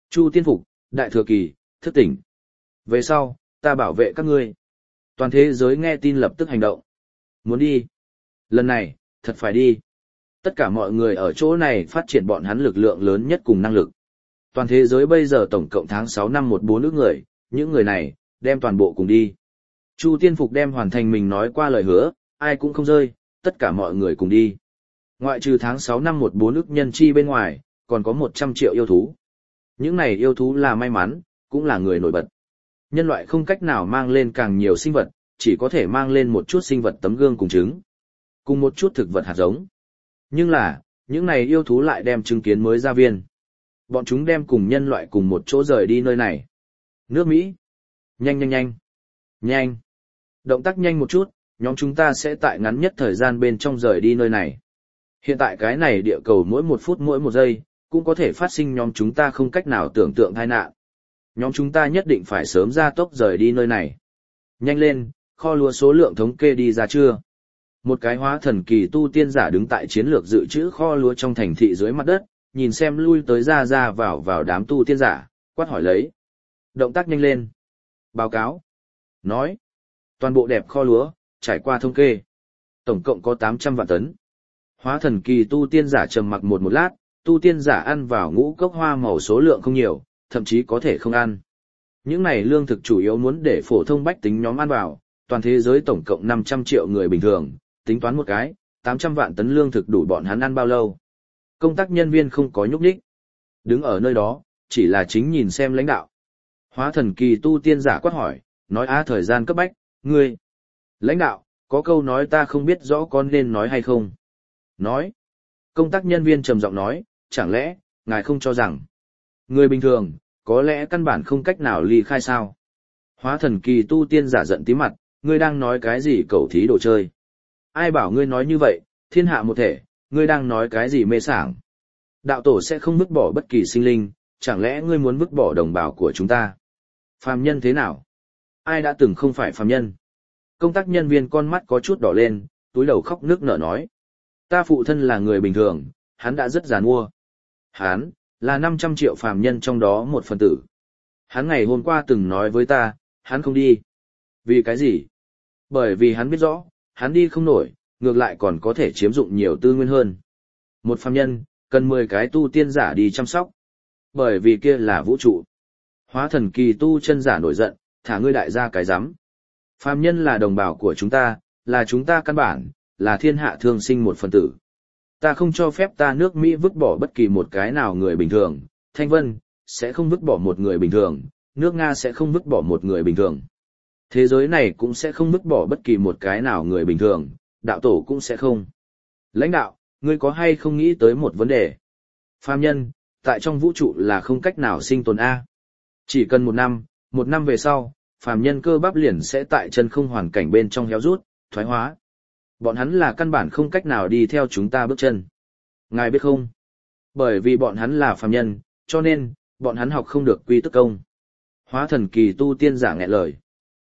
Chu Tiên Phục, Đại Thừa Kỳ, thức tỉnh. Về sau, ta bảo vệ các ngươi. Toàn thế giới nghe tin lập tức hành động. Muốn đi. Lần này, thật phải đi. Tất cả mọi người ở chỗ này phát triển bọn hắn lực lượng lớn nhất cùng năng lực. Toàn thế giới bây giờ tổng cộng tháng 6 năm 14 nước người, những người này, đem toàn bộ cùng đi. Chu Tiên Phục đem hoàn thành mình nói qua lời hứa, ai cũng không rơi, tất cả mọi người cùng đi. Ngoại trừ tháng 6 năm 14 nước nhân chi bên ngoài, còn có 100 triệu yêu thú. Những này yêu thú là may mắn, cũng là người nổi bật. Nhân loại không cách nào mang lên càng nhiều sinh vật, chỉ có thể mang lên một chút sinh vật tấm gương cùng trứng, cùng một chút thực vật hạt giống. Nhưng là, những này yêu thú lại đem chứng kiến mới gia viên. Bọn chúng đem cùng nhân loại cùng một chỗ rời đi nơi này. Nước Mỹ. Nhanh nhanh nhanh. Nhanh. Động tác nhanh một chút, nhóm chúng ta sẽ tại ngắn nhất thời gian bên trong rời đi nơi này. Hiện tại cái này địa cầu mỗi 1 phút mỗi 1 giây, cũng có thể phát sinh nhóm chúng ta không cách nào tưởng tượng tai nạn. Nhóm chúng ta nhất định phải sớm ra tốc rời đi nơi này. Nhanh lên, kho lúa số lượng thống kê đi ra chưa? Một cái hóa thần kỳ tu tiên giả đứng tại chiến lược dự trữ kho lúa trong thành thị dưới mặt đất, nhìn xem lui tới ra vào đám tu tiên giả, quát hỏi lấy. Động tác nhanh lên. Báo cáo. Nói. Toàn bộ đẹp kho lúa, trải qua thống kê. Tổng cộng có 800 vạn tấn. Hóa thần kỳ tu tiên giả trầm mặc một lát, tu tiên giả ăn vào ngũ cốc hoa màu số lượng không nhiều, thậm chí có thể không ăn. Những này lương thực chủ yếu muốn để phổ thông bách tính nhóm ăn vào, toàn thế giới tổng cộng 500 triệu người bình thường, tính toán một cái, 800 vạn tấn lương thực đủ bọn hắn ăn bao lâu. Công tác nhân viên không có nhúc nhích. Đứng ở nơi đó, chỉ là chính nhìn xem lãnh đạo. Hóa thần kỳ tu tiên giả quát hỏi, nói thời gian cấp bách, ngươi. Lãnh đạo, có câu nói ta không biết rõ con nên nói hay không. Nói. Công tác nhân viên trầm giọng nói, chẳng lẽ, ngài không cho rằng. Người bình thường, có lẽ căn bản không cách nào ly khai sao. Hóa thần kỳ tu tiên giả giận tí mặt, ngươi đang nói cái gì cẩu thí đồ chơi. Ai bảo ngươi nói như vậy, thiên hạ một thể, ngươi đang nói cái gì mê sảng. Đạo tổ sẽ không vứt bỏ bất kỳ sinh linh, chẳng lẽ ngươi muốn vứt bỏ đồng bào của chúng ta. Phàm nhân thế nào? Ai đã từng không phải phàm nhân? Công tác nhân viên con mắt có chút đỏ lên, túi đầu khóc nước nở nói. Ta phụ thân là người bình thường, hắn đã rất già nua. Hắn, là 500 triệu phàm nhân trong đó một phần tử. Hắn ngày hôm qua từng nói với ta, hắn không đi. Vì cái gì? Bởi vì hắn biết rõ, hắn đi không nổi, ngược lại còn có thể chiếm dụng nhiều tư nguyên hơn. Một phàm nhân, cần 10 cái tu tiên giả đi chăm sóc. Bởi vì kia là vũ trụ. Hóa thần kỳ tu chân giả nổi giận, thả ngươi đại gia cái rắm. Phàm nhân là đồng bào của chúng ta, là chúng ta căn bản, là thiên hạ thương sinh một phần tử. Ta không cho phép ta nước Mỹ vứt bỏ bất kỳ một cái nào người bình thường, Thanh Vân sẽ không vứt bỏ một người bình thường, nước Nga sẽ không vứt bỏ một người bình thường. Thế giới này cũng sẽ không vứt bỏ bất kỳ một cái nào người bình thường, đạo tổ cũng sẽ không. Lãnh đạo, ngươi có hay không nghĩ tới một vấn đề? Phàm nhân, tại trong vũ trụ là không cách nào sinh tồn A. Chỉ cần 1 năm về sau, phàm nhân cơ bắp liền sẽ tại chân không hoàn cảnh bên trong héo rút, thoái hóa. Bọn hắn là căn bản không cách nào đi theo chúng ta bước chân. Ngài biết không? Bởi vì bọn hắn là phàm nhân, cho nên, bọn hắn học không được quy tức công. Hóa thần kỳ tu tiên giả nghẹn lời.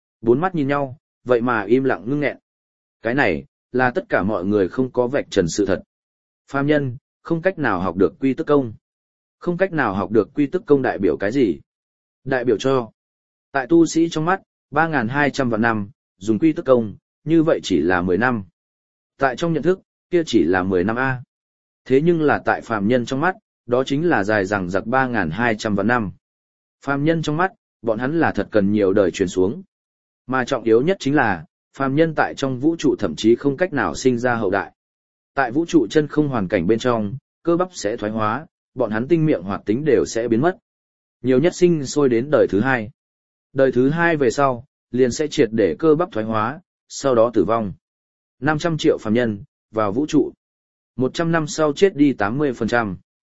4 mắt nhìn nhau, vậy mà im lặng ngưng nghẹn. Cái này, là tất cả mọi người không có vạch trần sự thật. Phàm nhân, không cách nào học được quy tức công. Không cách nào học được quy tức công đại biểu cái gì? Đại biểu cho, tại tu sĩ trong mắt, 3.200 vạn năm, dùng quy tức công, như vậy chỉ là 10 năm. Tại trong nhận thức, kia chỉ là 10 năm A. Thế nhưng là tại phàm nhân trong mắt, đó chính là dài dằng dặc 3.200 vạn năm. Phàm nhân trong mắt, bọn hắn là thật cần nhiều đời truyền xuống. Mà trọng yếu nhất chính là, phàm nhân tại trong vũ trụ thậm chí không cách nào sinh ra hậu đại. Tại vũ trụ chân không hoàn cảnh bên trong, cơ bắp sẽ thoái hóa, bọn hắn tinh miệng hoạt tính đều sẽ biến mất. Nhiều nhất sinh sôi đến đời thứ 2. Đời thứ 2 về sau, liền sẽ triệt để cơ bắp thoái hóa, sau đó tử vong. 500 triệu phàm nhân, vào vũ trụ. 100 năm sau chết đi 80%.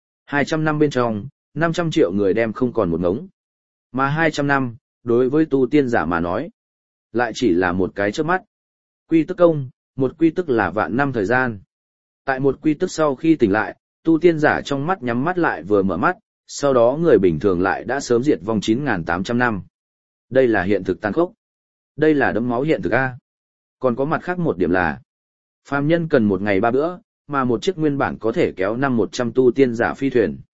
200 năm bên trong, 500 triệu người đem không còn một ngống. Mà 200 năm, đối với tu tiên giả mà nói, lại chỉ là một cái chớp mắt. Quy tức công, một quy tức là vạn năm thời gian. Tại một quy tức sau khi tỉnh lại, tu tiên giả trong mắt nhắm mắt lại vừa mở mắt, sau đó người bình thường lại đã sớm diệt vong 9.800 năm. Đây là hiện thực tàn khốc. Đây là đẫm máu hiện thực A. Còn có mặt khác một điểm là, phàm nhân cần 1 ngày 3 bữa, mà một chiếc nguyên bản có thể kéo 500-100 tu tiên giả phi thuyền.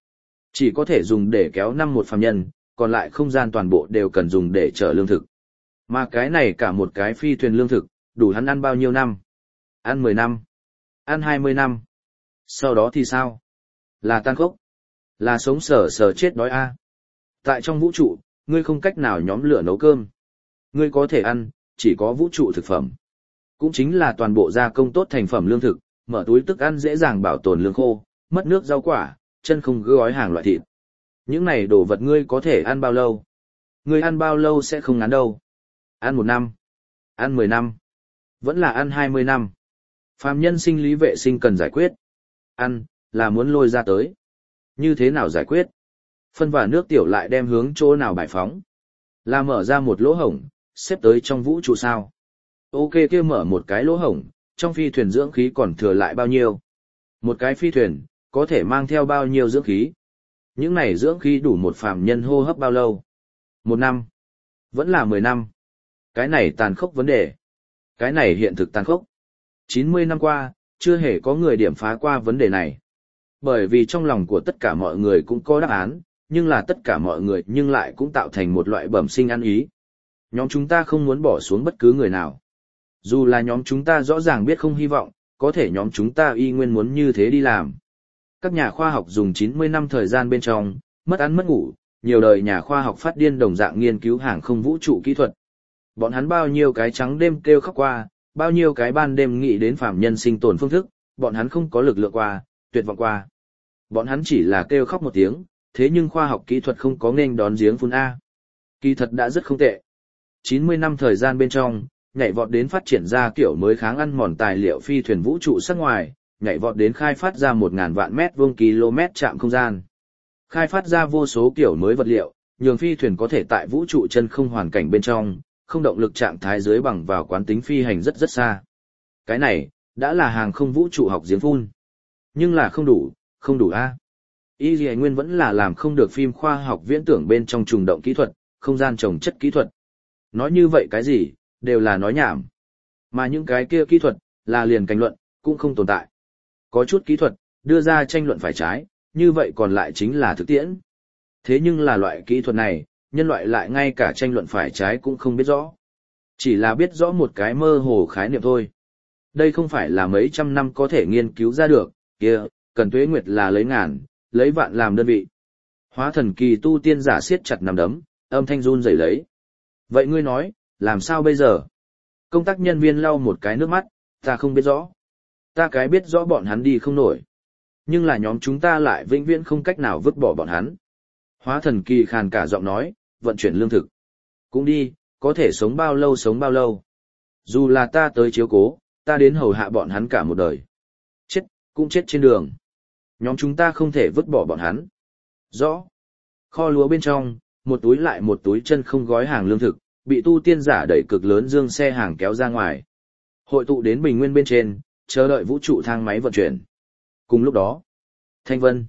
Chỉ có thể dùng để kéo năm một phàm nhân, còn lại không gian toàn bộ đều cần dùng để chở lương thực. Mà cái này cả một cái phi thuyền lương thực, đủ hắn ăn bao nhiêu năm? Ăn 10 năm? Ăn 20 năm? Sau đó thì sao? Là tan khốc? Là sống sờ sờ chết đói a? Tại trong vũ trụ, ngươi không cách nào nhóm lửa nấu cơm. Ngươi có thể ăn, chỉ có vũ trụ thực phẩm. Cũng chính là toàn bộ gia công tốt thành phẩm lương thực, mở túi thức ăn dễ dàng bảo tồn lương khô, mất nước rau quả, chân không gói hàng loại thịt. Những này đồ vật ngươi có thể ăn bao lâu? Ngươi ăn bao lâu sẽ không ngán đâu. Ăn 1 năm, ăn 10 năm, vẫn là ăn 20 năm. Phàm nhân sinh lý vệ sinh cần giải quyết. Ăn, là muốn lôi ra tới. Như thế nào giải quyết? Phân và nước tiểu lại đem hướng chỗ nào bài phóng? Là mở ra một lỗ hổng, xếp tới trong vũ trụ sao? Ok kia mở một cái lỗ hổng, trong phi thuyền dưỡng khí còn thừa lại bao nhiêu? Một cái phi thuyền, có thể mang theo bao nhiêu dưỡng khí? Những này dưỡng khí đủ một phàm nhân hô hấp bao lâu? 1 năm? Vẫn là 10 năm? Cái này tàn khốc vấn đề. Cái này hiện thực tàn khốc. 90 năm qua, chưa hề có người điểm phá qua vấn đề này. Bởi vì trong lòng của tất cả mọi người cũng có đáp án, nhưng là tất cả mọi người nhưng lại cũng tạo thành một loại bẩm sinh ăn ý. Nhóm chúng ta không muốn bỏ xuống bất cứ người nào. Dù là nhóm chúng ta rõ ràng biết không hy vọng, có thể nhóm chúng ta y nguyên muốn như thế đi làm. Các nhà khoa học dùng 90 năm thời gian bên trong, mất ăn mất ngủ, nhiều đời nhà khoa học phát điên đồng dạng nghiên cứu hàng không vũ trụ kỹ thuật. Bọn hắn bao nhiêu cái trắng đêm kêu khóc qua, bao nhiêu cái ban đêm nghĩ đến phàm nhân sinh tồn phương thức, bọn hắn không có lực lượng qua, tuyệt vọng qua. Bọn hắn chỉ là kêu khóc một tiếng, thế nhưng khoa học kỹ thuật không có nên đón giếng phun A. Kỳ thật đã rất không tệ. 90 năm thời gian bên trong, nhảy vọt đến phát triển ra kiểu mới kháng ăn mòn tài liệu phi thuyền vũ trụ sắc ngoài, nhảy vọt đến khai phát ra 1.000 vạn mét vuông km trạm không gian. Khai phát ra vô số kiểu mới vật liệu, nhường phi thuyền có thể tại vũ trụ chân không hoàn cảnh bên trong, không động lực trạng thái dưới bằng vào quán tính phi hành rất rất xa. Cái này, đã là hàng không vũ trụ học giếng phun. Nhưng là không đủ a. Y Lì Nguyên vẫn là làm không được phim khoa học viễn tưởng bên trong trùng động kỹ thuật, không gian trồng chất kỹ thuật. Nói như vậy cái gì, đều là nói nhảm. Mà những cái kia kỹ thuật, là liền tranh luận, cũng không tồn tại. Có chút kỹ thuật, đưa ra tranh luận phải trái, như vậy còn lại chính là thực tiễn. Thế nhưng là loại kỹ thuật này, nhân loại lại ngay cả tranh luận phải trái cũng không biết rõ. Chỉ là biết rõ một cái mơ hồ khái niệm thôi. Đây không phải là mấy trăm năm có thể nghiên cứu ra được, kia, cần tuế nguyệt là lấy ngàn, lấy vạn làm đơn vị. Hóa thần kỳ tu tiên giả siết chặt nắm đấm, âm thanh run rẩy lấy. Vậy ngươi nói, làm sao bây giờ? Công tác nhân viên lau một cái nước mắt, ta không biết rõ. Ta cái biết rõ bọn hắn đi không nổi. Nhưng là nhóm chúng ta lại vĩnh viễn không cách nào vứt bỏ bọn hắn. Hóa thần kỳ khàn cả giọng nói, vận chuyển lương thực. Cũng đi, có thể sống bao lâu sống bao lâu. Dù là ta tới chiếu cố, ta đến hầu hạ bọn hắn cả một đời. Chết, cũng chết trên đường. Nhóm chúng ta không thể vứt bỏ bọn hắn. Rõ. Kho lúa bên trong, một túi lại một túi chân không gói hàng lương thực, bị tu tiên giả đẩy cực lớn dương xe hàng kéo ra ngoài. Hội tụ đến bình nguyên bên trên, chờ đợi vũ trụ thang máy vận chuyển. Cùng lúc đó, Thanh Vân.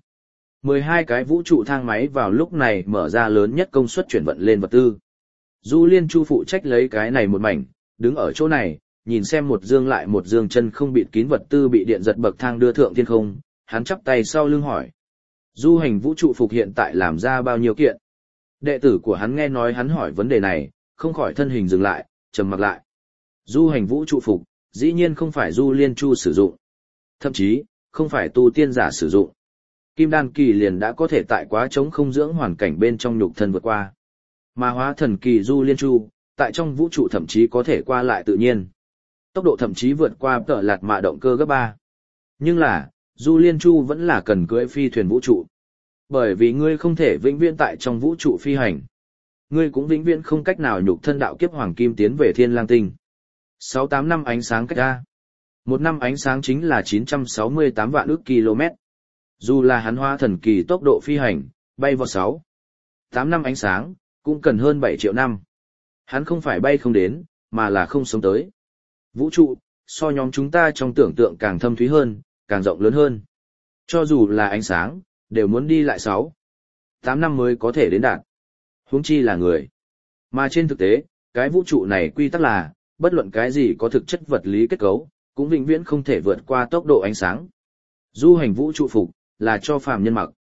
12 cái vũ trụ thang máy vào lúc này mở ra lớn nhất công suất chuyển vận lên vật tư. Du Liên Chu phụ trách lấy cái này một mảnh, đứng ở chỗ này, nhìn xem một dương lại một dương chân không bịt kín vật tư bị điện giật bậc thang đưa thượng thiên không, hắn chắp tay sau lưng hỏi. Du hành vũ trụ phục hiện tại làm ra bao nhiêu kiện? Đệ tử của hắn nghe nói hắn hỏi vấn đề này, không khỏi thân hình dừng lại, trầm mặc lại. Du hành vũ trụ phục, dĩ nhiên không phải Du Liên Chu sử dụng. Thậm chí, không phải tu tiên giả sử dụng. Kim đan kỳ liền đã có thể tại quá trống không dưỡng hoàn cảnh bên trong nhục thân vượt qua. Mà hóa thần kỳ Du Liên Chu, tại trong vũ trụ thậm chí có thể qua lại tự nhiên. Tốc độ thậm chí vượt qua tợ lạt mạ động cơ gấp 3. Nhưng là, Du Liên Chu vẫn là cần cưỡi phi thuyền vũ trụ. Bởi vì ngươi không thể vĩnh viễn tại trong vũ trụ phi hành. Ngươi cũng vĩnh viễn không cách nào nhục thân đạo kiếp hoàng kim tiến về thiên lang tinh. 68 năm ánh sáng cách ra. Một năm ánh sáng chính là 968 vạn ức km. Dù là hắn hóa thần kỳ tốc độ phi hành, bay vào 8 năm ánh sáng, cũng cần hơn 7 triệu năm. Hắn không phải bay không đến, mà là không sống tới. Vũ trụ, so nhóm chúng ta trong tưởng tượng càng thâm thúy hơn, càng rộng lớn hơn. Cho dù là ánh sáng, đều muốn đi lại 8 năm mới có thể đến đạt. Huống chi là người. Mà trên thực tế, cái vũ trụ này quy tắc là, bất luận cái gì có thực chất vật lý kết cấu, cũng vĩnh viễn không thể vượt qua tốc độ ánh sáng. Du hành vũ trụ phục, là cho phàm nhân mặc.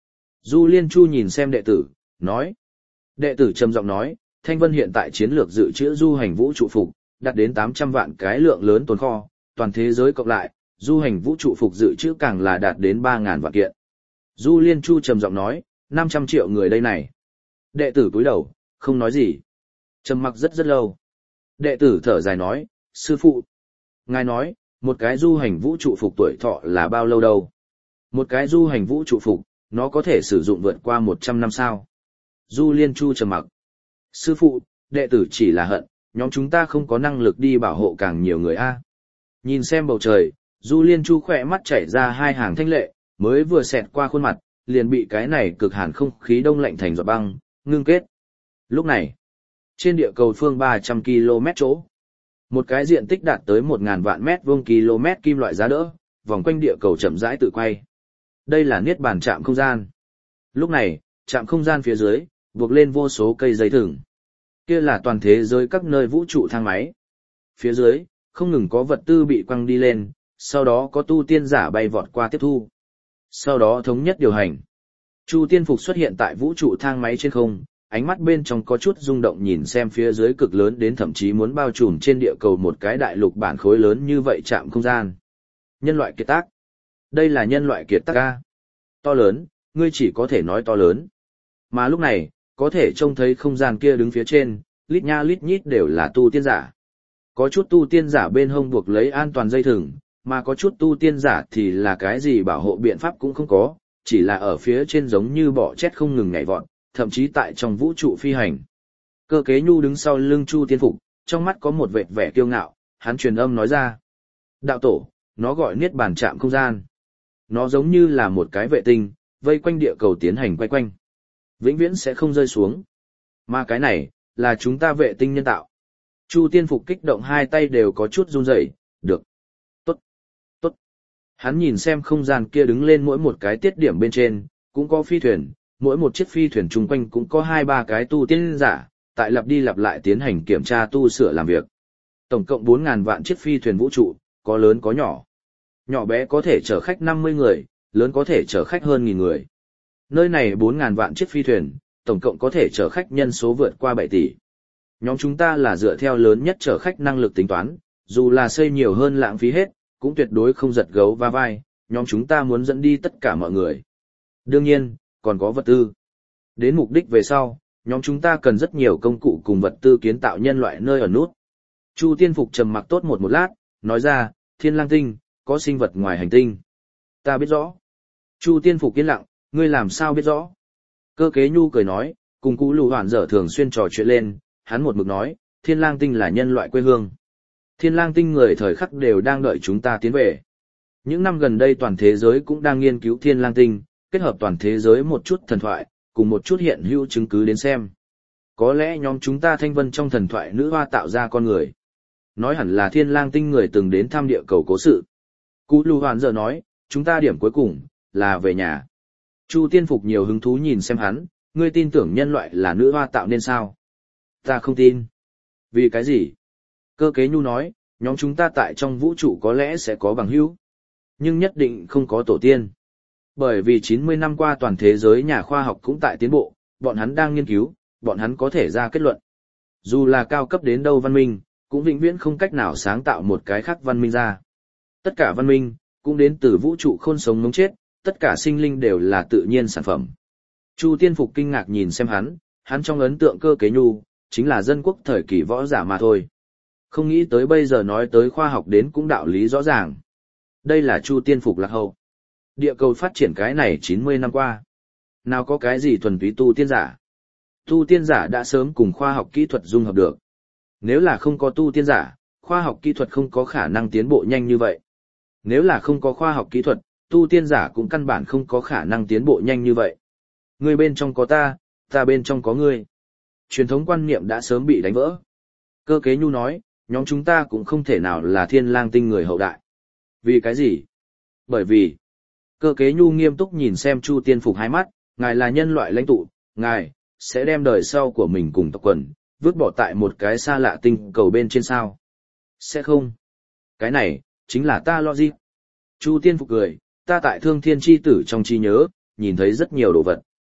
Du Liên Chu nhìn xem đệ tử, nói. Đệ tử trầm giọng nói, Thanh Vân hiện tại chiến lược dự trữ du hành vũ trụ phục, đạt đến 800 vạn cái lượng lớn tồn kho, toàn thế giới cộng lại, du hành vũ trụ phục dự trữ càng là đạt đến 3.000 vạn kiện. Du Liên Chu trầm giọng nói, 500 triệu người đây này. Đệ tử cúi đầu, không nói gì. Trầm mặc rất rất lâu. Đệ tử thở dài nói, sư phụ. Ngài nói, một cái du hành vũ trụ phục tuổi thọ là bao lâu đâu? Một cái du hành vũ trụ phục, nó có thể sử dụng vượt qua 100 năm sao? Du Liên Chu trầm mặc. Sư phụ, đệ tử chỉ là hận, nhóm chúng ta không có năng lực đi bảo hộ càng nhiều người a. Nhìn xem bầu trời, Du Liên Chu khỏe mắt chảy ra hai hàng thanh lệ, mới vừa xẹt qua khuôn mặt, liền bị cái này cực hàn không khí đông lạnh thành giọt băng, ngưng kết. Lúc này, trên địa cầu phương 300 km chỗ, một cái diện tích đạt tới 1.000 vạn mét vuông km kim loại giá đỡ, vòng quanh địa cầu chậm rãi tự quay. Đây là niết bàn trạm không gian. Lúc này, trạm không gian phía dưới, buộc lên vô số cây dây thừng. Kia là toàn thế giới các nơi vũ trụ thang máy. Phía dưới, không ngừng có vật tư bị quăng đi lên, sau đó có tu tiên giả bay vọt qua tiếp thu. Sau đó thống nhất điều hành. Chu Tiên Phục xuất hiện tại vũ trụ thang máy trên không, ánh mắt bên trong có chút rung động nhìn xem phía dưới cực lớn đến thậm chí muốn bao trùm trên địa cầu một cái đại lục bản khối lớn như vậy trạm không gian. Nhân loại kiệt tác. Đây là nhân loại kiệt tác A. To lớn, ngươi chỉ có thể nói to lớn. Mà lúc này, có thể trông thấy không gian kia đứng phía trên, lít nha lít nhít đều là tu tiên giả. Có chút tu tiên giả bên hông buộc lấy an toàn dây thừng, mà có chút tu tiên giả thì là cái gì bảo hộ biện pháp cũng không có, chỉ là ở phía trên giống như bọ chét không ngừng nhảy vọt, thậm chí tại trong vũ trụ phi hành. Cơ Kế Nhu đứng sau lưng Chu Tiên Phục, trong mắt có một vệt vẻ kiêu ngạo, hắn truyền âm nói ra. Đạo tổ, nó gọi niết bàn trạm không gian. Nó giống như là một cái vệ tinh, vây quanh địa cầu tiến hành quay quanh. Vĩnh viễn sẽ không rơi xuống. Mà cái này, là chúng ta vệ tinh nhân tạo. Chu Tiên Phục kích động hai tay đều có chút run rẩy. Được. Tốt. Tốt. Hắn nhìn xem không gian kia đứng lên mỗi một cái tiết điểm bên trên, cũng có phi thuyền, mỗi một chiếc phi thuyền chung quanh cũng có 2-3 cái tu tiên giả, tại lặp đi lặp lại tiến hành kiểm tra tu sửa làm việc. Tổng cộng 4.000 vạn chiếc phi thuyền vũ trụ, có lớn có nhỏ. Nhỏ bé có thể chở khách 50 người, lớn có thể chở khách hơn 1.000 người. Nơi này 4.000 vạn chiếc phi thuyền, tổng cộng có thể chở khách nhân số vượt qua 7 tỷ. Nhóm chúng ta là dựa theo lớn nhất chở khách năng lực tính toán, dù là xây nhiều hơn lãng phí hết, cũng tuyệt đối không giật gấu va vai, nhóm chúng ta muốn dẫn đi tất cả mọi người. Đương nhiên, còn có vật tư. Đến mục đích về sau, nhóm chúng ta cần rất nhiều công cụ cùng vật tư kiến tạo nhân loại nơi ở nút. Chu Tiên Phục trầm mặc tốt một lát, nói ra, Thiên Lang Tinh, có sinh vật ngoài hành tinh. Ta biết rõ. Chu Tiên Phục yên lặng, ngươi làm sao biết rõ? Cơ Kế Nhu cười nói, cùng Cú Lù Hoản dở thường xuyên trò chuyện lên, hắn một mực nói, Thiên Lang Tinh là nhân loại quê hương. Thiên Lang Tinh người thời khắc đều đang đợi chúng ta tiến về. Những năm gần đây toàn thế giới cũng đang nghiên cứu Thiên Lang Tinh, kết hợp toàn thế giới một chút thần thoại, cùng một chút hiện hữu chứng cứ đến xem. Có lẽ nhóm chúng ta Thanh Vân trong thần thoại nữ hoa tạo ra con người. Nói hẳn là Thiên Lang Tinh người từng đến thăm địa cầu cố sự. Cú Lù Hoản giờ nói, chúng ta điểm cuối cùng, là về nhà. Chu Tiên Phục nhiều hứng thú nhìn xem hắn, ngươi tin tưởng nhân loại là nữ hoa tạo nên sao? Ta không tin. Vì cái gì? Cơ Kế Nhu nói, nhóm chúng ta tại trong vũ trụ có lẽ sẽ có bằng hữu, nhưng nhất định không có tổ tiên. Bởi vì 90 năm qua toàn thế giới nhà khoa học cũng tại tiến bộ, bọn hắn đang nghiên cứu, bọn hắn có thể ra kết luận. Dù là cao cấp đến đâu văn minh, cũng vĩnh viễn không cách nào sáng tạo một cái khác văn minh ra. Tất cả văn minh, cũng đến từ vũ trụ khôn sống ngống chết, tất cả sinh linh đều là tự nhiên sản phẩm. Chu Tiên Phục kinh ngạc nhìn xem hắn trong ấn tượng Cơ Kế Nhu, chính là dân quốc thời kỳ võ giả mà thôi. Không nghĩ tới bây giờ nói tới khoa học đến cũng đạo lý rõ ràng. Đây là Chu Tiên Phục lạc hậu. Địa cầu phát triển cái này 90 năm qua. Nào có cái gì thuần túy tu tiên giả. Tu tiên giả đã sớm cùng khoa học kỹ thuật dung hợp được. Nếu là không có tu tiên giả, khoa học kỹ thuật không có khả năng tiến bộ nhanh như vậy. Nếu là không có khoa học kỹ thuật, tu tiên giả cũng căn bản không có khả năng tiến bộ nhanh như vậy. Ngươi bên trong có ta bên trong có ngươi. Truyền thống quan niệm đã sớm bị đánh vỡ. Cơ Kế Nhu nói, nhóm chúng ta cũng không thể nào là Thiên Lang Tinh người hậu đại. Vì cái gì? Bởi vì, Cơ Kế Nhu nghiêm túc nhìn xem Chu Tiên Phục hai mắt, ngài là nhân loại lãnh tụ, ngài sẽ đem đời sau của mình cùng tộc quần vứt bỏ tại một cái xa lạ tinh cầu bên trên sao? Sẽ không. Cái này chính là ta logic. Chu Tiên Phục cười, ta tại Thương Thiên chi tử trong trí nhớ nhìn thấy rất nhiều đồ vật.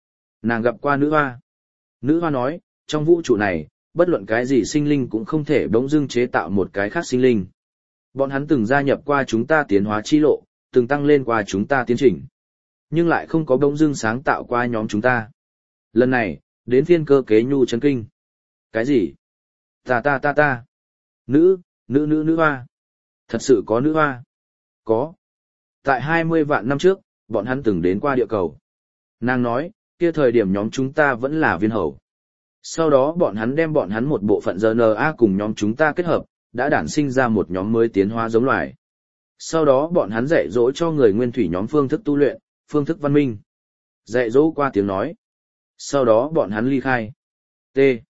Nàng gặp qua nữ hoa. Nữ hoa nói, trong vũ trụ này, bất luận cái gì sinh linh cũng không thể bỗng dưng chế tạo một cái khác sinh linh. Bọn hắn từng gia nhập qua chúng ta tiến hóa chi lộ, từng tăng lên qua chúng ta tiến trình. Nhưng lại không có bỗng dưng sáng tạo qua nhóm chúng ta. Lần này, đến phiên Cơ Kế Nhu chấn kinh. Cái gì? Ta. Nữ hoa. Thật sự có nữ hoa? Có. Tại 20 vạn năm trước, bọn hắn từng đến qua địa cầu. Nàng nói, kia thời điểm nhóm chúng ta vẫn là viên hầu. Sau đó bọn hắn đem bọn hắn một bộ phận RNA cùng nhóm chúng ta kết hợp, đã đản sinh ra một nhóm mới tiến hóa giống loài. Sau đó bọn hắn dạy dỗ cho người nguyên thủy nhóm phương thức tu luyện, phương thức văn minh. Dạy dỗ qua tiếng nói. Sau đó bọn hắn ly khai. T.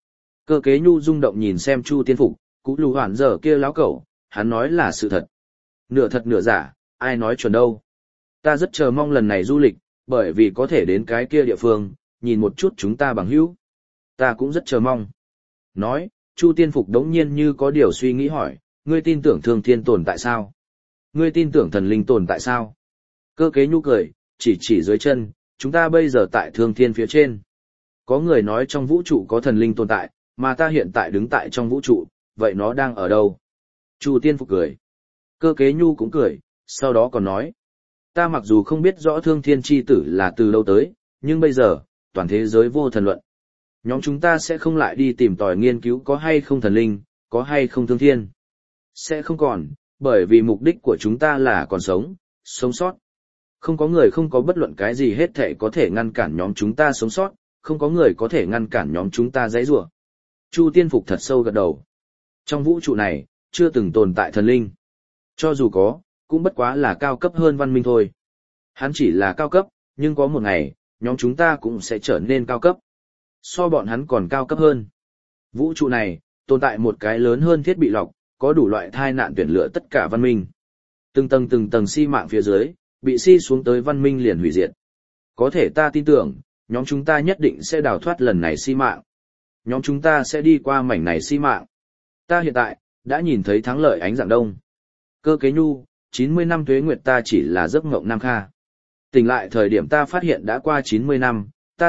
Cơ Kế Nhu rung động nhìn xem Chu Tiên Phục, cú lù hoản dở kia láo cẩu, hắn nói là sự thật. Nửa thật nửa giả, ai nói chuẩn đâu. Ta rất chờ mong lần này du lịch, bởi vì có thể đến cái kia địa phương, nhìn một chút chúng ta bằng hữu. Ta cũng rất chờ mong. Nói, Chu Tiên Phục đống nhiên như có điều suy nghĩ hỏi, ngươi tin tưởng Thương Thiên tồn tại sao? Ngươi tin tưởng thần linh tồn tại sao? Cơ Kế Nhu cười, chỉ dưới chân, chúng ta bây giờ tại Thương Thiên phía trên. Có người nói trong vũ trụ có thần linh tồn tại, mà ta hiện tại đứng tại trong vũ trụ, vậy nó đang ở đâu? Chu Tiên Phục cười. Cơ Kế Nhu cũng cười, sau đó còn nói. Ta mặc dù không biết rõ Thương Thiên chi tử là từ đâu tới, nhưng bây giờ, toàn thế giới vô thần luận. Nhóm chúng ta sẽ không lại đi tìm tòi nghiên cứu có hay không thần linh, có hay không thương thiên. Sẽ không còn, bởi vì mục đích của chúng ta là còn sống, sống sót. Không có người không có bất luận cái gì hết thể có thể ngăn cản nhóm chúng ta sống sót, không có người có thể ngăn cản nhóm chúng ta giãy giụa. Chu Tiên Phục thật sâu gật đầu. Trong vũ trụ này, chưa từng tồn tại thần linh. Cho dù có, cũng bất quá là cao cấp hơn văn minh thôi. Hắn chỉ là cao cấp, nhưng có một ngày, nhóm chúng ta cũng sẽ trở nên cao cấp. So bọn hắn còn cao cấp hơn. Vũ trụ này, tồn tại một cái lớn hơn thiết bị lọc, có đủ loại thai nạn tuyển lựa tất cả văn minh. Từng tầng xi mạng phía dưới, bị xi xuống tới văn minh liền hủy diệt. Có thể ta tin tưởng, nhóm chúng ta nhất định sẽ đào thoát lần này xi mạng. Nhóm chúng ta sẽ đi qua mảnh này xi mạng. Ta hiện tại, đã nhìn thấy thắng lợi ánh dạng đông. Cơ Kế Nhu, 90 năm tuế nguyệt ta chỉ là giấc mộng Nam Kha. Tỉnh lại thời điểm ta phát hiện đã qua 90 năm, ta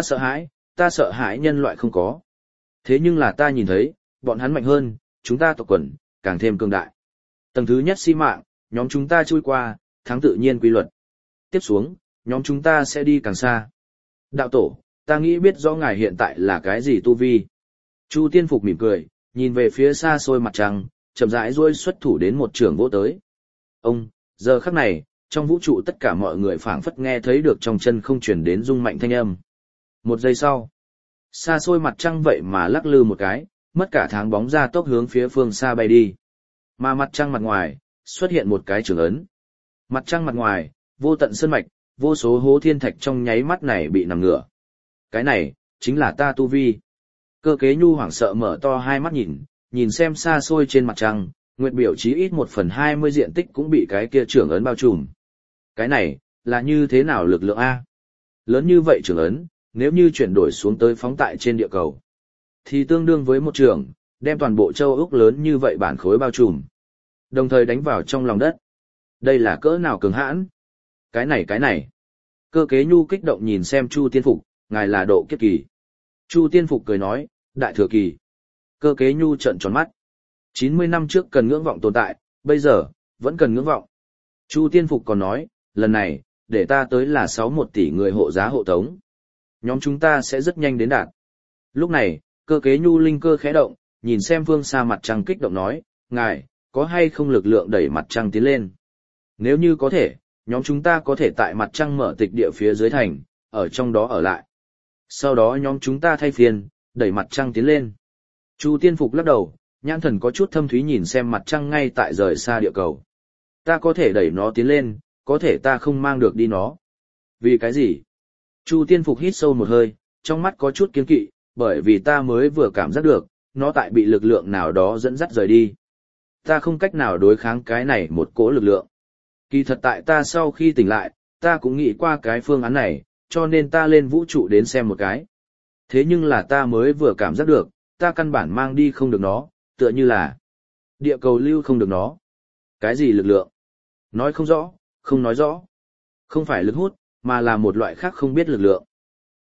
sợ hãi nhân loại không có. Thế nhưng là ta nhìn thấy, bọn hắn mạnh hơn, chúng ta tộc quần, càng thêm cường đại. Tầng thứ nhất xi mạng, nhóm chúng ta chui qua, thắng tự nhiên quy luật. Tiếp xuống, nhóm chúng ta sẽ đi càng xa. Đạo tổ, ta nghĩ biết rõ ngài hiện tại là cái gì tu vi. Chu Tiên Phục mỉm cười, nhìn về phía xa xôi mặt trăng, chậm rãi duỗi xuất thủ đến một trường vỗ tới. Ông, giờ khắc này, trong vũ trụ tất cả mọi người phảng phất nghe thấy được trong chân không truyền đến rung mạnh thanh âm. Một giây sau, xa xôi mặt trăng vậy mà lắc lư một cái, mất cả tháng bóng ra tốc hướng phía phương xa bay đi. Mà mặt trăng mặt ngoài, xuất hiện một cái trường ấn. Mặt trăng mặt ngoài, vô tận sơn mạch, vô số hố thiên thạch trong nháy mắt này bị nằm ngửa. Cái này, chính là ta tu vi. Cơ Kế Nhu hoảng sợ mở to hai mắt nhìn xem xa xôi trên mặt trăng, nguyệt biểu chí ít 1/20 diện tích cũng bị cái kia trường ấn bao trùm. Cái này, là như thế nào lực lượng A? Lớn như vậy trường ấn, nếu như chuyển đổi xuống tới phóng tại trên địa cầu, thì tương đương với một trường, đem toàn bộ châu Úc lớn như vậy bản khối bao trùm. Đồng thời đánh vào trong lòng đất. Đây là cỡ nào cường hãn? Cái này. Cơ Kế Nhu kích động nhìn xem Chu Tiên Phục, ngài là độ kiếp kỳ. Chu Tiên Phục cười nói, đại thừa kỳ. Cơ Kế Nhu trợn tròn mắt. 90 năm trước cần ngưỡng vọng tồn tại, bây giờ, vẫn cần ngưỡng vọng. Chu Tiên Phục còn nói, lần này, để ta tới là 61 tỷ người hộ giá hộ tống. Nhóm chúng ta sẽ rất nhanh đến đạt. Lúc này, Cơ Kế Nhu linh cơ khẽ động, nhìn xem phương xa mặt trăng kích động nói, ngài, có hay không lực lượng đẩy mặt trăng tiến lên? Nếu như có thể, nhóm chúng ta có thể tại mặt trăng mở tịch địa phía dưới thành, ở trong đó ở lại. Sau đó nhóm chúng ta thay phiên, đẩy mặt trăng tiến lên. Chu Tiên Phục lắc đầu, nhãn thần có chút thâm thúy nhìn xem mặt trăng ngay tại rời xa địa cầu. Ta có thể đẩy nó tiến lên, có thể ta không mang được đi nó. Vì cái gì? Chu Tiên Phục hít sâu một hơi, trong mắt có chút kiêng kỵ, bởi vì ta mới vừa cảm giác được, nó tại bị lực lượng nào đó dẫn dắt rời đi. Ta không cách nào đối kháng cái này một cỗ lực lượng. Kỳ thật tại ta sau khi tỉnh lại, ta cũng nghĩ qua cái phương án này, cho nên ta lên vũ trụ đến xem một cái. Thế nhưng là ta mới vừa cảm giác được, ta căn bản mang đi không được nó, tựa như là địa cầu lưu không được nó. Cái gì lực lượng? Nói không rõ, không nói rõ. Không phải lực hút, mà là một loại khác không biết lực lượng.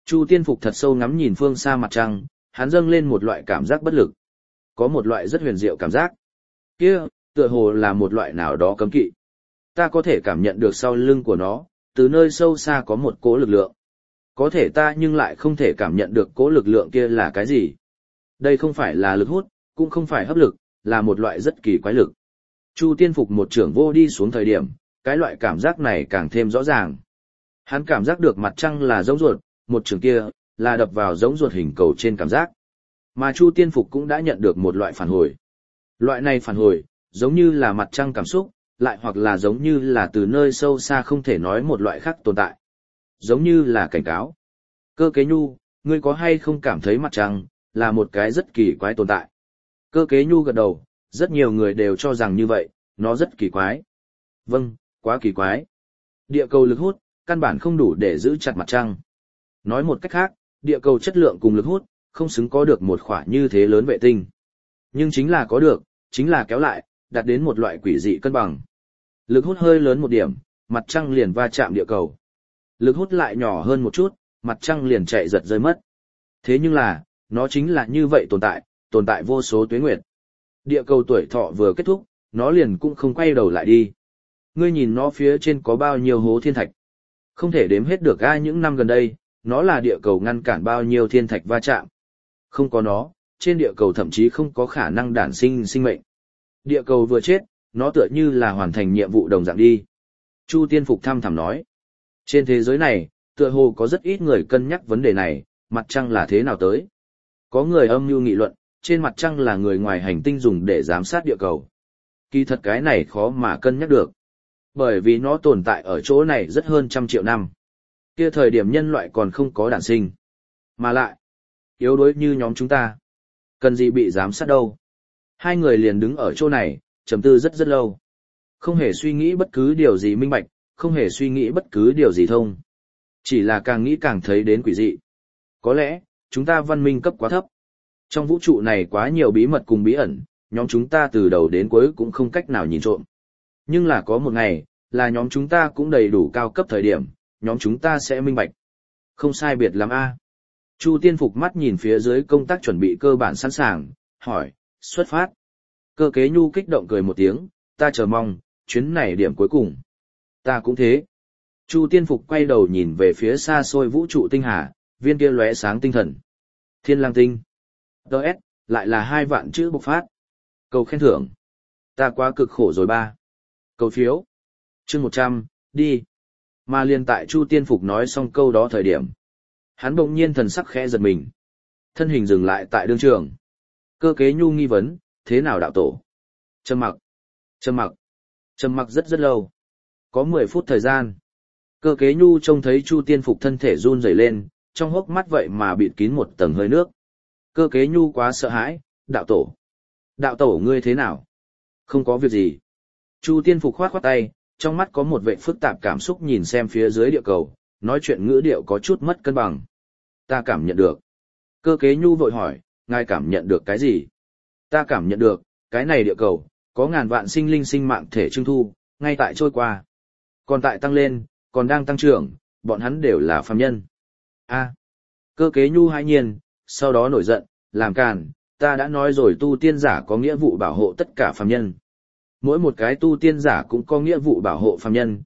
Chu Tiên Phục thật sâu ngắm nhìn phương xa mặt trăng, hắn dâng lên một loại cảm giác bất lực. Có một loại rất huyền diệu cảm giác. Kia, tựa hồ là một loại nào đó cấm kỵ. Ta có thể cảm nhận được sau lưng của nó, từ nơi sâu xa có một cỗ lực lượng. Có thể ta nhưng lại không thể cảm nhận được cỗ lực lượng kia là cái gì. Đây không phải là lực hút, cũng không phải hấp lực, là một loại rất kỳ quái lực. Chu Tiên Phục một trưởng vô đi xuống thời điểm, cái loại cảm giác này càng thêm rõ ràng. Hắn cảm giác được mặt trăng là giống ruột, một trường kia, là đập vào giống ruột hình cầu trên cảm giác. Mà Chu Tiên Phục cũng đã nhận được một loại phản hồi. Loại này phản hồi, giống như là mặt trăng cảm xúc, lại hoặc là giống như là từ nơi sâu xa không thể nói một loại khác tồn tại. Giống như là cảnh cáo. Cơ Kế Nhu, ngươi có hay không cảm thấy mặt trăng, là một cái rất kỳ quái tồn tại. Cơ Kế Nhu gật đầu, rất nhiều người đều cho rằng như vậy, nó rất kỳ quái. Vâng, quá kỳ quái. Địa cầu lực hút, căn bản không đủ để giữ chặt mặt trăng. Nói một cách khác, địa cầu chất lượng cùng lực hút, không xứng có được một khỏa như thế lớn vệ tinh. Nhưng chính là có được, chính là kéo lại, đạt đến một loại quỷ dị cân bằng. Lực hút hơi lớn một điểm, mặt trăng liền va chạm địa cầu. Lực hút lại nhỏ hơn một chút, mặt trăng liền chạy giật rơi mất. Thế nhưng là, nó chính là như vậy tồn tại vô số tuế nguyệt. Địa cầu tuổi thọ vừa kết thúc, nó liền cũng không quay đầu lại đi. Ngươi nhìn nó phía trên có bao nhiêu hố thiên thạch. Không thể đếm hết được ai những năm gần đây, nó là địa cầu ngăn cản bao nhiêu thiên thạch va chạm. Không có nó, trên địa cầu thậm chí không có khả năng đản sinh sinh mệnh. Địa cầu vừa chết, nó tựa như là hoàn thành nhiệm vụ đồng dạng đi. Chu Tiên Phục thăm thẳm nói. Trên thế giới này, tựa hồ có rất ít người cân nhắc vấn đề này, mặt trăng là thế nào tới. Có người âm mưu nghị luận, trên mặt trăng là người ngoài hành tinh dùng để giám sát địa cầu. Kỳ thật cái này khó mà cân nhắc được. Bởi vì nó tồn tại ở chỗ này rất hơn 100 triệu năm. Kia thời điểm nhân loại còn không có đản sinh. Mà lại, yếu đuối như nhóm chúng ta. Cần gì bị giám sát đâu. Hai người liền đứng ở chỗ này, trầm tư rất rất lâu. Không hề suy nghĩ bất cứ điều gì minh bạch, không hề suy nghĩ bất cứ điều gì thông. Chỉ là càng nghĩ càng thấy đến quỷ dị. Có lẽ, chúng ta văn minh cấp quá thấp. Trong vũ trụ này quá nhiều bí mật cùng bí ẩn, nhóm chúng ta từ đầu đến cuối cũng không cách nào nhìn trộm. Nhưng là có một ngày, là nhóm chúng ta cũng đầy đủ cao cấp thời điểm, nhóm chúng ta sẽ minh bạch. Không sai biệt lắm a. Chu Tiên Phục mắt nhìn phía dưới công tác chuẩn bị cơ bản sẵn sàng, hỏi, xuất phát. Cơ Kế Nhu kích động cười một tiếng, ta chờ mong, chuyến này điểm cuối cùng. Ta cũng thế. Chu Tiên Phục quay đầu nhìn về phía xa xôi vũ trụ tinh hà, viên kia lóe sáng tinh thần. Thiên Lang Tinh. DS, lại là 2 vạn chữ bộc phát. Cầu khen thưởng. Ta quá cực khổ rồi ba. Cầu phiếu. Chương 100, đi. Mà liền tại Chu Tiên Phục nói xong câu đó thời điểm. Hắn bỗng nhiên thần sắc khẽ giật mình. Thân hình dừng lại tại đương trường. Cơ Kế Nhu nghi vấn, thế nào đạo tổ? Trầm mặc. Trầm mặc. Trầm mặc rất rất lâu. Có 10 phút thời gian. Cơ Kế Nhu trông thấy Chu Tiên Phục thân thể run rẩy lên, trong hốc mắt vậy mà bịt kín một tầng hơi nước. Cơ Kế Nhu quá sợ hãi, đạo tổ. Đạo tổ ngươi thế nào? Không có việc gì. Chu Tiên Phục khoát khoát tay, trong mắt có một vẻ phức tạp cảm xúc nhìn xem phía dưới địa cầu, nói chuyện ngữ điệu có chút mất cân bằng. Ta cảm nhận được. Cơ Kế Nhu vội hỏi, ngài cảm nhận được cái gì? Ta cảm nhận được, cái này địa cầu, có ngàn vạn sinh linh sinh mạng thể trưng thu, ngay tại trôi qua. Còn tại tăng lên, còn đang tăng trưởng, bọn hắn đều là phàm nhân. A. Cơ Kế Nhu hãi nhiên, sau đó nổi giận, làm càn, ta đã nói rồi tu tiên giả có nghĩa vụ bảo hộ tất cả phàm nhân. Mỗi một cái tu tiên giả cũng có nghĩa vụ bảo hộ phàm nhân,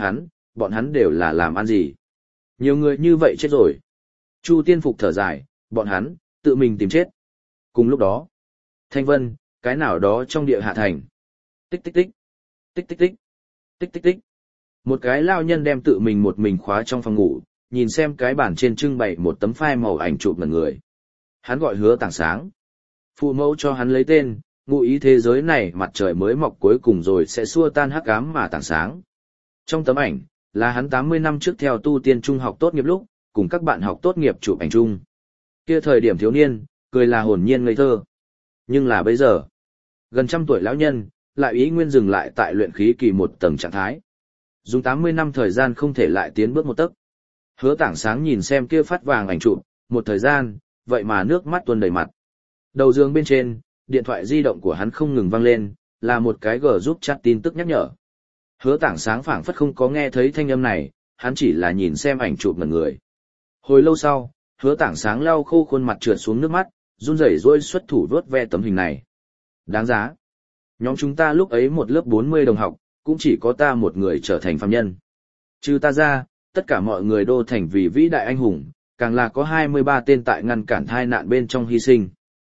bọn hắn đều là làm ăn gì. Nhiều người như vậy chết rồi. Chu Tiên Phục thở dài, bọn hắn, tự mình tìm chết. Cùng lúc đó, Thanh Vân, cái nào đó trong địa hạ thành. Tích tích tích, tích tích tích, tích tích tích. Một cái lao nhân đem tự mình một mình khóa trong phòng ngủ, nhìn xem cái bàn trên trưng bày một tấm phai màu ảnh chụp ngần người. Hắn gọi Hứa Tảng Sáng. Phụ mẫu cho hắn lấy tên, ngụ ý thế giới này mặt trời mới mọc cuối cùng rồi sẽ xua tan hắc ám mà tảng sáng. Trong tấm ảnh, là hắn 80 năm trước theo tu tiên trung học tốt nghiệp lúc, cùng các bạn học tốt nghiệp chụp ảnh chung. Kia thời điểm thiếu niên, cười là hồn nhiên ngây thơ. Nhưng là bây giờ, gần 100 tuổi lão nhân, lại ý nguyên dừng lại tại luyện khí kỳ một tầng trạng thái. Dùng 80 năm thời gian không thể lại tiến bước một tấc. Hứa Tảng Sáng nhìn xem kia phát vàng ảnh chụp, một thời gian, vậy mà nước mắt tuôn đầy mặt. Đầu giường bên trên, điện thoại di động của hắn không ngừng vang lên, là một cái gờ giúp chat tin tức nhắc nhở. Hứa Tảng Sáng phảng phất không có nghe thấy thanh âm này, hắn chỉ là nhìn xem ảnh chụp ngẩn người. Hồi lâu sau, Hứa Tảng Sáng lau khô khuôn mặt trượt xuống nước mắt, run rẩy rỗi xuất thủ vớt ve tấm hình này. Đáng giá. Nhóm chúng ta lúc ấy một lớp 40 đồng học, cũng chỉ có ta một người trở thành phàm nhân. Trừ ta ra, tất cả mọi người đô thành vì vĩ đại anh hùng, càng là có 23 tên tại ngăn cản tai nạn bên trong hy sinh.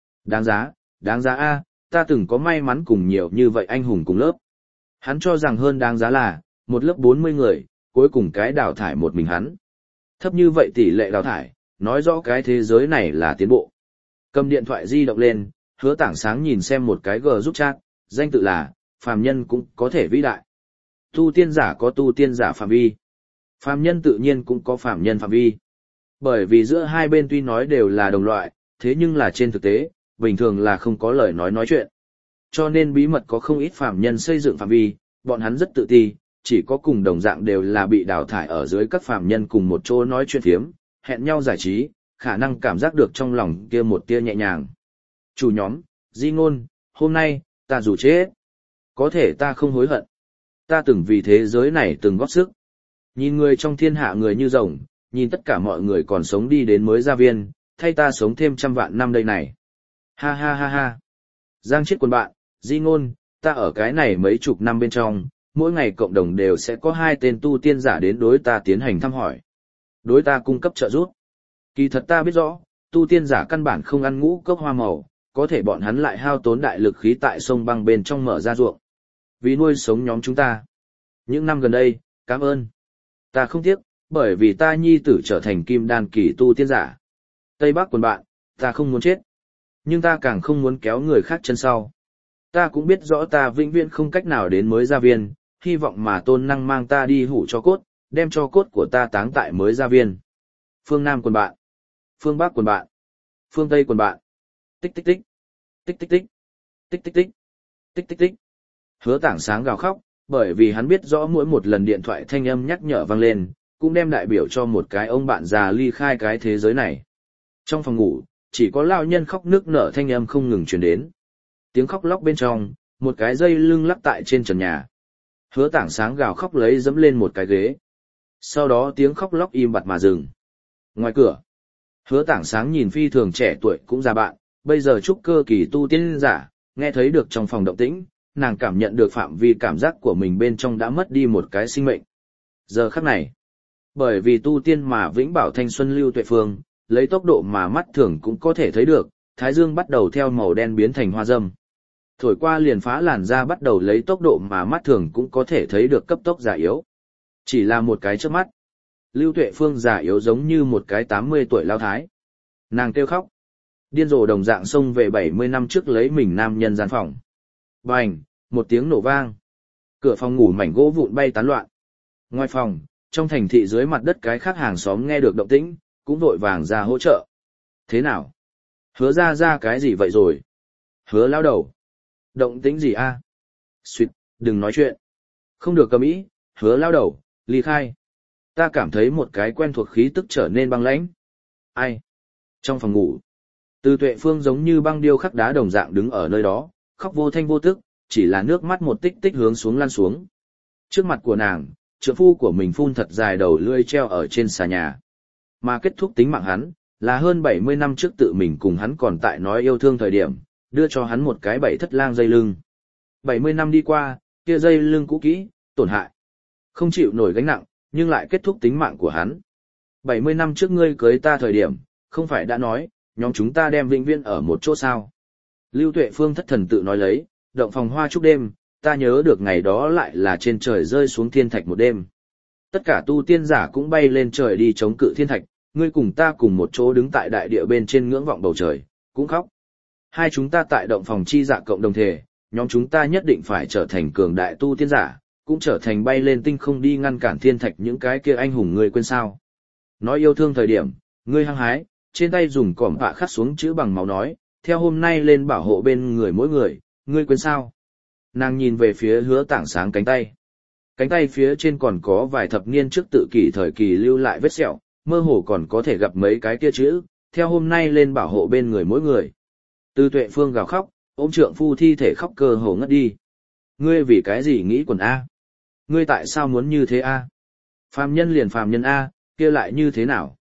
Đáng giá a, ta từng có may mắn cùng nhiều như vậy anh hùng cùng lớp. Hắn cho rằng hơn đáng giá là, một lớp 40 người, cuối cùng cái đào thải một mình hắn. Thấp như vậy tỷ lệ đào thải, nói rõ cái thế giới này là tiến bộ. Cầm điện thoại di động lên, Hứa Tảng Sáng nhìn xem một cái group chat, danh tự là, phàm nhân cũng có thể vĩ đại. Tu tiên giả có tu tiên giả phạm vi. Phàm nhân tự nhiên cũng có phàm nhân phạm vi. Bởi vì giữa hai bên tuy nói đều là đồng loại, thế nhưng là trên thực tế, bình thường là không có lời nói chuyện. Cho nên bí mật có không ít phàm nhân xây dựng phạm vi, bọn hắn rất tự ti, chỉ có cùng đồng dạng đều là bị đào thải ở dưới các phàm nhân cùng một chỗ nói chuyện phiếm, hẹn nhau giải trí, khả năng cảm giác được trong lòng kia một tia nhẹ nhàng. Chủ nhóm, Di Ngôn, hôm nay, ta dù chết, có thể ta không hối hận. Ta từng vì thế giới này từng góp sức. Nhìn người trong thiên hạ người như rồng, nhìn tất cả mọi người còn sống đi đến mới gia viên, thay ta sống thêm 100 vạn năm đây này. Ha ha ha ha. Giang chết quần bạn, Di Ngôn, ta ở cái này mấy chục năm bên trong, mỗi ngày cộng đồng đều sẽ có 2 tên tu tiên giả đến đối ta tiến hành thăm hỏi. Đối ta cung cấp trợ giúp. Kỳ thật ta biết rõ, tu tiên giả căn bản không ăn ngũ cốc hoa màu, có thể bọn hắn lại hao tốn đại lực khí tại sông băng bên trong mở ra ruộng. Vì nuôi sống nhóm chúng ta. Những năm gần đây, cảm ơn. Ta không tiếc, bởi vì ta nhi tử trở thành kim đan kỳ tu tiên giả. Tây Bắc quần bạn, ta không muốn chết. Nhưng ta càng không muốn kéo người khác chân sau. Ta cũng biết rõ ta vĩnh viễn không cách nào đến mới gia viên, hy vọng mà tôn năng mang ta đi hủ cho cốt, đem cho cốt của ta táng tại mới gia viên. Phương Nam quần bạn. Phương Bắc quần bạn. Phương Tây quần bạn. Tích tích tích. Tích tích tích. Tích tích tích. Tích tích tích. Hứa Tảng Sáng gào khóc, bởi vì hắn biết rõ mỗi một lần điện thoại thanh âm nhắc nhở vang lên, cũng đem đại biểu cho một cái ông bạn già ly khai cái thế giới này. Trong phòng ngủ, chỉ có lão nhân khóc nức nở thanh âm không ngừng truyền đến. Tiếng khóc lóc bên trong, một cái dây lưng lắc tại trên trần nhà. Hứa Tảng Sáng gào khóc lấy dẫm lên một cái ghế. Sau đó tiếng khóc lóc im bặt mà dừng. Ngoài cửa, Hứa Tảng Sáng nhìn phi thường trẻ tuổi cũng già bạn, bây giờ trúc cơ kỳ tu tiên giả, nghe thấy được trong phòng động tĩnh, nàng cảm nhận được phạm vi cảm giác của mình bên trong đã mất đi một cái sinh mệnh. Giờ khắc này, bởi vì tu tiên mà vĩnh bảo thanh xuân Lưu Tuệ Phương, lấy tốc độ mà mắt thường cũng có thể thấy được, thái dương bắt đầu theo màu đen biến thành hoa dâm. Thổi qua liền phá làn da bắt đầu lấy tốc độ mà mắt thường cũng có thể thấy được cấp tốc già yếu. Chỉ là một cái chớp mắt, Lưu Tuệ Phương già yếu giống như một cái 80 tuổi lao thái. Nàng kêu khóc. Điên rồ đồng dạng xông về 70 năm trước lấy mình nam nhân gian phòng. Bành, một tiếng nổ vang. Cửa phòng ngủ mảnh gỗ vụn bay tán loạn. Ngoài phòng, trong thành thị dưới mặt đất cái khác hàng xóm nghe được động tĩnh, cũng vội vàng ra hỗ trợ. Thế nào? Hứa ra cái gì vậy rồi? Hứa lao đầu. Động tĩnh gì a? Xuyệt, đừng nói chuyện. Không được cầm ý, Hứa lao đầu, ly khai. Ta cảm thấy một cái quen thuộc khí tức trở nên băng lãnh. Ai? Trong phòng ngủ, Từ Tuệ Phương giống như băng điêu khắc đá đồng dạng đứng ở nơi đó, khóc vô thanh vô tức, chỉ là nước mắt một tích tích hướng xuống lăn xuống. Trước mặt của nàng, trượng phu của mình phun thật dài đầu lưỡi treo ở trên xà nhà. Mà kết thúc tính mạng hắn, là hơn 70 năm trước tự mình cùng hắn còn tại nói yêu thương thời điểm, đưa cho hắn một cái bảy thất lang dây lưng. 70 năm đi qua, kia dây lưng cũ kỹ, tổn hại, không chịu nổi gánh nặng, nhưng lại kết thúc tính mạng của hắn. 70 năm trước ngươi cưới ta thời điểm, không phải đã nói, nhóm chúng ta đem vĩnh viễn ở một chỗ sao. Lưu Tuệ Phương thất thần tự nói lấy, động phòng hoa chúc đêm, ta nhớ được ngày đó lại là trên trời rơi xuống thiên thạch một đêm. Tất cả tu tiên giả cũng bay lên trời đi chống cự thiên thạch, ngươi cùng ta cùng một chỗ đứng tại đại địa bên trên ngưỡng vọng bầu trời, cũng khóc. Hai chúng ta tại động phòng chi dạ cộng đồng thể, nhóm chúng ta nhất định phải trở thành cường đại tu tiên giả, cũng trở thành bay lên tinh không đi ngăn cản thiên thạch những cái kia anh hùng ngươi quên sao. Nói yêu thương thời điểm, ngươi hăng hái, trên tay dùng cỏm vạ khắc xuống chữ bằng máu nói, theo hôm nay lên bảo hộ bên người mỗi người, ngươi quên sao. Nàng nhìn về phía Hứa Tảng Sáng cánh tay. Cánh tay phía trên còn có vài thập niên trước tự kỷ thời kỳ lưu lại vết sẹo, mơ hồ còn có thể gặp mấy cái kia chữ, theo hôm nay lên bảo hộ bên người mỗi người. Từ Tuệ Phương gào khóc, ôm trượng phu thi thể khóc cơ hồ ngất đi. Ngươi vì cái gì nghĩ quần A? Ngươi tại sao muốn như thế A? Phàm nhân liền phàm nhân A, kia lại như thế nào?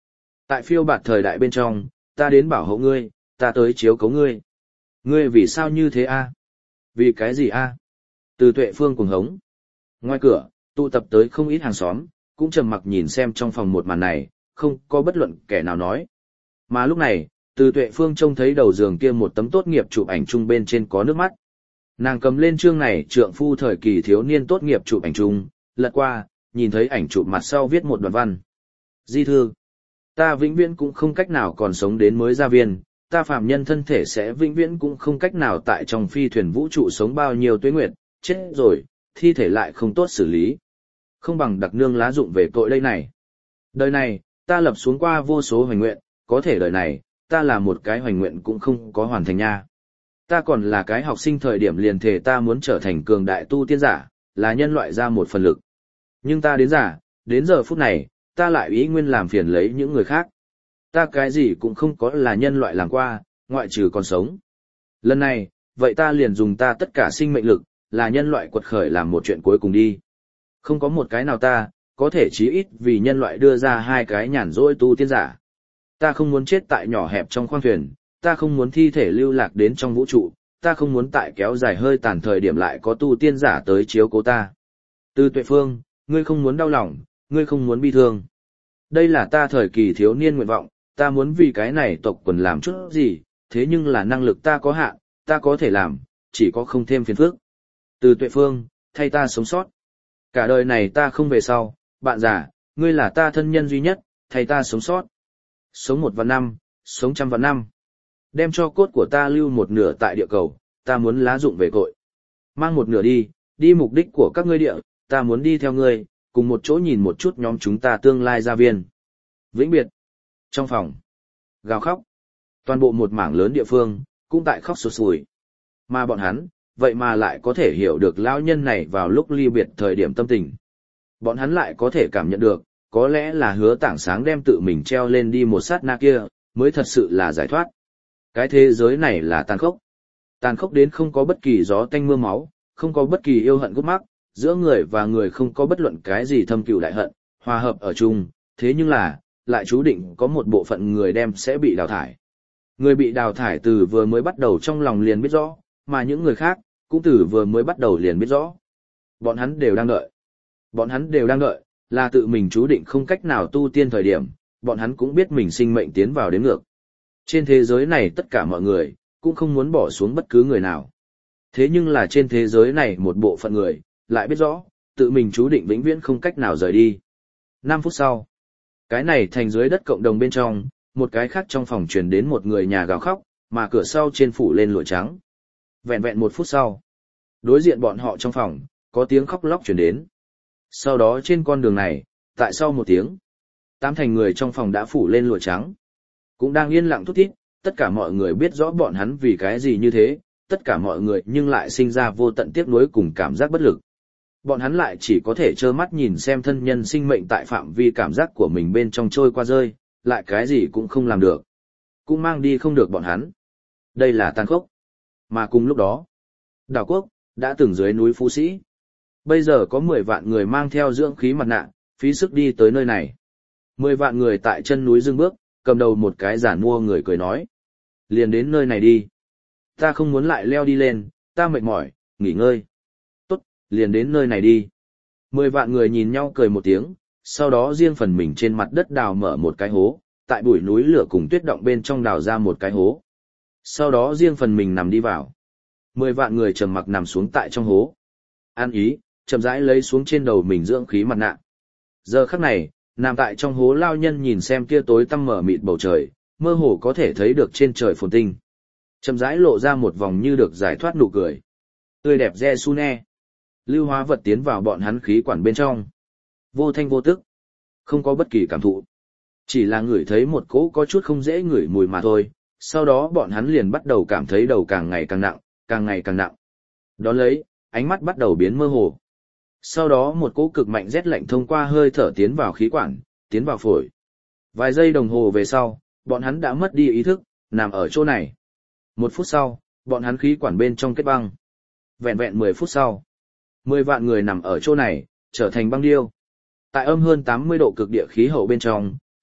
Tại phiêu bạt thời đại bên trong, ta đến bảo hộ ngươi, ta tới chiếu cố ngươi. Ngươi vì sao như thế a? Vì cái gì a? Từ Tuệ Phương cuồng hống. Ngoài cửa, tụ tập tới không ít hàng xóm, cũng trầm mặc nhìn xem trong phòng một màn này, không có bất luận kẻ nào nói. Mà lúc này, Từ Tuệ Phương trông thấy đầu giường kia một tấm tốt nghiệp chụp ảnh chung bên trên có nước mắt. Nàng cầm lên chương này trượng phu thời kỳ thiếu niên tốt nghiệp chụp ảnh chung, lật qua, nhìn thấy ảnh chụp mặt sau viết một đoạn văn. Di thư. Ta vĩnh viễn cũng không cách nào còn sống đến mới gia viên, ta phạm nhân thân thể sẽ vĩnh viễn cũng không cách nào tại trong phi thuyền vũ trụ sống bao nhiêu tuế nguyệt, chết rồi, thi thể lại không tốt xử lý. Không bằng đặc nương lá dụng về tội đây này. Đời này, ta lập xuống qua vô số hoành nguyện, có thể đời này, ta là một cái hoành nguyện cũng không có hoàn thành nha. Ta còn là cái học sinh thời điểm liền thể ta muốn trở thành cường đại tu tiên giả, là nhân loại ra một phần lực. Nhưng ta đến giờ phút này, ta lại ý nguyên làm phiền lấy những người khác. Ta cái gì cũng không có là nhân loại làm qua, ngoại trừ còn sống. Lần này, vậy ta liền dùng ta tất cả sinh mệnh lực, là nhân loại quật khởi làm một chuyện cuối cùng đi. Không có một cái nào ta, có thể chí ít vì nhân loại đưa ra hai cái nhàn rỗi tu tiên giả. Ta không muốn chết tại nhỏ hẹp trong khoang thuyền, ta không muốn thi thể lưu lạc đến trong vũ trụ, ta không muốn tại kéo dài hơi tàn thời điểm lại có tu tiên giả tới chiếu cố ta. Từ Tuệ Phương, ngươi không muốn đau lòng, ngươi không muốn bi thương. Đây là ta thời kỳ thiếu niên nguyện vọng, ta muốn vì cái này tộc quần làm chút gì, thế nhưng là năng lực ta có hạn, ta có thể làm, chỉ có không thêm phiền phức. Từ Tuệ Phương, thay ta sống sót. Cả đời này ta không về sau, bạn già, ngươi là ta thân nhân duy nhất, thay ta sống sót. Sống 1 vạn năm, sống 100 vạn năm. Đem cho cốt của ta lưu một nửa tại địa cầu, ta muốn lá dụng về cội. Mang một nửa đi mục đích của các ngươi địa, ta muốn đi theo ngươi, cùng một chỗ nhìn một chút nhóm chúng ta tương lai gia viên. Vĩnh biệt. Trong phòng. Gào khóc. Toàn bộ một mảng lớn địa phương, cũng tại khóc sụt sùi. Mà bọn hắn, vậy mà lại có thể hiểu được lão nhân này vào lúc ly biệt thời điểm tâm tình. Bọn hắn lại có thể cảm nhận được, có lẽ là Hứa Tảng Sáng đem tự mình treo lên đi một sát na kia, mới thật sự là giải thoát. Cái thế giới này là tàn khốc. Tàn khốc đến không có bất kỳ gió tanh mưa máu, không có bất kỳ yêu hận gút mắc, giữa người và người không có bất luận cái gì thâm cừu đại hận, hòa hợp ở chung, thế nhưng là, lại chú định có một bộ phận người đem sẽ bị đào thải. Người bị đào thải từ vừa mới bắt đầu trong lòng liền biết rõ, mà những người khác, cũng từ vừa mới bắt đầu liền biết rõ. Bọn hắn đều đang đợi. Bọn hắn đều đang đợi, là tự mình chú định không cách nào tu tiên thời điểm, bọn hắn cũng biết mình sinh mệnh tiến vào đến ngược. Trên thế giới này tất cả mọi người, cũng không muốn bỏ xuống bất cứ người nào. Thế nhưng là trên thế giới này một bộ phận người, lại biết rõ, tự mình chú định vĩnh viễn không cách nào rời đi. 5 phút sau, cái này thành dưới đất cộng đồng bên trong, một cái khác trong phòng truyền đến một người nhà gào khóc, mà cửa sau trên phủ lên lụa trắng. Vẹn vẹn 1 phút sau, đối diện bọn họ trong phòng, có tiếng khóc lóc truyền đến. Sau đó trên con đường này, tại sau 1 tiếng, 8 thành người trong phòng đã phủ lên lụa trắng. Cũng đang yên lặng thút thít, tất cả mọi người biết rõ bọn hắn vì cái gì như thế, tất cả mọi người nhưng lại sinh ra vô tận tiếc nuối cùng cảm giác bất lực. Bọn hắn lại chỉ có thể trơ mắt nhìn xem thân nhân sinh mệnh tại phạm vi cảm giác của mình bên trong trôi qua rơi, lại cái gì cũng không làm được. Cũng mang đi không được bọn hắn. Đây là tàn khốc. Mà cùng lúc đó, đảo quốc, đã từng dưới núi Phú Sĩ. Bây giờ có 10 vạn người mang theo dưỡng khí mặt nạ, phí sức đi tới nơi này. 10 vạn người tại chân núi dừng bước, cầm đầu một cái giản mua người cười nói. Liền đến nơi này đi. Ta không muốn lại leo đi lên, ta mệt mỏi, nghỉ ngơi. Tốt, liền đến nơi này đi. 10 vạn người nhìn nhau cười một tiếng, sau đó riêng phần mình trên mặt đất đào mở một cái hố, tại bụi núi lửa cùng tuyết động bên trong đào ra một cái hố. Sau đó riêng phần mình nằm đi vào. 10 vạn người trầm mặc nằm xuống tại trong hố. An ý, chậm rãi lấy xuống trên đầu mình dưỡng khí mặt nạ. Giờ khắc này, nằm tại trong hố lao nhân nhìn xem kia tối tăm mở mịt bầu trời, mơ hồ có thể thấy được trên trời phồn tinh. Chậm rãi lộ ra một vòng như được giải thoát nụ cười. Tươi đẹp Jesune. Lưu hóa vật tiến vào bọn hắn khí quản bên trong. Vô thanh vô tức. Không có bất kỳ cảm thụ. Chỉ là ngửi thấy một cỗ có chút không dễ ngửi mùi mà thôi. Sau đó bọn hắn liền bắt đầu cảm thấy đầu càng ngày càng nặng, càng ngày càng nặng. Đón lấy, ánh mắt bắt đầu biến mơ hồ. Sau đó một cỗ cực mạnh rét lạnh thông qua hơi thở tiến vào khí quản, tiến vào phổi. Vài giây đồng hồ về sau, bọn hắn đã mất đi ý thức, nằm ở chỗ này. 1 phút sau, bọn hắn khí quản bên trong kết băng. Vẹn vẹn 10 phút sau, 10 vạn người nằm ở chỗ này, trở thành băng điêu. Tại âm hơn 80 độ cực địa khí hậu bên trong,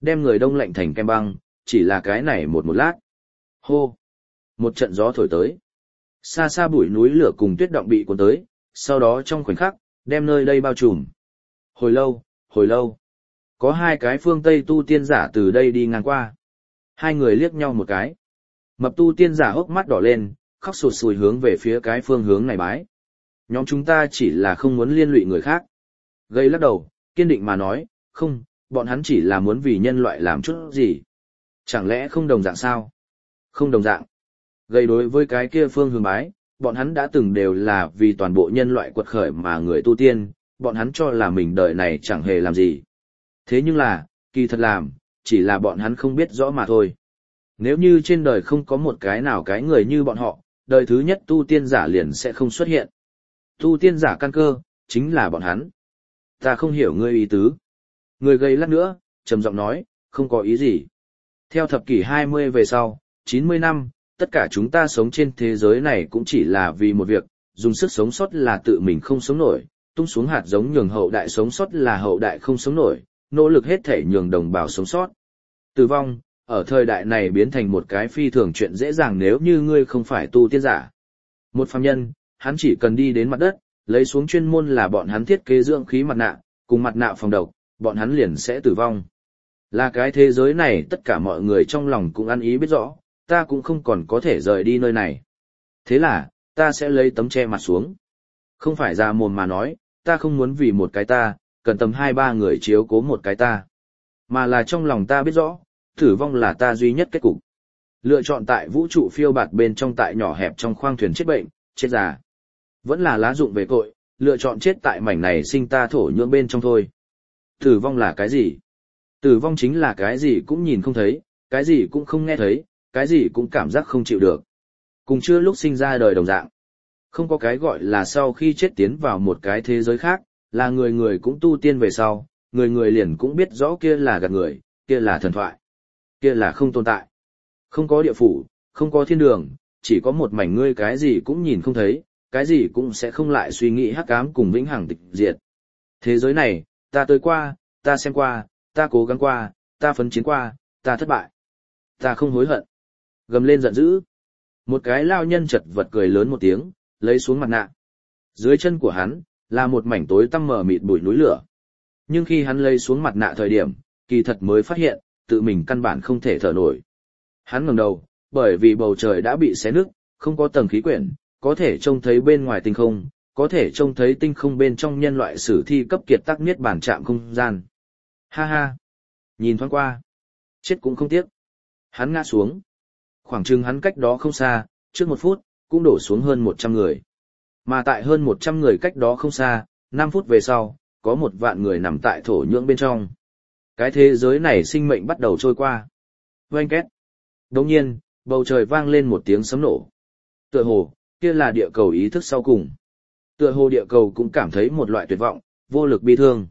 đem người đông lạnh thành kem băng, chỉ là cái này một lát. Hô! Một trận gió thổi tới. Xa xa bụi núi lửa cùng tuyết động bị cuốn tới, sau đó trong khoảnh khắc, đem nơi đây bao trùm. Hồi lâu. Có hai cái phương Tây tu tiên giả từ đây đi ngang qua. Hai người liếc nhau một cái. Mập tu tiên giả hốc mắt đỏ lên, khóc sụt sùi hướng về phía cái phương hướng này bái. Nhóm chúng ta chỉ là không muốn liên lụy người khác. Gây lắc đầu, kiên định mà nói, không, bọn hắn chỉ là muốn vì nhân loại làm chút gì. Chẳng lẽ không đồng dạng sao? Không đồng dạng. Gây đối với cái kia phương hướng bái, bọn hắn đã từng đều là vì toàn bộ nhân loại quật khởi mà người tu tiên, bọn hắn cho là mình đời này chẳng hề làm gì. Thế nhưng là, kỳ thật làm, chỉ là bọn hắn không biết rõ mà thôi. Nếu như trên đời không có một cái nào cái người như bọn họ, đời thứ nhất tu tiên giả liền sẽ không xuất hiện. Tu tiên giả căn cơ, chính là bọn hắn. Ta không hiểu ngươi ý tứ. Người gây lát nữa, trầm giọng nói, không có ý gì. Theo thập kỷ 20 về sau, 90 năm, tất cả chúng ta sống trên thế giới này cũng chỉ là vì một việc, dùng sức sống sót là tự mình không sống nổi, tung xuống hạt giống nhường hậu đại sống sót là hậu đại không sống nổi, nỗ lực hết thể nhường đồng bào sống sót. Tử vong, ở thời đại này biến thành một cái phi thường chuyện dễ dàng nếu như ngươi không phải tu tiên giả. Một phàm nhân, hắn chỉ cần đi đến mặt đất, lấy xuống chuyên môn là bọn hắn thiết kế dưỡng khí mặt nạ, cùng mặt nạ phòng độc, bọn hắn liền sẽ tử vong. Là cái thế giới này tất cả mọi người trong lòng cũng ăn ý biết rõ, ta cũng không còn có thể rời đi nơi này. Thế là, ta sẽ lấy tấm che mặt xuống. Không phải ra mồm mà nói, ta không muốn vì một cái ta, cần tầm 2-3 người chiếu cố một cái ta. Mà là trong lòng ta biết rõ, tử vong là ta duy nhất kết cục. Lựa chọn tại vũ trụ phiêu bạt bên trong tại nhỏ hẹp trong khoang thuyền chết bệnh, chết già. Vẫn là lá dụng về cội, lựa chọn chết tại mảnh này sinh ta thổ nhưỡng bên trong thôi. Tử vong là cái gì? Tử vong chính là cái gì cũng nhìn không thấy, cái gì cũng không nghe thấy, cái gì cũng cảm giác không chịu được. Cùng chưa lúc sinh ra đời đồng dạng. Không có cái gọi là sau khi chết tiến vào một cái thế giới khác, là người người cũng tu tiên về sau, người người liền cũng biết rõ kia là gạt người, kia là thần thoại, kia là không tồn tại. Không có địa phủ, không có thiên đường, chỉ có một mảnh ngươi cái gì cũng nhìn không thấy, cái gì cũng sẽ không lại suy nghĩ hắc ám cùng vĩnh hằng tịch diệt. Thế giới này, ta tới qua, ta xem qua, ta cố gắng qua, ta phấn chiến qua, ta thất bại. Ta không hối hận. Gầm lên giận dữ. Một cái lao nhân chật vật cười lớn một tiếng, lấy xuống mặt nạ. Dưới chân của hắn, là một mảnh tối tăm mờ mịt bụi núi lửa. Nhưng khi hắn lấy xuống mặt nạ thời điểm, kỳ thật mới phát hiện, tự mình căn bản không thể thở nổi. Hắn ngẩng đầu, bởi vì bầu trời đã bị xé nứt, không có tầng khí quyển, có thể trông thấy bên ngoài tinh không, có thể trông thấy tinh không bên trong nhân loại sử thi cấp kiệt tác niết bàn chạm không gian. Ha ha! Nhìn thoáng qua. Chết cũng không tiếc. Hắn ngã xuống. Khoảng chừng hắn cách đó không xa, trước 1 phút, cũng đổ xuống hơn 100 người. Mà tại hơn 100 người cách đó không xa, 5 phút về sau, có 1 vạn người nằm tại thổ nhưỡng bên trong. Cái thế giới này sinh mệnh bắt đầu trôi qua. Oanh két. Đồng nhiên, bầu trời vang lên một tiếng sấm nổ. Tựa hồ, kia là địa cầu ý thức sau cùng. Tựa hồ địa cầu cũng cảm thấy một loại tuyệt vọng, vô lực bi thương.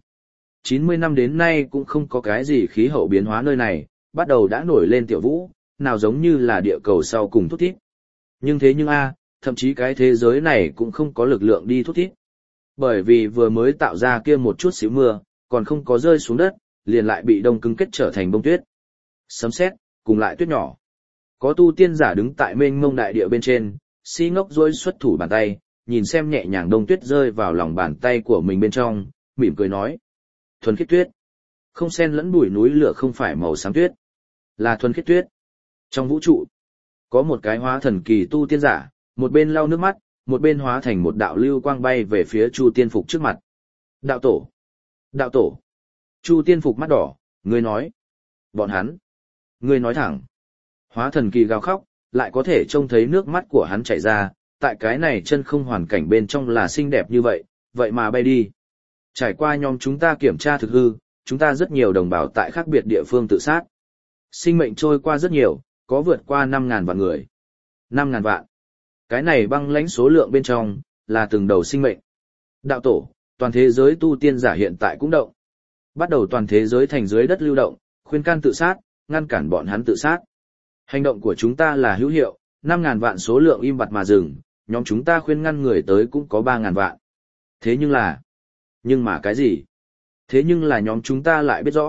90 năm đến nay cũng không có cái gì khí hậu biến hóa nơi này, bắt đầu đã nổi lên tiểu vũ, nào giống như là địa cầu sau cùng thút thít. Nhưng thậm chí cái thế giới này cũng không có lực lượng đi thút thít. Bởi vì vừa mới tạo ra kia một chút xíu mưa, còn không có rơi xuống đất, liền lại bị đông cứng kết trở thành bông tuyết. Sấm sét, cùng lại tuyết nhỏ. Có tu tiên giả đứng tại mênh mông đại địa bên trên, si ngốc rối xuất thủ bàn tay, nhìn xem nhẹ nhàng đông tuyết rơi vào lòng bàn tay của mình bên trong, mỉm cười nói. Thuần khiết tuyết. Không xen lẫn bụi núi lửa không phải màu xám tuyết, là thuần khiết tuyết. Trong vũ trụ, có một cái hóa thần kỳ tu tiên giả, một bên lau nước mắt, một bên hóa thành một đạo lưu quang bay về phía Chu Tiên Phục trước mặt. Đạo tổ! Đạo tổ! Chu Tiên Phục mắt đỏ, ngươi nói. Bọn hắn! Ngươi nói thẳng. Hóa thần kỳ gào khóc, lại có thể trông thấy nước mắt của hắn chảy ra, tại cái này chân không hoàn cảnh bên trong là xinh đẹp như vậy, vậy mà bay đi. Trải qua nhóm chúng ta kiểm tra thực hư, chúng ta rất nhiều đồng bào tại khác biệt địa phương tự sát. Sinh mệnh trôi qua rất nhiều, có vượt qua 5.000 vạn người. 5.000 vạn. Cái này băng lãnh số lượng bên trong, là từng đầu sinh mệnh. Đạo tổ, toàn thế giới tu tiên giả hiện tại cũng động. Bắt đầu toàn thế giới thành dưới đất lưu động, khuyên can tự sát, ngăn cản bọn hắn tự sát. Hành động của chúng ta là hữu hiệu, 5.000 vạn số lượng im bặt mà dừng, nhóm chúng ta khuyên ngăn người tới cũng có 3.000 vạn. Thế nhưng mà cái gì? Thế nhưng là nhóm chúng ta lại biết rõ,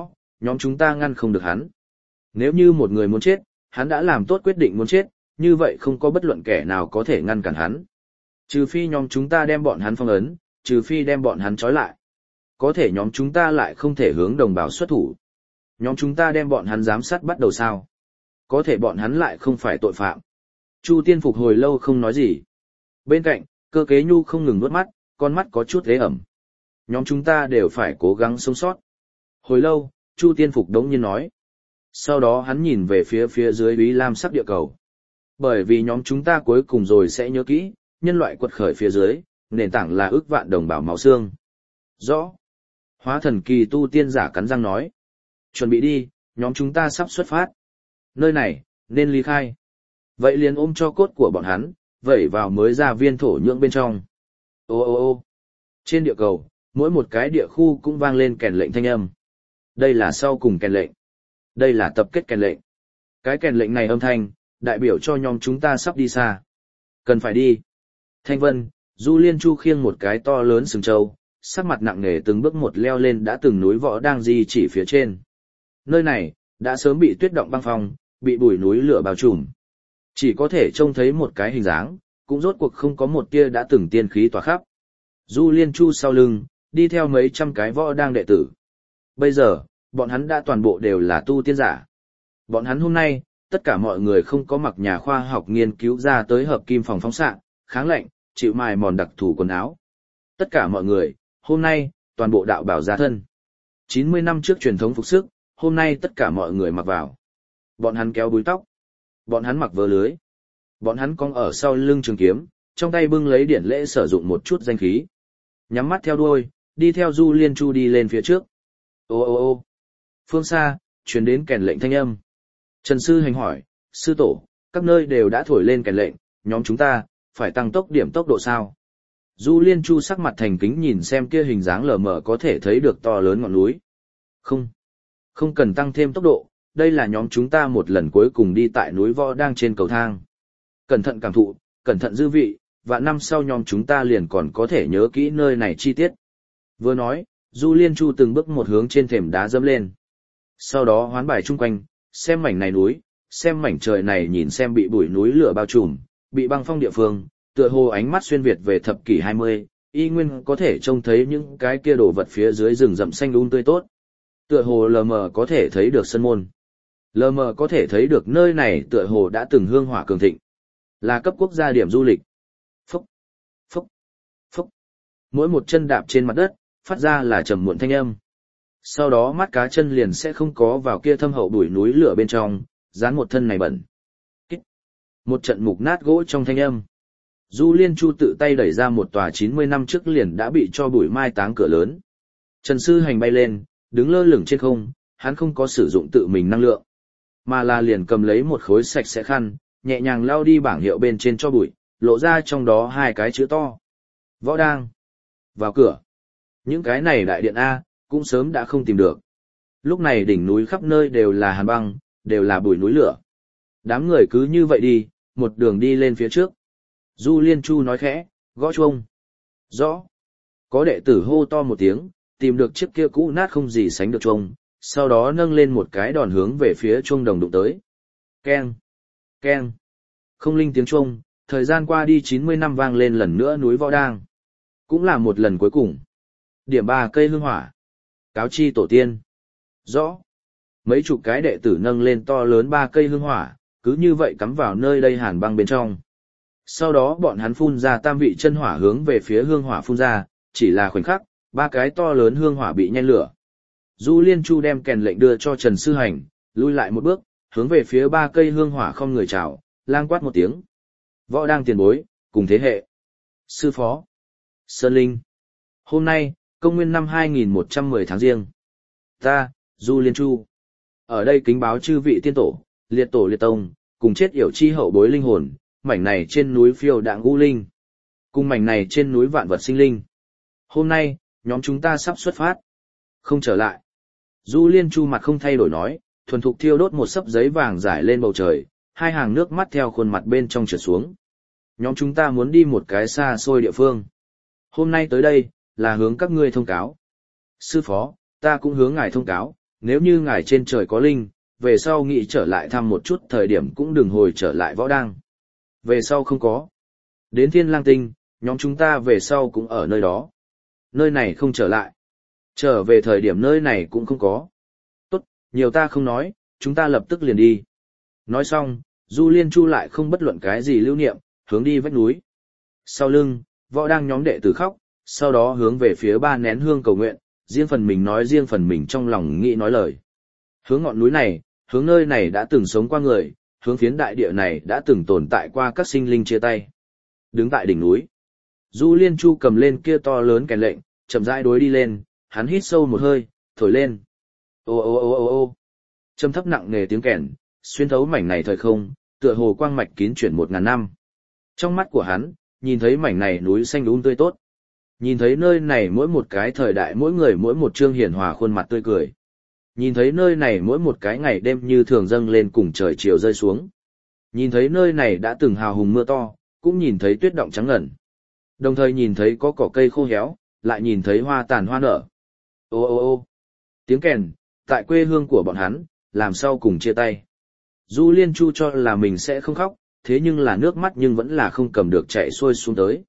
nhóm chúng ta ngăn không được hắn. Nếu như một người muốn chết, hắn đã làm tốt quyết định muốn chết, như vậy không có bất luận kẻ nào có thể ngăn cản hắn. Trừ phi nhóm chúng ta đem bọn hắn phong ấn, trừ phi đem bọn hắn trói lại. Có thể nhóm chúng ta lại không thể hướng đồng bào xuất thủ. Nhóm chúng ta đem bọn hắn giám sát bắt đầu sao? Có thể bọn hắn lại không phải tội phạm. Chu Tiên Phục hồi lâu không nói gì. Bên cạnh, Cơ Kế Nhu không ngừng nuốt mắt, con mắt có chút ế ẩm. Nhóm chúng ta đều phải cố gắng sống sót. Hồi lâu, Chu Tiên Phục đống nhiên nói. Sau đó hắn nhìn về phía dưới Úy Lam sắc địa cầu. Bởi vì nhóm chúng ta cuối cùng rồi sẽ nhớ kỹ, nhân loại quật khởi phía dưới, nền tảng là ước vạn đồng bào máu xương. Rõ. Hóa thần kỳ tu tiên giả cắn răng nói. Chuẩn bị đi, nhóm chúng ta sắp xuất phát. Nơi này, nên ly khai. Vậy liền ôm cho cốt của bọn hắn, vẩy vào mới ra viên thổ nhưỡng bên trong. Ô ô ô. Trên địa cầu, mỗi một cái địa khu cũng vang lên kèn lệnh thanh âm. Đây là sau cùng kèn lệnh. Đây là tập kết kèn lệnh. Cái kèn lệnh này âm thanh, đại biểu cho nhóm chúng ta sắp đi xa. Cần phải đi. Thanh Vân, Du Liên Chu khiêng một cái to lớn sừng trâu, sắc mặt nặng nề từng bước một leo lên đã từng núi võ đang di chỉ phía trên. Nơi này, đã sớm bị tuyết động băng phong, bị bụi núi lửa bao trùm. Chỉ có thể trông thấy một cái hình dáng, cũng rốt cuộc không có một tia đã từng tiên khí tỏa khắp. Du Liên Chu sau lưng, đi theo mấy trăm cái võ đang đệ tử. Bây giờ, bọn hắn đã toàn bộ đều là tu tiên giả. Bọn hắn hôm nay, tất cả mọi người không có mặc nhà khoa học nghiên cứu ra tới hợp kim phòng phóng xạ, kháng lạnh, chịu mài mòn đặc thù quần áo. Tất cả mọi người, hôm nay, toàn bộ đạo bảo ra thân. 90 năm trước truyền thống phục sức, hôm nay tất cả mọi người mặc vào. Bọn hắn kéo búi tóc. Bọn hắn mặc vớ lưới. Bọn hắn cong ở sau lưng trường kiếm, trong tay bưng lấy điển lễ sử dụng một chút danh khí. Nhắm mắt theo đuôi, đi theo Du Liên Chu đi lên phía trước. Ô ô ô. Phương xa, truyền đến kèn lệnh thanh âm. Trần Sư Hành hỏi, sư tổ, các nơi đều đã thổi lên kèn lệnh, nhóm chúng ta, phải tăng tốc điểm tốc độ sao? Du Liên Chu sắc mặt thành kính nhìn xem kia hình dáng lờ mờ có thể thấy được to lớn ngọn núi. Không cần tăng thêm tốc độ, đây là nhóm chúng ta một lần cuối cùng đi tại núi võ đang trên cầu thang. Cẩn thận cảm thụ, cẩn thận dư vị, và năm sau nhóm chúng ta liền còn có thể nhớ kỹ nơi này chi tiết. Vừa nói, Du Liên Chu từng bước một hướng trên thềm đá dẫm lên. Sau đó hoán bài chung quanh, xem mảnh này núi, xem mảnh trời này nhìn xem bị bụi núi lửa bao trùm, bị băng phong địa phương, tựa hồ ánh mắt xuyên việt về thập kỷ 20, y nguyên có thể trông thấy những cái kia đồ vật phía dưới rừng rậm xanh tươi tốt. Tựa hồ lờ mờ có thể thấy được sân môn. Lờ mờ có thể thấy được nơi này tựa hồ đã từng hương hỏa cường thịnh. Là cấp quốc gia điểm du lịch. Phúc, phúc, phúc. Mỗi một chân đạp trên mặt đất, phát ra là trầm muộn thanh âm. Sau đó mắt cá chân liền sẽ không có vào kia thâm hậu bụi núi lửa bên trong, dán một thân này bẩn. Kích. Một trận mục nát gỗ trong thanh âm. Du Liên Chu tự tay đẩy ra một tòa 90 năm trước liền đã bị cho bụi mai táng cửa lớn. Trần Sư Hành bay lên, đứng lơ lửng trên không, hắn không có sử dụng tự mình năng lượng, mà là liền cầm lấy một khối sạch sẽ khăn, nhẹ nhàng lau đi bảng hiệu bên trên cho bụi, lộ ra trong đó hai cái chữ to. Võ đang. Vào cửa. Những cái này đại điện A, cũng sớm đã không tìm được. Lúc này đỉnh núi khắp nơi đều là hàn băng, đều là bụi núi lửa. Đám người cứ như vậy đi, một đường đi lên phía trước. Du Liên Chu nói khẽ, gõ chuông. Rõ. Có đệ tử hô to một tiếng, tìm được chiếc kia cũ nát không gì sánh được chuông, sau đó nâng lên một cái đòn hướng về phía chuông đồng đụng tới. Keng, keng. Không linh tiếng chuông, thời gian qua đi 90 năm vang lên lần nữa núi Võ Đang. Cũng là một lần cuối cùng. Điểm 3 cây hương hỏa. Cáo chi tổ tiên. Rõ. Mấy chục cái đệ tử nâng lên to lớn 3 cây hương hỏa, cứ như vậy cắm vào nơi đây hàn băng bên trong. Sau đó bọn hắn phun ra tam vị chân hỏa hướng về phía hương hỏa phun ra, chỉ là khoảnh khắc, 3 cái to lớn hương hỏa bị nhen lửa. Du Liên Chu đem kèn lệnh đưa cho Trần Sư Hành, lui lại một bước, hướng về phía 3 cây hương hỏa không người chào, lang quát một tiếng. Võ đang tiền bối, cùng thế hệ. Sư phó. Sơn Linh. Hôm nay, công nguyên năm 2110 tháng Giêng. Ta, Du Liên Chu. Ở đây kính báo chư vị tiên tổ liệt tông, cùng chết yểu chi hậu bối linh hồn, mảnh này trên núi phiêu đạng u linh. Cùng mảnh này trên núi vạn vật sinh linh. Hôm nay, nhóm chúng ta sắp xuất phát. Không trở lại. Du Liên Chu mặt không thay đổi nói, thuần thục thiêu đốt một sấp giấy vàng rải lên bầu trời, hai hàng nước mắt theo khuôn mặt bên trong trượt xuống. Nhóm chúng ta muốn đi một cái xa xôi địa phương. Hôm nay tới đây, là hướng các ngươi thông cáo. Sư phó, ta cũng hướng ngài thông cáo, nếu như ngài trên trời có linh, về sau nghĩ trở lại thăm một chút thời điểm cũng đừng hồi trở lại võ đang. Về sau không có. Đến Thiên Lang Tinh, nhóm chúng ta về sau cũng ở nơi đó. Nơi này không trở lại. Trở về thời điểm nơi này cũng không có. Tốt, nhiều ta không nói, chúng ta lập tức liền đi. Nói xong, Du Liên Chu lại không bất luận cái gì lưu niệm, hướng đi vách núi. Sau lưng, võ đang nhóm đệ tử khóc, sau đó hướng về phía ba nén hương cầu nguyện, riêng phần mình nói riêng phần mình trong lòng nghĩ nói lời. Hướng ngọn núi này, hướng nơi này đã từng sống qua người, hướng phiến đại địa này đã từng tồn tại qua các sinh linh chia tay. Đứng tại đỉnh núi, Du Liên Chu cầm lên kia to lớn kèn lệnh, chậm rãi đối đi lên, hắn hít sâu một hơi, thổi lên. Ô ô ô ô ô, trầm thấp nặng nề tiếng kèn, xuyên thấu mảnh này thời không, tựa hồ quang mạch kín chuyển 1000 năm. Trong mắt của hắn, nhìn thấy mảnh này núi xanh tươi tốt. Nhìn thấy nơi này mỗi một cái thời đại mỗi người mỗi một trương hiển hòa khuôn mặt tươi cười. Nhìn thấy nơi này mỗi một cái ngày đêm như thường dâng lên cùng trời chiều rơi xuống. Nhìn thấy nơi này đã từng hào hùng mưa to, cũng nhìn thấy tuyết động trắng ngần. Đồng thời nhìn thấy có cỏ cây khô héo, lại nhìn thấy hoa tàn hoa nở. Ô ô ô, tiếng kèn, tại quê hương của bọn hắn, làm sao cùng chia tay. Du Liên Chu cho là mình sẽ không khóc, thế nhưng là nước mắt nhưng vẫn là không cầm được chạy xuôi xuống tới.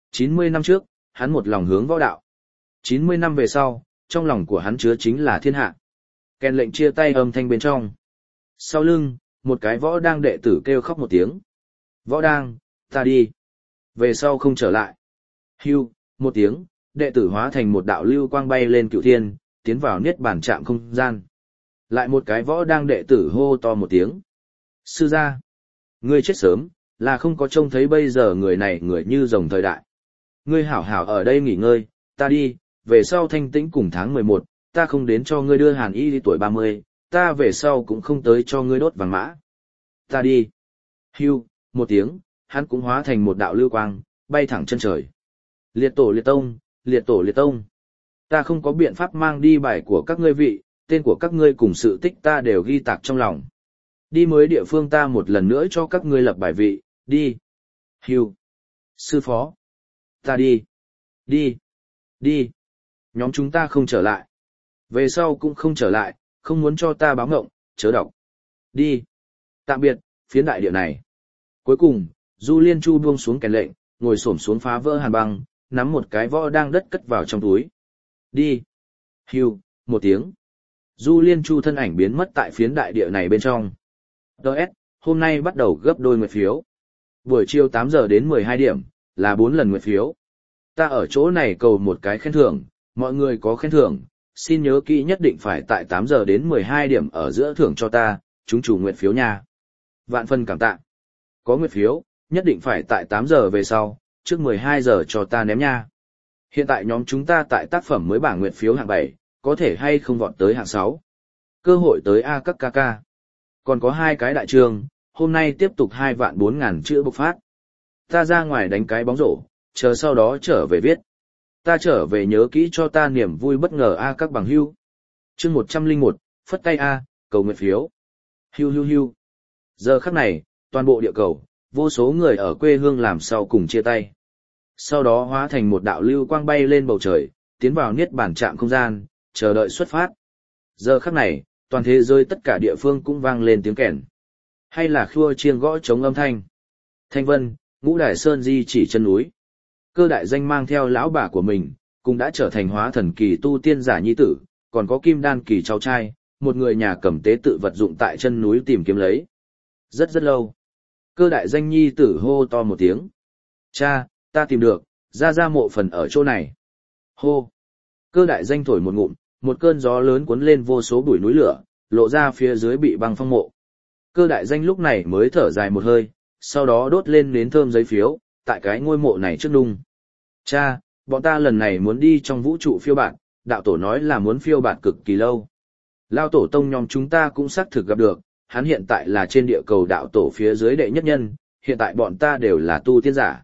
90 năm trước, hắn một lòng hướng võ đạo. 90 năm về sau, trong lòng của hắn chứa chính là thiên hạ. Kèn lệnh chia tay âm thanh bên trong. Sau lưng, một cái võ đang đệ tử kêu khóc một tiếng. Võ đang, ta đi. Về sau không trở lại. Hưu, một tiếng, đệ tử hóa thành một đạo lưu quang bay lên cửu thiên, tiến vào niết bàn trạm không gian. Lại một cái võ đang đệ tử hô to một tiếng. Sư gia, ngươi chết sớm, là không có trông thấy bây giờ người này người như rồng thời đại. Ngươi hảo hảo ở đây nghỉ ngơi, ta đi, về sau thanh tĩnh cùng tháng 11, ta không đến cho ngươi đưa Hàn Y đi tuổi 30, ta về sau cũng không tới cho ngươi đốt vàng mã. Ta đi. Hưu, một tiếng, hắn cũng hóa thành một đạo lưu quang, bay thẳng chân trời. Liệt tổ liệt tông, liệt tổ liệt tông. Ta không có biện pháp mang đi bài của các ngươi vị, tên của các ngươi cùng sự tích ta đều ghi tạc trong lòng. Đi mới địa phương ta một lần nữa cho các ngươi lập bài vị, đi. Hưu. Sư phó. Ta đi. Đi. Đi. Nhóm chúng ta không trở lại. Về sau cũng không trở lại, không muốn cho ta báo ngộng, chớ đọc. Đi. Tạm biệt, phiến đại địa này. Cuối cùng, Du Liên Chu buông xuống kèn lệnh, ngồi xổm xuống phá vỡ hàn băng, nắm một cái võ đang đất cất vào trong túi. Đi. Hưu, một tiếng. Du Liên Chu thân ảnh biến mất tại phiến đại địa này bên trong. Đợt, hôm nay bắt đầu gấp đôi nguyệt phiếu. Buổi chiều 8 giờ đến 12 điểm, là 4 lần nguyệt phiếu. Ta ở chỗ này cầu một cái khen thưởng, mọi người có khen thưởng, xin nhớ kỹ nhất định phải tại 8 giờ đến 12 điểm ở giữa thưởng cho ta, chúng chủ nguyệt phiếu nha. Vạn phân cảm tạ. Có nguyệt phiếu, nhất định phải tại 8 giờ về sau, trước 12 giờ cho ta ném nha. Hiện tại nhóm chúng ta tại tác phẩm mới bảng nguyệt phiếu hạng 7, có thể hay không vọt tới hạng 6. Cơ hội tới A các ca ca. Còn có 2 cái đại trường, hôm nay tiếp tục 2.400.000 chữ bộc phát. Ta ra ngoài đánh cái bóng rổ, chờ sau đó trở về viết. Ta trở về nhớ kỹ cho ta niềm vui bất ngờ A các bằng hưu. Chương 101, phất tay A, cầu nguyện phiếu. Hưu hưu hưu. Giờ khắc này, toàn bộ địa cầu, vô số người ở quê hương làm sau cùng chia tay. Sau đó hóa thành một đạo lưu quang bay lên bầu trời, tiến vào niết bàn trạm không gian, chờ đợi xuất phát. Giờ khắc này, toàn thế giới tất cả địa phương cũng vang lên tiếng kèn. Hay là khua chiêng gõ trống âm thanh. Thanh Vân, Ngũ Đài Sơn di chỉ chân núi. Cơ Đại Danh mang theo lão bà của mình, cũng đã trở thành hóa thần kỳ tu tiên giả nhi tử, còn có kim đan kỳ cháu trai, một người nhà cầm tế tự vật dụng tại chân núi tìm kiếm lấy. Rất rất lâu. Cơ Đại Danh nhi tử hô to một tiếng. Cha, ta tìm được, ra mộ phần ở chỗ này. Hô. Cơ Đại Danh thổi một ngụm, một cơn gió lớn cuốn lên vô số bụi núi lửa, lộ ra phía dưới bị băng phong mộ. Cơ Đại Danh lúc này mới thở dài một hơi, sau đó đốt lên nến thơm giấy phiếu, tại cái ngôi mộ này trước đung. Cha, bọn ta lần này muốn đi trong vũ trụ phiêu bạt, đạo tổ nói là muốn phiêu bạt cực kỳ lâu. Lao tổ tông nhóm chúng ta cũng xác thực gặp được, hắn hiện tại là trên địa cầu đạo tổ phía dưới đệ nhất nhân, hiện tại bọn ta đều là tu tiên giả.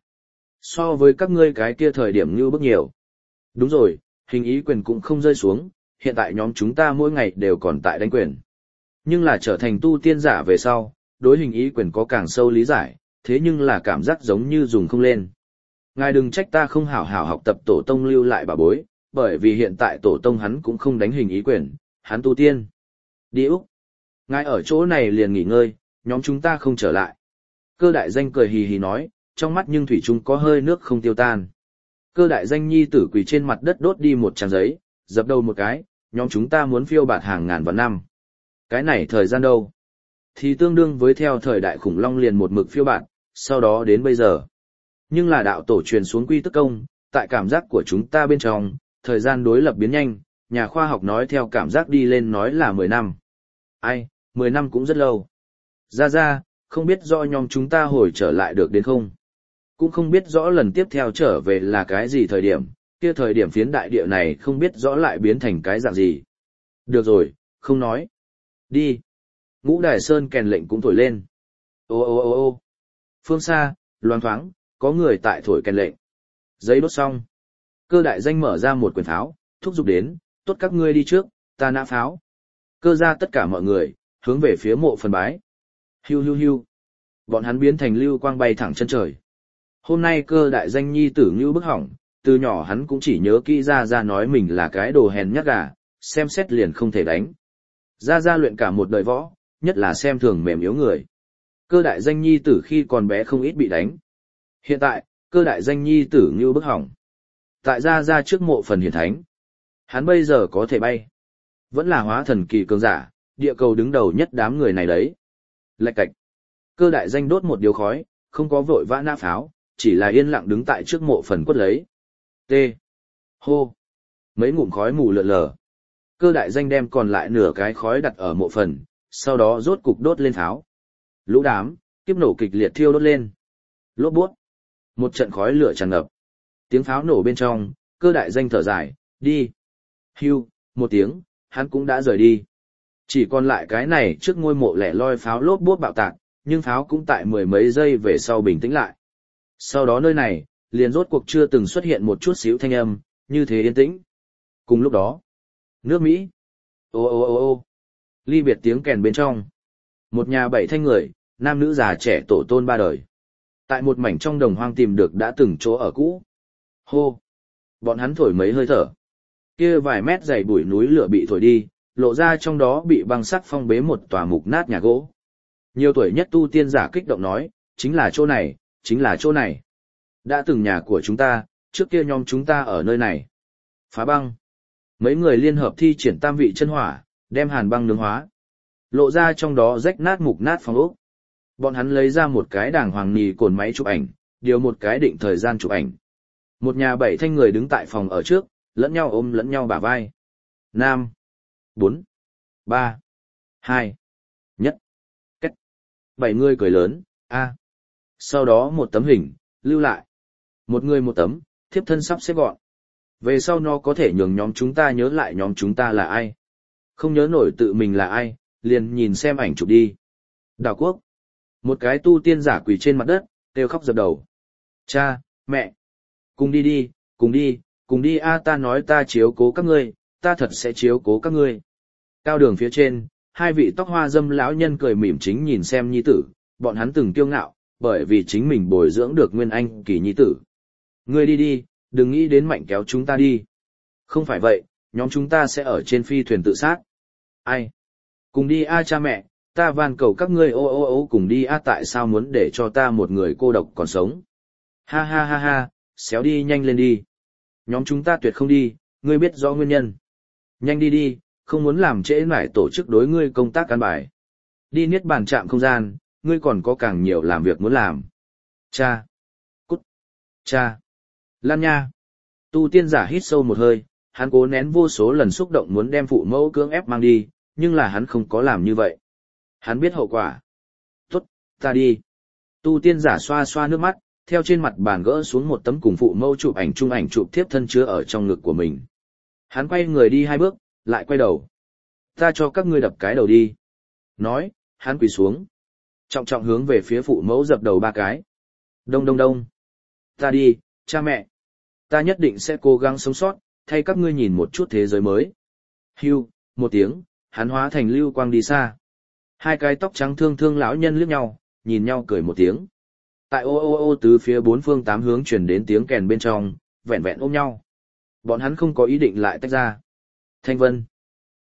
So với các ngươi cái kia thời điểm như bước nhiều. Đúng rồi, hình ý quyền cũng không rơi xuống, hiện tại nhóm chúng ta mỗi ngày đều còn tại đánh quyền. Nhưng là trở thành tu tiên giả về sau, đối hình ý quyền có càng sâu lý giải, thế nhưng là cảm giác giống như dùng không lên. Ngài đừng trách ta không hảo hảo học tập tổ tông lưu lại bà bối, bởi vì hiện tại tổ tông hắn cũng không đánh hình ý quyền, hắn tu tiên. Đi Úc. Ngài ở chỗ này liền nghỉ ngơi, nhóm chúng ta không trở lại. Cơ đại danh cười hì hì nói, trong mắt nhưng thủy chung có hơi nước không tiêu tan. Cơ đại danh nhi tử quỳ trên mặt đất đốt đi một trang giấy, dập đầu một cái, nhóm chúng ta muốn phiêu bạt hàng ngàn vạn năm. Cái này thời gian đâu? Thì tương đương với theo thời đại khủng long liền một mực phiêu bạt, sau đó đến bây giờ. Nhưng là đạo tổ truyền xuống quy tức công, tại cảm giác của chúng ta bên trong, thời gian đối lập biến nhanh, nhà khoa học nói theo cảm giác đi lên nói là 10 năm. Ai, 10 năm cũng rất lâu. Ra, không biết rõ nhóm chúng ta hồi trở lại được đến không? Cũng không biết rõ lần tiếp theo trở về là cái gì thời điểm, kia thời điểm phiến đại địa này không biết rõ lại biến thành cái dạng gì. Được rồi, không nói. Đi. Ngũ Đài Sơn kèn lệnh cũng thổi lên. Ô. Phương xa, loang thoáng, có người tại thổi kèn lệnh. Giấy đốt xong. Cơ đại danh mở ra một quyển pháo, thúc giục đến, tốt các ngươi đi trước, ta nã pháo. Cơ ra tất cả mọi người, hướng về phía mộ phần bái. Hiu. Bọn hắn biến thành lưu quang bay thẳng chân trời. Hôm nay cơ đại danh nhi tử Ngưu bức hỏng, từ nhỏ hắn cũng chỉ nhớ kỹ ra nói mình là cái đồ hèn nhát gà, xem xét liền không thể đánh. Ra luyện cả một đời võ, nhất là xem thường mềm yếu người. Cơ đại danh nhi tử khi còn bé không ít bị đánh. Hiện tại, cơ đại danh nhi tử Ngưu bức hỏng. Tại ra trước mộ phần hiển thánh. Hắn bây giờ có thể bay. Vẫn là hóa thần kỳ cường giả, địa cầu đứng đầu nhất đám người này đấy. Lạch cạch. Cơ đại danh đốt một điếu khói, không có vội vã nã pháo, chỉ là yên lặng đứng tại trước mộ phần quất lấy. T. Hô. Mấy ngụm khói mù lượn lờ. Cơ đại danh đem còn lại nửa cái khói đặt ở mộ phần, sau đó rốt cục đốt lên pháo. Lũ đám, kiếp nổ kịch liệt thiêu đốt lên. Lốp bút. Một trận khói lửa tràn ngập. Tiếng pháo nổ bên trong, cơ đại danh thở dài, đi. Hưu, một tiếng, hắn cũng đã rời đi. Chỉ còn lại cái này trước ngôi mộ lẻ loi pháo lốp bút bạo tạc, nhưng pháo cũng tại mười mấy giây về sau bình tĩnh lại. Sau đó nơi này, liền rốt cuộc chưa từng xuất hiện một chút xíu thanh âm, như thế yên tĩnh. Cùng lúc đó, nước Mỹ. Ô. Ly biệt tiếng kèn bên trong. Một nhà 7 thanh người, nam nữ già trẻ tổ tôn 3 đời. Tại một mảnh trong đồng hoang tìm được đã từng chỗ ở cũ. Hô. Bọn hắn thổi mấy hơi thở. Kia vài mét dày bụi núi lửa bị thổi đi, lộ ra trong đó bị băng sắc phong bế một tòa mục nát nhà gỗ. Nhiều tuổi nhất tu tiên giả kích động nói, chính là chỗ này, chính là chỗ này. Đã từng nhà của chúng ta, trước kia nhóm chúng ta ở nơi này. Phá băng. Mấy người liên hợp thi triển tam vị chân hỏa, đem hàn băng nướng hóa. Lộ ra trong đó rách nát mục nát phong ốc. Bọn hắn lấy ra một cái đàng hoàng nì cồn máy chụp ảnh, điều một cái định thời gian chụp ảnh. Một nhà 7 thanh người đứng tại phòng ở trước, lẫn nhau ôm lẫn nhau bả vai. 5, 4, 3, 2, nhất, cách. 7 người cười lớn, a. Sau đó một tấm hình, lưu lại. Một người một tấm, thiếp thân sắp xếp gọn. Về sau nó có thể nhường nhóm chúng ta nhớ lại nhóm chúng ta là ai. Không nhớ nổi tự mình là ai, liền nhìn xem ảnh chụp đi. Đào Quốc. Một cái tu tiên giả quỳ trên mặt đất, kêu khóc dập đầu. Cha, mẹ. Cùng đi a, ta nói ta chiếu cố các ngươi, ta thật sẽ chiếu cố các ngươi. Cao đường phía trên, 2 vị tóc hoa dâm lão nhân cười mỉm chính nhìn xem nhi tử, bọn hắn từng kiêu ngạo, bởi vì chính mình bồi dưỡng được nguyên anh kỳ nhi tử. Ngươi đi, đừng nghĩ đến mạnh kéo chúng ta đi. Không phải vậy, nhóm chúng ta sẽ ở trên phi thuyền tự sát. Ai? Cùng đi a cha mẹ, ta van cầu các ngươi ô cùng đi a, tại sao muốn để cho ta một người cô độc còn sống? Ha, xéo đi nhanh lên đi. Nhóm chúng ta tuyệt không đi, ngươi biết rõ nguyên nhân. Nhanh đi, không muốn làm trễ nải tổ chức đối ngươi công tác căn bài. Đi niết bàn trạm không gian, ngươi còn có càng nhiều làm việc muốn làm. Cha. Cút. Cha. Lan nha. Tu tiên giả hít sâu một hơi, hắn cố nén vô số lần xúc động muốn đem phụ mẫu cưỡng ép mang đi, nhưng là hắn không có làm như vậy. Hắn biết hậu quả. Tốt, ta đi. Tu tiên giả xoa xoa nước mắt, theo trên mặt bàn gỡ xuống một tấm cùng phụ mẫu chụp ảnh chung ảnh chụp thiếp thân chứa ở trong ngực của mình. Hắn quay người đi 2 bước, lại quay đầu. Ta cho các ngươi đập cái đầu đi. Nói, hắn quỳ xuống. Trọng trọng hướng về phía phụ mẫu dập đầu 3 cái. Đông. Ta đi, cha mẹ. Ta nhất định sẽ cố gắng sống sót, thay các ngươi nhìn một chút thế giới mới. Hưu, một tiếng, hắn hóa thành lưu quang đi xa. 2 cái tóc trắng thương lão nhân liếc nhau, nhìn nhau cười một tiếng. Tại ô từ phía 4 phương 8 hướng truyền đến tiếng kèn bên trong, vẹn ôm nhau. Bọn hắn không có ý định lại tách ra. Thanh Vân.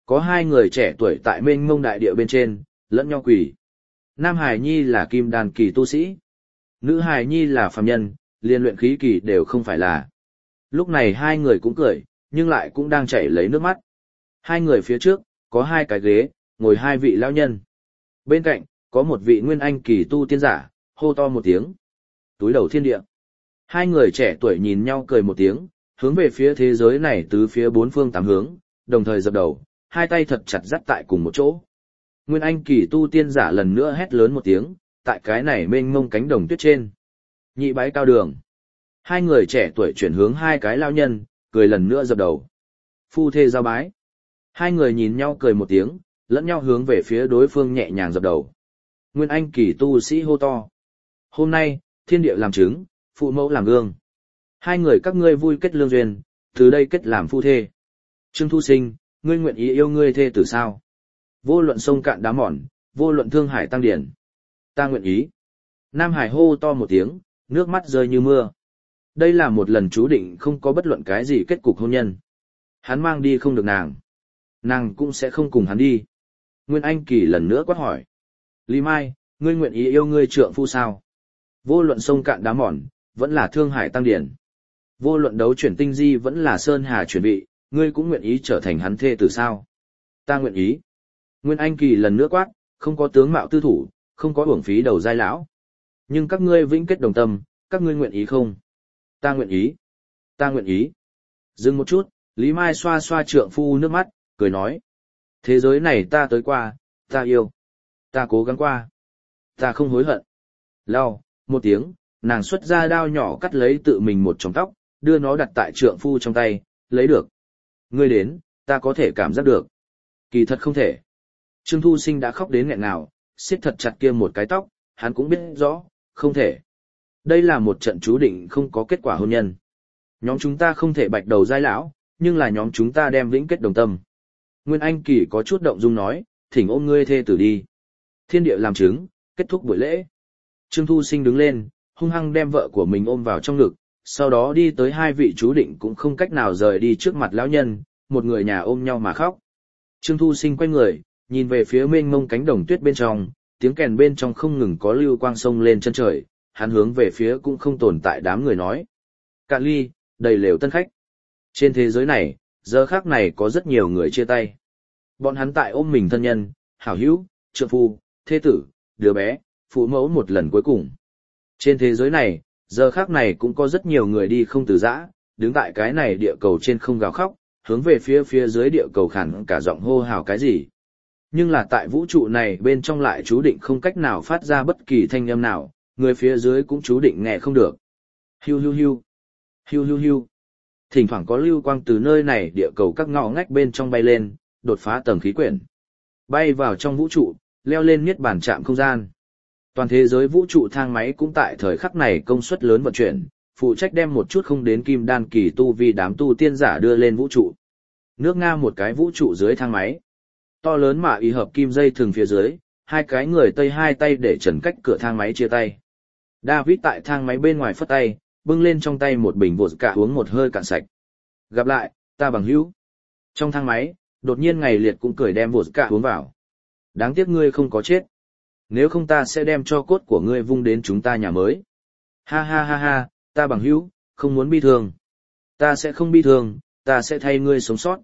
Có hai người trẻ tuổi tại mênh mông đại địa bên trên, lẫn nhau quỳ. Nam Hải Nhi là kim đan kỳ tu sĩ. Nữ Hải Nhi là phàm nhân, liên luyện khí kỳ đều không phải là. Lúc này hai người cũng cười, nhưng lại cũng đang chảy lấy nước mắt. Hai người phía trước, có hai cái ghế, ngồi hai vị lão nhân. Bên cạnh, có một vị nguyên anh kỳ tu tiên giả, hô to một tiếng. Túi đầu thiên địa. Hai người trẻ tuổi nhìn nhau cười một tiếng, hướng về phía thế giới này từ phía bốn phương tám hướng, đồng thời dập đầu, hai tay thật chặt dắt tại cùng một chỗ. Nguyên anh kỳ tu tiên giả lần nữa hét lớn một tiếng, tại cái này mênh mông cánh đồng tuyết trên. Nhị bái cao đường. Hai người trẻ tuổi chuyển hướng hai cái lao nhân, cười lần nữa dập đầu. Phu thê giao bái. Hai người nhìn nhau cười một tiếng, lẫn nhau hướng về phía đối phương nhẹ nhàng dập đầu. Nguyên anh kỳ tu sĩ hô to. Hôm nay, thiên địa làm chứng, phụ mẫu làm gương. Hai người các ngươi vui kết lương duyên, từ đây kết làm phu thê. Trương Thu Sinh, ngươi nguyện ý yêu ngươi thê tử sao? Vô luận sông cạn đá mòn, vô luận thương hải tăng điển. Ta nguyện ý. Nam Hải hô to một tiếng, nước mắt rơi như mưa. Đây là một lần chú định không có bất luận cái gì kết cục hôn nhân. Hắn mang đi không được nàng. Nàng cũng sẽ không cùng hắn đi. Nguyên Anh Kỳ lần nữa quát hỏi. Lý Mai, ngươi nguyện ý yêu ngươi trượng phu sao? Vô luận sông cạn đá mòn, vẫn là thương hải tăng điển. Vô luận đấu chuyển tinh di vẫn là sơn hà chuyển vị, ngươi cũng nguyện ý trở thành hắn thê tử sao? Ta nguyện ý. Nguyên Anh Kỳ lần nữa quát, không có tướng mạo tư thủ, không có uổng phí đầu giai lão. Nhưng các ngươi vĩnh kết đồng tâm, các ngươi nguyện ý không? Ta nguyện ý. Ta nguyện ý. Dừng một chút, Lý Mai xoa xoa trượng phu nước mắt, cười nói. Thế giới này ta tới qua, ta yêu. Ta cố gắng qua. Ta không hối hận. Lau, một tiếng, nàng xuất ra đao nhỏ cắt lấy tự mình một chòm tóc, đưa nó đặt tại trượng phu trong tay, lấy được. Ngươi đến, ta có thể cảm giác được. Kỳ thật không thể. Trương Thu Sinh đã khóc đến nghẹn ngào, siết thật chặt kia một cái tóc, hắn cũng biết rõ, không thể. Đây là một trận chú định không có kết quả hôn nhân. Nhóm chúng ta không thể bạch đầu giai lão, nhưng là nhóm chúng ta đem vĩnh kết đồng tâm. Nguyên Anh Kỳ có chút động dung nói, thỉnh ôm ngươi thê tử đi. Thiên địa làm chứng, kết thúc buổi lễ. Trương Thu Sinh đứng lên, hung hăng đem vợ của mình ôm vào trong ngực, sau đó đi tới hai vị chú định cũng không cách nào rời đi trước mặt lão nhân, một người nhà ôm nhau mà khóc. Trương Thu Sinh quay người, nhìn về phía mênh mông cánh đồng tuyết bên trong, tiếng kèn bên trong không ngừng có lưu quang sông lên chân trời, hắn hướng về phía cũng không tồn tại đám người nói. Cạn ly, đầy lều tân khách. Trên thế giới này, giờ khác này có rất nhiều người chia tay. Bọn hắn tại ôm mình thân nhân, hảo hữu, trượng phu, thê tử, đứa bé, phụ mẫu một lần cuối cùng. Trên thế giới này, giờ khác này cũng có rất nhiều người đi không từ giã, đứng tại cái này địa cầu trên không gào khóc, hướng về phía dưới địa cầu khản cả giọng hô hào cái gì. Nhưng là tại vũ trụ này bên trong lại chú định không cách nào phát ra bất kỳ thanh âm nào, người phía dưới cũng chú định nghe không được. Hiu hiu hiu, hiu hiu hiu. Thỉnh thoảng có lưu quang từ nơi này địa cầu các ngõ ngách bên trong bay lên, đột phá tầng khí quyển. Bay vào trong vũ trụ, leo lên niết bàn trạm không gian. Toàn thế giới vũ trụ thang máy cũng tại thời khắc này công suất lớn vận chuyển, phụ trách đem một chút không đến kim đan kỳ tu vi đám tu tiên giả đưa lên vũ trụ. Nước Nga một cái vũ trụ dưới thang máy. To lớn mà y hợp kim dây thường phía dưới, hai cái người Tây hai tay để trần cách cửa thang máy chia tay. David tại thang máy bên ngoài phất tay, bưng lên trong tay một bình vodka uống một hơi cạn sạch. Gặp lại, ta bằng hữu. Trong thang máy, đột nhiên Ngày Liệt cũng cười đem vodka uống vào. Đáng tiếc ngươi không có chết. Nếu không ta sẽ đem cho cốt của ngươi vung đến chúng ta nhà mới. Ha ha ha ha, ta bằng hữu, không muốn bi thương. Ta sẽ không bi thương, ta sẽ thay ngươi sống sót.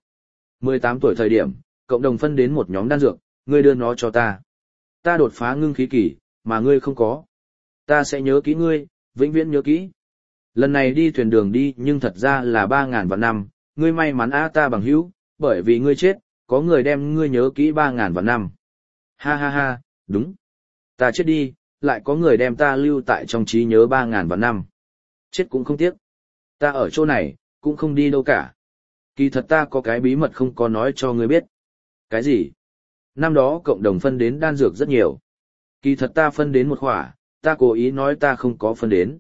18 tuổi thời điểm, cộng đồng phân đến một nhóm đan dược, ngươi đưa nó cho ta. Ta đột phá ngưng khí kỳ, mà ngươi không có. Ta sẽ nhớ kỹ ngươi, vĩnh viễn nhớ kỹ. Lần này đi thuyền đường đi nhưng thật ra là 3.000 vạn năm, ngươi may mắn ta bằng hữu, bởi vì ngươi chết, có người đem ngươi nhớ kỹ 3.000 vạn năm. Ha ha ha, đúng. Ta chết đi, lại có người đem ta lưu tại trong trí nhớ 3.000 vạn năm. Chết cũng không tiếc. Ta ở chỗ này, cũng không đi đâu cả. Kỳ thật ta có cái bí mật không có nói cho ngươi biết. Cái gì? Năm đó cộng đồng phân đến đan dược rất nhiều. Kỳ thật ta phân đến một khỏa, ta cố ý nói ta không có phân đến.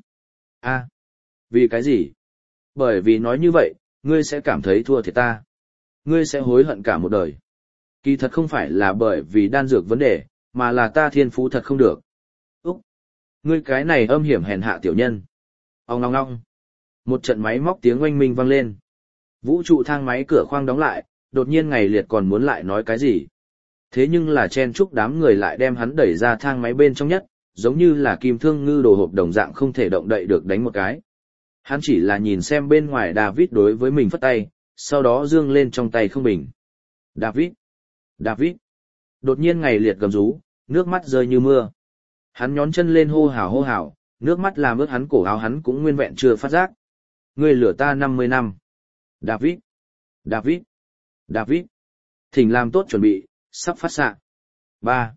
Vì cái gì? Bởi vì nói như vậy, ngươi sẽ cảm thấy thua thiệt ta. Ngươi sẽ hối hận cả một đời. Kỳ thật không phải là bởi vì đan dược vấn đề, mà là ta thiên phú thật không được. Úc! Ngươi cái này âm hiểm hèn hạ tiểu nhân. Ong ong ong! Một trận máy móc tiếng oanh minh vang lên. Vũ trụ thang máy cửa khoang đóng lại, đột nhiên ngày liệt còn muốn lại nói cái gì. Thế nhưng là chen chúc đám người lại đem hắn đẩy ra thang máy bên trong nhất, giống như là kim thương ngư đồ hộp đồng dạng không thể động đậy được đánh một cái. Hắn chỉ là nhìn xem bên ngoài David đối với mình phất tay, sau đó dương lên trong tay không bình. David! David! Đột nhiên ngày liệt gầm rú, nước mắt rơi như mưa. Hắn nhón chân lên hô hào, nước mắt làm ướt hắn cổ áo hắn cũng nguyên vẹn chưa phát giác. Ngươi lừa ta 50 năm. David! David! David! Thỉnh làm tốt chuẩn bị, sắp phát xạ. 3,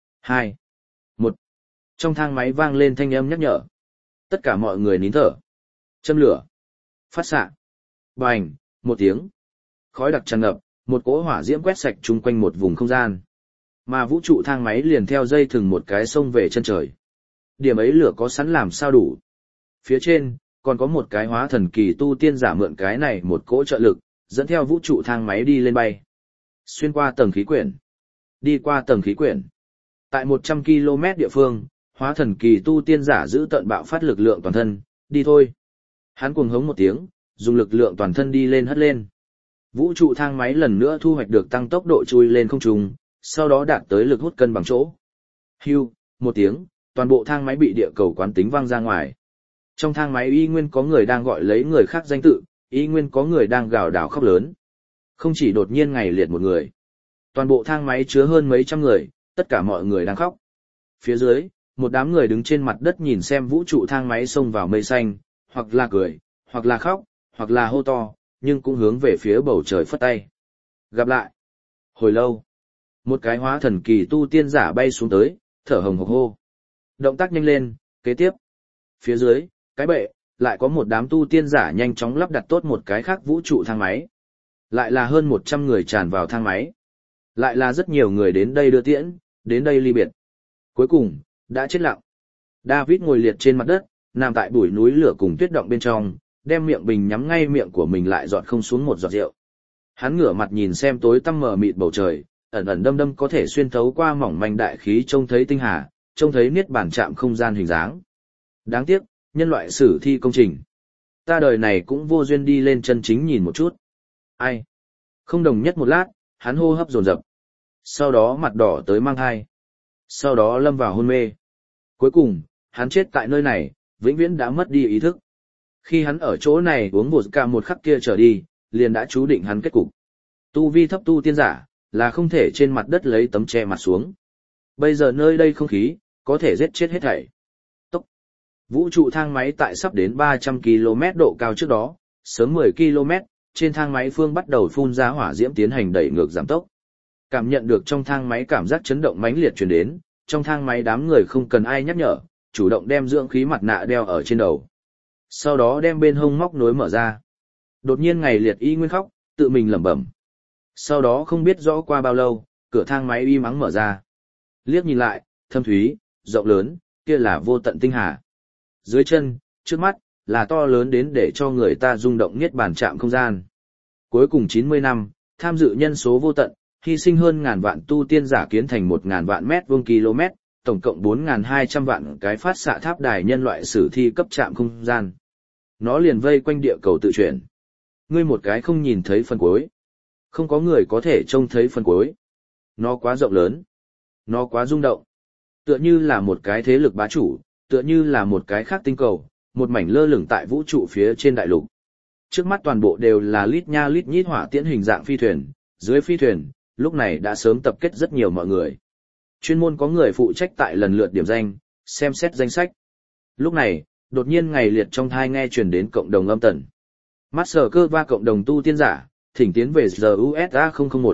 2, 1. Trong thang máy vang lên thanh âm nhắc nhở. Tất cả mọi người nín thở. Châm lửa. Phát xạ. Bành, một tiếng. Khói đặc tràn ngập, một cỗ hỏa diễm quét sạch chung quanh một vùng không gian. Mà vũ trụ thang máy liền theo dây thừng một cái sông về chân trời. Điểm ấy lửa có sẵn làm sao đủ. Phía trên, còn có một cái hóa thần kỳ tu tiên giả mượn cái này một cỗ trợ lực, dẫn theo vũ trụ thang máy đi lên bay. Xuyên qua tầng khí quyển. Đi qua tầng khí quyển. Tại 100 km địa phương, hóa thần kỳ tu tiên giả giữ tận bạo phát lực lượng toàn thân, đi thôi. Hắn cuồng hống một tiếng, dùng lực lượng toàn thân đi lên hất lên. Vũ trụ thang máy lần nữa thu hoạch được tăng tốc độ chui lên không trung, sau đó đạt tới lực hút cân bằng chỗ. Hưu, một tiếng, toàn bộ thang máy bị địa cầu quán tính văng ra ngoài. Trong thang máy y nguyên có người đang gọi lấy người khác danh tự, y nguyên có người đang gào đảo khóc lớn. Không chỉ đột nhiên ngày liệt một người. Toàn bộ thang máy chứa hơn mấy trăm người, tất cả mọi người đang khóc. Phía dưới, một đám người đứng trên mặt đất nhìn xem vũ trụ thang máy xông vào mây xanh, hoặc là cười, hoặc là khóc, hoặc là hô to, nhưng cũng hướng về phía bầu trời phất tay. Gặp lại. Hồi lâu, một cái hóa thần kỳ tu tiên giả bay xuống tới, thở hồng hộc hô. Động tác nhanh lên, kế tiếp. Phía dưới, cái bệ, lại có một đám tu tiên giả nhanh chóng lắp đặt tốt một cái khác vũ trụ thang máy. Lại là hơn 100 người tràn vào thang máy. Lại là rất nhiều người đến đây đưa tiễn, đến đây ly biệt. Cuối cùng, đã chết lặng. David ngồi liệt trên mặt đất, nằm tại bụi núi lửa cùng tuyết động bên trong, đem miệng bình nhắm ngay miệng của mình lại giọt không xuống một giọt rượu. Hắn ngửa mặt nhìn xem tối tăm mờ mịt bầu trời, ẩn ẩn đâm đâm có thể xuyên thấu qua mỏng manh đại khí trông thấy tinh hà, trông thấy niết bàn chạm không gian hình dáng. Đáng tiếc, nhân loại sử thi công trình. Ta đời này cũng vô duyên đi lên chân chính nhìn một chút. Ai? Không đồng nhất một lát, hắn hô hấp dồn dập. Sau đó mặt đỏ tới mang thai. Sau đó lâm vào hôn mê. Cuối cùng, hắn chết tại nơi này, vĩnh viễn đã mất đi ý thức. Khi hắn ở chỗ này uống vodka một khắc kia trở đi, liền đã chú định hắn kết cục. Tu vi thấp tu tiên giả, là không thể trên mặt đất lấy tấm che mặt xuống. Bây giờ nơi đây không khí, có thể giết chết hết thảy. Tốc. Vũ trụ thang máy tại sắp đến 300 km độ cao trước đó, sớm 10 km, trên thang máy phương bắt đầu phun ra hỏa diễm tiến hành đẩy ngược giảm tốc. Cảm nhận được trong thang máy cảm giác chấn động mãnh liệt truyền đến, trong thang máy đám người không cần ai nhắc nhở, chủ động đem dưỡng khí mặt nạ đeo ở trên đầu. Sau đó đem bên hông móc nối mở ra. Đột nhiên ngày liệt y nguyên khóc, tự mình lẩm bẩm. Sau đó không biết rõ qua bao lâu, cửa thang máy im ắng mở ra. Liếc nhìn lại, thâm thúy, rộng lớn, kia là vô tận tinh hà. Dưới chân, trước mắt, là to lớn đến để cho người ta rung động niết bàn chạm không gian. Cuối cùng 90 năm, tham dự nhân số vô tận, hy sinh hơn ngàn vạn tu tiên giả kiến thành 1.000 vạn mét vuông km, tổng cộng 4.200 vạn cái phát xạ tháp đài nhân loại sử thi cấp chạm không gian. Nó liền vây quanh địa cầu tự chuyển. Ngươi một cái không nhìn thấy phần cuối. Không có người có thể trông thấy phần cuối. Nó quá rộng lớn. Nó quá rung động. Tựa như là một cái thế lực bá chủ, tựa như là một cái khác tinh cầu, một mảnh lơ lửng tại vũ trụ phía trên đại lục. Trước mắt toàn bộ đều là lít nha lít nhít hỏa tiễn hình dạng phi thuyền, dưới phi thuyền, lúc này đã sớm tập kết rất nhiều mọi người. Chuyên môn có người phụ trách tại lần lượt điểm danh, xem xét danh sách. Lúc này, đột nhiên ngày liệt trong thai nghe truyền đến cộng đồng âm tần. Master cơ va cộng đồng tu tiên giả, thỉnh tiến về GUSA 001,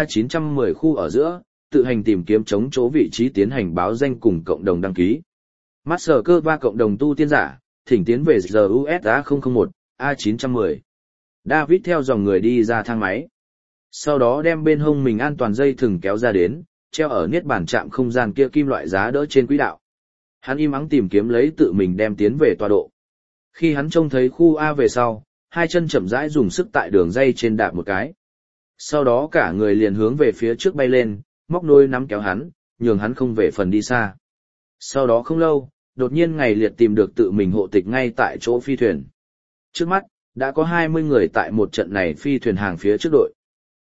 A910 khu ở giữa, tự hành tìm kiếm chống chỗ vị trí tiến hành báo danh cùng cộng đồng đăng ký. Master cơ va cộng đồng tu tiên giả, thỉnh tiến về GUSA 001, A910. David theo dòng người đi ra thang máy. Sau đó đem bên hông mình an toàn dây thừng kéo ra đến, treo ở niết bàn chạm không gian kia kim loại giá đỡ trên quỹ đạo. Hắn im ắng tìm kiếm lấy tự mình đem tiến về tọa độ. Khi hắn trông thấy khu A về sau, hai chân chậm rãi dùng sức tại đường dây trên đạp một cái. Sau đó cả người liền hướng về phía trước bay lên, móc nối nắm kéo hắn, nhường hắn không về phần đi xa. Sau đó không lâu, đột nhiên ngày liệt tìm được tự mình hộ tịch ngay tại chỗ phi thuyền. Trước mắt, đã có 20 người tại một trận này phi thuyền hàng phía trước đội.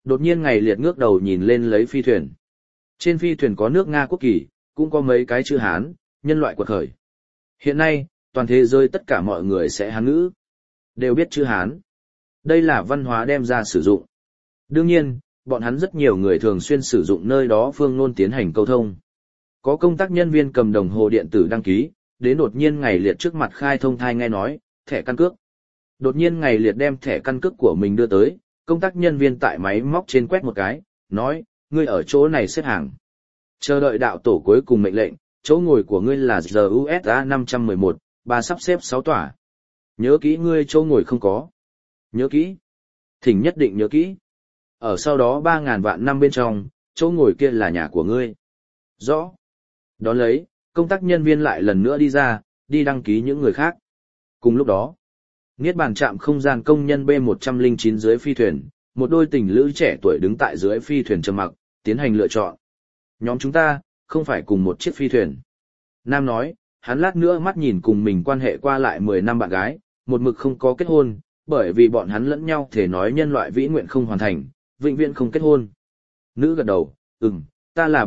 Đột nhiên Ngày Liệt ngước đầu nhìn lên lấy phi thuyền. Trên phi thuyền có nước Nga quốc kỳ, cũng có mấy cái chữ Hán, nhân loại quật khởi. Hiện nay, toàn thế giới tất cả mọi người sẽ Hán ngữ, đều biết chữ Hán. Đây là văn hóa đem ra sử dụng. Đương nhiên, bọn hắn rất nhiều người thường xuyên sử dụng nơi đó phương ngôn tiến hành câu thông. Có công tác nhân viên cầm đồng hồ điện tử đăng ký, đến đột nhiên Ngày Liệt trước mặt khai thông thai nghe nói, thẻ căn cước. Đột nhiên Ngày Liệt đem thẻ căn cước của mình đưa tới, công tác nhân viên tại máy móc trên quét một cái, nói, ngươi ở chỗ này xếp hàng. Chờ đợi đạo tổ cuối cùng mệnh lệnh, chỗ ngồi của ngươi là GUSA 511, ba sắp xếp 6 tòa. Nhớ kỹ ngươi chỗ ngồi không có. Nhớ kỹ. Thỉnh nhất định nhớ kỹ. Ở sau đó 3.000 vạn năm bên trong, chỗ ngồi kia là nhà của ngươi. Rõ. Đón lấy, công tác nhân viên lại lần nữa đi ra, đi đăng ký những người khác. Cùng lúc đó, Niết bàn trạm không gian công nhân B109 dưới phi thuyền, một đôi tình lữ trẻ tuổi đứng tại dưới phi thuyền trầm mặc, tiến hành lựa chọn. Nhóm chúng ta, không phải cùng một chiếc phi thuyền. Nam nói, hắn lát nữa mắt nhìn cùng mình quan hệ qua lại 10 năm bạn gái, một mực không có kết hôn, bởi vì bọn hắn lẫn nhau thể nói nhân loại vĩ nguyện không hoàn thành, vĩnh viễn không kết hôn. Nữ gật đầu, ta là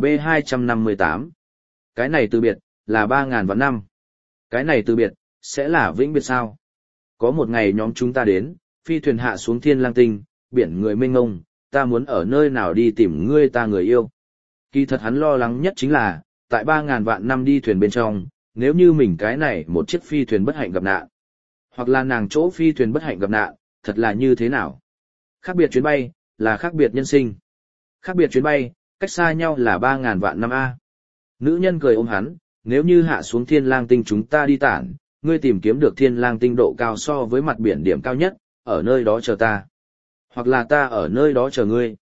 B258. Cái này từ biệt, là 3.000 vạn năm. Cái này từ biệt, sẽ là vĩnh biệt sao? Có một ngày nhóm chúng ta đến, phi thuyền hạ xuống thiên lang tinh, biển người mênh mông, ta muốn ở nơi nào đi tìm ngươi ta người yêu. Kỳ thật hắn lo lắng nhất chính là, tại 3.000 vạn năm đi thuyền bên trong, nếu như mình cái này một chiếc phi thuyền bất hạnh gặp nạn, hoặc là nàng chỗ phi thuyền bất hạnh gặp nạn, thật là như thế nào? Khác biệt chuyến bay, là khác biệt nhân sinh. Khác biệt chuyến bay, cách xa nhau là 3.000 vạn năm A. Nữ nhân cười ôm hắn, nếu như hạ xuống thiên lang tinh chúng ta đi tản, ngươi tìm kiếm được thiên lang tinh độ cao so với mặt biển điểm cao nhất, ở nơi đó chờ ta. Hoặc là ta ở nơi đó chờ ngươi.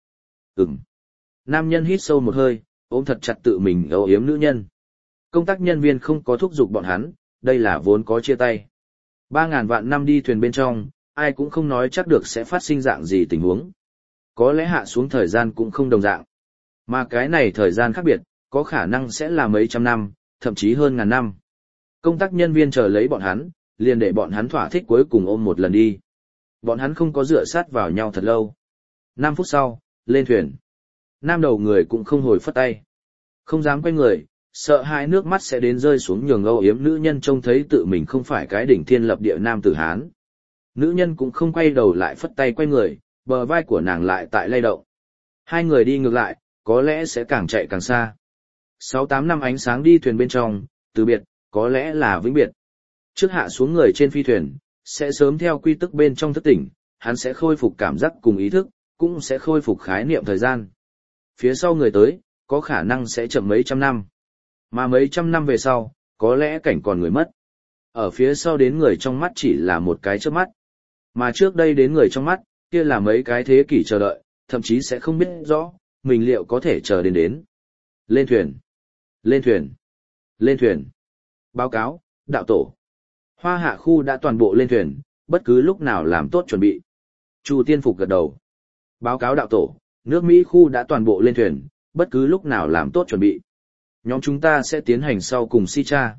Nam nhân hít sâu một hơi, ôm thật chặt tự mình âu yếm nữ nhân. Công tác nhân viên không có thúc giục bọn hắn, đây là vốn có chia tay. 3.000 vạn năm đi thuyền bên trong, ai cũng không nói chắc được sẽ phát sinh dạng gì tình huống. Có lẽ hạ xuống thời gian cũng không đồng dạng. Mà cái này thời gian khác biệt, có khả năng sẽ là mấy trăm năm, thậm chí hơn ngàn năm. Công tác nhân viên chờ lấy bọn hắn, liền để bọn hắn thỏa thích cuối cùng ôm một lần đi. Bọn hắn không có dựa sát vào nhau thật lâu. 5 phút sau, lên thuyền. Nam đầu người cũng không hồi phất tay. Không dám quay người, sợ hai nước mắt sẽ đến rơi xuống nhường âu yếm nữ nhân trông thấy tự mình không phải cái đỉnh thiên lập địa nam tử Hán. Nữ nhân cũng không quay đầu lại phất tay quay người, bờ vai của nàng lại tại lay động. Hai người đi ngược lại, có lẽ sẽ càng chạy càng xa. 6-8 năm ánh sáng đi thuyền bên trong, từ biệt, có lẽ là vĩnh biệt. Trước hạ xuống người trên phi thuyền, sẽ sớm theo quy tắc bên trong thức tỉnh, hắn sẽ khôi phục cảm giác cùng ý thức, cũng sẽ khôi phục khái niệm thời gian. Phía sau người tới, có khả năng sẽ chậm mấy trăm năm. Mà mấy trăm năm về sau, có lẽ cảnh còn người mất. Ở phía sau đến người trong mắt chỉ là một cái chớp mắt. Mà trước đây đến người trong mắt, kia là mấy cái thế kỷ chờ đợi, thậm chí sẽ không biết rõ, mình liệu có thể chờ đến. Lên thuyền! Lên thuyền! Lên thuyền! Báo cáo, đạo tổ. Hoa hạ khu đã toàn bộ lên thuyền, bất cứ lúc nào làm tốt chuẩn bị. Chu Tiên Phục gật đầu. Báo cáo đạo tổ, nước Mỹ khu đã toàn bộ lên thuyền, bất cứ lúc nào làm tốt chuẩn bị. Nhóm chúng ta sẽ tiến hành sau cùng si tra.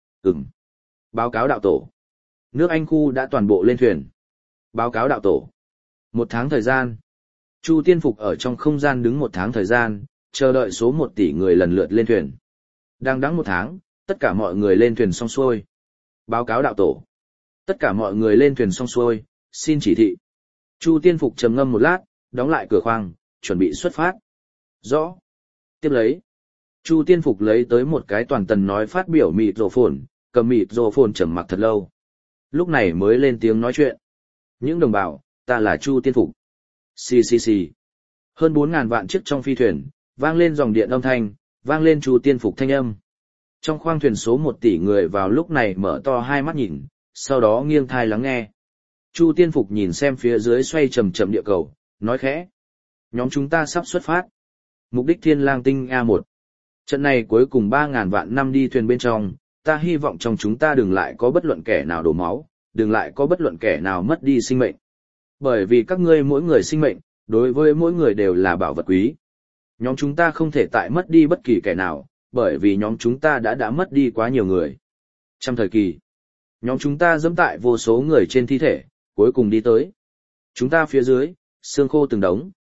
Báo cáo đạo tổ. Nước Anh khu đã toàn bộ lên thuyền. Báo cáo đạo tổ. 1 tháng thời gian. Chu Tiên Phục ở trong không gian đứng 1 tháng thời gian, chờ đợi số 1 tỷ người lần lượt lên thuyền. Đang đắng 1 tháng, tất cả mọi người lên thuyền xong xuôi. Báo cáo đạo tổ. Tất cả mọi người lên thuyền xong xuôi, xin chỉ thị. Chu Tiên Phục trầm ngâm một lát, đóng lại cửa khoang, chuẩn bị xuất phát. Rõ. Tiếp lấy. Chu Tiên Phục lấy tới một cái toàn tần nói phát biểu mịt rổ phồn, cầm mịt rổ phồn trầm mặc thật lâu. Lúc này mới lên tiếng nói chuyện. Những đồng bào, ta là Chu Tiên Phục. Xì xì xì. Hơn 4.000 vạn chiếc trong phi thuyền, vang lên dòng điện âm thanh, vang lên Chu Tiên Phục thanh âm. Trong khoang thuyền số 1 tỷ người vào lúc này mở to hai mắt nhìn, sau đó nghiêng thai lắng nghe. Chu Tiên Phục nhìn xem phía dưới xoay chậm chậm địa cầu, nói khẽ. Nhóm chúng ta sắp xuất phát. Mục đích Thiên Lang Tinh A1. Trận này cuối cùng 3.000 vạn năm đi thuyền bên trong, ta hy vọng trong chúng ta đừng lại có bất luận kẻ nào đổ máu, đừng lại có bất luận kẻ nào mất đi sinh mệnh. Bởi vì các ngươi mỗi người sinh mệnh, đối với mỗi người đều là bảo vật quý. Nhóm chúng ta không thể tại mất đi bất kỳ kẻ nào, bởi vì nhóm chúng ta đã mất đi quá nhiều người. Trong thời kỳ, nhóm chúng ta dẫm tại vô số người trên thi thể, cuối cùng đi tới. Chúng ta phía dưới, xương khô từng đống.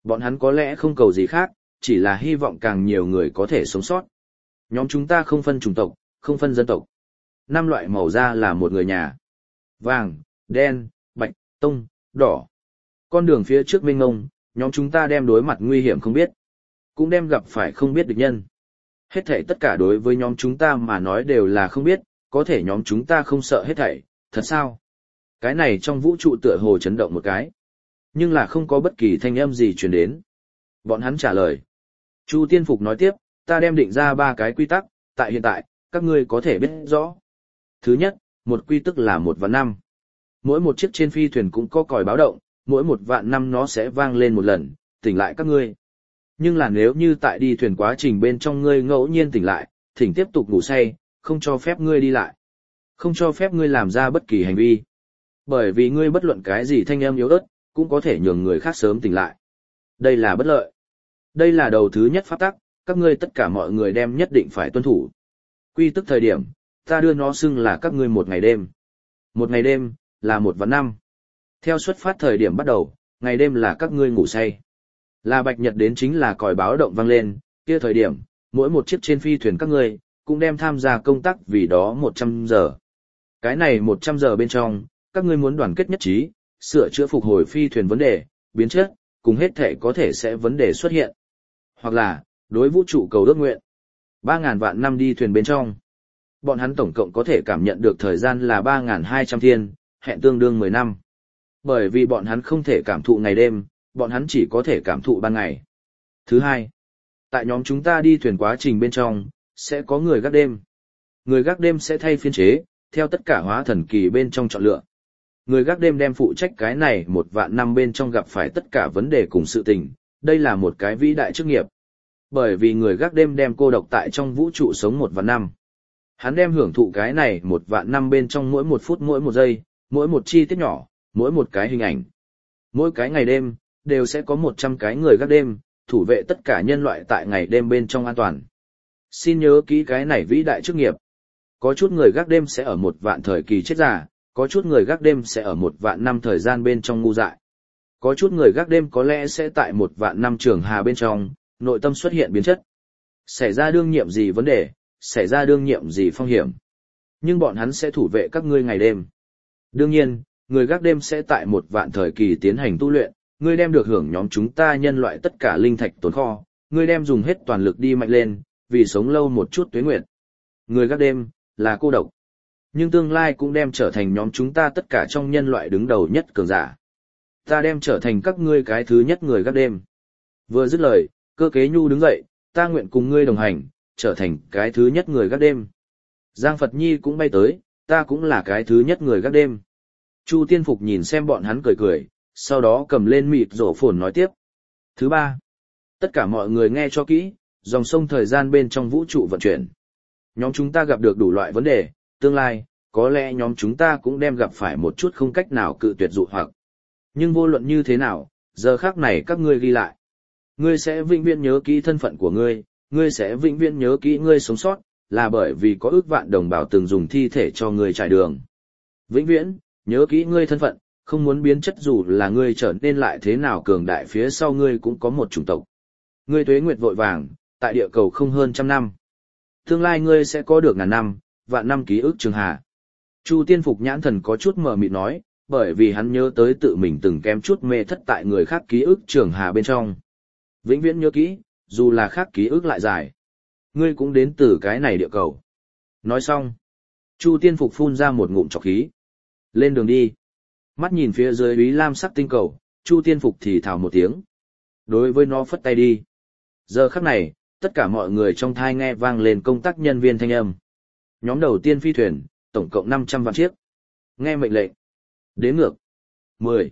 Bọn hắn có lẽ không cầu gì khác, chỉ là hy vọng càng nhiều người có thể sống sót. Nhóm chúng ta không phân chủng tộc, không phân dân tộc. 5 loại màu da là một người nhà. Vàng, đen, bạch, tông, đỏ. Con đường phía trước mênh mông, nhóm chúng ta đem đối mặt nguy hiểm không biết. Cũng đem gặp phải không biết địch nhân. Hết thảy tất cả đối với nhóm chúng ta mà nói đều là không biết, có thể nhóm chúng ta không sợ hết thảy, thật sao? Cái này trong vũ trụ tựa hồ chấn động một cái. Nhưng là không có bất kỳ thanh âm gì truyền đến. Bọn hắn trả lời. Chu Tiên Phục nói tiếp, ta đem định ra 3 cái quy tắc, tại hiện tại, các ngươi có thể biết rõ. Thứ nhất, một quy tắc là 1 vạn năm. Mỗi một chiếc trên phi thuyền cũng có còi báo động, mỗi 1 vạn năm nó sẽ vang lên một lần, tỉnh lại các ngươi. Nhưng là nếu như tại đi thuyền quá trình bên trong ngươi ngẫu nhiên tỉnh lại, thỉnh tiếp tục ngủ say, không cho phép ngươi đi lại. Không cho phép ngươi làm ra bất kỳ hành vi. Bởi vì ngươi bất luận cái gì thanh âm yếu ớt, cũng có thể nhường người khác sớm tỉnh lại. Đây là bất lợi. Đây là đầu thứ nhất pháp tắc, các ngươi tất cả mọi người đem nhất định phải tuân thủ. Quy tắc thời điểm, ta đưa nó xưng là các ngươi một ngày đêm. Một ngày đêm, là 1 vạn năm. Theo xuất phát thời điểm bắt đầu, ngày đêm là các ngươi ngủ say. Là bạch nhật đến chính là còi báo động vang lên, kia thời điểm, mỗi một chiếc trên phi thuyền các ngươi, cũng đem tham gia công tác vì đó 100 giờ. Cái này 100 giờ bên trong, các ngươi muốn đoàn kết nhất trí, sửa chữa phục hồi phi thuyền vấn đề, biến chất, cùng hết thể có thể sẽ vấn đề xuất hiện. Hoặc là, đối vũ trụ cầu ước nguyện. 3.000 vạn năm đi thuyền bên trong. Bọn hắn tổng cộng có thể cảm nhận được thời gian là 3.200 thiên, hẹn tương đương 10 năm. Bởi vì bọn hắn không thể cảm thụ ngày đêm, bọn hắn chỉ có thể cảm thụ ban ngày. Thứ hai, tại nhóm chúng ta đi thuyền quá trình bên trong, sẽ có người gác đêm. Người gác đêm sẽ thay phiên chế, theo tất cả hóa thần kỳ bên trong chọn lựa. Người gác đêm đem phụ trách cái này 1 vạn năm bên trong gặp phải tất cả vấn đề cùng sự tình, đây là một cái vĩ đại chức nghiệp. Bởi vì người gác đêm đem cô độc tại trong vũ trụ sống 1 vạn năm. Hắn đem hưởng thụ cái này 1 vạn năm bên trong mỗi 1 phút mỗi 1 giây, mỗi một chi tiết nhỏ, mỗi một cái hình ảnh. Mỗi cái ngày đêm, đều sẽ có 100 cái người gác đêm, thủ vệ tất cả nhân loại tại ngày đêm bên trong an toàn. Xin nhớ kỹ cái này vĩ đại chức nghiệp. Có chút người gác đêm sẽ ở 1 vạn thời kỳ chết già, có chút người gác đêm sẽ ở 1 vạn năm thời gian bên trong ngu dại. Có chút người gác đêm có lẽ sẽ tại 1 vạn năm trường hà bên trong, nội tâm xuất hiện biến chất. Xảy ra đương nhiệm gì vấn đề, xảy ra đương nhiệm gì phong hiểm. Nhưng bọn hắn sẽ thủ vệ các ngươi ngày đêm. Đương nhiên, người gác đêm sẽ tại 1 vạn thời kỳ tiến hành tu luyện, ngươi đem được hưởng nhóm chúng ta nhân loại tất cả linh thạch tồn kho, ngươi đem dùng hết toàn lực đi mạnh lên, vì sống lâu một chút tuế nguyệt. Người gác đêm, là cô độc. Nhưng tương lai cũng đem trở thành nhóm chúng ta tất cả trong nhân loại đứng đầu nhất cường giả. Ta đem trở thành các ngươi cái thứ nhất người gác đêm. Vừa dứt lời, Cơ Kế Nhu đứng dậy, ta nguyện cùng ngươi đồng hành, trở thành cái thứ nhất người gác đêm. Giang Phật Nhi cũng bay tới, ta cũng là cái thứ nhất người gác đêm. Chu Tiên Phục nhìn xem bọn hắn cười cười, sau đó cầm lên mịt rổ phồn nói tiếp. Thứ ba, tất cả mọi người nghe cho kỹ, dòng sông thời gian bên trong vũ trụ vận chuyển. Nhóm chúng ta gặp được đủ loại vấn đề, tương lai, có lẽ nhóm chúng ta cũng đem gặp phải một chút không cách nào cự tuyệt dụ hoặc. Nhưng vô luận như thế nào, giờ khác này các ngươi ghi lại. Ngươi sẽ vĩnh viễn nhớ kỹ thân phận của ngươi sẽ vĩnh viễn nhớ kỹ ngươi sống sót, là bởi vì có ước vạn đồng bào từng dùng thi thể cho ngươi trải đường. Vĩnh viễn, nhớ kỹ ngươi thân phận, không muốn biến chất dù là ngươi trở nên lại thế nào cường đại phía sau ngươi cũng có một chủng tộc. Ngươi tuế nguyệt vội vàng, tại địa cầu không hơn 100 năm. Tương lai ngươi sẽ có được ngàn năm, vạn năm ký ức trường hà. Chu Tiên Phục nhãn thần có chút mờ mịt nói, bởi vì hắn nhớ tới tự mình từng kém chút mê thất tại người khác ký ức trường hà bên trong. Vĩnh viễn nhớ kỹ, dù là khác ký ức lại dài. Ngươi cũng đến từ cái này địa cầu. Nói xong, Chu Tiên Phục phun ra một ngụm trọc khí. Lên đường đi. Mắt nhìn phía dưới úy lam sắc tinh cầu, Chu Tiên Phục thì thào một tiếng. Đối với nó phất tay đi. Giờ khắc này, tất cả mọi người trong thai nghe vang lên công tác nhân viên thanh âm. Nhóm đầu tiên phi thuyền, tổng cộng 500 vạn chiếc. Nghe mệnh lệnh. Đếm ngược. 10,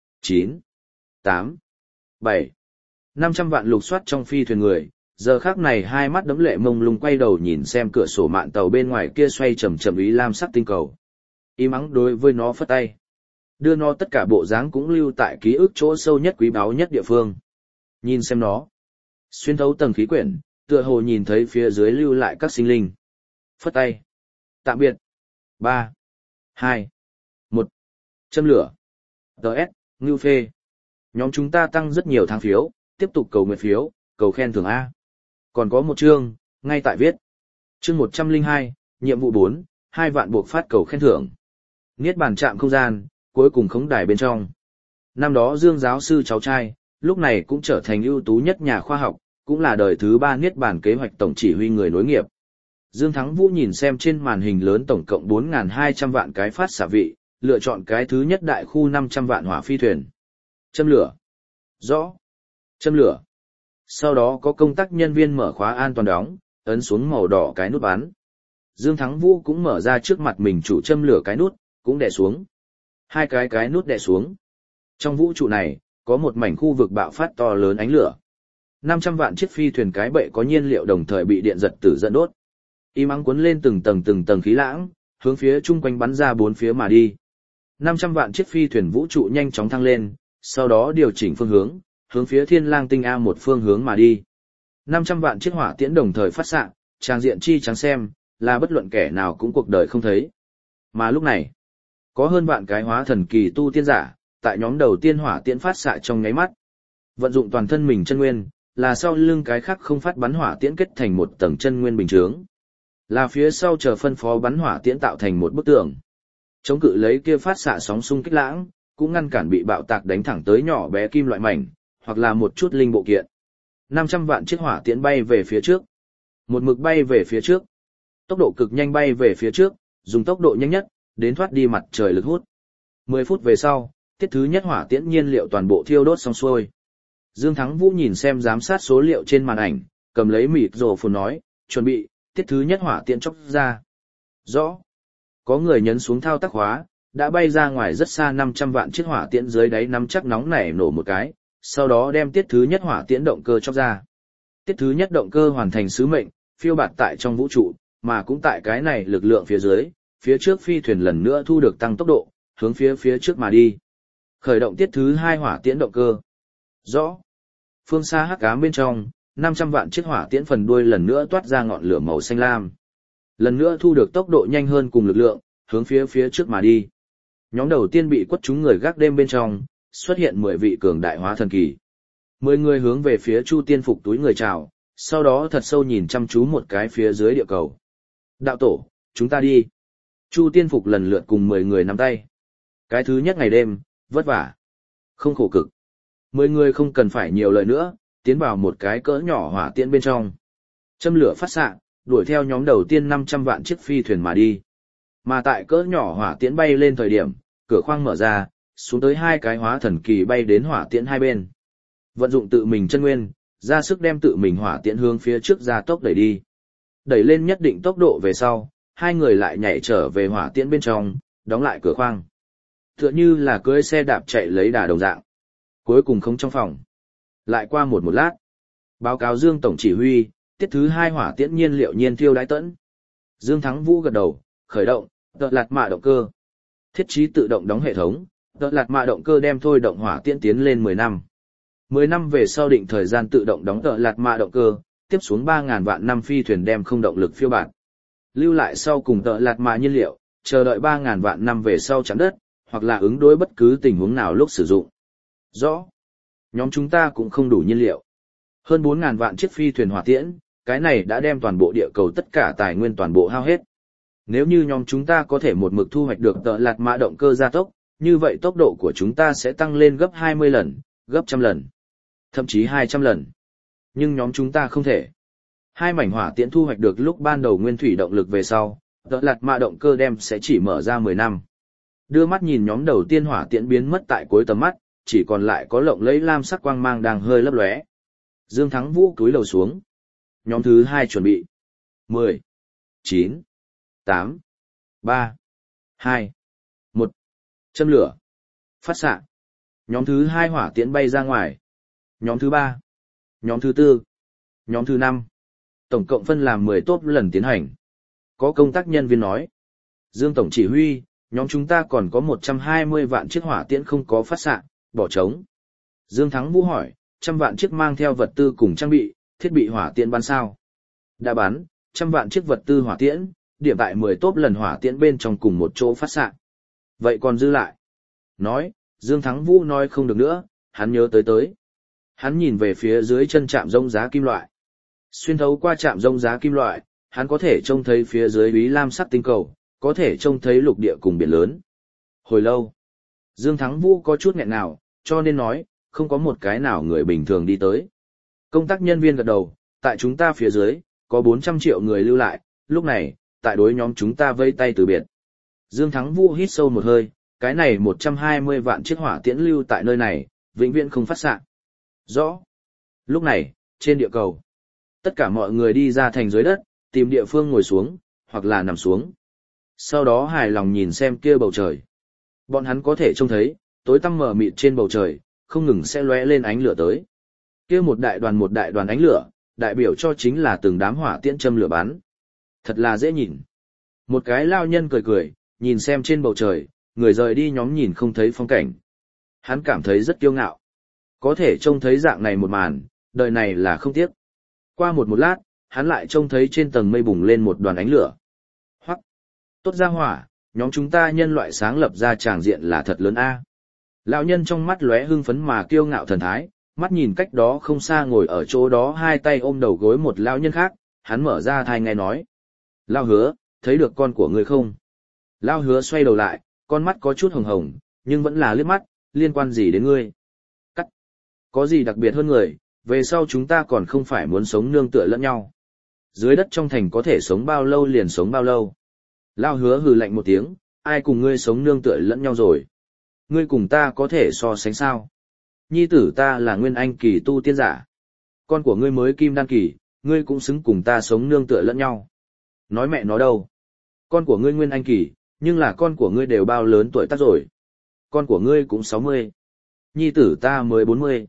9, 8, 7. 500 vạn lục soát trong phi thuyền người, giờ khắc này hai mắt đẫm lệ mông lung quay đầu nhìn xem cửa sổ mạn tàu bên ngoài kia xoay chậm chậm úy lam sắc tinh cầu. Im ắng đối với nó phất tay. Đưa nó tất cả bộ dáng cũng lưu tại ký ức chỗ sâu nhất quý báu nhất địa phương. Nhìn xem nó. Xuyên thấu tầng khí quyển, tựa hồ nhìn thấy phía dưới lưu lại các sinh linh. Phất tay. Tạm biệt. 3, 2, 1. Châm lửa. DS, Ngưu Phê. Nhóm chúng ta tăng rất nhiều tháng phiếu, tiếp tục cầu nguyện phiếu, cầu khen thưởng A. Còn có một chương, ngay tại viết. Chương 102, nhiệm vụ 4, 2 vạn buộc phát cầu khen thưởng. Niết bàn trạm không gian, cuối cùng khống đài bên trong. Năm đó Dương giáo sư cháu trai, lúc này cũng trở thành ưu tú nhất nhà khoa học, cũng là đời thứ 3 Niết bàn kế hoạch tổng chỉ huy người nối nghiệp. Dương Thắng Vũ nhìn xem trên màn hình lớn tổng cộng 4.200 vạn cái phát xạ vị, lựa chọn cái thứ nhất đại khu 500 vạn hỏa phi thuyền. Châm lửa. Rõ. Châm lửa. Sau đó có công tác nhân viên mở khóa an toàn đóng, ấn xuống màu đỏ cái nút bắn. Dương Thắng Vũ cũng mở ra trước mặt mình chủ châm lửa cái nút, cũng đè xuống. Hai cái nút đè xuống. Trong vũ trụ này, có một mảnh khu vực bạo phát to lớn ánh lửa. 500 vạn chiếc phi thuyền cái bệ có nhiên liệu đồng thời bị điện giật tử dẫn đốt. Im ắng cuốn lên từng tầng khí lãng, hướng phía chung quanh bắn ra bốn phía mà đi. 500 vạn chiếc phi thuyền vũ trụ nhanh chóng thăng lên, sau đó điều chỉnh phương hướng phía Thiên Lang tinh A một phương hướng mà đi. 500 vạn chiếc hỏa tiễn đồng thời phát xạ, trang diện chi trắng xem, là bất luận kẻ nào cũng cuộc đời không thấy. Mà lúc này, có hơn vạn cái hóa thần kỳ tu tiên giả, tại nhóm đầu tiên hỏa tiễn phát xạ trong nháy mắt. Vận dụng toàn thân mình chân nguyên, là sau lưng cái khác không phát bắn hỏa tiễn kết thành một tầng chân nguyên bình chướng. Là phía sau chờ phân phó bắn hỏa tiễn tạo thành một bức tường. Chống cự lấy kia phát xạ sóng xung kích lãng, cũng ngăn cản bị bạo tạc đánh thẳng tới nhỏ bé kim loại mảnh, hoặc là một chút linh bộ kiện. 500 vạn chiếc hỏa tiễn bay về phía trước. Một mực bay về phía trước. Tốc độ cực nhanh bay về phía trước, dùng tốc độ nhanh nhất, đến thoát đi mặt trời lực hút. 10 phút về sau, tiết thứ nhất hỏa tiễn nhiên liệu toàn bộ thiêu đốt xong xuôi. Dương Thắng Vũ nhìn xem giám sát số liệu trên màn ảnh, cầm lấy mịt rồ phồn nói, chuẩn bị, tiết thứ nhất hỏa tiễn chốc ra. Rõ. Có người nhấn xuống thao tác khóa, đã bay ra ngoài rất xa 500 vạn chiếc hỏa tiễn dưới đáy nắm chắc nóng nảy nổ một cái, sau đó đem tiết thứ nhất hỏa tiễn động cơ chốc ra. Tiết thứ nhất động cơ hoàn thành sứ mệnh, phiêu bạt tại trong vũ trụ, mà cũng tại cái này lực lượng phía dưới, phía trước phi thuyền lần nữa thu được tăng tốc độ, hướng phía trước mà đi. Khởi động tiết thứ hai hỏa tiễn động cơ. Rõ. Phương xa hắc ám bên trong, 500 vạn chiếc hỏa tiễn phần đuôi lần nữa toát ra ngọn lửa màu xanh lam. Lần nữa thu được tốc độ nhanh hơn cùng lực lượng, hướng phía trước mà đi. Nhóm đầu tiên bị quất trúng người gác đêm bên trong, xuất hiện 10 vị cường đại hóa thần kỳ. 10 người hướng về phía Chu Tiên Phục túi người chào, sau đó thật sâu nhìn chăm chú một cái phía dưới địa cầu. Đạo tổ, chúng ta đi. Chu Tiên Phục lần lượt cùng 10 người nắm tay. Cái thứ nhất ngày đêm, vất vả. Không khổ cực. 10 người không cần phải nhiều lời nữa, tiến vào một cái cỡ nhỏ hỏa tiễn bên trong. Châm lửa phát xạ, đuổi theo nhóm đầu tiên 500 vạn chiếc phi thuyền mà đi. Mà tại cỡ nhỏ hỏa tiễn bay lên thời điểm, cửa khoang mở ra, xuống tới hai cái hóa thần kỳ bay đến hỏa tiễn hai bên. Vận dụng tự mình chân nguyên, ra sức đem tự mình hỏa tiễn hướng phía trước ra tốc đẩy đi. Đẩy lên nhất định tốc độ về sau, hai người lại nhảy trở về hỏa tiễn bên trong, đóng lại cửa khoang. Tựa như là cưỡi xe đạp chạy lấy đà đồng dạng. Cuối cùng không trong phòng. Lại qua một lát. Báo cáo Dương Tổng Chỉ huy, tiết thứ hai hỏa tiễn nhiên liệu nhiên thiêu đái tẫn. Dương Thắng Vũ gật đầu, khởi động, đợt lạt mạ động cơ. Thiết trí tự động đóng hệ thống, đợt lạt mạ động cơ đem thôi động hỏa tiễn tiến lên 10 năm. 10 năm về sau định thời gian tự động đóng đợt lạt mạ động cơ, tiếp xuống 3.000 vạn năm phi thuyền đem không động lực phiêu bạt. Lưu lại sau cùng đợt lạt mạ nhiên liệu, chờ đợi 3.000 vạn năm về sau chạm đất, hoặc là ứng đối bất cứ tình huống nào lúc sử dụng. Rõ. Nhóm chúng ta cũng không đủ nhiên liệu. Hơn 4.000 vạn chiếc phi thuyền hỏa tiễn, cái này đã đem toàn bộ địa cầu tất cả tài nguyên toàn bộ hao hết. Nếu như nhóm chúng ta có thể một mực thu hoạch được đợt lạt mạ động cơ gia tốc, như vậy tốc độ của chúng ta sẽ tăng lên gấp 20 lần, gấp 100 lần, thậm chí 200 lần. Nhưng nhóm chúng ta không thể. Hai mảnh hỏa tiễn thu hoạch được lúc ban đầu nguyên thủy động lực về sau, đợt lạt mạ động cơ đem sẽ chỉ mở ra 10 năm. Đưa mắt nhìn nhóm đầu tiên hỏa tiễn biến mất tại cuối tầm mắt, chỉ còn lại có lộng lẫy lam sắc quang mang đang hơi lấp lóe. Dương Thắng Vũ cúi đầu xuống. Nhóm thứ hai chuẩn bị. 10, 9, 8, 3, 2, 1. Châm lửa. Phát xạ. Nhóm thứ hai hỏa tiễn bay ra ngoài. Nhóm thứ ba. Nhóm thứ tư. Nhóm thứ 5. Tổng cộng phân làm 10 tốp lần tiến hành. Có công tác nhân viên nói. Dương Tổng chỉ huy, nhóm chúng ta còn có 120 vạn chiếc hỏa tiễn không có phát xạ, bỏ trống. Dương Thắng Vũ hỏi, 100 vạn chiếc mang theo vật tư cùng trang bị, thiết bị hỏa tiễn bắn sao? Đã bắn, 100 vạn chiếc vật tư hỏa tiễn, điểm tại 10 tốp lần hỏa tiễn bên trong cùng một chỗ phát xạ. Vậy còn dư lại? Nói, Dương Thắng Vũ nói không được nữa, hắn nhớ tới. Hắn nhìn về phía dưới chân trạm rông giá kim loại. Xuyên thấu qua trạm rông giá kim loại, hắn có thể trông thấy phía dưới bí lam sắc tinh cầu, có thể trông thấy lục địa cùng biển lớn. Hồi lâu, Dương Thắng Vũ có chút nghẹn nào, cho nên nói, không có một cái nào người bình thường đi tới. Công tác nhân viên gật đầu, tại chúng ta phía dưới, có 400 triệu người lưu lại, lúc này, tại đối nhóm chúng ta vây tay từ biệt. Dương Thắng Vũ hít sâu một hơi, cái này 120 vạn chiếc hỏa tiễn lưu tại nơi này, vĩnh viễn không phát xạ. Rõ. Lúc này, trên địa cầu, tất cả mọi người đi ra thành dưới đất, tìm địa phương ngồi xuống, hoặc là nằm xuống. Sau đó hài lòng nhìn xem kia bầu trời. Bọn hắn có thể trông thấy, tối tăm mờ mịt trên bầu trời, không ngừng sẽ lóe lên ánh lửa tới. Kia một đại đoàn ánh lửa, đại biểu cho chính là từng đám hỏa tiễn châm lửa bắn. Thật là dễ nhìn. Một cái lao nhân cười cười, nhìn xem trên bầu trời, người rời đi nhóm nhìn không thấy phong cảnh. Hắn cảm thấy rất kiêu ngạo. Có thể trông thấy dạng này một màn, đời này là không tiếc. Qua một lát, hắn lại trông thấy trên tầng mây bùng lên một đoàn ánh lửa. Hoắc! Tốt ra hỏa, nhóm chúng ta nhân loại sáng lập ra tràng diện là thật lớn a. Lão nhân trong mắt lóe hưng phấn mà kiêu ngạo thần thái, mắt nhìn cách đó không xa ngồi ở chỗ đó hai tay ôm đầu gối một lão nhân khác, hắn mở ra thai nghe nói. Lão Hứa, thấy được con của ngươi không? Lão Hứa xoay đầu lại, con mắt có chút hồng hồng, nhưng vẫn là liếc mắt, liên quan gì đến ngươi? Cắt! Có gì đặc biệt hơn người, về sau chúng ta còn không phải muốn sống nương tựa lẫn nhau. Dưới đất trong thành có thể sống bao lâu liền sống bao lâu. Lão Hứa hừ lạnh một tiếng, ai cùng ngươi sống nương tựa lẫn nhau rồi? Ngươi cùng ta có thể so sánh sao? Nhi tử ta là nguyên anh kỳ tu tiên giả. Con của ngươi mới kim đan kỳ, ngươi cũng xứng cùng ta sống nương tựa lẫn nhau. Nói mẹ nó đâu? Con của ngươi nguyên anh kỳ, nhưng là con của ngươi đều bao lớn tuổi tác rồi. Con của ngươi cũng 60. Nhi tử ta mới 40.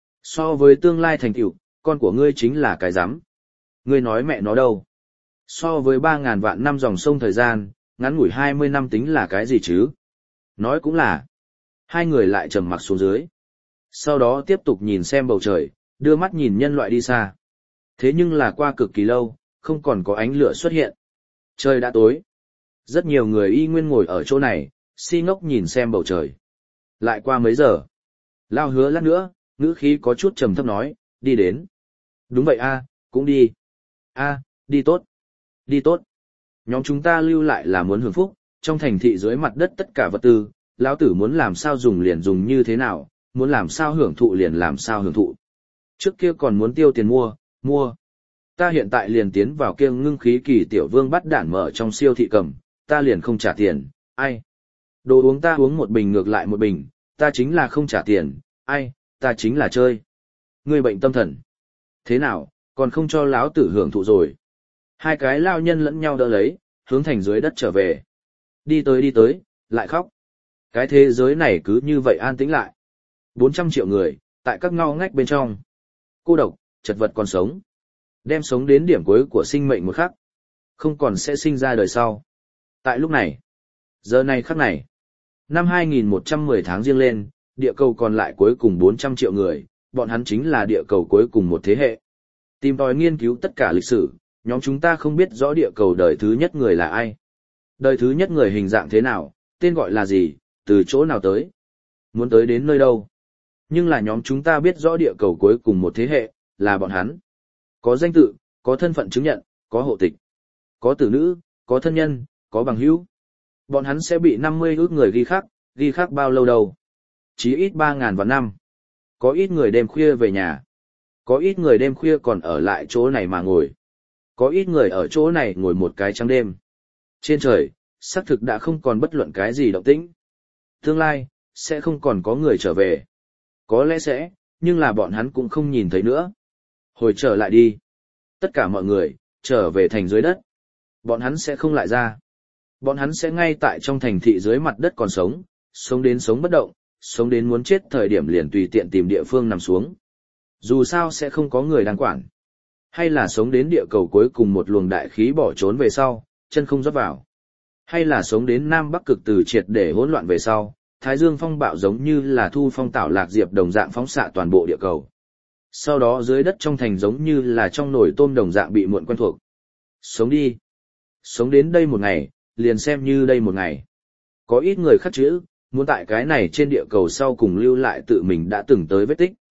So với tương lai thành tựu, con của ngươi chính là cái rắm. Ngươi nói mẹ nó đâu? So với 3.000 vạn năm dòng sông thời gian, ngắn ngủi 20 năm tính là cái gì chứ? Nói cũng là. Hai người lại trầm mặc xuống dưới. Sau đó tiếp tục nhìn xem bầu trời, đưa mắt nhìn nhân loại đi xa. Thế nhưng là qua cực kỳ lâu, không còn có ánh lửa xuất hiện. Trời đã tối. Rất nhiều người y nguyên ngồi ở chỗ này, si ngốc nhìn xem bầu trời. Lại qua mấy giờ. Lao Hứa lát nữa, ngữ khí có chút trầm thấp nói, đi đến. Đúng vậy a, cũng đi. A, đi tốt. Đi tốt. Nhóm chúng ta lưu lại là muốn hưởng phúc, trong thành thị dưới mặt đất tất cả vật tư, lão tử muốn làm sao dùng liền dùng như thế nào, muốn làm sao hưởng thụ liền làm sao hưởng thụ. Trước kia còn muốn tiêu tiền mua. Ta hiện tại liền tiến vào kia ngưng khí kỳ tiểu vương bắt đản mở trong siêu thị cầm, ta liền không trả tiền, ai. Đồ uống ta uống một bình ngược lại một bình, ta chính là không trả tiền, ai, ta chính là chơi. Ngươi bệnh tâm thần. Thế nào, còn không cho lão tử hưởng thụ rồi. Hai cái lao nhân lẫn nhau đỡ lấy, hướng thành dưới đất trở về. Đi tới, lại khóc. Cái thế giới này cứ như vậy an tĩnh lại. 400 triệu người, tại các ngóc ngách bên trong. Cô độc, chật vật còn sống. Đem sống đến điểm cuối của sinh mệnh một khắc. Không còn sẽ sinh ra đời sau. Tại lúc này, giờ này khắc này, năm 2110 tháng riêng lên, địa cầu còn lại cuối cùng 400 triệu người, bọn hắn chính là địa cầu cuối cùng một thế hệ. Tìm tòi nghiên cứu tất cả lịch sử, nhóm chúng ta không biết rõ địa cầu đời thứ nhất người là ai. Đời thứ nhất người hình dạng thế nào, tên gọi là gì, từ chỗ nào tới, muốn tới đến nơi đâu. Nhưng là nhóm chúng ta biết rõ địa cầu cuối cùng một thế hệ, là bọn hắn. Có danh tự, có thân phận chứng nhận, có hộ tịch, có tử nữ, có thân nhân, có bằng hữu. Bọn hắn sẽ bị 50 ước người ghi khắc bao lâu đâu. Chí ít 3.000 vạn năm. Có ít người đêm khuya về nhà. Có ít người đêm khuya còn ở lại chỗ này mà ngồi. Có ít người ở chỗ này ngồi một cái trắng đêm. Trên trời, xác thực đã không còn bất luận cái gì động tĩnh. Tương lai, sẽ không còn có người trở về. Có lẽ sẽ, nhưng là bọn hắn cũng không nhìn thấy nữa. Hồi trở lại đi. Tất cả mọi người, trở về thành dưới đất. Bọn hắn sẽ không lại ra. Bọn hắn sẽ ngay tại trong thành thị dưới mặt đất còn sống, sống đến sống bất động, sống đến muốn chết thời điểm liền tùy tiện tìm địa phương nằm xuống. Dù sao sẽ không có người đang quản. Hay là sống đến địa cầu cuối cùng một luồng đại khí bỏ trốn về sau, chân không rót vào. Hay là sống đến Nam Bắc cực từ triệt để hỗn loạn về sau, Thái Dương phong bạo giống như là thu phong tảo lạc diệp đồng dạng phóng xạ toàn bộ địa cầu. Sau đó dưới đất trong thành giống như là trong nồi tôm đồng dạng bị muộn quen thuộc. Sống đi. Sống đến đây một ngày, liền xem như đây một ngày. Có ít người khắc chữ, muốn tại cái này trên địa cầu sau cùng lưu lại tự mình đã từng tới vết tích.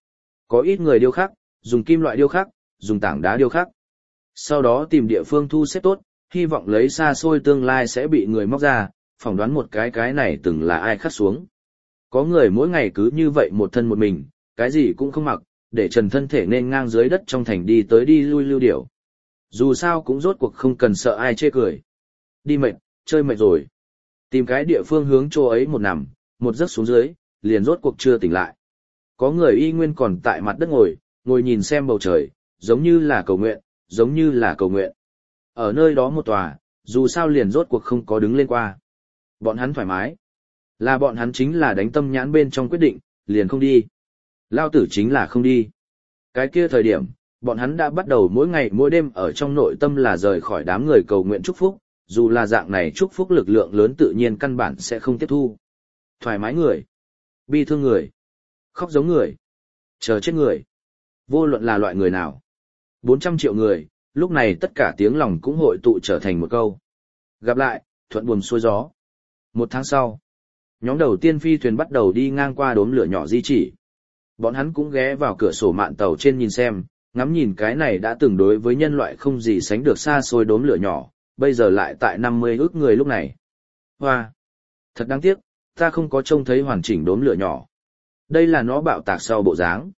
Có ít người điêu khắc, dùng kim loại điêu khắc, dùng tảng đá điêu khắc. Sau đó tìm địa phương thu xếp tốt, hy vọng lấy xa xôi tương lai sẽ bị người móc ra, phỏng đoán một cái này từng là ai khắc xuống. Có người mỗi ngày cứ như vậy một thân một mình, cái gì cũng không mặc, để trần thân thể nên ngang dưới đất trong thành đi tới đi lui lưu điểu. Dù sao cũng rốt cuộc không cần sợ ai chê cười. Đi mệt, chơi mệt rồi. Tìm cái địa phương hướng chỗ ấy một nằm, một giấc xuống dưới, liền rốt cuộc chưa tỉnh lại. Có người y nguyên còn tại mặt đất ngồi nhìn xem bầu trời, giống như là cầu nguyện, giống như là cầu nguyện. Ở nơi đó một tòa, dù sao liền rốt cuộc không có đứng lên qua. Bọn hắn thoải mái. Là bọn hắn chính là đánh tâm nhãn bên trong quyết định, liền không đi. Lao tử chính là không đi. Cái kia thời điểm, bọn hắn đã bắt đầu mỗi ngày mỗi đêm ở trong nội tâm là rời khỏi đám người cầu nguyện chúc phúc, dù là dạng này chúc phúc lực lượng lớn tự nhiên căn bản sẽ không tiếp thu. Thoải mái người, bi thương người, khóc giống người, chờ chết người. Vô luận là loại người nào. 400 triệu người, lúc này tất cả tiếng lòng cũng hội tụ trở thành một câu. Gặp lại, thuận buồm xuôi gió. Một tháng sau, nhóm đầu tiên phi thuyền bắt đầu đi ngang qua đốm lửa nhỏ di chỉ. Bọn hắn cũng ghé vào cửa sổ mạn tàu trên nhìn xem, ngắm nhìn cái này đã từng đối với nhân loại không gì sánh được xa xôi đốm lửa nhỏ, bây giờ lại tại 50 ước người lúc này. Hoa! Thật đáng tiếc, ta không có trông thấy hoàn chỉnh đốm lửa nhỏ. Đây là nó bạo tạc sau bộ dáng.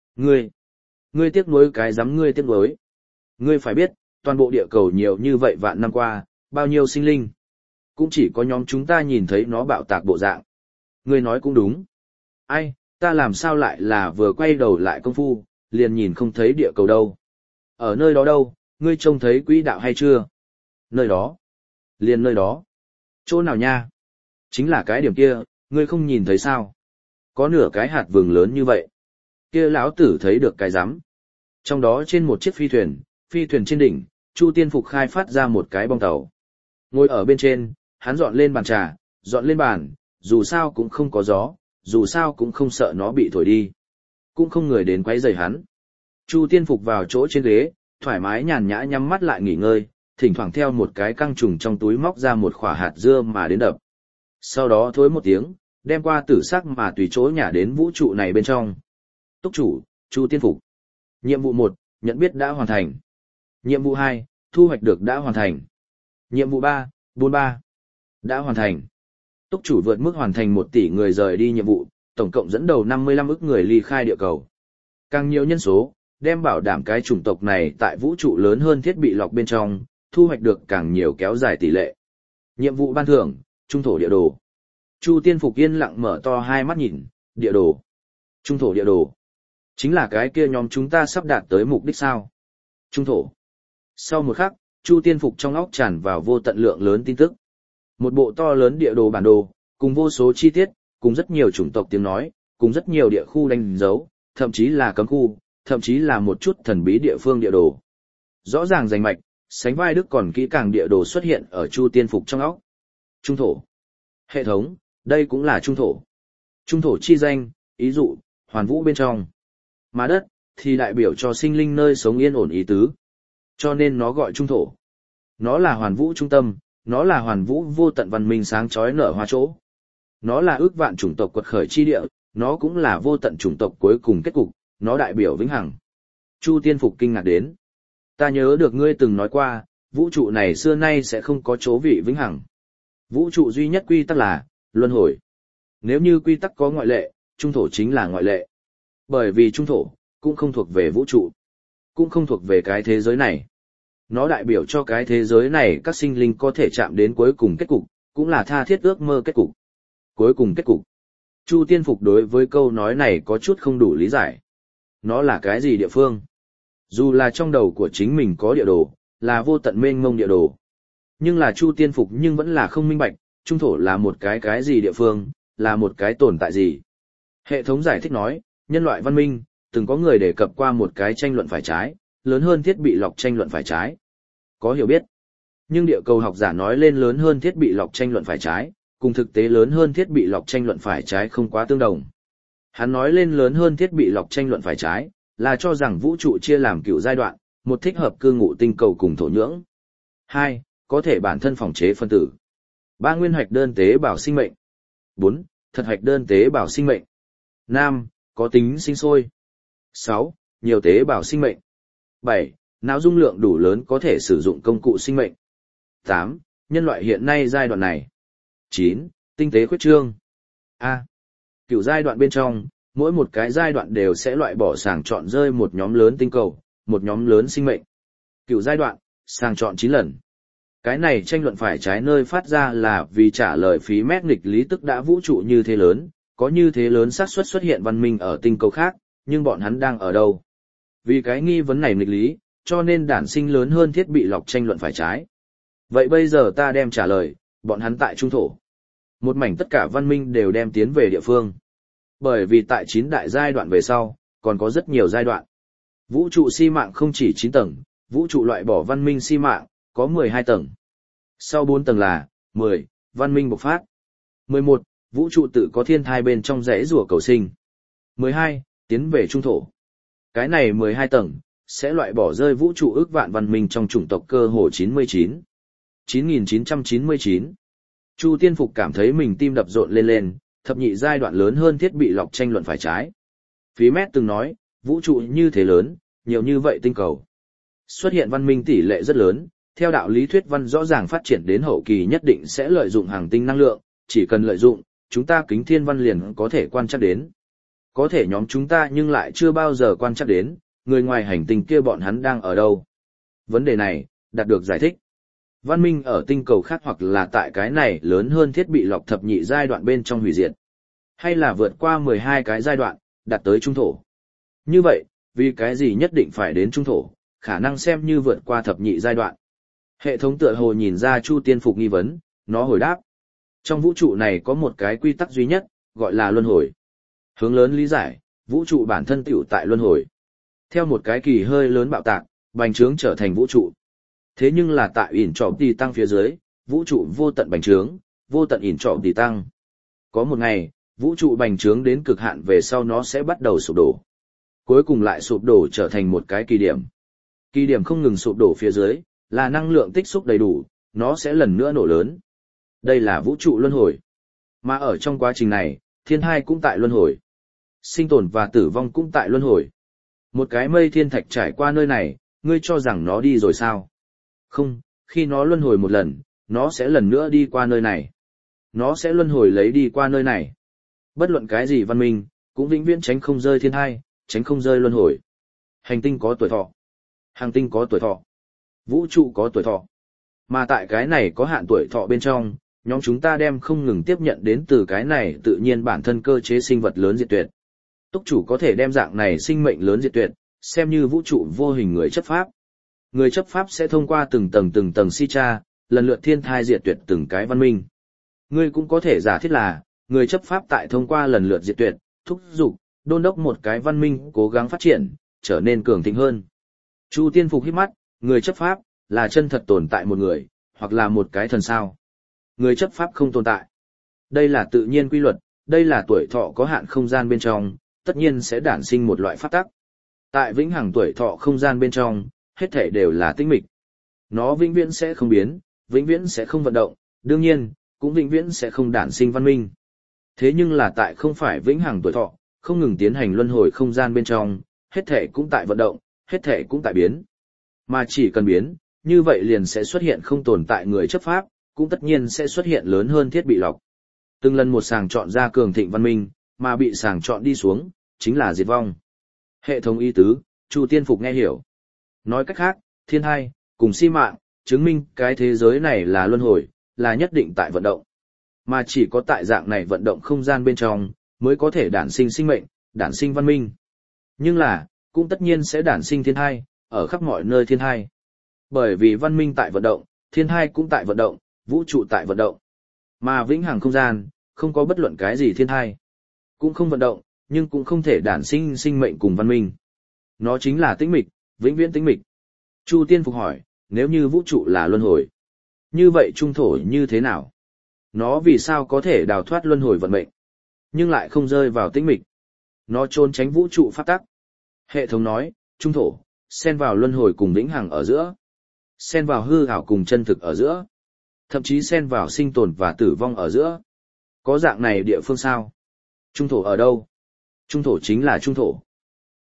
Ngươi tiếc nuối cái dám ngươi tiếc nuối. Ngươi phải biết, toàn bộ địa cầu nhiều như vậy vạn năm qua, bao nhiêu sinh linh. Cũng chỉ có nhóm chúng ta nhìn thấy nó bạo tạc bộ dạng. Ngươi nói cũng đúng. Ai, ta làm sao lại là vừa quay đầu lại công phu, liền nhìn không thấy địa cầu đâu. Ở nơi đó đâu, ngươi trông thấy quỹ đạo hay chưa? Nơi đó. Liền nơi đó. Chỗ nào nha? Chính là cái điểm kia, ngươi không nhìn thấy sao? Có nửa cái hạt vừng lớn như vậy. Kia lão tử thấy được cái rắm. Trong đó trên một chiếc phi thuyền trên đỉnh, Chu Tiên Phục khai phát ra một cái bong tàu. Ngồi ở bên trên, hắn dọn lên bàn trà, dọn lên bàn, dù sao cũng không có gió, dù sao cũng không sợ nó bị thổi đi. Cũng không người đến quấy rầy hắn. Chu Tiên Phục vào chỗ trên ghế, thoải mái nhàn nhã nhắm mắt lại nghỉ ngơi, thỉnh thoảng theo một cái căng trùng trong túi móc ra một quả hạt dưa mà đến đập. Sau đó thối một tiếng, đem qua tử sắc mà tùy chỗ nhả đến vũ trụ này bên trong. Túc chủ, Chu Tiên Phục. Nhiệm vụ 1, nhận biết đã hoàn thành. Nhiệm vụ 2, thu hoạch được đã hoàn thành. Nhiệm vụ 3, 43. Đã hoàn thành. Túc chủ vượt mức hoàn thành 1 tỷ người rời đi nhiệm vụ, tổng cộng dẫn đầu 55 ức người ly khai địa cầu. Càng nhiều nhân số, đem bảo đảm cái chủng tộc này tại vũ trụ lớn hơn thiết bị lọc bên trong, thu hoạch được càng nhiều kéo dài tỷ lệ. Nhiệm vụ ban thưởng, trung thổ địa đồ. Chu Tiên Phục yên lặng mở to hai mắt nhìn, địa đồ. Trung thổ địa đồ. Chính là cái kia nhóm chúng ta sắp đạt tới mục đích sao. Trung thổ. Sau một khắc, Chu Tiên Phục trong óc tràn vào vô tận lượng lớn tin tức. Một bộ to lớn địa đồ bản đồ, cùng vô số chi tiết, cùng rất nhiều chủng tộc tiếng nói, cùng rất nhiều địa khu đánh dấu, thậm chí là cấm khu, thậm chí là một chút thần bí địa phương địa đồ. Rõ ràng rành mạch, sánh vai đức còn kỹ càng địa đồ xuất hiện ở Chu Tiên Phục trong óc. Trung thổ. Hệ thống, đây cũng là trung thổ. Trung thổ chi danh, ý dụ, hoàn vũ bên trong. Mà đất, thì đại biểu cho sinh linh nơi sống yên ổn ý tứ. Cho nên nó gọi trung thổ. Nó là hoàn vũ trung tâm, nó là hoàn vũ vô tận văn minh sáng chói nở hoa chỗ. Nó là ước vạn chủng tộc quật khởi chi địa, nó cũng là vô tận chủng tộc cuối cùng kết cục, nó đại biểu vĩnh hằng. Chu Tiên Phục kinh ngạc đến. Ta nhớ được ngươi từng nói qua, vũ trụ này xưa nay sẽ không có chỗ vị vĩnh hằng. Vũ trụ duy nhất quy tắc là luân hồi. Nếu như quy tắc có ngoại lệ, trung thổ chính là ngoại lệ. Bởi vì trung thổ cũng không thuộc về vũ trụ, cũng không thuộc về cái thế giới này. Nó đại biểu cho cái thế giới này các sinh linh có thể chạm đến cuối cùng kết cục, cũng là tha thiết ước mơ kết cục. Cuối cùng kết cục. Chu Tiên Phục đối với câu nói này có chút không đủ lý giải. Nó là cái gì địa phương? Dù là trong đầu của chính mình có địa đồ, là vô tận mênh mông địa đồ. Nhưng là Chu Tiên Phục nhưng vẫn là không minh bạch, trung thổ là một cái gì địa phương, là một cái tồn tại gì. Hệ thống giải thích nói, nhân loại văn minh, từng có người đề cập qua một cái tranh luận phải trái, lớn hơn thiết bị lọc tranh luận phải trái. Có hiểu biết. Nhưng địa cầu học giả nói lên lớn hơn thiết bị lọc tranh luận phải trái, cùng thực tế lớn hơn thiết bị lọc tranh luận phải trái không quá tương đồng. Hắn nói lên lớn hơn thiết bị lọc tranh luận phải trái, là cho rằng vũ trụ chia làm cựu giai đoạn, một thích hợp cư ngụ tinh cầu cùng thổ nhưỡng. 2. Có thể bản thân phòng chế phân tử. 3. Nguyên hạch đơn tế bào sinh mệnh. 4. Thật hạch đơn tế bào sinh mệnh. 5. Có tính sinh sôi. 6. Nhiều tế bào sinh mệnh. 7. Não dung lượng đủ lớn có thể sử dụng công cụ sinh mệnh. 8. Nhân loại hiện nay giai đoạn này. 9. Tinh tế khuyết trương. A. Cựu giai đoạn bên trong, mỗi một cái giai đoạn đều sẽ loại bỏ sàng chọn rơi một nhóm lớn tinh cầu, một nhóm lớn sinh mệnh. Cựu giai đoạn, sàng chọn 9 lần. Cái này tranh luận phải trái nơi phát ra là vì trả lời phí mét nghịch lý, tức đã vũ trụ như thế lớn, có như thế lớn xác suất xuất hiện văn minh ở tinh cầu khác, nhưng bọn hắn đang ở đâu? Vì cái nghi vấn này nghịch lý, cho nên đản sinh lớn hơn thiết bị lọc tranh luận phải trái. Vậy bây giờ ta đem trả lời, bọn hắn tại trung thổ. Một mảnh tất cả văn minh đều đem tiến về địa phương. Bởi vì tại 9 đại giai đoạn về sau, còn có rất nhiều giai đoạn. Vũ trụ si mạng không chỉ 9 tầng, vũ trụ loại bỏ văn minh si mạng, có 12 tầng. Sau 4 tầng là 10, văn minh bộc phát. 11, vũ trụ tự có thiên thai bên trong rẽ rùa cầu sinh. 12, tiến về trung thổ. Cái này 12 tầng, sẽ loại bỏ rơi vũ trụ ước vạn văn minh trong chủng tộc cơ hồ 99. 9999. Chu Tiên Phục cảm thấy mình tim đập rộn lên lên, thập nhị giai đoạn lớn hơn thiết bị lọc tranh luận phải trái. Phí mét từng nói, vũ trụ như thế lớn, nhiều như vậy tinh cầu. Xuất hiện văn minh tỷ lệ rất lớn, theo đạo lý thuyết văn rõ ràng phát triển đến hậu kỳ nhất định sẽ lợi dụng hàng tinh năng lượng, chỉ cần lợi dụng, chúng ta kính thiên văn liền có thể quan trắc đến. Có thể nhóm chúng ta nhưng lại chưa bao giờ quan trắc đến, người ngoài hành tinh kia bọn hắn đang ở đâu. Vấn đề này, đạt được giải thích. Văn minh ở tinh cầu khác hoặc là tại cái này lớn hơn thiết bị lọc thập nhị giai đoạn bên trong hủy diệt. Hay là vượt qua 12 cái giai đoạn, đạt tới trung thổ. Như vậy, vì cái gì nhất định phải đến trung thổ, khả năng xem như vượt qua thập nhị giai đoạn. Hệ thống tựa hồ nhìn ra Chu Tiên Phục nghi vấn, nó hồi đáp. Trong vũ trụ này có một cái quy tắc duy nhất, gọi là luân hồi. Hướng lớn lý giải, vũ trụ bản thân tiểu tại luân hồi. Theo một cái kỳ hơi lớn bạo tạc, bành trướng trở thành vũ trụ. Thế nhưng là tại ỉn trọ tỷ tăng phía dưới, vũ trụ vô tận bành trướng, vô tận ỉn trọ tỷ tăng. Có một ngày, vũ trụ bành trướng đến cực hạn về sau nó sẽ bắt đầu sụp đổ. Cuối cùng lại sụp đổ trở thành một cái kỳ điểm. Kỳ điểm không ngừng sụp đổ phía dưới, là năng lượng tích xúc đầy đủ, nó sẽ lần nữa nổ lớn. Đây là vũ trụ luân hồi. Mà ở trong quá trình này, thiên thai cũng tại luân hồi. Sinh tồn và tử vong cũng tại luân hồi. Một cái mây thiên thạch trải qua nơi này, ngươi cho rằng nó đi rồi sao? Không, khi nó luân hồi một lần, nó sẽ lần nữa đi qua nơi này. Nó sẽ luân hồi lấy đi qua nơi này. Bất luận cái gì văn minh, cũng vĩnh viễn tránh không rơi thiên thai, tránh không rơi luân hồi. Hành tinh có tuổi thọ. Hành tinh có tuổi thọ. Vũ trụ có tuổi thọ. Mà tại cái này có hạn tuổi thọ bên trong, nhóm chúng ta đem không ngừng tiếp nhận đến từ cái này tự nhiên bản thân cơ chế sinh vật lớn diệt tuyệt. Túc chủ có thể đem dạng này sinh mệnh lớn diệt tuyệt, xem như vũ trụ vô hình người chấp pháp. Người chấp pháp sẽ thông qua từng tầng si tra, lần lượt thiên thai diệt tuyệt từng cái văn minh. Ngươi cũng có thể giả thiết là, người chấp pháp tại thông qua lần lượt diệt tuyệt, thúc giục, đôn đốc một cái văn minh cố gắng phát triển, trở nên cường thịnh hơn. Chu Tiên Phục hít mắt, người chấp pháp, là chân thật tồn tại một người, hoặc là một cái thần sao. Người chấp pháp không tồn tại. Đây là tự nhiên quy luật, đây là tuổi thọ có hạn không gian bên trong, tất nhiên sẽ đản sinh một loại pháp tắc. Tại vĩnh hằng tuổi thọ không gian bên trong, hết thể đều là tĩnh mịch. Nó vĩnh viễn sẽ không biến, vĩnh viễn sẽ không vận động, đương nhiên, cũng vĩnh viễn sẽ không đản sinh văn minh. Thế nhưng là tại không phải vĩnh hằng tuổi thọ, không ngừng tiến hành luân hồi không gian bên trong, hết thể cũng tại vận động, hết thể cũng tại biến. Mà chỉ cần biến, như vậy liền sẽ xuất hiện không tồn tại người chấp pháp, cũng tất nhiên sẽ xuất hiện lớn hơn thiết bị lọc. Từng lần một sàng chọn ra cường thịnh văn minh, mà bị sàng chọn đi xuống, chính là diệt vong. Hệ thống ý tứ, Chu Tiên Phục nghe hiểu. Nói cách khác, thiên hai, cùng si mạng, chứng minh cái thế giới này là luân hồi, là nhất định tại vận động. Mà chỉ có tại dạng này vận động không gian bên trong, mới có thể đản sinh sinh mệnh, đản sinh văn minh. Nhưng là, cũng tất nhiên sẽ đản sinh thiên hai, ở khắp mọi nơi thiên hai. Bởi vì văn minh tại vận động, thiên hai cũng tại vận động, vũ trụ tại vận động. Mà vĩnh hằng không gian, không có bất luận cái gì thiên hai. Cũng không vận động, nhưng cũng không thể đản sinh sinh mệnh cùng văn minh. Nó chính là tĩnh mịch, vĩnh viễn tĩnh mịch. Chu Tiên Phục hỏi, nếu như vũ trụ là luân hồi, như vậy trung thổ như thế nào? Nó vì sao có thể đào thoát luân hồi vận mệnh, nhưng lại không rơi vào tĩnh mịch? Nó trốn tránh vũ trụ pháp tắc. Hệ thống nói, trung thổ, xen vào luân hồi cùng vĩnh hằng ở giữa, xen vào hư ảo cùng chân thực ở giữa, thậm chí xen vào sinh tồn và tử vong ở giữa. Có dạng này địa phương sao? Trung thổ ở đâu? Trung thổ chính là trung thổ.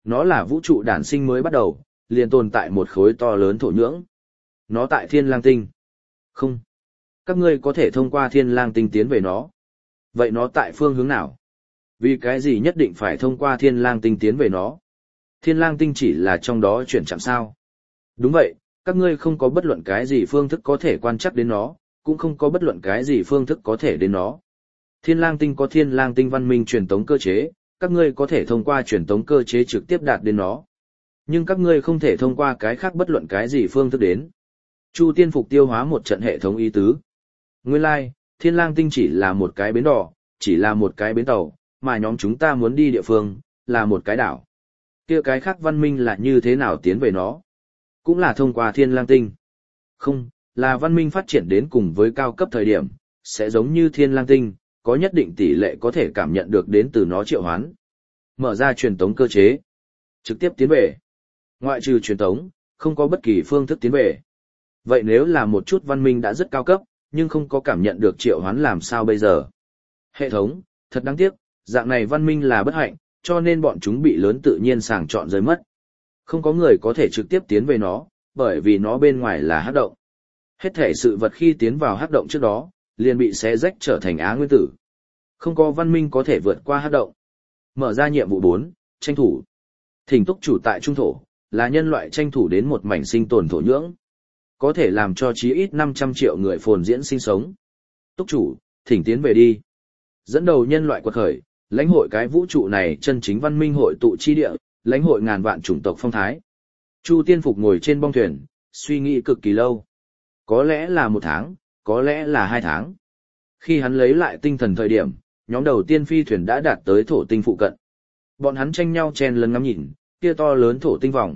nó là vũ trụ đản sinh mới bắt đầu, liền tồn tại một khối to lớn thổ nhưỡng. Nó tại Thiên Lang Tinh. Không. Các ngươi có thể thông qua Thiên Lang Tinh tiến về nó. Vậy nó tại phương hướng nào? Vì cái gì nhất định phải thông qua Thiên Lang Tinh tiến về nó? Thiên Lang Tinh chỉ là trong đó chuyển chạm sao? Đúng vậy, các ngươi không có bất luận cái gì phương thức có thể quan trắc đến nó, cũng không có bất luận cái gì phương thức có thể đến nó. Thiên Lang Tinh có Thiên Lang Tinh văn minh truyền tống cơ chế, các ngươi có thể thông qua truyền tống cơ chế trực tiếp đạt đến nó. Nhưng các ngươi không thể thông qua cái khác bất luận cái gì phương thức đến. Chu Tiên Phục tiêu hóa một trận hệ thống ý tứ. Nguyên lai, Thiên Lang Tinh chỉ là một cái bến đò, chỉ là một cái bến tàu, mà nhóm chúng ta muốn đi địa phương, là một cái đảo. Kia cái khác văn minh là như thế nào tiến về nó? Cũng là thông qua Thiên Lang Tinh. Không, là văn minh phát triển đến cùng với cao cấp thời điểm, sẽ giống như Thiên Lang Tinh, có nhất định tỷ lệ có thể cảm nhận được đến từ nó triệu hoán. Mở ra truyền tống cơ chế. Trực tiếp tiến về. Ngoại trừ truyền tống, không có bất kỳ phương thức tiến về. Vậy nếu là một chút văn minh đã rất cao cấp, nhưng không có cảm nhận được triệu hoán làm sao bây giờ? Hệ thống, thật đáng tiếc, dạng này văn minh là bất hạnh, cho nên bọn chúng bị lớn tự nhiên sàng chọn rơi mất. Không có người có thể trực tiếp tiến về nó, bởi vì nó bên ngoài là hắc động. Hết thể sự vật khi tiến vào hắc động trước đó, liền bị xé rách trở thành á nguyên tử. Không có văn minh có thể vượt qua hắc động. Mở ra nhiệm vụ 4, tranh thủ. Thỉnh túc chủ tại trung thổ, là nhân loại tranh thủ đến một mảnh sinh tồn thổ nhưỡng. Có thể làm cho chí ít 500 triệu người phồn diễn sinh sống. Túc chủ, thỉnh tiến về đi. Dẫn đầu nhân loại quật khởi, lãnh hội cái vũ trụ này chân chính văn minh hội tụ chi địa, lãnh hội ngàn vạn chủng tộc phong thái. Chu Tiên Phục ngồi trên bong thuyền, suy nghĩ cực kỳ lâu. Có lẽ là 1 tháng, có lẽ là 2 tháng. Khi hắn lấy lại tinh thần thời điểm, nhóm đầu tiên phi thuyền đã đạt tới thổ tinh phụ cận. Bọn hắn tranh nhau chen lấn ngắm nhìn, kia to lớn thổ tinh vòng.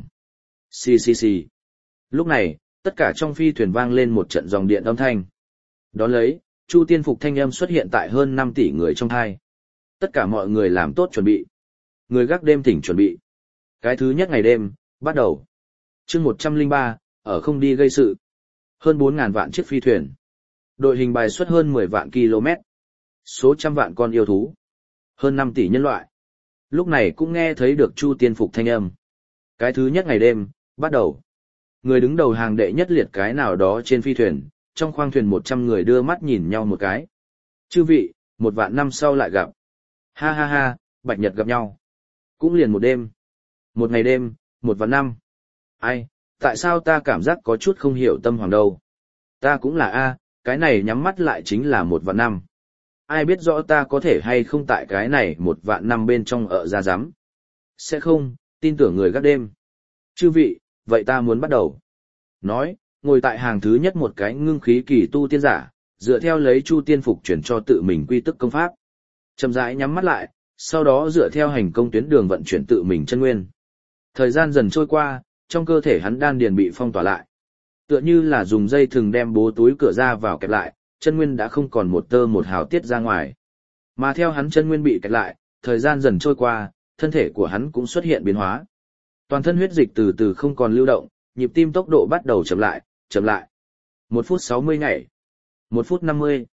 Xì xì xì. Lúc này, tất cả trong phi thuyền vang lên một trận dòng điện âm thanh. Đón lấy, Chu Tiên Phục thanh âm xuất hiện tại hơn 5 tỷ người trong hai. Tất cả mọi người làm tốt chuẩn bị. Người gác đêm thỉnh chuẩn bị. Cái thứ nhất ngày đêm, bắt đầu. Chương 103, ở không đi gây sự. Hơn 4.000 vạn chiếc phi thuyền. Đội hình bài xuất hơn 10 vạn km. Số trăm vạn con yêu thú. Hơn 5 tỷ nhân loại. Lúc này cũng nghe thấy được Chu Tiên Phục thanh âm. Cái thứ nhất ngày đêm, bắt đầu. Người đứng đầu hàng đệ nhất liệt cái nào đó trên phi thuyền, trong khoang thuyền 100 người đưa mắt nhìn nhau một cái. Chư vị, 1 vạn năm sau lại gặp. Ha ha ha, bạch nhật gặp nhau. Cũng liền một đêm. Một ngày đêm, 1 vạn năm. Ai, tại sao ta cảm giác có chút không hiểu tâm hoàng đâu. Ta cũng là A, cái này nhắm mắt lại chính là 1 vạn năm. Ai biết rõ ta có thể hay không tại cái này 1 vạn năm bên trong ở ra giám. Sẽ không, tin tưởng người gác đêm. Chư vị, vậy ta muốn bắt đầu. Nói, ngồi tại hàng thứ nhất một cái ngưng khí kỳ tu tiên giả, dựa theo lấy Chu Tiên Phục chuyển cho tự mình quy tức công pháp. Chậm rãi nhắm mắt lại, sau đó dựa theo hành công tuyến đường vận chuyển tự mình chân nguyên. Thời gian dần trôi qua, trong cơ thể hắn đan điền bị phong tỏa lại. Tựa như là dùng dây thừng đem bố túi cửa ra vào kẹp lại, chân nguyên đã không còn một tơ một hào tiết ra ngoài. Mà theo hắn chân nguyên bị kẹp lại, thời gian dần trôi qua, thân thể của hắn cũng xuất hiện biến hóa. Toàn thân huyết dịch từ từ không còn lưu động, nhịp tim tốc độ bắt đầu chậm lại, chậm lại. 1 phút 60 nhảy. 1 phút 50.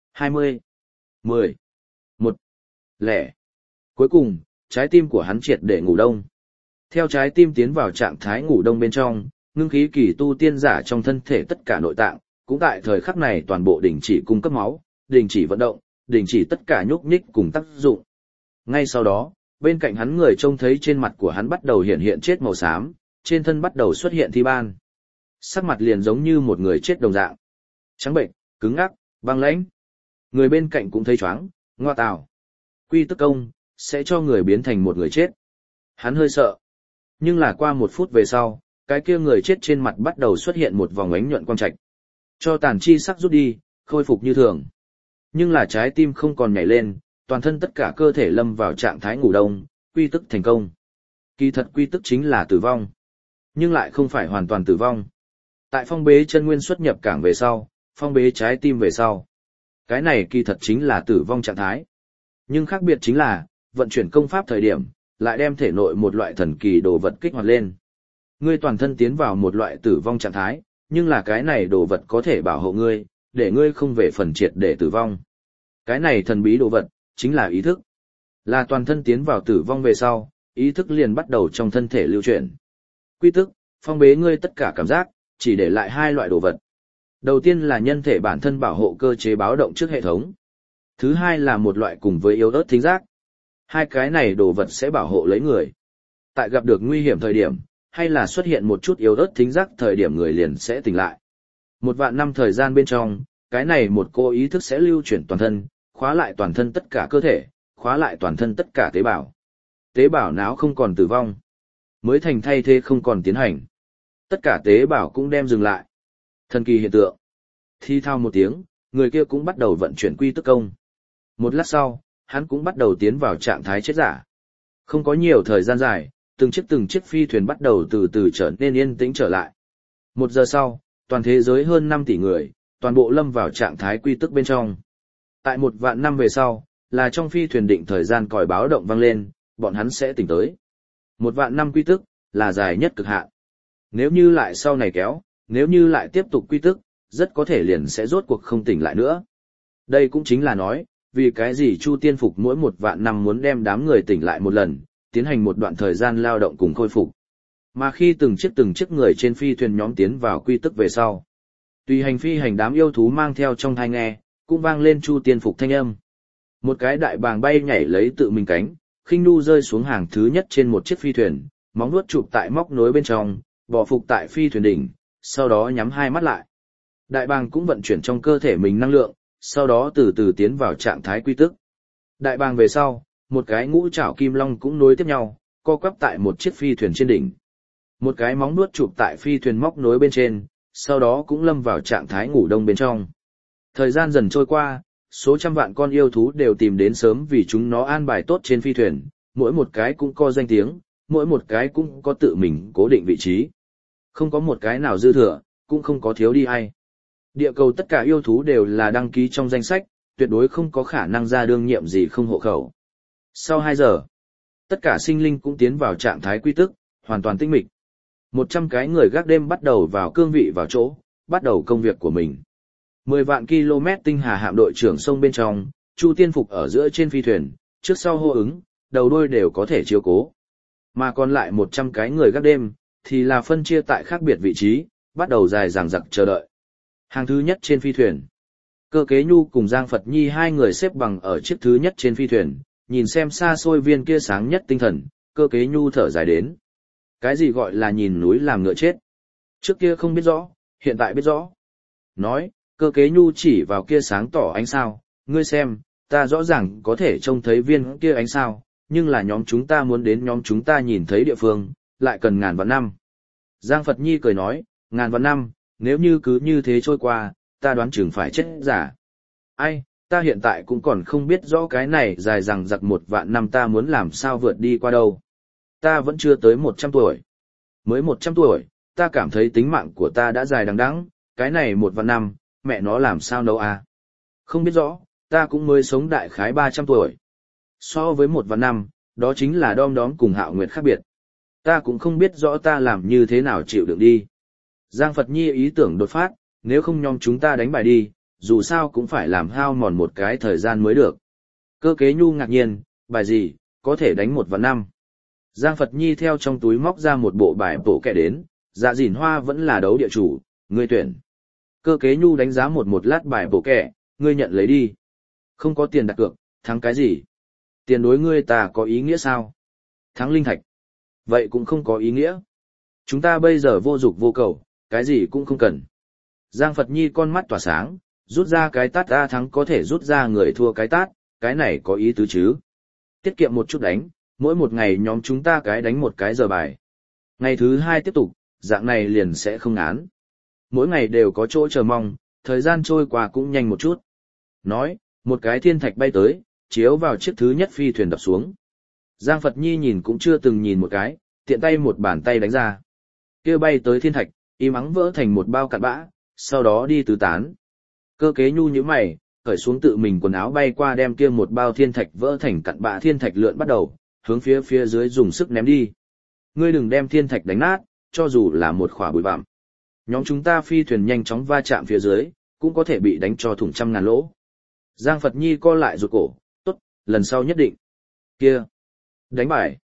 20. 10. 1. Lẻ. Cuối cùng, trái tim của hắn triệt để ngủ đông. Theo trái tim tiến vào trạng thái ngủ đông bên trong, ngưng khí kỳ tu tiên giả trong thân thể tất cả nội tạng, cũng tại thời khắc này toàn bộ đình chỉ cung cấp máu, đình chỉ vận động, đình chỉ tất cả nhúc nhích cùng tác dụng. Ngay sau đó, bên cạnh hắn người trông thấy trên mặt của hắn bắt đầu hiện hiện chết màu xám, trên thân bắt đầu xuất hiện thi ban. Sắc mặt liền giống như một người chết đồng dạng. Trắng bệnh, cứng ngắc, băng lãnh. Người bên cạnh cũng thấy choáng, ngoa tào. Quy tức công, sẽ cho người biến thành một người chết. Hắn hơi sợ. Nhưng là qua 1 phút về sau, cái kia người chết trên mặt bắt đầu xuất hiện một vòng ánh nhuận quang trạch. Cho tàn chi sắc rút đi, khôi phục như thường. Nhưng là trái tim không còn nhảy lên, toàn thân tất cả cơ thể lâm vào trạng thái ngủ đông, quy tức thành công. Kỳ thật quy tức chính là tử vong, nhưng lại không phải hoàn toàn tử vong. Tại phong bế chân nguyên xuất nhập cảng về sau, phong bế trái tim về sau. Cái này kỳ thật chính là tử vong trạng thái. Nhưng khác biệt chính là, vận chuyển công pháp thời điểm, lại đem thể nội một loại thần kỳ đồ vật kích hoạt lên. Ngươi toàn thân tiến vào một loại tử vong trạng thái, nhưng là cái này đồ vật có thể bảo hộ ngươi, để ngươi không về phần triệt để tử vong. Cái này thần bí đồ vật, chính là ý thức. Là toàn thân tiến vào tử vong về sau, ý thức liền bắt đầu trong thân thể lưu chuyển. Quy tức, phong bế ngươi tất cả cảm giác, chỉ để lại hai loại đồ vật. Đầu tiên là nhân thể bản thân bảo hộ cơ chế báo động trước hệ thống. Thứ hai là một loại cùng với yếu ớt thính giác. Hai cái này đồ vật sẽ bảo hộ lấy người. Tại gặp được nguy hiểm thời điểm, hay là xuất hiện một chút yếu ớt thính giác thời điểm người liền sẽ tỉnh lại. 1.000 năm thời gian bên trong, cái này một cô ý thức sẽ lưu chuyển toàn thân, khóa lại toàn thân tất cả cơ thể, khóa lại toàn thân tất cả tế bào. Tế bào não không còn tử vong, mới thành thay thế không còn tiến hành. Tất cả tế bào cũng đem dừng lại. Thần kỳ hiện tượng. Thi thao một tiếng, người kia cũng bắt đầu vận chuyển quy tức công. Một lát sau, hắn cũng bắt đầu tiến vào trạng thái chết giả. Không có nhiều thời gian dài, từng chiếc phi thuyền bắt đầu từ từ trở nên yên tĩnh trở lại. 1 giờ sau, toàn thế giới hơn 5 tỷ người, toàn bộ lâm vào trạng thái quy tức bên trong. Tại 1.000 năm về sau, là trong phi thuyền định thời gian còi báo động vang lên, bọn hắn sẽ tỉnh tới. 1.000 năm quy tức, là dài nhất cực hạn. Nếu như lại sau này kéo, nếu như lại tiếp tục quy tức, rất có thể liền sẽ rốt cuộc không tỉnh lại nữa. Đây cũng chính là nói, vì cái gì Chu Tiên Phục mỗi 1.000 năm muốn đem đám người tỉnh lại một lần, tiến hành một đoạn thời gian lao động cùng khôi phục. Mà khi từng chiếc người trên phi thuyền nhóm tiến vào quy tức về sau, tùy hành phi hành đám yêu thú mang theo trong tai nghe, cũng vang lên Chu Tiên Phục thanh âm. Một cái đại bàng bay nhảy lấy tự mình cánh, khinh nu rơi xuống hàng thứ nhất trên một chiếc phi thuyền, móng vuốt chụp tại móc nối bên trong, bò phục tại phi thuyền đỉnh, sau đó nhắm hai mắt lại. Đại bàng cũng vận chuyển trong cơ thể mình năng lượng, sau đó từ từ tiến vào trạng thái quy tức. Đại bàng về sau, một cái ngũ trảo kim long cũng nối tiếp nhau, co quắp tại một chiếc phi thuyền trên đỉnh. Một cái móng nuốt chụp tại phi thuyền móc nối bên trên, sau đó cũng lâm vào trạng thái ngủ đông bên trong. Thời gian dần trôi qua, số trăm vạn con yêu thú đều tìm đến sớm vì chúng nó an bài tốt trên phi thuyền, mỗi một cái cũng có danh tiếng, mỗi một cái cũng có tự mình cố định vị trí. Không có một cái nào dư thừa, cũng không có thiếu đi ai. Địa cầu tất cả yêu thú đều là đăng ký trong danh sách, tuyệt đối không có khả năng ra đương nhiệm gì không hộ khẩu. Sau 2 giờ, tất cả sinh linh cũng tiến vào trạng thái quy tức, hoàn toàn tĩnh mịch. 100 cái người gác đêm bắt đầu vào cương vị vào chỗ, bắt đầu công việc của mình. 10 vạn km tinh hà hạm đội trưởng sông bên trong, Chu Tiên Phục ở giữa trên phi thuyền, trước sau hô ứng, đầu đuôi đều có thể chiếu cố. Mà còn lại 100 cái người gác đêm, thì là phân chia tại khác biệt vị trí, bắt đầu dài dằng dặc chờ đợi. Hàng thứ nhất trên phi thuyền. Cơ Kế Nhu cùng Giang Phật Nhi hai người xếp bằng ở chiếc thứ nhất trên phi thuyền, nhìn xem xa xôi viên kia sáng nhất tinh thần, Cơ Kế Nhu thở dài đến. Cái gì gọi là nhìn núi làm ngựa chết? Trước kia không biết rõ, hiện tại biết rõ. Nói, Cơ Kế Nhu chỉ vào kia sáng tỏ ánh sao, ngươi xem, ta rõ ràng có thể trông thấy viên kia ánh sao, nhưng là nhóm chúng ta muốn đến nhóm chúng ta nhìn thấy địa phương, lại cần ngàn vạn năm. Giang Phật Nhi cười nói, ngàn vạn năm, nếu như cứ như thế trôi qua, ta đoán chừng phải chết giả. Ai, ta hiện tại cũng còn không biết rõ cái này dài rằng giặc 1.000 năm ta muốn làm sao vượt đi qua đâu. Ta vẫn chưa tới 100 tuổi. Mới 100 tuổi, ta cảm thấy tính mạng của ta đã dài đằng đẵng, cái này 1.000 năm, mẹ nó làm sao đâu à. Không biết rõ, ta cũng mới sống đại khái 300 tuổi. So với 1.000 năm, đó chính là đom đóm cùng Hạo Nguyệt khác biệt. Ta cũng không biết rõ ta làm như thế nào chịu đựng đi. Giang Phật Nhi ý tưởng đột phát, nếu không nhóm chúng ta đánh bài đi, dù sao cũng phải làm hao mòn một cái thời gian mới được. Cơ Kế Nhu ngạc nhiên, bài gì, có thể đánh 1.000 năm. Giang Phật Nhi theo trong túi móc ra một bộ bài bổ kẻ đến, Dạ Dĩn Hoa vẫn là đấu địa chủ, ngươi tuyển. Cơ Kế Nhu đánh giá một lát bài bổ kẻ, ngươi nhận lấy đi. Không có tiền đặt cược, thắng cái gì? Tiền đối ngươi ta có ý nghĩa sao? Thắng linh thạch. Vậy cũng không có ý nghĩa. Chúng ta bây giờ vô dục vô cầu, cái gì cũng không cần. Giang Phật Nhi con mắt tỏa sáng, rút ra cái tát ta thắng có thể rút ra người thua cái tát, cái này có ý tứ chứ. Tiết kiệm một chút đánh, mỗi một ngày nhóm chúng ta cái đánh một cái giờ bài. Ngày thứ 2 tiếp tục, dạng này liền sẽ không án. Mỗi ngày đều có chỗ chờ mong, thời gian trôi qua cũng nhanh một chút. Nói, một cái thiên thạch bay tới, chiếu vào chiếc thứ nhất phi thuyền đập xuống. Giang Phật Nhi nhìn cũng chưa từng nhìn một cái, tiện tay một bàn tay đánh ra. Kia bay tới thiên thạch, im ắng vỡ thành một bao cặn bã, sau đó đi tứ tán. Cơ Kế Nhu nhíu mày, cởi xuống tự mình quần áo bay qua đem kia một bao thiên thạch vỡ thành cặn bã thiên thạch lượn bắt đầu, hướng phía dưới dùng sức ném đi. Ngươi đừng đem thiên thạch đánh nát, cho dù là một khỏa bụi bặm. Nhóm chúng ta phi thuyền nhanh chóng va chạm phía dưới, cũng có thể bị đánh cho thủng trăm ngàn lỗ. Giang Phật Nhi co lại rụt cổ, tốt, lần sau nhất định. Kia, đánh bài.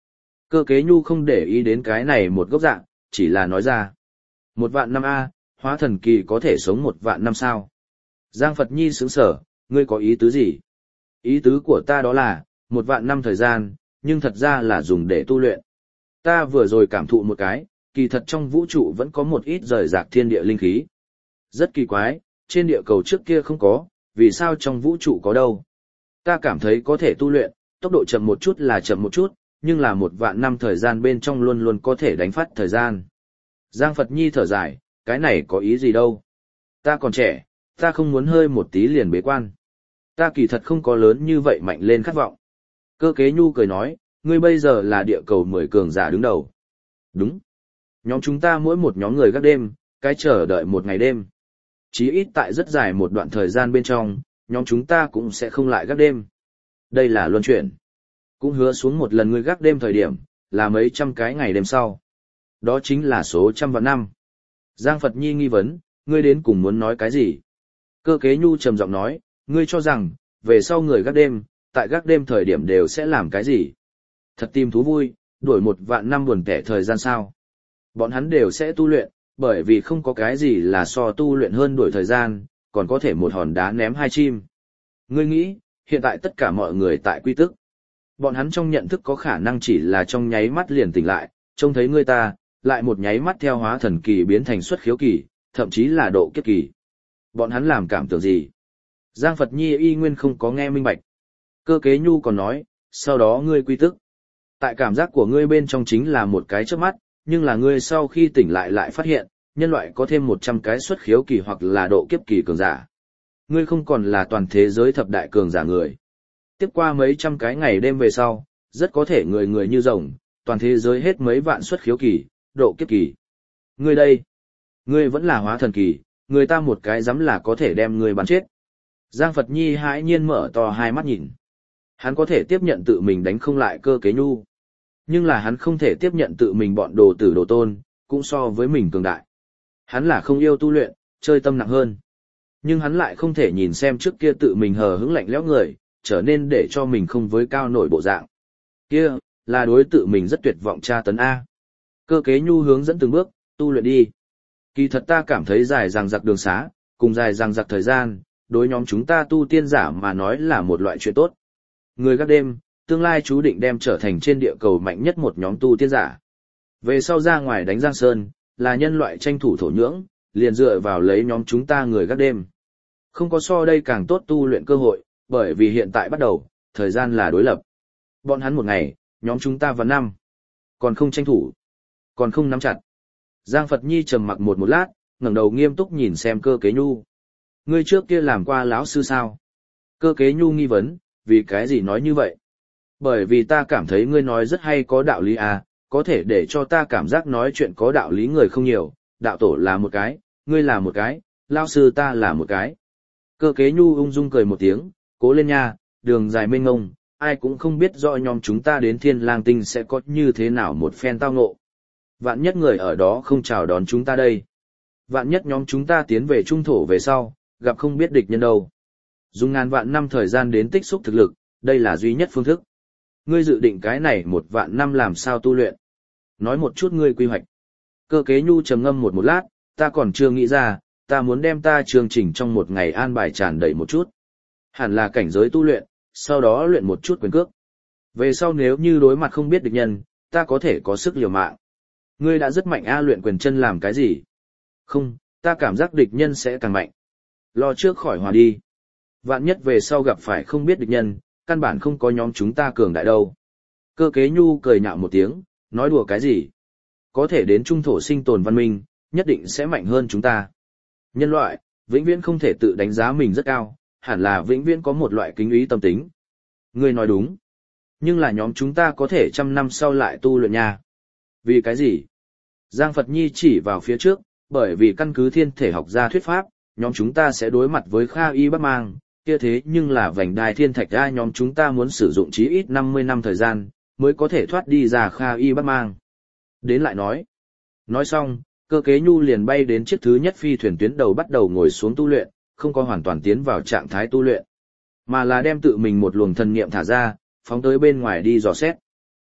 Cơ kế nhu không để ý đến cái này một gốc dạng, chỉ là nói ra. 1.000 năm A, hóa thần kỳ có thể sống 1.000 năm sao? Giang Phật Nhi sững sở, ngươi có ý tứ gì? Ý tứ của ta đó là, 1.000 năm thời gian, nhưng thật ra là dùng để tu luyện. Ta vừa rồi cảm thụ một cái, kỳ thật trong vũ trụ vẫn có một ít rời rạc thiên địa linh khí. Rất kỳ quái, trên địa cầu trước kia không có, vì sao trong vũ trụ có đâu? Ta cảm thấy có thể tu luyện, tốc độ chậm một chút là chậm một chút, nhưng là 1.000 năm thời gian bên trong luôn luôn có thể đánh phát thời gian. Giang Phật Nhi thở dài, cái này có ý gì đâu? Ta còn trẻ, ta không muốn hơi một tí liền bế quan. Ta kỳ thật không có lớn như vậy mạnh lên khát vọng. Cơ kế nhu cười nói, ngươi bây giờ là địa cầu 10 cường giả đứng đầu. Đúng. Nhóm chúng ta mỗi một nhóm người gác đêm, cái chờ đợi một ngày đêm. Chí ít tại rất dài một đoạn thời gian bên trong, nhóm chúng ta cũng sẽ không lại gác đêm. Đây là luân chuyển. Cũng hứa xuống một lần ngươi gác đêm thời điểm, là mấy trăm cái ngày đêm sau. Đó chính là số trăm vạn năm. Giang Phật Nhi nghi vấn, ngươi đến cùng muốn nói cái gì? Cơ kế nhu trầm giọng nói, ngươi cho rằng, về sau người gác đêm, tại gác đêm thời điểm đều sẽ làm cái gì? Thật tìm thú vui, đuổi 1.000 năm buồn tẻ thời gian sao? Bọn hắn đều sẽ tu luyện, bởi vì không có cái gì là so tu luyện hơn đuổi thời gian, còn có thể một hòn đá ném hai chim. Ngươi nghĩ, hiện tại tất cả mọi người tại quy tức. Bọn hắn trong nhận thức có khả năng chỉ là trong nháy mắt liền tỉnh lại, trông thấy ngươi ta, lại một nháy mắt theo hóa thần kỳ biến thành xuất khiếu kỳ, thậm chí là độ kiếp kỳ. Bọn hắn làm cảm tưởng gì? Giang Phật Nhi y nguyên không có nghe minh bạch. Cơ kế nhu còn nói, sau đó ngươi quy tức. Tại cảm giác của ngươi bên trong chính là một cái chớp mắt, nhưng là ngươi sau khi tỉnh lại phát hiện, nhân loại có thêm 100 cái xuất khiếu kỳ hoặc là độ kiếp kỳ cường giả. Ngươi không còn là toàn thế giới thập đại cường giả người. Tiếp qua mấy trăm cái ngày đêm về sau, rất có thể người người như rồng, toàn thế giới hết mấy vạn xuất khiếu kỳ, độ kiếp kỳ. Ngươi đây, ngươi vẫn là hóa thần kỳ, người ta một cái dám là có thể đem ngươi bắn chết. Giang Phật Nhi hãi nhiên mở to hai mắt nhìn. Hắn có thể tiếp nhận tự mình đánh không lại cơ kế nhu. Nhưng là hắn không thể tiếp nhận tự mình bọn đồ tử đồ tôn, cũng so với mình cường đại. Hắn là không yêu tu luyện, chơi tâm nặng hơn. Nhưng hắn lại không thể nhìn xem trước kia tự mình hờ hững lạnh lẽo người, trở nên để cho mình không với cao nổi bộ dạng. Kia, là đối tự mình rất tuyệt vọng tra tấn A. Cơ kế nhu hướng dẫn từng bước, tu luyện đi. Kỳ thật ta cảm thấy dài dằng dặc đường xá, cùng dài dằng dặc thời gian, đối nhóm chúng ta tu tiên giả mà nói là một loại chuyện tốt. Người gác đêm, tương lai chú định đem trở thành trên địa cầu mạnh nhất một nhóm tu tiên giả. Về sau ra ngoài đánh Giang Sơn, là nhân loại tranh thủ thổ nhưỡng, liền dựa vào lấy nhóm chúng ta người gác đêm. Không có so đây càng tốt tu luyện cơ hội, bởi vì hiện tại bắt đầu, thời gian là đối lập. Bọn hắn một ngày, nhóm chúng ta vào năm. Còn không tranh thủ, còn không nắm chặt. Giang Phật Nhi trầm mặc một lát, ngẩng đầu nghiêm túc nhìn xem cơ kế nhu. Ngươi trước kia làm qua lão sư sao? Cơ kế nhu nghi vấn, vì cái gì nói như vậy? Bởi vì ta cảm thấy ngươi nói rất hay có đạo lý à, có thể để cho ta cảm giác nói chuyện có đạo lý người không nhiều, đạo tổ là một cái, ngươi là một cái, lão sư ta là một cái. Cơ kế nhu ung dung cười một tiếng, cố lên nha, đường dài mênh mông, ai cũng không biết rõ nhóm chúng ta đến Thiên Lang Tinh sẽ có như thế nào một phen tao ngộ. Vạn nhất người ở đó không chào đón chúng ta đây. Vạn nhất nhóm chúng ta tiến về trung thổ về sau, gặp không biết địch nhân đâu. Dùng ngàn vạn năm thời gian đến tích xúc thực lực, đây là duy nhất phương thức. Ngươi dự định cái này 1.000 năm làm sao tu luyện? Nói một chút ngươi quy hoạch. Cơ kế nhu trầm ngâm một lát, ta còn chưa nghĩ ra, ta muốn đem ta chương trình trong một ngày an bài tràn đầy một chút. Hẳn là cảnh giới tu luyện, sau đó luyện một chút quyền cước. Về sau nếu như đối mặt không biết địch nhân, ta có thể có sức liều mạng. Ngươi đã rất mạnh luyện quyền chân làm cái gì? Không, ta cảm giác địch nhân sẽ càng mạnh. Lo trước khỏi hòa đi. Vạn nhất về sau gặp phải không biết địch nhân, căn bản không có nhóm chúng ta cường đại đâu. Cơ kế nhu cười nhạo một tiếng, nói đùa cái gì? Có thể đến trung thổ sinh tồn văn minh, nhất định sẽ mạnh hơn chúng ta. Nhân loại, vĩnh viễn không thể tự đánh giá mình rất cao, hẳn là vĩnh viễn có một loại kính ý tâm tính. Ngươi nói đúng. Nhưng là nhóm chúng ta có thể 100 năm sau lại tu luyện nha. Vì cái gì? Giang Phật Nhi chỉ vào phía trước, bởi vì căn cứ thiên thể học ra thuyết pháp, nhóm chúng ta sẽ đối mặt với Kha Y Bắc Mang, kia thế nhưng là vành đai thiên thạch ra nhóm chúng ta muốn sử dụng chí ít 50 năm thời gian, mới có thể thoát đi ra Kha Y Bắc Mang. Đến lại nói. Nói xong, cơ kế nhu liền bay đến chiếc thứ nhất phi thuyền tuyến đầu bắt đầu ngồi xuống tu luyện, không có hoàn toàn tiến vào trạng thái tu luyện, mà là đem tự mình một luồng thần niệm thả ra, phóng tới bên ngoài đi dò xét.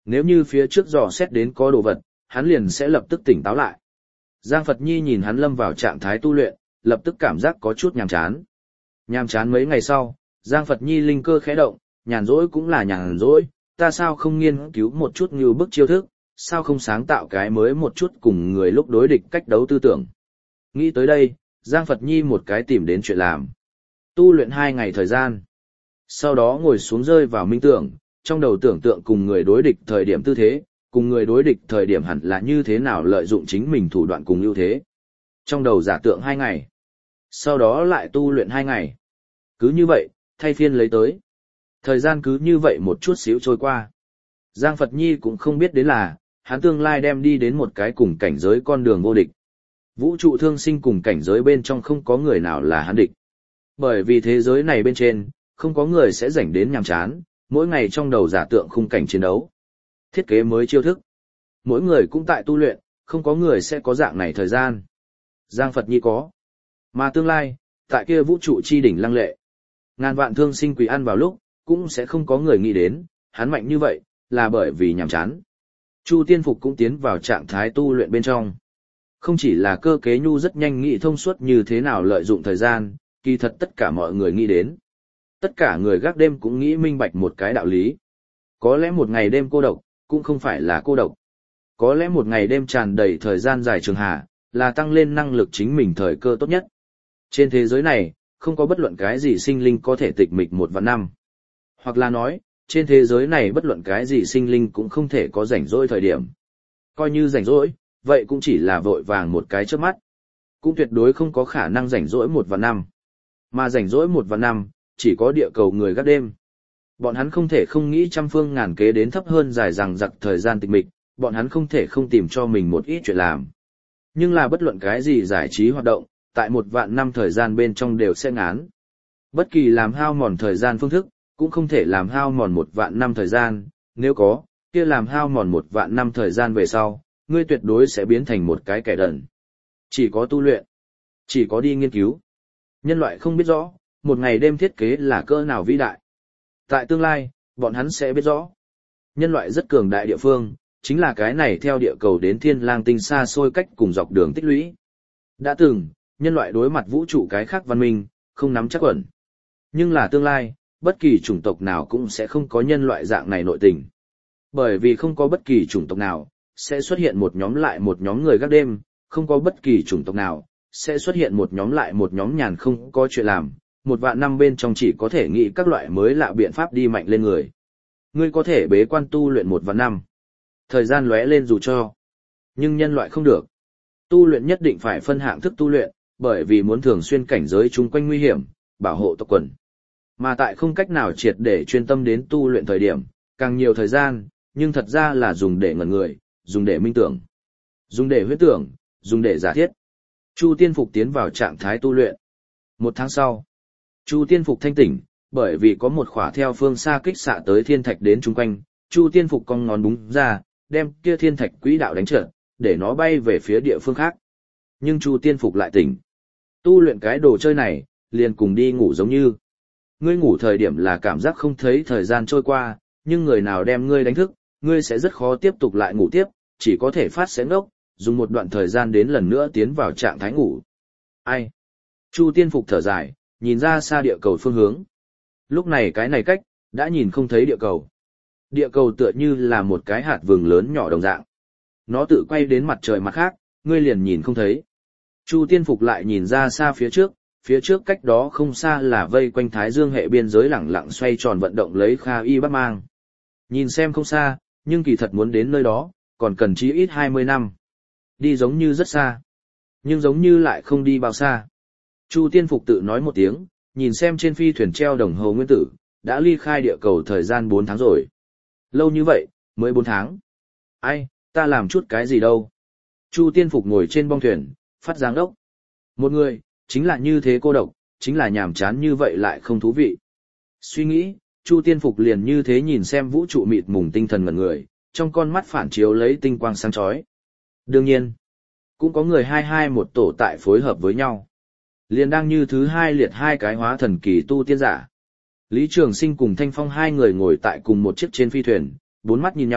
Nếu như phía trước dò xét đến có đồ vật, hắn liền sẽ lập tức tỉnh táo lại. Giang Phật Nhi nhìn hắn lâm vào trạng thái tu luyện, lập tức cảm giác có chút nhàm chán. Nhàm chán mấy ngày sau, Giang Phật Nhi linh cơ khẽ động, nhàn rỗi cũng là nhàn rỗi, ta sao không nghiên cứu một chút như bức chiêu thức, sao không sáng tạo cái mới một chút cùng người lúc đối địch cách đấu tư tưởng. Nghĩ tới đây, Giang Phật Nhi một cái tìm đến chuyện làm. Tu luyện 2 ngày thời gian. Sau đó ngồi xuống rơi vào minh tưởng, trong đầu tưởng tượng cùng người đối địch thời điểm tư thế, cùng người đối địch thời điểm hẳn là như thế nào lợi dụng chính mình thủ đoạn cùng ưu thế. Trong đầu giả tượng 2 ngày. Sau đó lại tu luyện 2 ngày. Cứ như vậy, thay phiên lấy tới. Thời gian cứ như vậy một chút xíu trôi qua. Giang Phật Nhi cũng không biết đến là, hắn tương lai đem đi đến một cái cùng cảnh giới con đường vô địch. Vũ trụ thương sinh cùng cảnh giới bên trong không có người nào là hắn địch. Bởi vì thế giới này bên trên, không có người sẽ rảnh đến nhàm chán, mỗi ngày trong đầu giả tượng khung cảnh chiến đấu. Thiết kế mới chiêu thức. Mỗi người cũng tại tu luyện, không có người sẽ có dạng này thời gian. Giang Phật Nhi có. Mà tương lai, tại kia vũ trụ chi đỉnh lăng lệ. Ngàn vạn thương sinh quỳ ăn vào lúc, cũng sẽ không có người nghĩ đến, hắn mạnh như vậy, là bởi vì nhàm chán. Chu Tiên Phục cũng tiến vào trạng thái tu luyện bên trong. Không chỉ là cơ kế nhu rất nhanh nghĩ thông suốt như thế nào lợi dụng thời gian, kỳ thật tất cả mọi người nghĩ đến. Tất cả người gác đêm cũng nghĩ minh bạch một cái đạo lý. Có lẽ một ngày đêm cô độc, cũng không phải là cô độc. Có lẽ một ngày đêm tràn đầy thời gian dài trường hà, là tăng lên năng lực chính mình thời cơ tốt nhất. Trên thế giới này, không có bất luận cái gì sinh linh có thể tịch mịch 1.000 năm. Hoặc là nói, trên thế giới này bất luận cái gì sinh linh cũng không thể có rảnh rỗi thời điểm. Coi như rảnh rỗi, vậy cũng chỉ là vội vàng một cái chớp mắt. Cũng tuyệt đối không có khả năng rảnh rỗi 1.000 năm. Mà rảnh rỗi 1.000 năm, chỉ có địa cầu người gác đêm. Bọn hắn không thể không nghĩ trăm phương ngàn kế đến thấp hơn dài dằng dặc thời gian tịch mịch, bọn hắn không thể không tìm cho mình một ít chuyện làm. Nhưng là bất luận cái gì giải trí hoạt động, tại 1.000 năm thời gian bên trong đều sẽ ngán. Bất kỳ làm hao mòn thời gian phương thức, cũng không thể làm hao mòn 1.000 năm thời gian, nếu có, kia làm hao mòn 1.000 năm thời gian về sau, ngươi tuyệt đối sẽ biến thành một cái kẻ đần. Chỉ có tu luyện, chỉ có đi nghiên cứu. Nhân loại không biết rõ, một ngày đêm thiết kế là cỡ nào vĩ đại. Tại tương lai, bọn hắn sẽ biết rõ. Nhân loại rất cường đại địa phương, chính là cái này theo địa cầu đến thiên lang tinh xa xôi cách cùng dọc đường tích lũy. Đã từng, nhân loại đối mặt vũ trụ cái khác văn minh, không nắm chắc ẩn. Nhưng là tương lai, bất kỳ chủng tộc nào cũng sẽ không có nhân loại dạng này nội tình. Bởi vì không có bất kỳ chủng tộc nào, sẽ xuất hiện một nhóm lại một nhóm người gác đêm, không có bất kỳ chủng tộc nào, sẽ xuất hiện một nhóm lại một nhóm nhàn không có chuyện làm, 1.000 năm bên trong chỉ có thể nghĩ các loại mới lạ biện pháp đi mạnh lên người. Ngươi có thể bế quan tu luyện 1.000 năm. Thời gian lóe lên dù cho. Nhưng nhân loại không được. Tu luyện nhất định phải phân hạng thức tu luyện, bởi vì muốn thường xuyên cảnh giới chung quanh nguy hiểm, bảo hộ tộc quần. Mà tại không cách nào triệt để chuyên tâm đến tu luyện thời điểm, càng nhiều thời gian, nhưng thật ra là dùng để ngẩn người, dùng để minh tưởng, dùng để huyễn tưởng, dùng để giả thiết. Chu Tiên Phục tiến vào trạng thái tu luyện. 1 tháng sau, Chu Tiên Phục thanh tỉnh, bởi vì có một khỏa theo phương xa kích xạ tới thiên thạch đến chung quanh, Chu Tiên Phục cong ngón búng ra, đem kia thiên thạch quỹ đạo đánh trượt, để nó bay về phía địa phương khác. Nhưng Chu Tiên Phục lại tỉnh. Tu luyện cái đồ chơi này, liền cùng đi ngủ giống như. Ngươi ngủ thời điểm là cảm giác không thấy thời gian trôi qua, nhưng người nào đem ngươi đánh thức, ngươi sẽ rất khó tiếp tục lại ngủ tiếp, chỉ có thể phát sẽ ngốc, dùng một đoạn thời gian đến lần nữa tiến vào trạng thái ngủ. Ai? Chu Tiên Phục thở dài, nhìn ra xa địa cầu phương hướng. Lúc này cái này cách, đã nhìn không thấy địa cầu. Địa cầu tựa như là một cái hạt vừng lớn nhỏ đồng dạng. Nó tự quay đến mặt trời mặt khác, ngươi liền nhìn không thấy. Chu Tiên Phục lại nhìn ra xa phía trước cách đó không xa là vây quanh Thái Dương hệ biên giới lẳng lặng xoay tròn vận động lấy Kha Y Bắc Mang. Nhìn xem không xa, nhưng kỳ thật muốn đến nơi đó, còn cần chí ít 20 năm. Đi giống như rất xa, nhưng giống như lại không đi bao xa. Chu Tiên Phục tự nói một tiếng, nhìn xem trên phi thuyền treo đồng hồ nguyên tử, đã ly khai địa cầu thời gian 4 tháng rồi. Lâu như vậy, mới 4 tháng. Ai, ta làm chút cái gì đâu. Chu Tiên Phục ngồi trên bong thuyền, phát giáng đốc. Một người, chính là như thế cô độc, chính là nhàm chán như vậy lại không thú vị. Suy nghĩ, Chu Tiên Phục liền như thế nhìn xem vũ trụ mịt mùng tinh thần ngẩn người, trong con mắt phản chiếu lấy tinh quang sáng chói. Đương nhiên, cũng có người hai một tổ tại phối hợp với nhau. Liền đang như thứ hai liệt hai cái hóa thần kỳ tu tiên giả. Lý Trường Sinh cùng Thanh Phong hai người ngồi tại cùng một chiếc trên phi thuyền, bốn mắt nhìn nhau,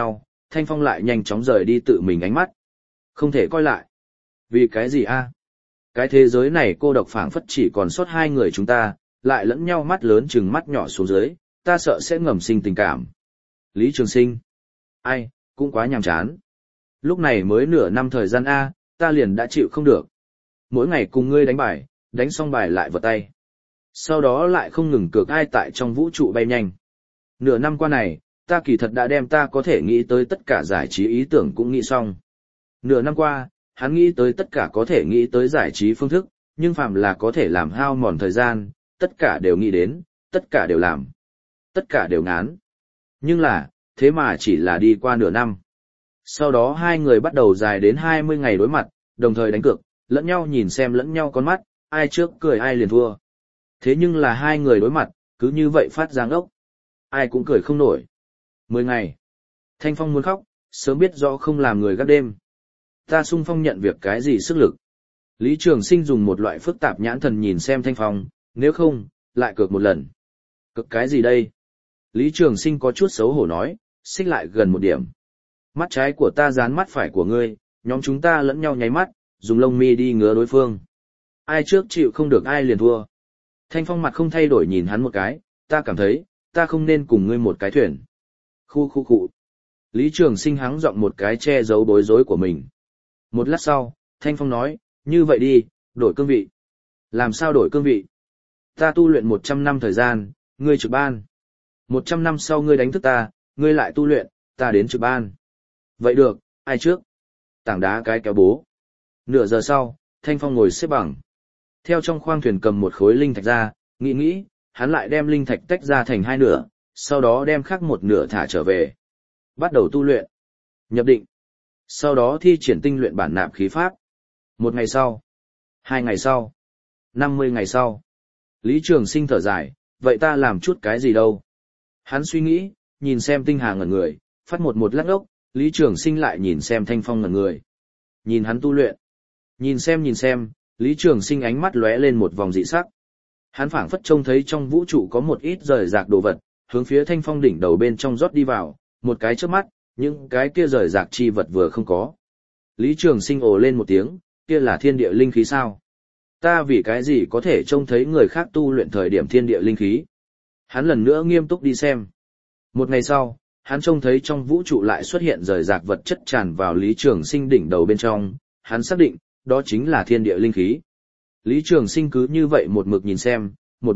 Thanh Phong lại nhanh chóng rời đi tự mình ánh mắt. Không thể coi lại. Vì cái gì a? Cái thế giới này cô độc phảng phất chỉ còn sót hai người chúng ta, lại lẫn nhau mắt lớn chừng mắt nhỏ xuống dưới, ta sợ sẽ ngầm sinh tình cảm. Lý Trường Sinh. Ai, cũng quá nhàm chán. Lúc này mới nửa năm thời gian A, ta liền đã chịu không được. Mỗi ngày cùng ngươi đánh bài, đánh xong bài lại vào tay. Sau đó lại không ngừng cược ai tại trong vũ trụ bay nhanh. Nửa năm qua này, ta kỳ thật đã đem ta có thể nghĩ tới tất cả giải trí ý tưởng cũng nghĩ xong. Nửa năm qua, hắn nghĩ tới tất cả có thể nghĩ tới giải trí phương thức, nhưng phàm là có thể làm hao mòn thời gian, tất cả đều nghĩ đến, tất cả đều làm, tất cả đều ngán. Nhưng là, thế mà chỉ là đi qua nửa năm. Sau đó hai người bắt đầu dài đến 20 ngày đối mặt, đồng thời đánh cược, lẫn nhau nhìn xem lẫn nhau con mắt, ai trước cười ai liền thua. Thế nhưng là hai người đối mặt, cứ như vậy phát giáng ốc. Ai cũng cười không nổi. 10 ngày. Thanh Phong muốn khóc, sớm biết rõ không làm người gác đêm. Ta xung phong nhận việc cái gì sức lực. Lý Trường Sinh dùng một loại phức tạp nhãn thần nhìn xem Thanh Phong, nếu không, lại cược một lần. Cực cái gì đây? Lý Trường Sinh có chút xấu hổ nói, xích lại gần một điểm. Mắt trái của ta dán mắt phải của ngươi, nhóm chúng ta lẫn nhau nháy mắt, dùng lông mi đi ngứa đối phương. Ai trước chịu không được ai liền thua. Thanh Phong mặt không thay đổi nhìn hắn một cái, ta cảm thấy, ta không nên cùng ngươi một cái thuyền. Khu. Lý Trường Sinh hắng giọng một cái che giấu bối rối của mình. Một lát sau, Thanh Phong nói, như vậy đi, đổi cương vị. Làm sao đổi cương vị? Ta tu luyện 100 năm thời gian, ngươi trực ban. 100 năm sau ngươi đánh thức ta, ngươi lại tu luyện, ta đến trực ban. Vậy được, ai trước? Tảng đá cái kéo bố. Nửa giờ sau, Thanh Phong ngồi xếp bằng. Theo trong khoang thuyền cầm một khối linh thạch ra, nghĩ, hắn lại đem linh thạch tách ra thành hai nửa, sau đó đem khác một nửa thả trở về. Bắt đầu tu luyện. Nhập định. Sau đó thi triển tinh luyện bản nạp khí pháp. 1 ngày sau. 2 ngày sau. 50 ngày sau. Lý Trường Sinh thở dài, vậy ta làm chút cái gì đâu? Hắn suy nghĩ, nhìn xem Tinh Hà ngẩn người, phát một lát ốc, Lý Trường Sinh lại nhìn xem Thanh Phong ngẩn người. Nhìn hắn tu luyện. Nhìn xem, Lý Trường Sinh ánh mắt lóe lên một vòng dị sắc. Hắn phảng phất trông thấy trong vũ trụ có một ít rời rạc đồ vật, hướng phía Thanh Phong đỉnh đầu bên trong rót đi vào, một cái chớp mắt, những cái kia rời rạc chi vật vừa không có. Lý Trường Sinh ồ lên một tiếng, kia là thiên địa linh khí sao? Ta vì cái gì có thể trông thấy người khác tu luyện thời điểm thiên địa linh khí? Hắn lần nữa nghiêm túc đi xem. 1 ngày sau, hắn trông thấy trong vũ trụ lại xuất hiện rời rạc vật chất tràn vào Lý Trường Sinh đỉnh đầu bên trong, hắn xác định, đó chính là thiên địa linh khí. Lý Trường Sinh cứ như vậy một mực nhìn xem.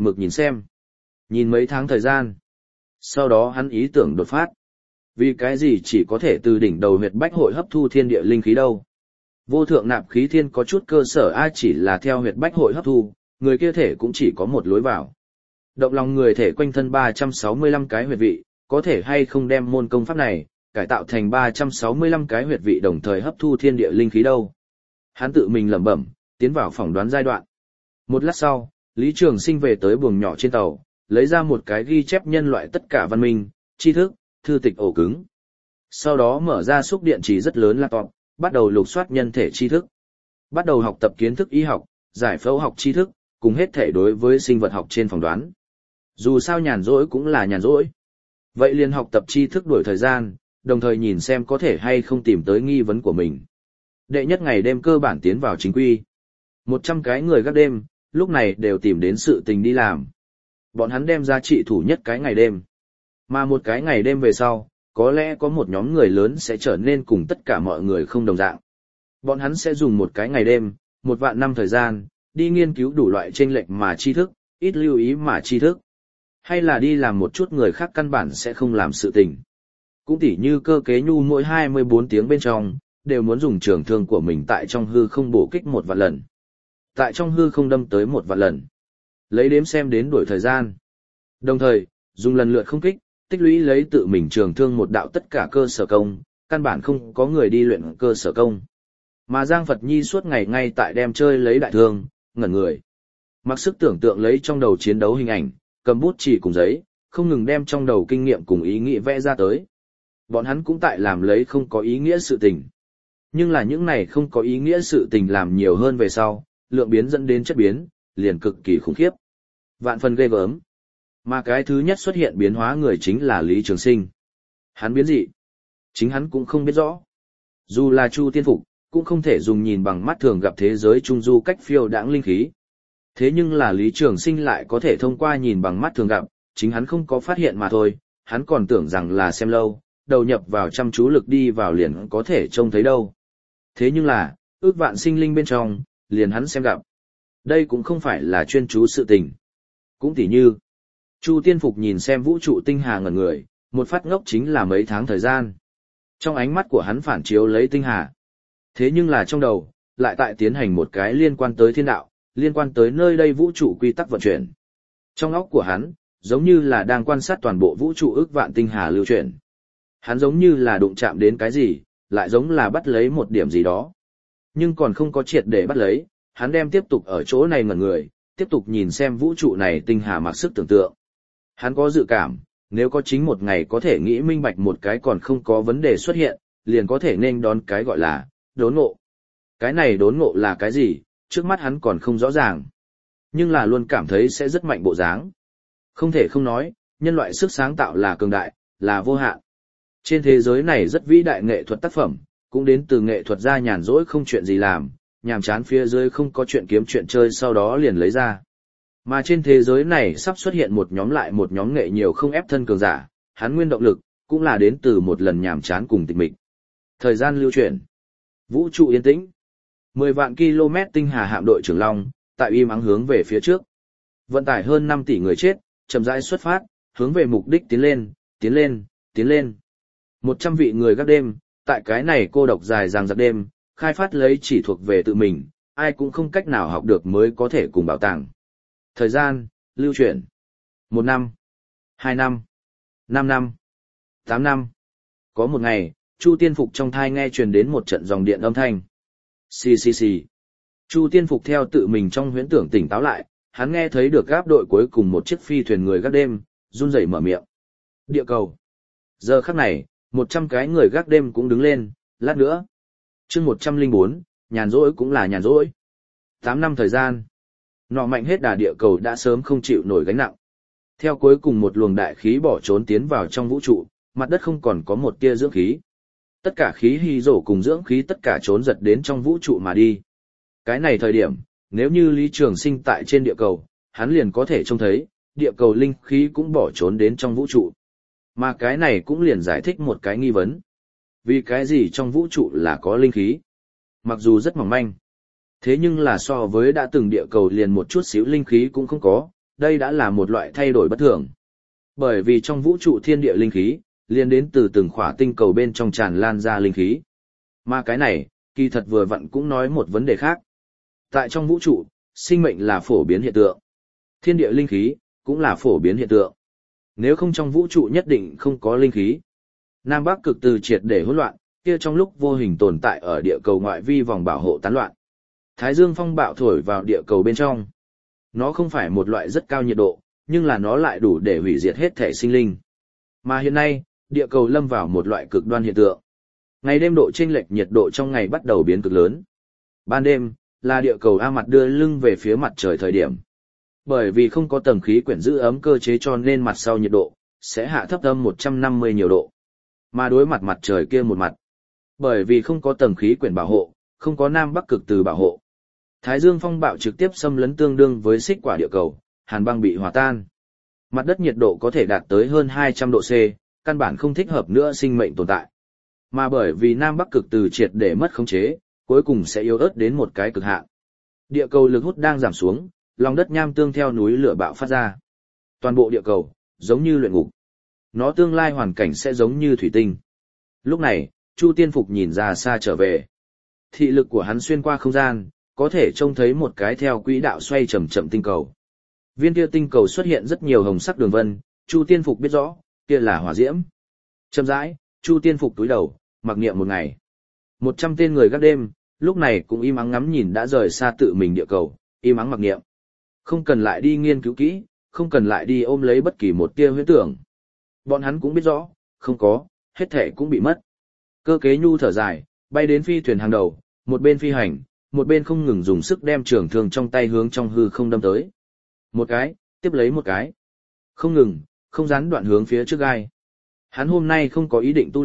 Nhìn mấy tháng thời gian. Sau đó hắn ý tưởng đột phát. Vì cái gì chỉ có thể từ đỉnh đầu huyệt bách hội hấp thu thiên địa linh khí đâu? Vô thượng nạp khí thiên có chút cơ sở ai chỉ là theo huyệt bách hội hấp thu, người kia thể cũng chỉ có một lối vào. Động lòng người thể quanh thân 365 cái huyệt vị, có thể hay không đem môn công pháp này, cải tạo thành 365 cái huyệt vị đồng thời hấp thu thiên địa linh khí đâu. Hắn tự mình lẩm bẩm, tiến vào phỏng đoán giai đoạn. Một lát sau, Lý Trường Sinh về tới buồng nhỏ trên tàu, lấy ra một cái ghi chép nhân loại tất cả văn minh, tri thức, thư tịch ổ cứng. Sau đó mở ra xúc điện trì rất lớn laptop, bắt đầu lục soát nhân thể tri thức. Bắt đầu học tập kiến thức y học, giải phẫu học tri thức, cùng hết thể đối với sinh vật học trên phỏng đoán. Dù sao nhàn rỗi cũng là nhàn rỗi. Vậy liền học tập tri thức đổi thời gian, đồng thời nhìn xem có thể hay không tìm tới nghi vấn của mình. Đệ nhất ngày đêm cơ bản tiến vào chính quy. 100 cái người gác đêm, lúc này đều tìm đến sự tình đi làm. Bọn hắn đem giá trị thủ nhất cái ngày đêm. Mà một cái ngày đêm về sau, có lẽ có một nhóm người lớn sẽ trở nên cùng tất cả mọi người không đồng dạng. Bọn hắn sẽ dùng một cái ngày đêm, 1 vạn năm thời gian, đi nghiên cứu đủ loại chênh lệch mà tri thức, ít lưu ý mà tri thức. Hay là đi làm một chút người khác căn bản sẽ không làm sự tình. Cũng tỉ như cơ kế nhu mỗi 24 tiếng bên trong, đều muốn dùng trường thương của mình tại trong hư không bổ kích 1 vạn lần. Tại trong hư không đâm tới 1 vạn lần. Lấy đếm xem đến đuổi thời gian. Đồng thời, dùng lần lượt không kích, tích lũy lấy tự mình trường thương một đạo tất cả cơ sở công, căn bản không có người đi luyện cơ sở công. Mà Giang Phật Nhi suốt ngày ngay tại đem chơi lấy đại thương, ngẩn người. Mặc sức tưởng tượng lấy trong đầu chiến đấu hình ảnh, cầm bút chỉ cùng giấy, không ngừng đem trong đầu kinh nghiệm cùng ý nghĩ vẽ ra tới. Bọn hắn cũng tại làm lấy không có ý nghĩa sự tình. Nhưng là những này không có ý nghĩa sự tình làm nhiều hơn về sau, lượng biến dẫn đến chất biến, liền cực kỳ khủng khiếp. Vạn phần ghê gớm. Mà cái thứ nhất xuất hiện biến hóa người chính là Lý Trường Sinh. Hắn biến dị. Chính hắn cũng không biết rõ. Dù là Chu Tiên Phục, cũng không thể dùng nhìn bằng mắt thường gặp thế giới trung du cách phiêu đãng linh khí. Thế nhưng là Lý Trường Sinh lại có thể thông qua nhìn bằng mắt thường gặp, chính hắn không có phát hiện mà thôi, hắn còn tưởng rằng là xem lâu, đầu nhập vào chăm chú lực đi vào liền có thể trông thấy đâu. Thế nhưng là, ước vạn sinh linh bên trong, liền hắn xem gặp. Đây cũng không phải là chuyên chú sự tình. Cũng tỉ như, Chu Tiên Phục nhìn xem vũ trụ tinh hà ngẩn người, một phát ngốc chính là mấy tháng thời gian. Trong ánh mắt của hắn phản chiếu lấy tinh hà. Thế nhưng là trong đầu, lại tại tiến hành một cái liên quan tới thiên đạo, liên quan tới nơi đây vũ trụ quy tắc vận chuyển. Trong óc của hắn, giống như là đang quan sát toàn bộ vũ trụ ước vạn tinh hà lưu chuyển. Hắn giống như là đụng chạm đến cái gì, lại giống là bắt lấy một điểm gì đó. Nhưng còn không có triệt để bắt lấy, hắn đem tiếp tục ở chỗ này ngẩn người, tiếp tục nhìn xem vũ trụ này tinh hà mặc sức tưởng tượng. Hắn có dự cảm, nếu có chính một ngày có thể nghĩ minh bạch một cái còn không có vấn đề xuất hiện, liền có thể nên đón cái gọi là đốn ngộ. Cái này đốn ngộ là cái gì, trước mắt hắn còn không rõ ràng. Nhưng là luôn cảm thấy sẽ rất mạnh bộ dáng. Không thể không nói, nhân loại sức sáng tạo là cường đại, là vô hạn. Trên thế giới này rất vĩ đại nghệ thuật tác phẩm, cũng đến từ nghệ thuật gia nhàn rỗi không chuyện gì làm, nhàm chán phía dưới không có chuyện kiếm chuyện chơi sau đó liền lấy ra. Mà trên thế giới này sắp xuất hiện một nhóm lại một nhóm nghệ nhiều không ép thân cường giả, hắn nguyên động lực, cũng là đến từ một lần nhàm chán cùng tịch mịch. Thời gian lưu chuyển. Vũ trụ yên tĩnh. 10 vạn km tinh hà hạm đội trưởng long, tại im ắng hướng về phía trước. Vận tải hơn 5 tỷ người chết, chậm rãi xuất phát, hướng về mục đích tiến lên, tiến lên, tiến lên. 100 vị người gác đêm, tại cái này cô độc dài dằng dặc đêm, khai phát lấy chỉ thuộc về tự mình, ai cũng không cách nào học được mới có thể cùng bảo tàng. Thời gian, lưu chuyển. 1 năm, 2 năm, 5 năm, 8 năm. Có một ngày, Chu Tiên Phục trong thai nghe truyền đến một trận dòng điện âm thanh. Xì xì xì. Chu Tiên Phục theo tự mình trong huyễn tưởng tỉnh táo lại, hắn nghe thấy được gáp đội cuối cùng một chiếc phi thuyền người gác đêm, run rẩy mở miệng. Địa cầu. Giờ khắc này, 100 cái người gác đêm cũng đứng lên, lát nữa. Chương 104, nhàn rỗi cũng là nhàn rỗi. 8 năm thời gian. Nọ mạnh hết đà địa cầu đã sớm không chịu nổi gánh nặng. Theo cuối cùng một luồng đại khí bỏ trốn tiến vào trong vũ trụ, mặt đất không còn có một tia dưỡng khí. Tất cả khí hy rổ cùng dưỡng khí tất cả trốn giật đến trong vũ trụ mà đi. Cái này thời điểm, nếu như Lý Trường Sinh tại trên địa cầu, hắn liền có thể trông thấy, địa cầu linh khí cũng bỏ trốn đến trong vũ trụ. Mà cái này cũng liền giải thích một cái nghi vấn. Vì cái gì trong vũ trụ là có linh khí? Mặc dù rất mỏng manh. Thế nhưng là so với đã từng địa cầu liền một chút xíu linh khí cũng không có, đây đã là một loại thay đổi bất thường. Bởi vì trong vũ trụ thiên địa linh khí, liền đến từ từng khỏa tinh cầu bên trong tràn lan ra linh khí. Mà cái này, kỳ thật vừa vặn cũng nói một vấn đề khác. Tại trong vũ trụ, sinh mệnh là phổ biến hiện tượng. Thiên địa linh khí, cũng là phổ biến hiện tượng. Nếu không trong vũ trụ nhất định không có linh khí. Nam Bắc cực từ triệt để hỗn loạn, kia trong lúc vô hình tồn tại ở địa cầu ngoại vi vòng bảo hộ tán loạn. Thái dương phong bạo thổi vào địa cầu bên trong. Nó không phải một loại rất cao nhiệt độ, nhưng là nó lại đủ để hủy diệt hết thể sinh linh. Mà hiện nay, địa cầu lâm vào một loại cực đoan hiện tượng. Ngày đêm độ chênh lệch nhiệt độ trong ngày bắt đầu biến cực lớn. Ban đêm, là địa cầu A mặt đưa lưng về phía mặt trời thời điểm. Bởi vì không có tầng khí quyển giữ ấm cơ chế cho nên mặt sau nhiệt độ sẽ hạ thấp âm 150 nhiều độ. Mà đối mặt mặt trời kia một mặt, bởi vì không có tầng khí quyển bảo hộ, không có nam bắc cực từ bảo hộ. Thái dương phong bạo trực tiếp xâm lấn tương đương với xích quả địa cầu, hàn băng bị hòa tan. Mặt đất nhiệt độ có thể đạt tới hơn 200 độ C, căn bản không thích hợp nữa sinh mệnh tồn tại. Mà bởi vì nam bắc cực từ triệt để mất khống chế, cuối cùng sẽ yếu ớt đến một cái cực hạn. Địa cầu lực hút đang giảm xuống, lòng đất nham tương theo núi lửa bạo phát ra. Toàn bộ địa cầu, giống như luyện ngục. Nó tương lai hoàn cảnh sẽ giống như thủy tinh. Lúc này, Chu Tiên Phục nhìn ra xa trở về. Thị lực của hắn xuyên qua không gian, có thể trông thấy một cái theo quỹ đạo xoay chậm chậm tinh cầu. Viên kia tinh cầu xuất hiện rất nhiều hồng sắc đường vân, Chu Tiên Phục biết rõ, kia là hỏa diễm. Chậm rãi, Chu Tiên Phục túi đầu, mặc niệm một ngày. 100 tên người gác đêm, lúc này cũng im ắng ngắm nhìn đã rời xa tự mình địa cầu, im ắng mặc niệm. Không cần lại đi nghiên cứu kỹ, không cần lại đi ôm lấy bất kỳ một tia huyễn tưởng. Bọn hắn cũng biết rõ, không có, hết thể cũng bị mất. Cơ kế nhu thở dài, bay đến phi thuyền hàng đầu, một bên phi hành, một bên không ngừng dùng sức đem trường thương trong tay hướng trong hư không đâm tới. Một cái, tiếp lấy một cái. Không ngừng, không gián đoạn hướng phía trước gai. Hắn hôm nay không có ý định tu luyện,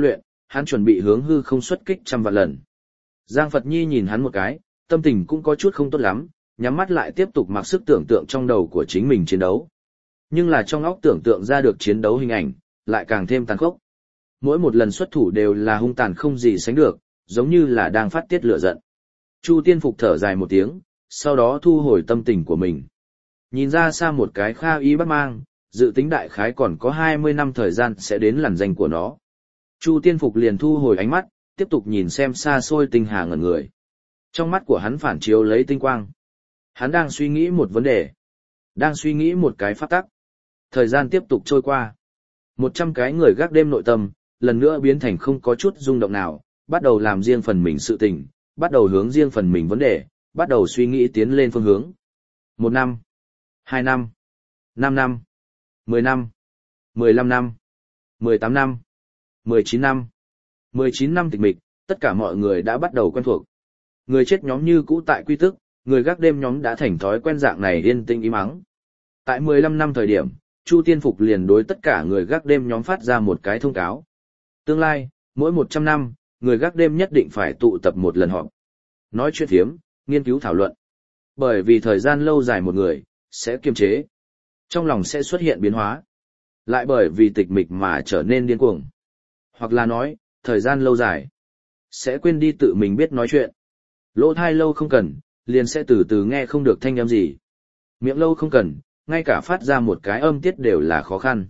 hắn chuẩn bị hướng hư không xuất kích trăm vạn lần. Giang Phật Nhi nhìn hắn một cái, tâm tình cũng có chút không tốt lắm, nhắm mắt lại tiếp tục mặc sức tưởng tượng trong đầu của chính mình chiến đấu. Nhưng là trong óc tưởng tượng ra được chiến đấu hình ảnh, lại càng thêm tàn khốc. Mỗi một lần xuất thủ đều là hung tàn không gì sánh được, giống như là đang phát tiết lửa giận. Chu Tiên Phục thở dài một tiếng, sau đó thu hồi tâm tình của mình. Nhìn ra xa một cái Kha Y Bắc Mang, dự tính đại khái còn có 20 năm thời gian sẽ đến lằn danh của nó. Chu Tiên Phục liền thu hồi ánh mắt, tiếp tục nhìn xem xa xôi tinh hà ngẩn người. Trong mắt của hắn phản chiếu lấy tinh quang. Hắn đang suy nghĩ một vấn đề. Đang suy nghĩ một cái pháp tắc. Thời gian tiếp tục trôi qua. 100 cái người gác đêm nội tâm, lần nữa biến thành không có chút rung động nào, bắt đầu làm riêng phần mình sự tình, bắt đầu hướng riêng phần mình vấn đề, bắt đầu suy nghĩ tiến lên phương hướng. 1 năm, 2 năm, 5 năm, 10 năm, 15 năm, 18 năm, 19 năm. 19 năm tịch mịch, tất cả mọi người đã bắt đầu quen thuộc. Người chết nhóm như cũ tại quy tức, người gác đêm nhóm đã thành thói quen dạng này yên tĩnh im ắng. Tại 15 năm thời điểm, Chu Tiên Phục liền đối tất cả người gác đêm nhóm phát ra một cái thông cáo. Tương lai, mỗi 100 năm, người gác đêm nhất định phải tụ tập một lần họp. Nói chuyện phiếm, nghiên cứu thảo luận. Bởi vì thời gian lâu dài một người, sẽ kiềm chế. Trong lòng sẽ xuất hiện biến hóa. Lại bởi vì tịch mịch mà trở nên điên cuồng. Hoặc là nói, thời gian lâu dài, sẽ quên đi tự mình biết nói chuyện. Lỗ thai lâu không cần, liền sẽ từ từ nghe không được thanh âm gì. Miệng lâu không cần, ngay cả phát ra một cái âm tiết đều là khó khăn.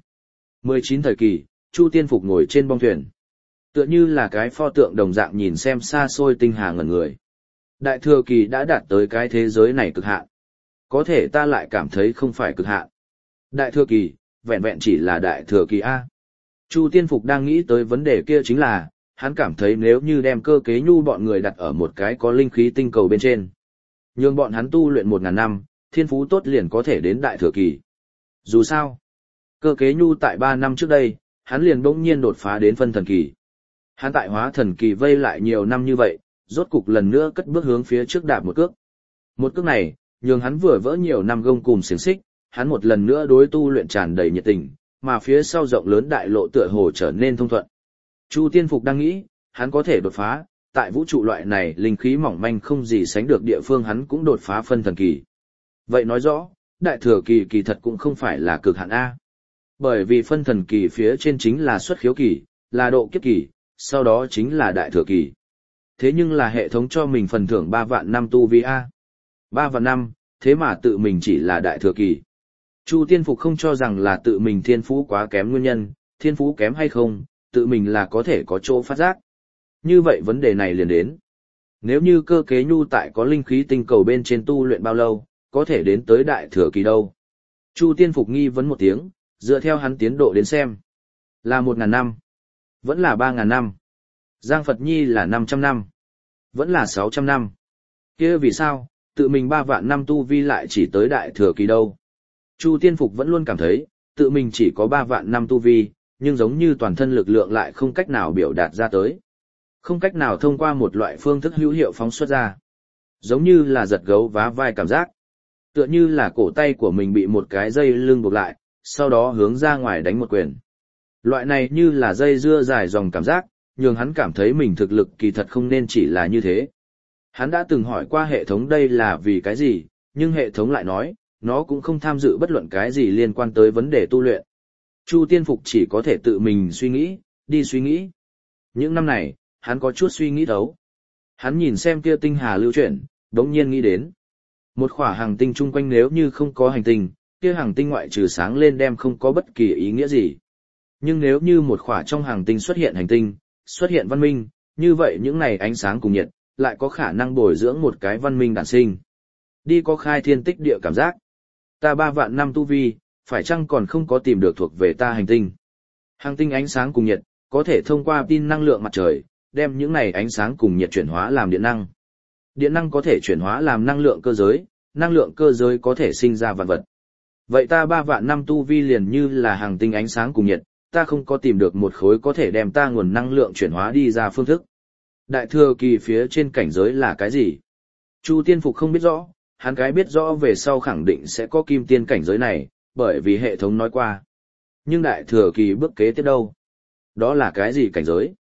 19 thời kỳ, Chu Tiên Phục ngồi trên bong thuyền. Tựa như là cái pho tượng đồng dạng nhìn xem xa xôi tinh hà ngẩn người. Đại thừa kỳ đã đạt tới cái thế giới này cực hạn. Có thể ta lại cảm thấy không phải cực hạn. Đại thừa kỳ, vẹn vẹn chỉ là đại thừa kỳ A. Chu Tiên Phục đang nghĩ tới vấn đề kia chính là, hắn cảm thấy nếu như đem Cơ Kế Nhu bọn người đặt ở một cái có linh khí tinh cầu bên trên. Nhưng bọn hắn tu luyện 1000 năm, thiên phú tốt liền có thể đến đại thừa kỳ. Dù sao, Cơ Kế Nhu tại 3 năm trước đây, hắn liền bỗng nhiên đột phá đến phân thần kỳ. Hắn tại hóa thần kỳ vây lại nhiều năm như vậy, rốt cục lần nữa cất bước hướng phía trước đạp một cước. Một cước này, nhường hắn vừa vỡ nhiều năm gông cùm xiềng xích, hắn một lần nữa đối tu luyện tràn đầy nhiệt tình, mà phía sau rộng lớn đại lộ tựa hồ trở nên thông thuận. Chu Tiên Phục đang nghĩ, hắn có thể đột phá, tại vũ trụ loại này linh khí mỏng manh không gì sánh được địa phương hắn cũng đột phá phân thần kỳ. Vậy nói rõ, đại thừa kỳ kỳ thật cũng không phải là cực hạn A. Bởi vì phân thần kỳ phía trên chính là xuất khiếu kỳ, là độ kiếp kỳ, sau đó chính là đại thừa kỳ. Thế nhưng là hệ thống cho mình phần thưởng 3 vạn năm tu vi A. 3 vạn năm, thế mà tự mình chỉ là đại thừa kỳ. Chu Tiên Phục không cho rằng là tự mình thiên phú quá kém nguyên nhân, thiên phú kém hay không, tự mình là có thể có chỗ phát giác. Như vậy vấn đề này liền đến. Nếu như Cơ Kế Nhu tại có linh khí tinh cầu bên trên tu luyện bao lâu, có thể đến tới đại thừa kỳ đâu? Chu Tiên Phục nghi vấn một tiếng, dựa theo hắn tiến độ đến xem. Là 1000 năm. Vẫn là 3000 năm. Giang Phật Nhi là 500 năm. Vẫn là 600 năm. Kia vì sao, tự mình 3 vạn năm tu vi lại chỉ tới đại thừa kỳ đâu? Chu Tiên Phục vẫn luôn cảm thấy, tự mình chỉ có 3 vạn năm tu vi, nhưng giống như toàn thân lực lượng lại không cách nào biểu đạt ra tới. Không cách nào thông qua một loại phương thức hữu hiệu phóng xuất ra. Giống như là giật gấu vá vai cảm giác. Tựa như là cổ tay của mình bị một cái dây lưng buộc lại, sau đó hướng ra ngoài đánh một quyền. Loại này như là dây dưa dài dòng cảm giác, nhường hắn cảm thấy mình thực lực kỳ thật không nên chỉ là như thế. Hắn đã từng hỏi qua hệ thống đây là vì cái gì, nhưng hệ thống lại nói, nó cũng không tham dự bất luận cái gì liên quan tới vấn đề tu luyện. Chu Tiên Phục chỉ có thể tự mình suy nghĩ, đi suy nghĩ. Những năm này, hắn có chút suy nghĩ thấu. Hắn nhìn xem kia tinh hà lưu chuyển, đống nhiên nghĩ đến. Một khỏa hành tinh chung quanh nếu như không có hành tinh, kia hành tinh ngoại trừ sáng lên đem không có bất kỳ ý nghĩa gì. Nhưng nếu như một khỏa trong hành tinh xuất hiện hành tinh, xuất hiện văn minh, như vậy những này ánh sáng cùng nhiệt, lại có khả năng bồi dưỡng một cái văn minh đản sinh. Đi có khai thiên tích địa cảm giác. Ta 3 vạn năm tu vi, phải chăng còn không có tìm được thuộc về ta hành tinh. Hành tinh ánh sáng cùng nhiệt, có thể thông qua tin năng lượng mặt trời, đem những này ánh sáng cùng nhiệt chuyển hóa làm điện năng. Điện năng có thể chuyển hóa làm năng lượng cơ giới có thể sinh ra vạn vật. Vậy ta 3 vạn năm tu vi liền như là hành tinh ánh sáng cùng nhiệt, ta không có tìm được một khối có thể đem ta nguồn năng lượng chuyển hóa đi ra phương thức. Đại thừa kỳ phía trên cảnh giới là cái gì? Chu Tiên Phục không biết rõ, hắn cái biết rõ về sau khẳng định sẽ có kim tiên cảnh giới này, bởi vì hệ thống nói qua. Nhưng đại thừa kỳ bước kế tiếp đâu? Đó là cái gì cảnh giới?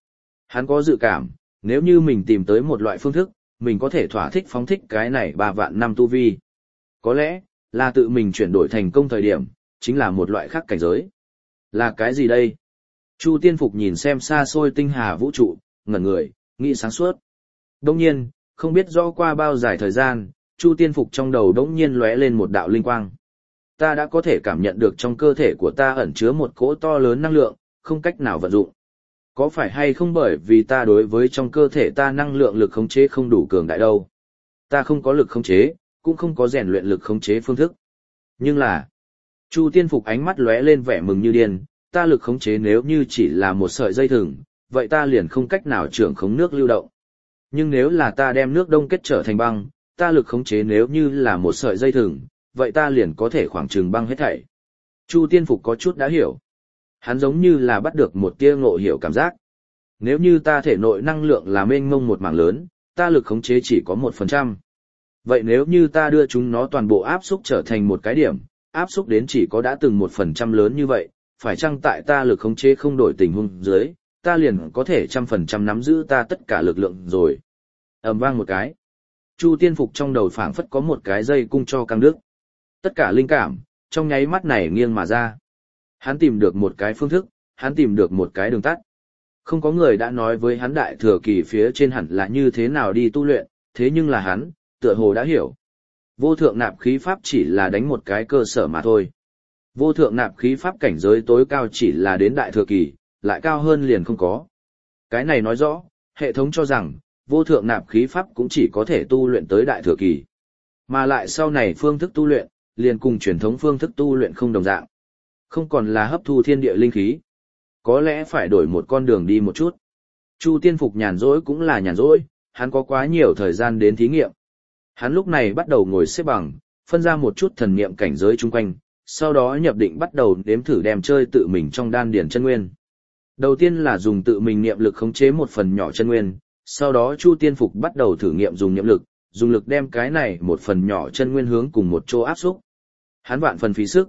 Hắn có dự cảm, nếu như mình tìm tới một loại phương thức, mình có thể thỏa thích phóng thích cái này 3 vạn năm tu vi. Có lẽ, là tự mình chuyển đổi thành công thời điểm, chính là một loại khác cảnh giới. Là cái gì đây? Chu Tiên Phục nhìn xem xa xôi tinh hà vũ trụ, ngẩn người, nghĩ sáng suốt. Đông nhiên, không biết rõ qua bao dài thời gian, Chu Tiên Phục trong đầu đống nhiên lóe lên một đạo linh quang. Ta đã có thể cảm nhận được trong cơ thể của ta ẩn chứa một cỗ to lớn năng lượng, không cách nào vận dụng. Có phải hay không bởi vì ta đối với trong cơ thể ta năng lượng lực khống chế không đủ cường đại đâu? Ta không có lực khống chế, cũng không có rèn luyện lực khống chế phương thức. Nhưng là, Chu Tiên Phục ánh mắt lóe lên vẻ mừng như điên, ta lực khống chế nếu như chỉ là một sợi dây thừng, vậy ta liền không cách nào trưởng khống nước lưu động. Nhưng nếu là ta đem nước đông kết trở thành băng, ta lực khống chế nếu như là một sợi dây thừng, vậy ta liền có thể khoảng chừng băng hết thảy. Chu Tiên Phục có chút đã hiểu. Hắn giống như là bắt được một tia ngộ hiểu cảm giác. Nếu như ta thể nội năng lượng là mênh mông một mảng lớn, ta lực khống chế chỉ có 1%. Vậy nếu như ta đưa chúng nó toàn bộ áp xúc trở thành một cái điểm, áp xúc đến chỉ có đã từng 1% lớn như vậy, phải chăng tại ta lực khống chế không đổi tình huống dưới, ta liền có thể 100% nắm giữ ta tất cả lực lượng rồi. Ầm vang một cái. Chu Tiên Phục trong đầu phảng phất có một cái dây cung cho căng đứt. Tất cả linh cảm, trong nháy mắt này nghiêng mà ra. Hắn tìm được một cái phương thức, hắn tìm được một cái đường tắt. Không có người đã nói với hắn đại thừa kỳ phía trên hẳn là như thế nào đi tu luyện, thế nhưng là hắn, tựa hồ đã hiểu. Vô thượng nạp khí pháp chỉ là đánh một cái cơ sở mà thôi. Vô thượng nạp khí pháp cảnh giới tối cao chỉ là đến đại thừa kỳ, lại cao hơn liền không có. Cái này nói rõ, hệ thống cho rằng, vô thượng nạp khí pháp cũng chỉ có thể tu luyện tới đại thừa kỳ. Mà lại sau này phương thức tu luyện, liền cùng truyền thống phương thức tu luyện không đồng dạng. Không còn là hấp thu thiên địa linh khí. Có lẽ phải đổi một con đường đi một chút. Chu Tiên Phục nhàn rỗi cũng là nhàn rỗi, hắn có quá nhiều thời gian đến thí nghiệm. Hắn lúc này bắt đầu ngồi xếp bằng, phân ra một chút thần niệm cảnh giới chung quanh, sau đó nhập định bắt đầu đếm thử đem chơi tự mình trong đan điển chân nguyên. Đầu tiên là dùng tự mình niệm lực khống chế một phần nhỏ chân nguyên, sau đó Chu Tiên Phục bắt đầu thử nghiệm dùng niệm lực, dùng lực đem cái này một phần nhỏ chân nguyên hướng cùng một chỗ áp xúc. Hắn vạn phần phí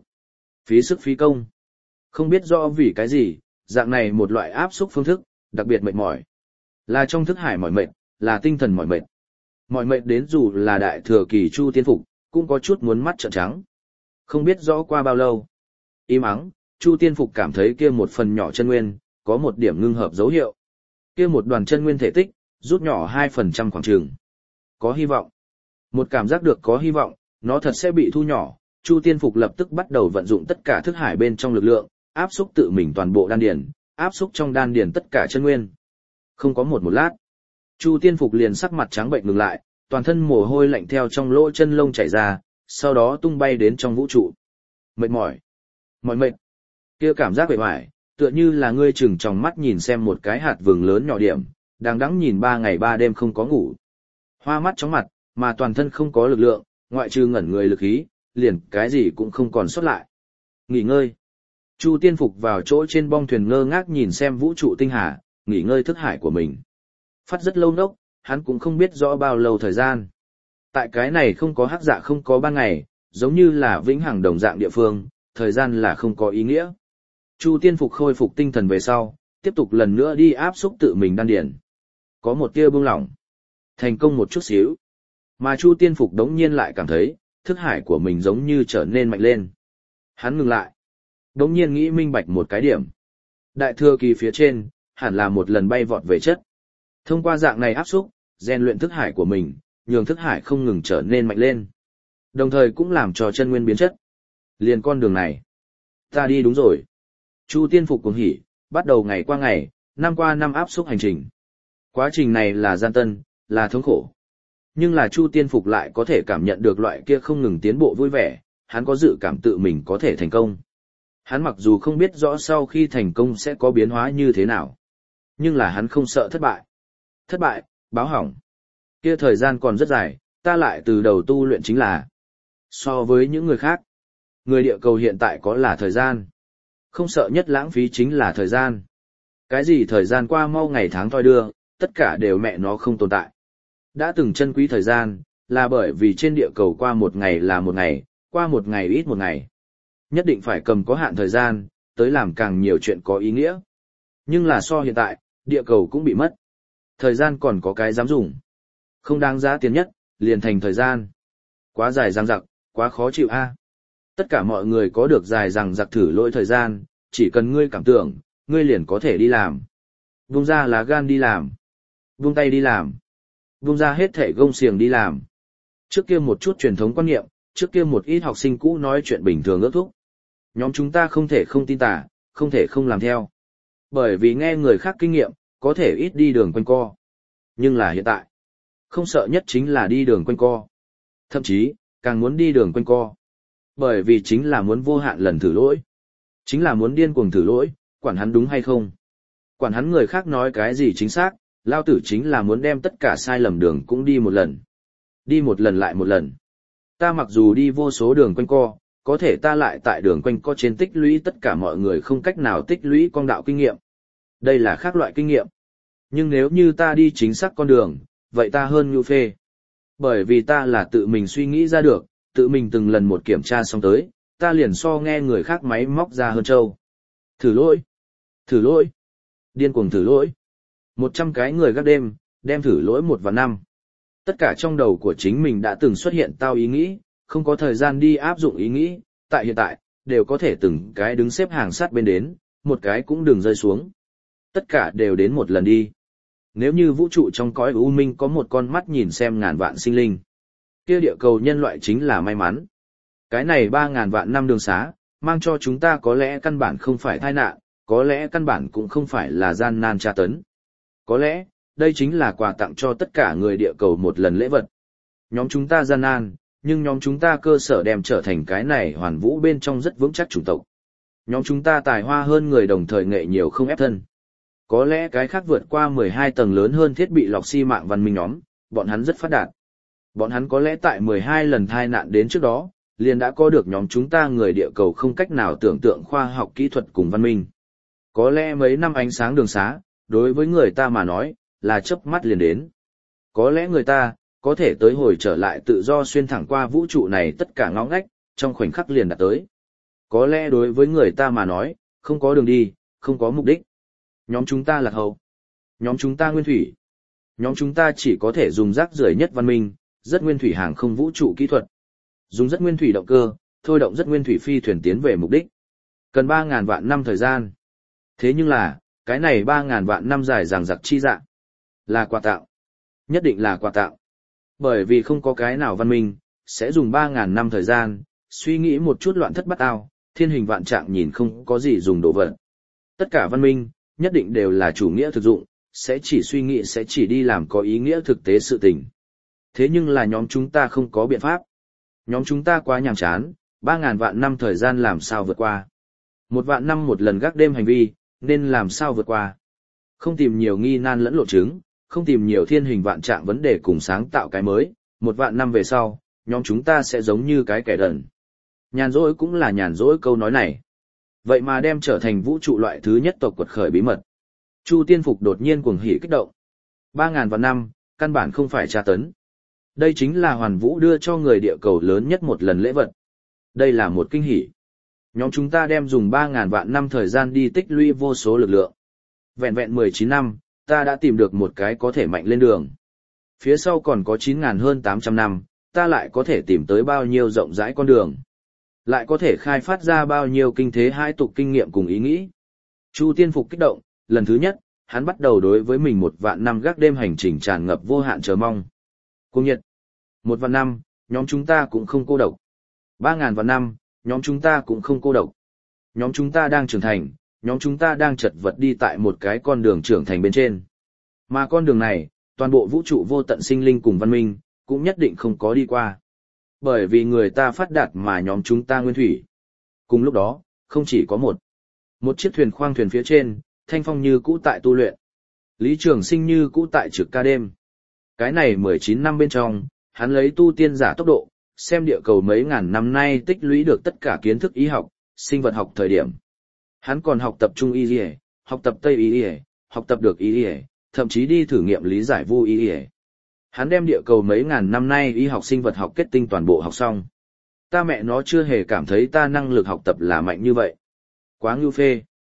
sức phí công. Không biết rõ vì cái gì, dạng này một loại áp xúc phương thức, đặc biệt mệt mỏi. Là trong thức hải mỏi mệt, là tinh thần mỏi mệt. Mỏi mệt đến dù là đại thừa kỳ Chu Tiên Phục, cũng có chút muốn mắt trợn trắng. Không biết rõ qua bao lâu. Im ắng, Chu Tiên Phục cảm thấy kia một phần nhỏ chân nguyên, có một điểm ngưng hợp dấu hiệu. Kia một đoàn chân nguyên thể tích, rút nhỏ 2% khoảng trường. Có hy vọng. Một cảm giác được có hy vọng, nó thật sẽ bị thu nhỏ. Chu Tiên Phục lập tức bắt đầu vận dụng tất cả thức hải bên trong lực lượng, áp xúc tự mình toàn bộ đan điền, áp xúc trong đan điền tất cả chân nguyên. Không có một lát, Chu Tiên Phục liền sắc mặt trắng bệnh ngừng lại, toàn thân mồ hôi lạnh theo trong lỗ chân lông chảy ra, sau đó tung bay đến trong vũ trụ. Mệt mỏi, mỏi mệt. Kia cảm giác bề ngoài, tựa như là ngươi chừng trong mắt nhìn xem một cái hạt vừng lớn nhỏ điểm, đang đắng nhìn 3 ngày 3 đêm không có ngủ. Hoa mắt chóng mặt, mà toàn thân không có lực lượng, ngoại trừ ngẩn người lực khí, liền cái gì cũng không còn sót lại. Nghỉ ngơi. Chu Tiên Phục vào chỗ trên bong thuyền ngơ ngác nhìn xem vũ trụ tinh hà, nghỉ ngơi thức hải của mình. Phát rất lâu nốc, hắn cũng không biết rõ bao lâu thời gian. Tại cái này không có hắc dạ không có ban ngày, giống như là vĩnh hằng đồng dạng địa phương, thời gian là không có ý nghĩa. Chu Tiên Phục khôi phục tinh thần về sau, tiếp tục lần nữa đi áp xúc tự mình đan điển. Có một tia buông lỏng. Thành công một chút xíu. Mà Chu Tiên Phục đống nhiên lại cảm thấy, thức hải của mình giống như trở nên mạnh lên. Hắn ngừng lại. Đống nhiên nghĩ minh bạch một cái điểm. Đại thừa kỳ phía trên, hẳn là một lần bay vọt về chất. Thông qua dạng này áp xúc, rèn luyện thức hải của mình, nhường thức hải không ngừng trở nên mạnh lên. Đồng thời cũng làm cho chân nguyên biến chất. Liền con đường này. Ta đi đúng rồi. Chu Tiên Phục cuồng hỉ, bắt đầu ngày qua ngày, năm qua năm áp xúc hành trình. Quá trình này là gian tân, là thống khổ. Nhưng là Chu Tiên Phục lại có thể cảm nhận được loại kia không ngừng tiến bộ vui vẻ, hắn có dự cảm tự mình có thể thành công. Hắn mặc dù không biết rõ sau khi thành công sẽ có biến hóa như thế nào, nhưng là hắn không sợ thất bại. Thất bại, báo hỏng. Kia thời gian còn rất dài, ta lại từ đầu tu luyện chính là. So với những người khác, người địa cầu hiện tại có là thời gian. Không sợ nhất lãng phí chính là thời gian. Cái gì thời gian qua mau ngày tháng thoi đưa, tất cả đều mẹ nó không tồn tại. Đã từng chân quý thời gian, là bởi vì trên địa cầu qua một ngày là một ngày, qua một ngày ít một ngày. Nhất định phải cầm có hạn thời gian, tới làm càng nhiều chuyện có ý nghĩa. Nhưng là so hiện tại, Địa cầu cũng bị mất. Thời gian còn có cái dám dùng. Không đáng giá tiền nhất, liền thành thời gian. Quá dài dằng dặc, quá khó chịu a. Tất cả mọi người có được dài dằng dặc thử lỗi thời gian, chỉ cần ngươi cảm tưởng, ngươi liền có thể đi làm. Vung ra lá gan đi làm. Vung tay đi làm. Vung ra hết thể gông xiềng đi làm. Trước kia một chút truyền thống quan niệm, trước kia một ít học sinh cũ nói chuyện bình thường ước thúc. Nhóm chúng ta không thể không tin tả, không thể không làm theo. Bởi vì nghe người khác kinh nghiệm, có thể ít đi đường quanh co. Nhưng là hiện tại, không sợ nhất chính là đi đường quanh co. Thậm chí, càng muốn đi đường quanh co. Bởi vì chính là muốn vô hạn lần thử lỗi. Chính là muốn điên cuồng thử lỗi, quản hắn đúng hay không. Quản hắn người khác nói cái gì chính xác, lao tử chính là muốn đem tất cả sai lầm đường cũng đi một lần. Đi một lần lại một lần. Ta mặc dù đi vô số đường quanh co, có thể ta lại tại đường quanh co trên tích lũy tất cả mọi người không cách nào tích lũy con đạo kinh nghiệm. Đây là khác loại kinh nghiệm. Nhưng nếu như ta đi chính xác con đường, vậy ta hơn Nhu Phê. Bởi vì ta là tự mình suy nghĩ ra được, tự mình từng lần một kiểm tra xong tới, ta liền so nghe người khác máy móc ra hơn trâu. Thử lỗi. Thử lỗi. Điên cuồng thử lỗi. 100 cái người gác đêm, đem thử lỗi 1 và 5. Tất cả trong đầu của chính mình đã từng xuất hiện tao ý nghĩ, không có thời gian đi áp dụng ý nghĩ, tại hiện tại, đều có thể từng cái đứng xếp hàng sát bên đến, một cái cũng đừng rơi xuống. Tất cả đều đến một lần đi. Nếu như vũ trụ trong cõi u minh có một con mắt nhìn xem ngàn vạn sinh linh, kia địa cầu nhân loại chính là may mắn. Cái này 3.000 vạn năm đường xá, mang cho chúng ta có lẽ căn bản không phải tai nạn, có lẽ căn bản cũng không phải là gian nan tra tấn. Có lẽ, đây chính là quà tặng cho tất cả người địa cầu một lần lễ vật. Nhóm chúng ta gian nan, nhưng nhóm chúng ta cơ sở đem trở thành cái này hoàn vũ bên trong rất vững chắc chủng tộc. Nhóm chúng ta tài hoa hơn người đồng thời nghệ nhiều không ép thân. Có lẽ cái khác vượt qua 12 tầng lớn hơn thiết bị lọc xi mạng văn minh nhóm, bọn hắn rất phát đạt. Bọn hắn có lẽ tại 12 lần thai nạn đến trước đó, liền đã có được nhóm chúng ta người địa cầu không cách nào tưởng tượng khoa học kỹ thuật cùng văn minh. Có lẽ mấy năm ánh sáng đường xá, đối với người ta mà nói, là chớp mắt liền đến. Có lẽ người ta, có thể tới hồi trở lại tự do xuyên thẳng qua vũ trụ này tất cả ngõ ngách, trong khoảnh khắc liền đạt tới. Có lẽ đối với người ta mà nói, không có đường đi, không có mục đích. Nhóm chúng ta lạc hậu. Nhóm chúng ta nguyên thủy. Nhóm chúng ta chỉ có thể dùng rác rưởi nhất văn minh, rất nguyên thủy hàng không vũ trụ kỹ thuật. Dùng rất nguyên thủy động cơ, thôi động rất nguyên thủy phi thuyền tiến về mục đích. Cần 3.000 vạn năm thời gian. Thế nhưng là, cái này 3.000 vạn năm dài dằng dặc chi dạng. Là quà tặng. Nhất định là quà tặng. Bởi vì không có cái nào văn minh, sẽ dùng 3.000 năm thời gian, suy nghĩ một chút loạn thất bát ao, thiên hình vạn trạng nhìn không có gì dùng đồ vật. Tất cả văn minh, nhất định đều là chủ nghĩa thực dụng, sẽ chỉ suy nghĩ sẽ chỉ đi làm có ý nghĩa thực tế sự tình. Thế nhưng là nhóm chúng ta không có biện pháp. Nhóm chúng ta quá nhàm chán, 3.000 vạn năm thời gian làm sao vượt qua. 1 vạn năm một lần gác đêm hành vi, nên làm sao vượt qua. Không tìm nhiều nghi nan lẫn lộ chứng, không tìm nhiều thiên hình vạn trạng vấn đề cùng sáng tạo cái mới, 1 vạn năm về sau, nhóm chúng ta sẽ giống như cái kẻ đần. Nhàn rỗi cũng là nhàn rỗi câu nói này. Vậy mà đem trở thành vũ trụ loại thứ nhất tộc quật khởi bí mật. Chu Tiên Phục đột nhiên cuồng hỉ kích động. 3.000 vạn năm, căn bản không phải tra tấn. Đây chính là hoàn vũ đưa cho người địa cầu lớn nhất một lần lễ vật. Đây là một kinh hỉ. Nhóm chúng ta đem dùng 3.000 vạn năm thời gian đi tích lũy vô số lực lượng. Vẹn vẹn 19 năm, ta đã tìm được một cái có thể mạnh lên đường. Phía sau còn có 9.000 hơn 800 năm, ta lại có thể tìm tới bao nhiêu rộng rãi con đường. Lại có thể khai phát ra bao nhiêu kinh thế hai tục kinh nghiệm cùng ý nghĩ. Chu Tiên Phục kích động, lần thứ nhất, hắn bắt đầu đối với mình 1 vạn năm gác đêm hành trình tràn ngập vô hạn chờ mong. Cùng nhiệt. 1 vạn năm, nhóm chúng ta cũng không cô độc. 3.000 vạn năm, nhóm chúng ta cũng không cô độc. Nhóm chúng ta đang trưởng thành, nhóm chúng ta đang chật vật đi tại một cái con đường trưởng thành bên trên. Mà con đường này, toàn bộ vũ trụ vô tận sinh linh cùng văn minh, cũng nhất định không có đi qua. Bởi vì người ta phát đạt mà nhóm chúng ta nguyên thủy. Cùng lúc đó, không chỉ có một chiếc thuyền khoang thuyền phía trên, Thanh Phong như cũ tại tu luyện. Lý Trường Sinh như cũ tại trực ca đêm. Cái này 19 năm bên trong, hắn lấy tu tiên giả tốc độ, xem địa cầu mấy ngàn năm nay tích lũy được tất cả kiến thức y học, sinh vật học thời điểm. Hắn còn học tập Trung y, học tập Tây y, học tập được y, thậm chí đi thử nghiệm lý giải vu y. Hắn đem địa cầu mấy ngàn năm nay y học sinh vật học kết tinh toàn bộ học xong. Ta mẹ nó chưa hề cảm thấy ta năng lực học tập là mạnh như vậy. Quá ngưu phê.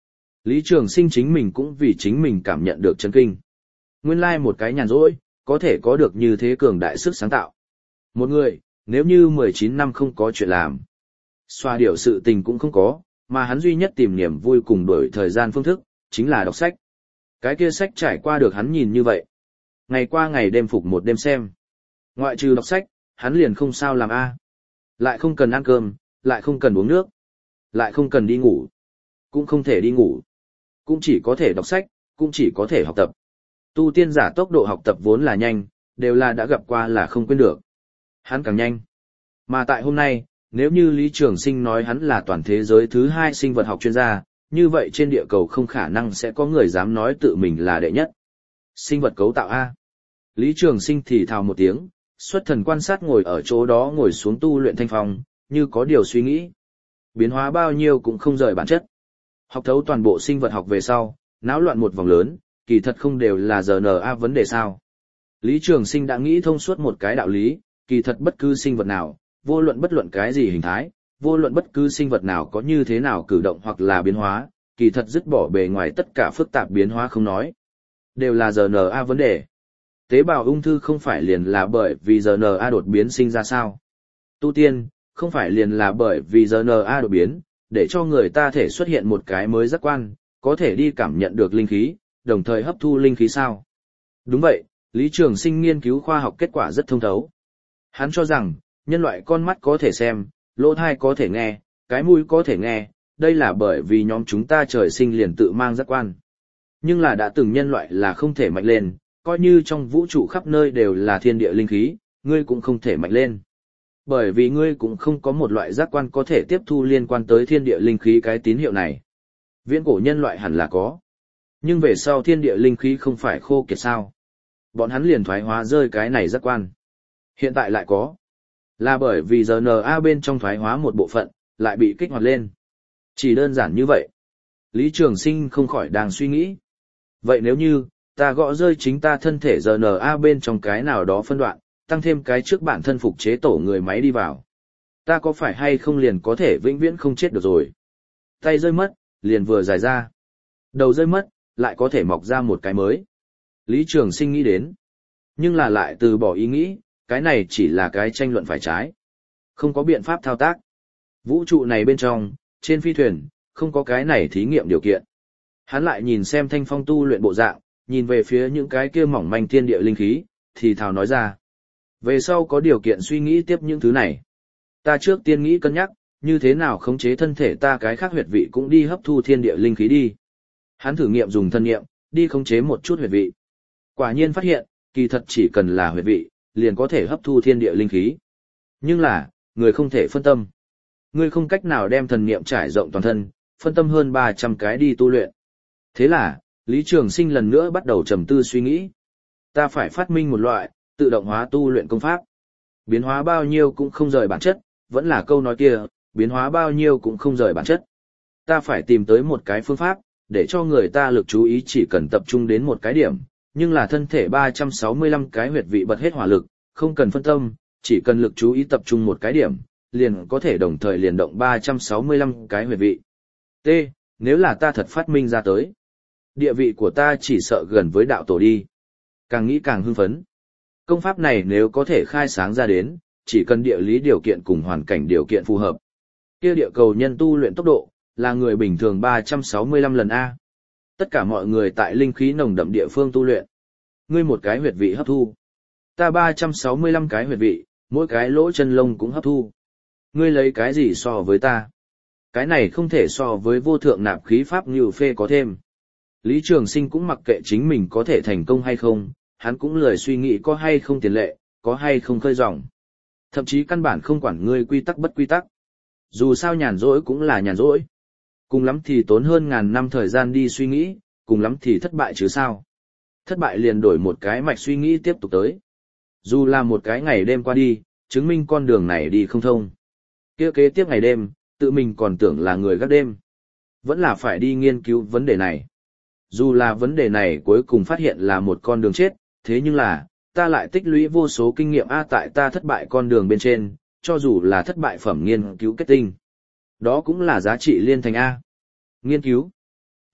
Lý Trường Sinh chính mình cũng vì chính mình cảm nhận được chấn kinh. Nguyên lai một cái nhàn rỗi, có thể có được như thế cường đại sức sáng tạo. Một người, nếu như 19 năm không có chuyện làm, xoa điệu sự tình cũng không có, mà hắn duy nhất tìm niềm vui cùng đổi thời gian phương thức, chính là đọc sách. Cái kia sách trải qua được hắn nhìn như vậy. Ngày qua ngày đêm phục một đêm xem. Ngoại trừ đọc sách, hắn liền không sao làm a. Lại không cần ăn cơm, lại không cần uống nước, lại không cần đi ngủ. Cũng không thể đi ngủ. Cũng chỉ có thể đọc sách, cũng chỉ có thể học tập. Tu tiên giả tốc độ học tập vốn là nhanh, đều là đã gặp qua là không quên được. Hắn càng nhanh. Mà tại hôm nay, nếu như Lý Trường Sinh nói hắn là toàn thế giới thứ 2 sinh vật học chuyên gia, như vậy trên địa cầu không khả năng sẽ có người dám nói tự mình là đệ nhất. Sinh vật cấu tạo A. Lý Trường Sinh thì thào một tiếng, xuất thần quan sát ngồi ở chỗ đó ngồi xuống tu luyện thanh phong, như có điều suy nghĩ. Biến hóa bao nhiêu cũng không rời bản chất. Học thấu toàn bộ sinh vật học về sau, náo loạn một vòng lớn, kỳ thật không đều là RNA vấn đề sao. Lý Trường Sinh đã nghĩ thông suốt một cái đạo lý, kỳ thật bất cứ sinh vật nào, vô luận bất luận cái gì hình thái, vô luận bất cứ sinh vật nào có như thế nào cử động hoặc là biến hóa, kỳ thật dứt bỏ bề ngoài tất cả phức tạp biến hóa không nói. Đều là RNA vấn đề. Tế bào ung thư không phải liền là bởi vì RNA đột biến sinh ra sao. Tu tiên, không phải liền là bởi vì RNA đột biến, để cho người ta thể xuất hiện một cái mới giác quan, có thể đi cảm nhận được linh khí, đồng thời hấp thu linh khí sao. Đúng vậy, Lý Trường Sinh nghiên cứu khoa học kết quả rất thông thấu. Hắn cho rằng, nhân loại con mắt có thể xem, lỗ tai có thể nghe, cái mũi có thể nghe, đây là bởi vì nhóm chúng ta trời sinh liền tự mang giác quan. Nhưng là đã từng nhân loại là không thể mạnh lên, coi như trong vũ trụ khắp nơi đều là thiên địa linh khí, ngươi cũng không thể mạnh lên. Bởi vì ngươi cũng không có một loại giác quan có thể tiếp thu liên quan tới thiên địa linh khí cái tín hiệu này. Viễn cổ nhân loại hẳn là có. Nhưng về sau thiên địa linh khí không phải khô kiệt sao. Bọn hắn liền thoái hóa rơi cái này giác quan. Hiện tại lại có. Là bởi vì RNA bên trong thoái hóa một bộ phận, lại bị kích hoạt lên. Chỉ đơn giản như vậy. Lý Trường Sinh không khỏi đang suy nghĩ. Vậy nếu như, ta gõ rơi chính ta thân thể RNA bên trong cái nào đó phân đoạn, tăng thêm cái trước bản thân phục chế tổ người máy đi vào. Ta có phải hay không liền có thể vĩnh viễn không chết được rồi. Tay rơi mất, liền vừa dài ra. Đầu rơi mất, lại có thể mọc ra một cái mới. Lý Trường Sinh nghĩ đến. Nhưng là lại từ bỏ ý nghĩ, cái này chỉ là cái tranh luận phải trái. Không có biện pháp thao tác. Vũ trụ này bên trong, trên phi thuyền, không có cái này thí nghiệm điều kiện. Hắn lại nhìn xem Thanh Phong tu luyện bộ dạng, nhìn về phía những cái kia mỏng manh thiên địa linh khí, thì thào nói ra. Về sau có điều kiện suy nghĩ tiếp những thứ này. Ta trước tiên nghĩ cân nhắc, như thế nào khống chế thân thể ta cái khác huyệt vị cũng đi hấp thu thiên địa linh khí đi. Hắn thử nghiệm dùng thân nghiệm, đi khống chế một chút huyệt vị. Quả nhiên phát hiện, kỳ thật chỉ cần là huyệt vị, liền có thể hấp thu thiên địa linh khí. Nhưng là, người không thể phân tâm. Người không cách nào đem thần niệm trải rộng toàn thân, phân tâm hơn 300 cái đi tu luyện. Thế là, Lý Trường Sinh lần nữa bắt đầu trầm tư suy nghĩ. Ta phải phát minh một loại, tự động hóa tu luyện công pháp. Biến hóa bao nhiêu cũng không rời bản chất, vẫn là câu nói kia, biến hóa bao nhiêu cũng không rời bản chất. Ta phải tìm tới một cái phương pháp, để cho người ta lực chú ý chỉ cần tập trung đến một cái điểm, nhưng là thân thể 365 cái huyệt vị bật hết hỏa lực, không cần phân tâm, chỉ cần lực chú ý tập trung một cái điểm, liền có thể đồng thời liền động 365 cái huyệt vị. T. Nếu là ta thật phát minh ra tới, địa vị của ta chỉ sợ gần với đạo tổ đi. Càng nghĩ càng hưng phấn. Công pháp này nếu có thể khai sáng ra đến, chỉ cần địa lý điều kiện cùng hoàn cảnh điều kiện phù hợp. Kia địa cầu nhân tu luyện tốc độ, là người bình thường 365 lần A. Tất cả mọi người tại linh khí nồng đậm địa phương tu luyện. Ngươi một cái huyệt vị hấp thu. Ta 365 cái huyệt vị, mỗi cái lỗ chân lông cũng hấp thu. Ngươi lấy cái gì so với ta? Cái này không thể so với vô thượng nạp khí pháp như phê có thêm. Lý Trường Sinh cũng mặc kệ chính mình có thể thành công hay không, hắn cũng lười suy nghĩ có hay không tiền lệ, có hay không khơi dòng. Thậm chí căn bản không quản ngươi quy tắc bất quy tắc. Dù sao nhàn rỗi cũng là nhàn rỗi. Cùng lắm thì tốn hơn ngàn năm thời gian đi suy nghĩ, cùng lắm thì thất bại chứ sao. Thất bại liền đổi một cái mạch suy nghĩ tiếp tục tới. Dù là một cái ngày đêm qua đi, chứng minh con đường này đi không thông. Kia kế tiếp ngày đêm, tự mình còn tưởng là người gác đêm. Vẫn là phải đi nghiên cứu vấn đề này. Dù là vấn đề này cuối cùng phát hiện là một con đường chết, thế nhưng là, ta lại tích lũy vô số kinh nghiệm tại ta thất bại con đường bên trên, cho dù là thất bại phẩm nghiên cứu kết tinh. Đó cũng là giá trị liên thành A. Nghiên cứu.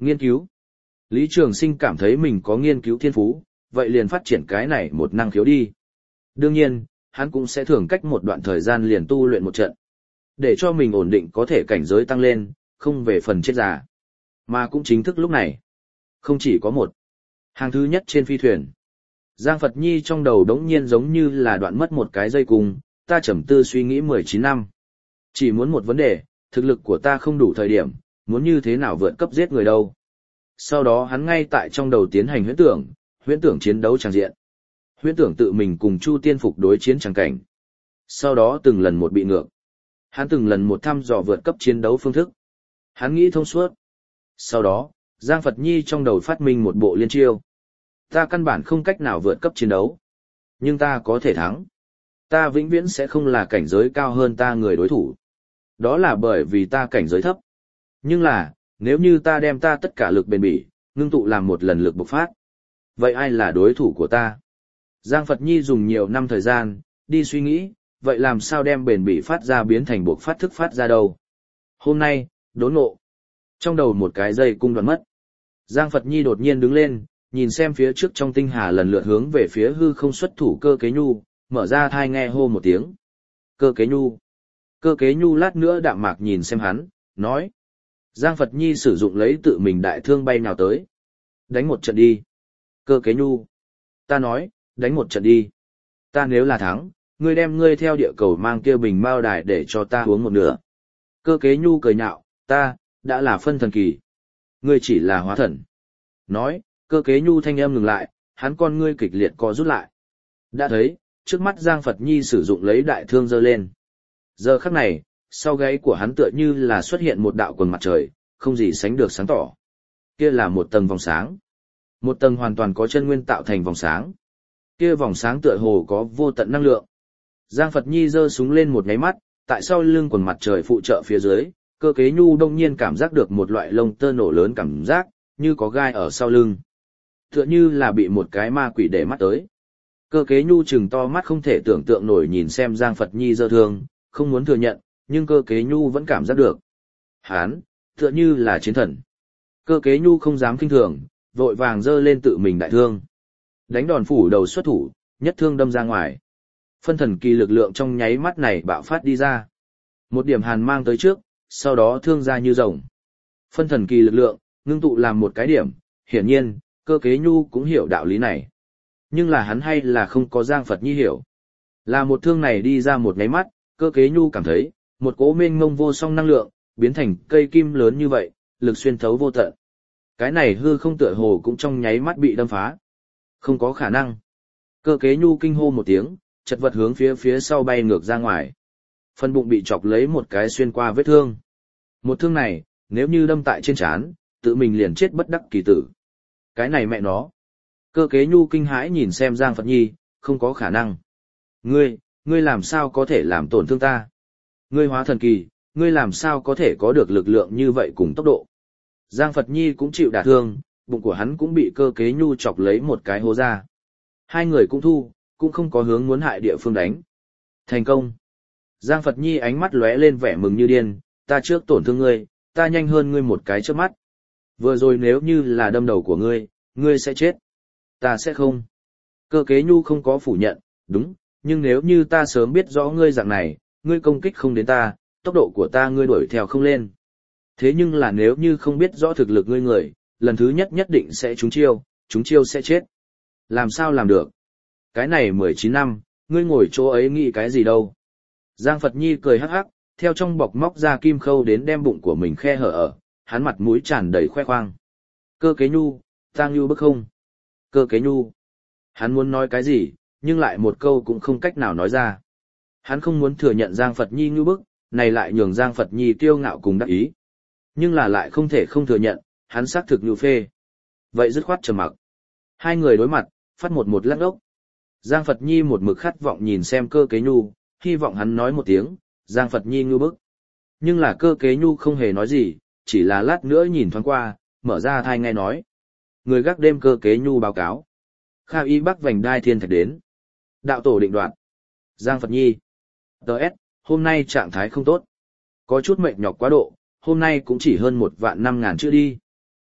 Nghiên cứu. Lý Trường Sinh cảm thấy mình có nghiên cứu thiên phú, vậy liền phát triển cái này một năng khiếu đi. Đương nhiên, hắn cũng sẽ thường cách một đoạn thời gian liền tu luyện một trận. Để cho mình ổn định có thể cảnh giới tăng lên, không về phần chết già. Mà cũng chính thức lúc này. Không chỉ có một. Hàng thứ nhất trên phi thuyền. Giang Phật Nhi trong đầu đống nhiên giống như là đoạn mất một cái dây cung, ta trầm tư suy nghĩ 19 năm. Chỉ muốn một vấn đề, thực lực của ta không đủ thời điểm, muốn như thế nào vượt cấp giết người đâu. Sau đó hắn ngay tại trong đầu tiến hành huyễn tưởng chiến đấu tràng diện. Huyễn tưởng tự mình cùng Chu Tiên Phục đối chiến tràng cảnh. Sau đó từng lần một bị ngược. Hắn từng lần một thăm dò vượt cấp chiến đấu phương thức. Hắn nghĩ thông suốt. Sau đó, Giang Phật Nhi trong đầu phát minh một bộ liên chiêu. Ta căn bản không cách nào vượt cấp chiến đấu. Nhưng ta có thể thắng. Ta vĩnh viễn sẽ không là cảnh giới cao hơn ta người đối thủ. Đó là bởi vì ta cảnh giới thấp. Nhưng là, nếu như ta đem ta tất cả lực bền bỉ, ngưng tụ làm một lần lực bộc phát. Vậy ai là đối thủ của ta? Giang Phật Nhi dùng nhiều năm thời gian, đi suy nghĩ, vậy làm sao đem bền bỉ phát ra biến thành bộc phát thức phát ra đâu? Hôm nay, đốn ngộ. Trong đầu một cái dây cung đoạn mất. Giang Phật Nhi đột nhiên đứng lên, nhìn xem phía trước trong tinh hà lần lượt hướng về phía hư không xuất thủ Cơ Kế Nhu, mở ra thai nghe hô một tiếng. Cơ Kế Nhu. Cơ Kế Nhu lát nữa đạm mạc nhìn xem hắn, nói. Giang Phật Nhi sử dụng lấy tự mình đại thương bay nào tới. Đánh một trận đi. Cơ Kế Nhu. Ta nói, đánh một trận đi. Ta nếu là thắng, ngươi đem ngươi theo địa cầu mang kia bình mao đài để cho ta uống một nửa. Cơ Kế Nhu cười nhạo, ta, đã là phân thần kỳ. Ngươi chỉ là hóa thần. Nói, Cơ Kế Nhu thanh âm ngừng lại, hắn con ngươi kịch liệt co rút lại. Đã thấy, trước mắt Giang Phật Nhi sử dụng lấy đại thương giơ lên. Giờ khắc này, sau gáy của hắn tựa như là xuất hiện một đạo quần mặt trời, không gì sánh được sáng tỏ. Kia là một tầng vòng sáng. Một tầng hoàn toàn có chân nguyên tạo thành vòng sáng. Kia vòng sáng tựa hồ có vô tận năng lượng. Giang Phật Nhi giơ súng lên một nháy mắt, tại sau lưng quần mặt trời phụ trợ phía dưới, Cơ Kế Nhu đông nhiên cảm giác được một loại lông tơ nổ lớn cảm giác, như có gai ở sau lưng. Tựa như là bị một cái ma quỷ để mắt tới. Cơ Kế Nhu trừng to mắt không thể tưởng tượng nổi nhìn xem Giang Phật Nhi giơ thương, không muốn thừa nhận, nhưng Cơ Kế Nhu vẫn cảm giác được. Hán, tựa như là chiến thần. Cơ Kế Nhu không dám kinh thường, vội vàng giơ lên tự mình đại thương. Đánh đòn phủ đầu xuất thủ, nhất thương đâm ra ngoài. Phân thần kỳ lực lượng trong nháy mắt này bạo phát đi ra. Một điểm hàn mang tới trước, sau đó thương ra như rồng. Phân thần kỳ lực lượng, ngưng tụ làm một cái điểm, hiển nhiên, Cơ Kế Nhu cũng hiểu đạo lý này. Nhưng là hắn hay là không có Giang Phật Nhi hiểu. Là một thương này đi ra một nháy mắt, Cơ Kế Nhu cảm thấy, một cỗ mênh mông vô song năng lượng, biến thành cây kim lớn như vậy, lực xuyên thấu vô tận. Cái này hư không tựa hồ cũng trong nháy mắt bị đâm phá. Không có khả năng. Cơ Kế Nhu kinh hô một tiếng, chật vật hướng phía sau bay ngược ra ngoài. Phần bụng bị chọc lấy một cái xuyên qua vết thương. Một thương này, nếu như đâm tại trên trán, tự mình liền chết bất đắc kỳ tử. Cái này mẹ nó. Cơ Kế Nhu kinh hãi nhìn xem Giang Phật Nhi, không có khả năng. Ngươi làm sao có thể làm tổn thương ta? Ngươi hóa thần kỳ, ngươi làm sao có thể có được lực lượng như vậy cùng tốc độ? Giang Phật Nhi cũng chịu đả thương, bụng của hắn cũng bị Cơ Kế Nhu chọc lấy một cái hố ra. Hai người cũng cũng không có hướng muốn hại địa phương đánh. Thành công. Giang Phật Nhi ánh mắt lóe lên vẻ mừng như điên, ta trước tổn thương ngươi, ta nhanh hơn ngươi một cái chớp mắt. Vừa rồi nếu như là đâm đầu của ngươi sẽ chết. Ta sẽ không. Cơ Kế Nhu không có phủ nhận, đúng, nhưng nếu như ta sớm biết rõ ngươi dạng này, ngươi công kích không đến ta, tốc độ của ta ngươi đuổi theo không lên. Thế nhưng là nếu như không biết rõ thực lực ngươi người, lần thứ nhất nhất định sẽ trúng chiêu sẽ chết. Làm sao làm được? Cái này 19 năm, ngươi ngồi chỗ ấy nghĩ cái gì đâu? Giang Phật Nhi cười hắc hắc, theo trong bọc móc ra kim khâu đến đem bụng của mình khe hở ở, hắn mặt mũi tràn đầy khoe khoang. Cơ Kế Nhu, ta nhu bức không? Cơ Kế Nhu. Hắn muốn nói cái gì, nhưng lại một câu cũng không cách nào nói ra. Hắn không muốn thừa nhận Giang Phật Nhi nhu bức, này lại nhường Giang Phật Nhi kiêu ngạo cùng đắc ý. Nhưng là lại không thể không thừa nhận, hắn xác thực nhu phê. Vậy dứt khoát trầm mặc. Hai người đối mặt, phát một lát ốc. Giang Phật Nhi một mực khát vọng nhìn xem Cơ Kế Nhu, hy vọng hắn nói một tiếng, Giang Phật Nhi nhu bức. Nhưng là Cơ Kế Nhu không hề nói gì, chỉ là lát nữa nhìn thoáng qua, mở ra thai nghe nói. Người gác đêm Cơ Kế Nhu báo cáo. Kha Y Bắc vành đai thiên thạch đến. Đạo tổ định đoạt. Giang Phật Nhi. Đợt, hôm nay trạng thái không tốt. Có chút mệt nhọc quá độ, hôm nay cũng chỉ hơn 1.500.000 chữ đi.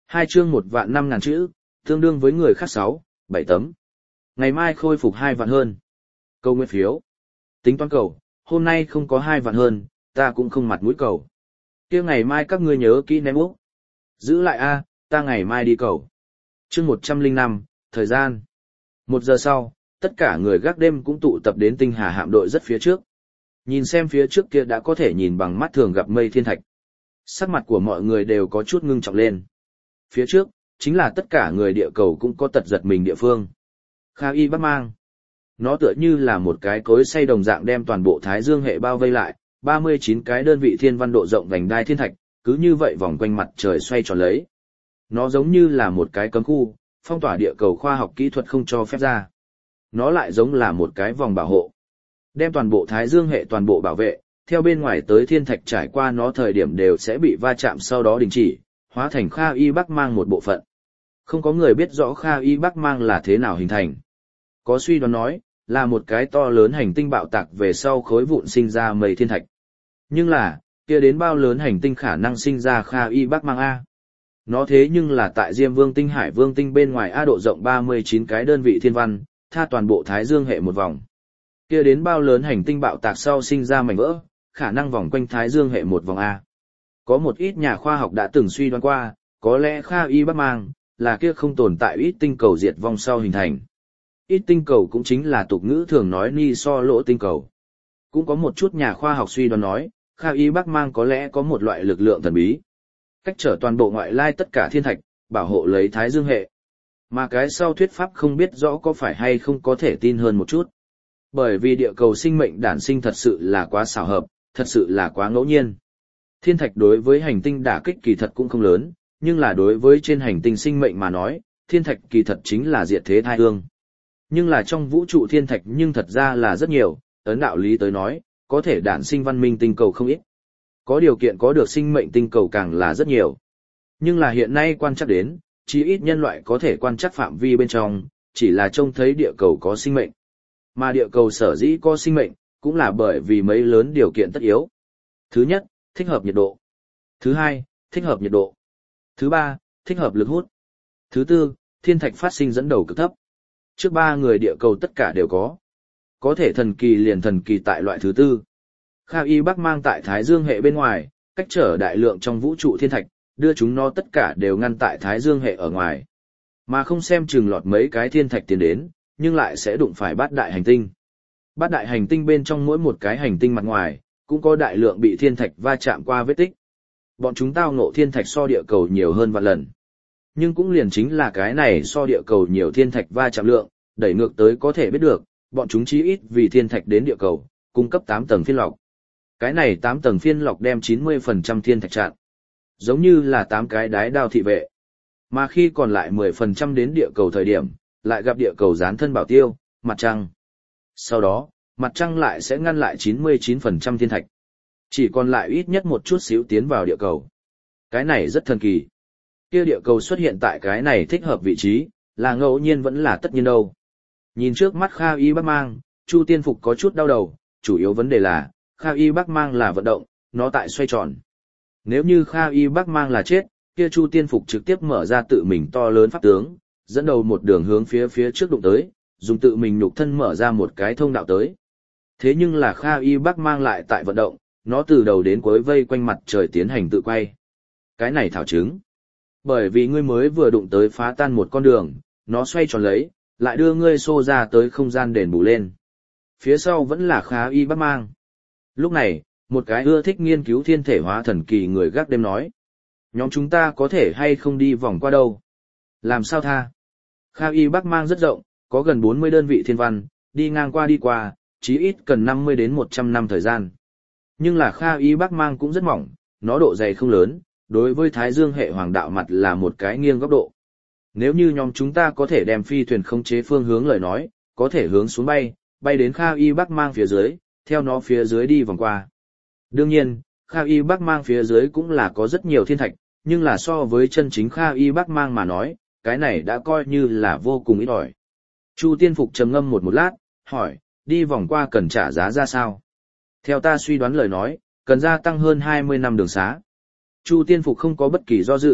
2 chương 1.500.000 chữ, tương đương với người khác 6, 7 tấm. Ngày mai khôi phục 2 vạn hơn. Câu nguyện phiếu. Tính toán cầu, hôm nay không có 2 vạn hơn, ta cũng không mặt mũi cầu. Kia ngày mai các ngươi nhớ kỹ ném úp. Giữ lại a, ta ngày mai đi cầu. Chương 105, thời gian. 1 giờ sau, tất cả người gác đêm cũng tụ tập đến tinh hà hạm đội rất phía trước. Nhìn xem phía trước kia đã có thể nhìn bằng mắt thường gặp mây thiên thạch. Sắc mặt của mọi người đều có chút ngưng trọng lên. Phía trước, chính là tất cả người địa cầu cũng có tật giật mình địa phương. Kha Y Bắc Mang. Nó tựa như là một cái cối xay đồng dạng đem toàn bộ Thái Dương hệ bao vây lại, 39 cái đơn vị thiên văn độ rộng vành đai thiên thạch, cứ như vậy vòng quanh mặt trời xoay tròn lấy. Nó giống như là một cái cấm khu, phong tỏa địa cầu khoa học kỹ thuật không cho phép ra. Nó lại giống là một cái vòng bảo hộ. Đem toàn bộ Thái Dương hệ toàn bộ bảo vệ, theo bên ngoài tới thiên thạch trải qua nó thời điểm đều sẽ bị va chạm sau đó đình chỉ, hóa thành Kha Y Bắc Mang một bộ phận. Không có người biết rõ Kha Y Bắc Mang là thế nào hình thành. Có suy đoán nói, là một cái to lớn hành tinh bạo tạc về sau khối vụn sinh ra mây thiên thạch. Nhưng là, kia đến bao lớn hành tinh khả năng sinh ra Kha Y Bắc Mang A. Nó thế nhưng là tại Diêm Vương tinh Hải Vương tinh bên ngoài A độ rộng 39 cái đơn vị thiên văn, tha toàn bộ Thái Dương hệ một vòng. Kia đến bao lớn hành tinh bạo tạc sau sinh ra mảnh vỡ, khả năng vòng quanh Thái Dương hệ một vòng A. Có một ít nhà khoa học đã từng suy đoán qua, có lẽ Kha Y Bắc Mang là kia không tồn tại ít tinh cầu diệt vong sau hình thành. Ít tinh cầu cũng chính là tục ngữ thường nói ni so lỗ tinh cầu. Cũng có một chút nhà khoa học suy đoán nói, Kha Y Bắc Mang có lẽ có một loại lực lượng thần bí. Cách trở toàn bộ ngoại lai tất cả thiên thạch, bảo hộ lấy Thái Dương hệ. Mà cái sau thuyết pháp không biết rõ có phải hay không có thể tin hơn một chút. Bởi vì địa cầu sinh mệnh đản sinh thật sự là quá xảo hợp, thật sự là quá ngẫu nhiên. Thiên thạch đối với hành tinh đả kích kỳ thật cũng không lớn, nhưng là đối với trên hành tinh sinh mệnh mà nói, thiên thạch kỳ thật chính là diệt thế thai ương. Nhưng là trong vũ trụ thiên thạch nhưng thật ra là rất nhiều, ấn đạo lý tới nói, có thể đản sinh văn minh tinh cầu không ít. Có điều kiện có được sinh mệnh tinh cầu càng là rất nhiều. Nhưng là hiện nay quan trắc đến, chí ít nhân loại có thể quan trắc phạm vi bên trong, chỉ là trông thấy địa cầu có sinh mệnh. Mà địa cầu sở dĩ có sinh mệnh, cũng là bởi vì mấy lớn điều kiện tất yếu. Thứ nhất, thích hợp nhiệt độ. Thứ hai, thích hợp nhiệt độ. Thứ ba, thích hợp lực hút. Thứ tư, thiên thạch phát sinh dẫn đầu cực thấp. Trước 3 người địa cầu tất cả đều có. Có thể thần kỳ liền thần kỳ tại loại thứ tư. Kha Y Bắc Mang tại Thái Dương hệ bên ngoài, cách trở đại lượng trong vũ trụ thiên thạch, đưa chúng nó tất cả đều ngăn tại Thái Dương hệ ở ngoài. Mà không xem chừng lọt mấy cái thiên thạch tiến đến, nhưng lại sẽ đụng phải bát đại hành tinh. Bát đại hành tinh bên trong mỗi một cái hành tinh mặt ngoài, cũng có đại lượng bị thiên thạch va chạm qua vết tích. Bọn chúng tao ngộ thiên thạch so địa cầu nhiều hơn vạn lần. Nhưng cũng liền chính là cái này so địa cầu nhiều thiên thạch va chạm lượng, đẩy ngược tới có thể biết được, bọn chúng chí ít vì thiên thạch đến địa cầu, cung cấp 8 tầng phiên lọc. Cái này 8 tầng phiên lọc đem 90% thiên thạch chặn. Giống như là 8 cái đái đao thị vệ. Mà khi còn lại 10% đến địa cầu thời điểm, lại gặp địa cầu gián thân bảo tiêu, mặt trăng. Sau đó, mặt trăng lại sẽ ngăn lại 99% thiên thạch. Chỉ còn lại ít nhất một chút xíu tiến vào địa cầu. Cái này rất thần kỳ. Kia địa cầu xuất hiện tại cái này thích hợp vị trí, là ngẫu nhiên vẫn là tất nhiên đâu. Nhìn trước mắt Kha Y Bắc Mang, Chu Tiên Phục có chút đau đầu, chủ yếu vấn đề là, Kha Y Bắc Mang là vận động, nó tại xoay tròn. Nếu như Kha Y Bắc Mang là chết, kia Chu Tiên Phục trực tiếp mở ra tự mình to lớn pháp tướng, dẫn đầu một đường hướng phía trước đụng tới, dùng tự mình nhục thân mở ra một cái thông đạo tới. Thế nhưng là Kha Y Bắc Mang lại tại vận động, nó từ đầu đến cuối vây quanh mặt trời tiến hành tự quay. Cái này thảo chứng. Bởi vì ngươi mới vừa đụng tới phá tan một con đường, nó xoay tròn lấy, lại đưa ngươi xô ra tới không gian đền bù lên. Phía sau vẫn là Kha Y Bắc Mang. Lúc này, một cái ưa thích nghiên cứu thiên thể hóa thần kỳ người gác đêm nói. Nhóm chúng ta có thể hay không đi vòng qua đâu? Làm sao tha? Kha Y Bắc Mang rất rộng, có gần 40 đơn vị thiên văn, đi ngang qua đi qua, chí ít cần 50 đến 100 năm thời gian. Nhưng là Kha Y Bắc Mang cũng rất mỏng, nó độ dày không lớn, đối với Thái Dương hệ hoàng đạo mặt là một cái nghiêng góc độ. Nếu như nhóm chúng ta có thể đem phi thuyền khống chế phương hướng lời nói, có thể hướng xuống bay, bay đến Kha Y Bắc Mang phía dưới, theo nó phía dưới đi vòng qua. Đương nhiên, Kha Y Bắc Mang phía dưới cũng là có rất nhiều thiên thạch, nhưng là so với chân chính Kha Y Bắc Mang mà nói, cái này đã coi như là vô cùng ít ỏi. Chu Tiên Phục trầm ngâm một lát, hỏi, đi vòng qua cần trả giá ra sao? Theo ta suy đoán lời nói, cần gia tăng hơn 20 năm đường xá. Chu Tiên Phục không có bất kỳ do dự,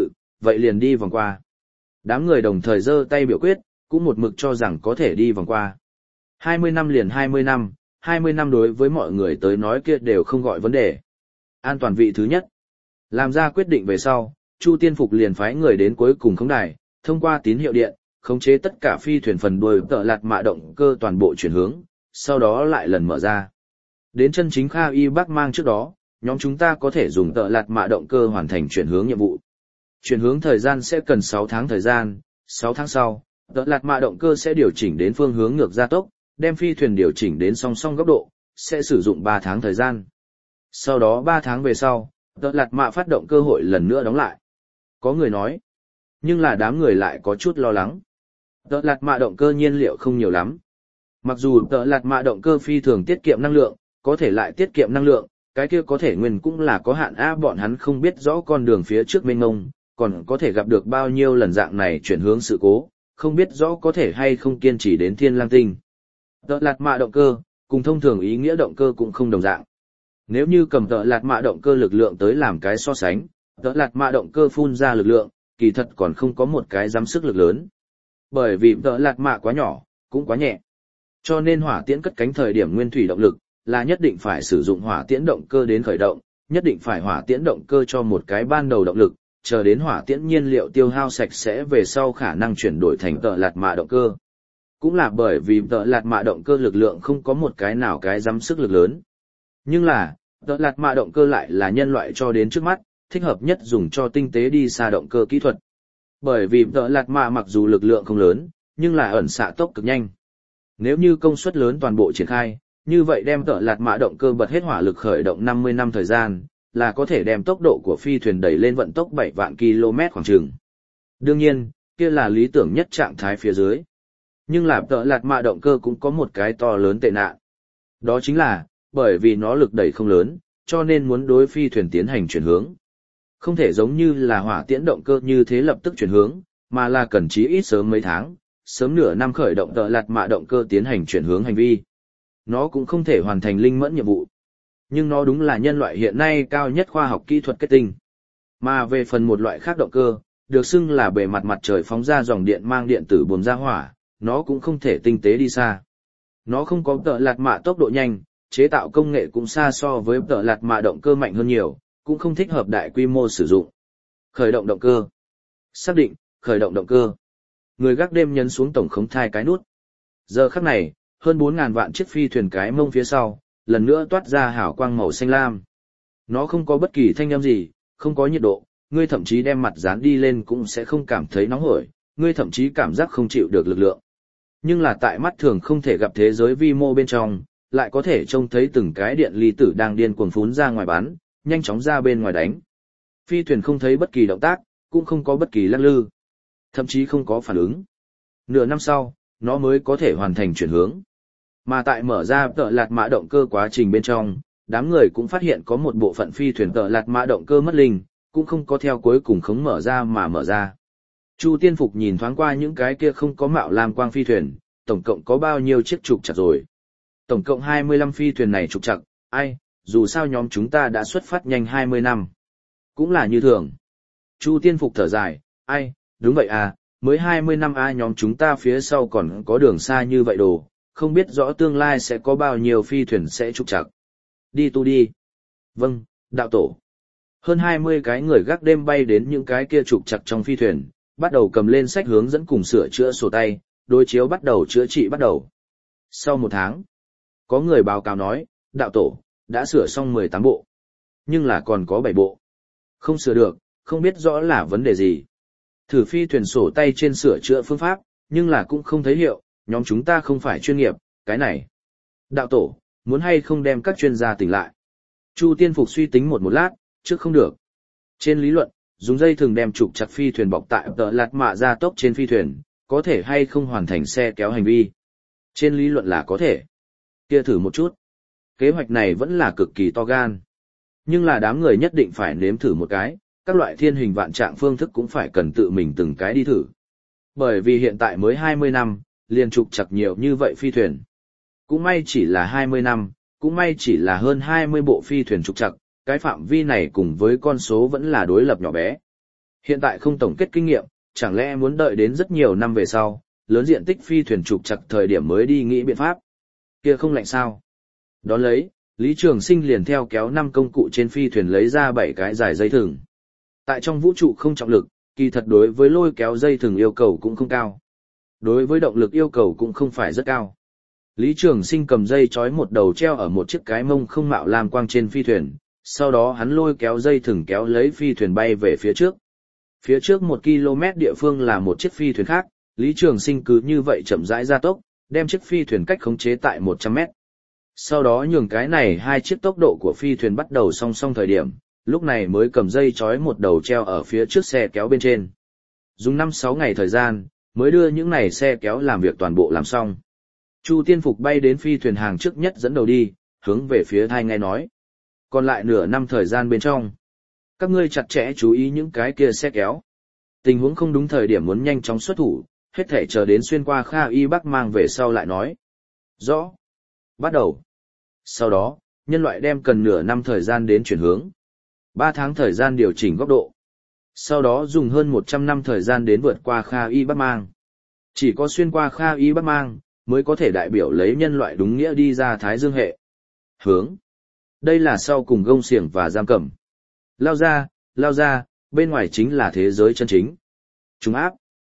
vậy liền đi vòng qua. Đám người đồng thời giơ tay biểu quyết, cũng một mực cho rằng có thể đi vòng qua. 20 năm liền 20 năm, 20 năm đối với mọi người tới nói kia đều không gọi vấn đề. An toàn vị thứ nhất. Làm ra quyết định về sau, Chu Tiên Phục liền phái người đến cuối cùng khống đài, thông qua tín hiệu điện, khống chế tất cả phi thuyền phần đuôi tợ lạt mạ động cơ toàn bộ chuyển hướng, sau đó lại lần mở ra. Đến chân chính Kha Y Bắc mang trước đó, nhóm chúng ta có thể dùng tợ lạt mạ động cơ hoàn thành chuyển hướng nhiệm vụ. Chuyển hướng thời gian sẽ cần 6 tháng thời gian, 6 tháng sau, tợ lạt mạ động cơ sẽ điều chỉnh đến phương hướng ngược gia tốc, đem phi thuyền điều chỉnh đến song song góc độ, sẽ sử dụng 3 tháng thời gian. Sau đó 3 tháng về sau, tợ lạt mạ phát động cơ hội lần nữa đóng lại. Có người nói, nhưng là đám người lại có chút lo lắng. Tợ lạt mạ động cơ nhiên liệu không nhiều lắm. Mặc dù tợ lạt mạ động cơ phi thường tiết kiệm năng lượng, có thể lại tiết kiệm năng lượng, cái kia có thể nguyên cũng là có hạn bọn hắn không biết rõ con đường phía trước mênh mông, còn có thể gặp được bao nhiêu lần dạng này chuyển hướng sự cố, không biết rõ có thể hay không kiên trì đến thiên lang tinh. Tợ lạt mạ động cơ, cùng thông thường ý nghĩa động cơ cũng không đồng dạng. Nếu như cầm tợ lạt mạ động cơ lực lượng tới làm cái so sánh, tợ lạt mạ động cơ phun ra lực lượng, kỳ thật còn không có một cái giám sức lực lớn. Bởi vì tợ lạt mạ quá nhỏ, cũng quá nhẹ. Cho nên hỏa tiễn cất cánh thời điểm nguyên thủy động lực, là nhất định phải sử dụng hỏa tiễn động cơ đến khởi động, nhất định phải hỏa tiễn động cơ cho một cái ban đầu động lực, chờ đến hỏa tiễn nhiên liệu tiêu hao sạch sẽ về sau khả năng chuyển đổi thành tợ lạt mạ động cơ. Cũng là bởi vì tợ lạt mạ động cơ lực lượng không có một cái nào cái giám sức lực lớn. Nhưng là, tợ lạt mạ động cơ lại là nhân loại cho đến trước mắt, thích hợp nhất dùng cho tinh tế đi xa động cơ kỹ thuật. Bởi vì tợ lạt mạ mặc dù lực lượng không lớn, nhưng là ẩn xạ tốc cực nhanh. Nếu như công suất lớn toàn bộ triển khai, như vậy đem tợ lạt mạ động cơ bật hết hỏa lực khởi động 50 năm thời gian, là có thể đem tốc độ của phi thuyền đẩy lên vận tốc 7 vạn km khoảng chừng. Đương nhiên, kia là lý tưởng nhất trạng thái phía dưới. Nhưng là tợ lạt mạ động cơ cũng có một cái to lớn tệ nạn. Đó chính là, bởi vì nó lực đẩy không lớn, cho nên muốn đối phi thuyền tiến hành chuyển hướng. Không thể giống như là hỏa tiễn động cơ như thế lập tức chuyển hướng, mà là cần chí ít sớm mấy tháng, sớm nửa năm khởi động tợ lạt mạ động cơ tiến hành chuyển hướng hành vi. Nó cũng không thể hoàn thành linh mẫn nhiệm vụ. Nhưng nó đúng là nhân loại hiện nay cao nhất khoa học kỹ thuật kết tinh. Mà về phần một loại khác động cơ, được xưng là bề mặt mặt trời phóng ra dòng điện mang điện tử buồm ra hỏa, nó cũng không thể tinh tế đi xa. Nó không có tợ lạt mạ tốc độ nhanh, chế tạo công nghệ cũng xa so với tợ lạt mạ động cơ mạnh hơn nhiều, cũng không thích hợp đại quy mô sử dụng. Khởi động động cơ. Xác định, khởi động động cơ. Người gác đêm nhấn xuống tổng khống thai cái nút. Giờ khắc này, hơn 4.000 vạn chiếc phi thuyền cái mông phía sau, lần nữa toát ra hào quang màu xanh lam. Nó không có bất kỳ thanh âm gì, không có nhiệt độ, ngươi thậm chí đem mặt dán đi lên cũng sẽ không cảm thấy nóng hổi, ngươi thậm chí cảm giác không chịu được lực lượng. Nhưng là tại mắt thường không thể gặp thế giới vi mô bên trong, lại có thể trông thấy từng cái điện ly tử đang điên cuồng phún ra ngoài bắn, nhanh chóng ra bên ngoài đánh. Phi thuyền không thấy bất kỳ động tác, cũng không có bất kỳ lắc lư, thậm chí không có phản ứng. Nửa năm sau, nó mới có thể hoàn thành chuyển hướng. Mà tại mở ra tợ lạt mạ động cơ quá trình bên trong, đám người cũng phát hiện có một bộ phận phi thuyền tợ lạt mạ động cơ mất linh, cũng không có theo cuối cùng khống mở ra mà mở ra. Chu Tiên Phục nhìn thoáng qua những cái kia không có mạo lam quang phi thuyền, tổng cộng có bao nhiêu chiếc trục chặt rồi. Tổng cộng 25 phi thuyền này trục chặt, ai, dù sao nhóm chúng ta đã xuất phát nhanh 20 năm. Cũng là như thường. Chu Tiên Phục thở dài, ai, đúng vậy à, mới 20 năm nhóm chúng ta phía sau còn có đường xa như vậy đồ, không biết rõ tương lai sẽ có bao nhiêu phi thuyền sẽ trục chặt. Đi tu đi. Vâng, đạo tổ. Hơn 20 cái người gác đêm bay đến những cái kia trục chặt trong phi thuyền, bắt đầu cầm lên sách hướng dẫn cùng sửa chữa sổ tay, đối chiếu bắt đầu chữa trị bắt đầu. Sau 1 tháng, có người báo cáo nói, đạo tổ, đã sửa xong 18 bộ. Nhưng là còn có 7 bộ. Không sửa được, không biết rõ là vấn đề gì. Thử phi thuyền sổ tay trên sửa chữa phương pháp, nhưng là cũng không thấy hiệu, nhóm chúng ta không phải chuyên nghiệp, cái này. Đạo tổ, muốn hay không đem các chuyên gia tỉnh lại. Chu Tiên Phục suy tính một lát, trước không được. Trên lý luận, dùng dây thường đem trục chặt phi thuyền bọc tại tợ lạt mạ gia tốc trên phi thuyền, có thể hay không hoàn thành xe kéo hành vi. Trên lý luận là có thể. Kia thử một chút. Kế hoạch này vẫn là cực kỳ to gan. Nhưng là đám người nhất định phải nếm thử một cái, các loại thiên hình vạn trạng phương thức cũng phải cần tự mình từng cái đi thử. Bởi vì hiện tại mới 20 năm, liền trục chặt nhiều như vậy phi thuyền. Cũng may chỉ là 20 năm, cũng may chỉ là hơn 20 bộ phi thuyền trục chặt, cái phạm vi này cùng với con số vẫn là đối lập nhỏ bé. Hiện tại không tổng kết kinh nghiệm, chẳng lẽ muốn đợi đến rất nhiều năm về sau, lớn diện tích phi thuyền trục chặt thời điểm mới đi nghĩ biện pháp. Kia không lạnh sao? Đón lấy, Lý Trường Sinh liền theo kéo 5 công cụ trên phi thuyền lấy ra 7 cái dài dây thừng. Tại trong vũ trụ không trọng lực, kỳ thật đối với lôi kéo dây thừng yêu cầu cũng không cao. Đối với động lực yêu cầu cũng không phải rất cao. Lý Trường Sinh cầm dây trói một đầu treo ở một chiếc cái mông không mạo lam quang trên phi thuyền, sau đó hắn lôi kéo dây thừng kéo lấy phi thuyền bay về phía trước. Phía trước 1 km địa phương là một chiếc phi thuyền khác, Lý Trường Sinh cứ như vậy chậm rãi gia tốc, đem chiếc phi thuyền cách khống chế tại 100 mét. Sau đó nhường cái này hai chiếc tốc độ của phi thuyền bắt đầu song song thời điểm, lúc này mới cầm dây trói một đầu treo ở phía trước xe kéo bên trên. Dùng 5-6 ngày thời gian, mới đưa những này xe kéo làm việc toàn bộ làm xong. Chu Tiên Phục bay đến phi thuyền hàng trước nhất dẫn đầu đi, hướng về phía thai nghe nói. Còn lại nửa năm thời gian bên trong, các ngươi chặt chẽ chú ý những cái kia xe kéo. Tình huống không đúng thời điểm muốn nhanh chóng xuất thủ, hết thể chờ đến xuyên qua Kha Y Bắc mang về sau lại nói. Rõ. Bắt đầu. Sau đó, nhân loại đem cần nửa năm thời gian đến chuyển hướng. 3 tháng thời gian điều chỉnh góc độ. Sau đó dùng hơn 100 năm thời gian đến vượt qua Kha Y Bắc mang. Chỉ có xuyên qua Kha Y Bắc mang, mới có thể đại biểu lấy nhân loại đúng nghĩa đi ra Thái Dương hệ. Hướng. Đây là sau cùng gông xiềng và giam cầm. Lao ra, bên ngoài chính là thế giới chân chính. Trung áp.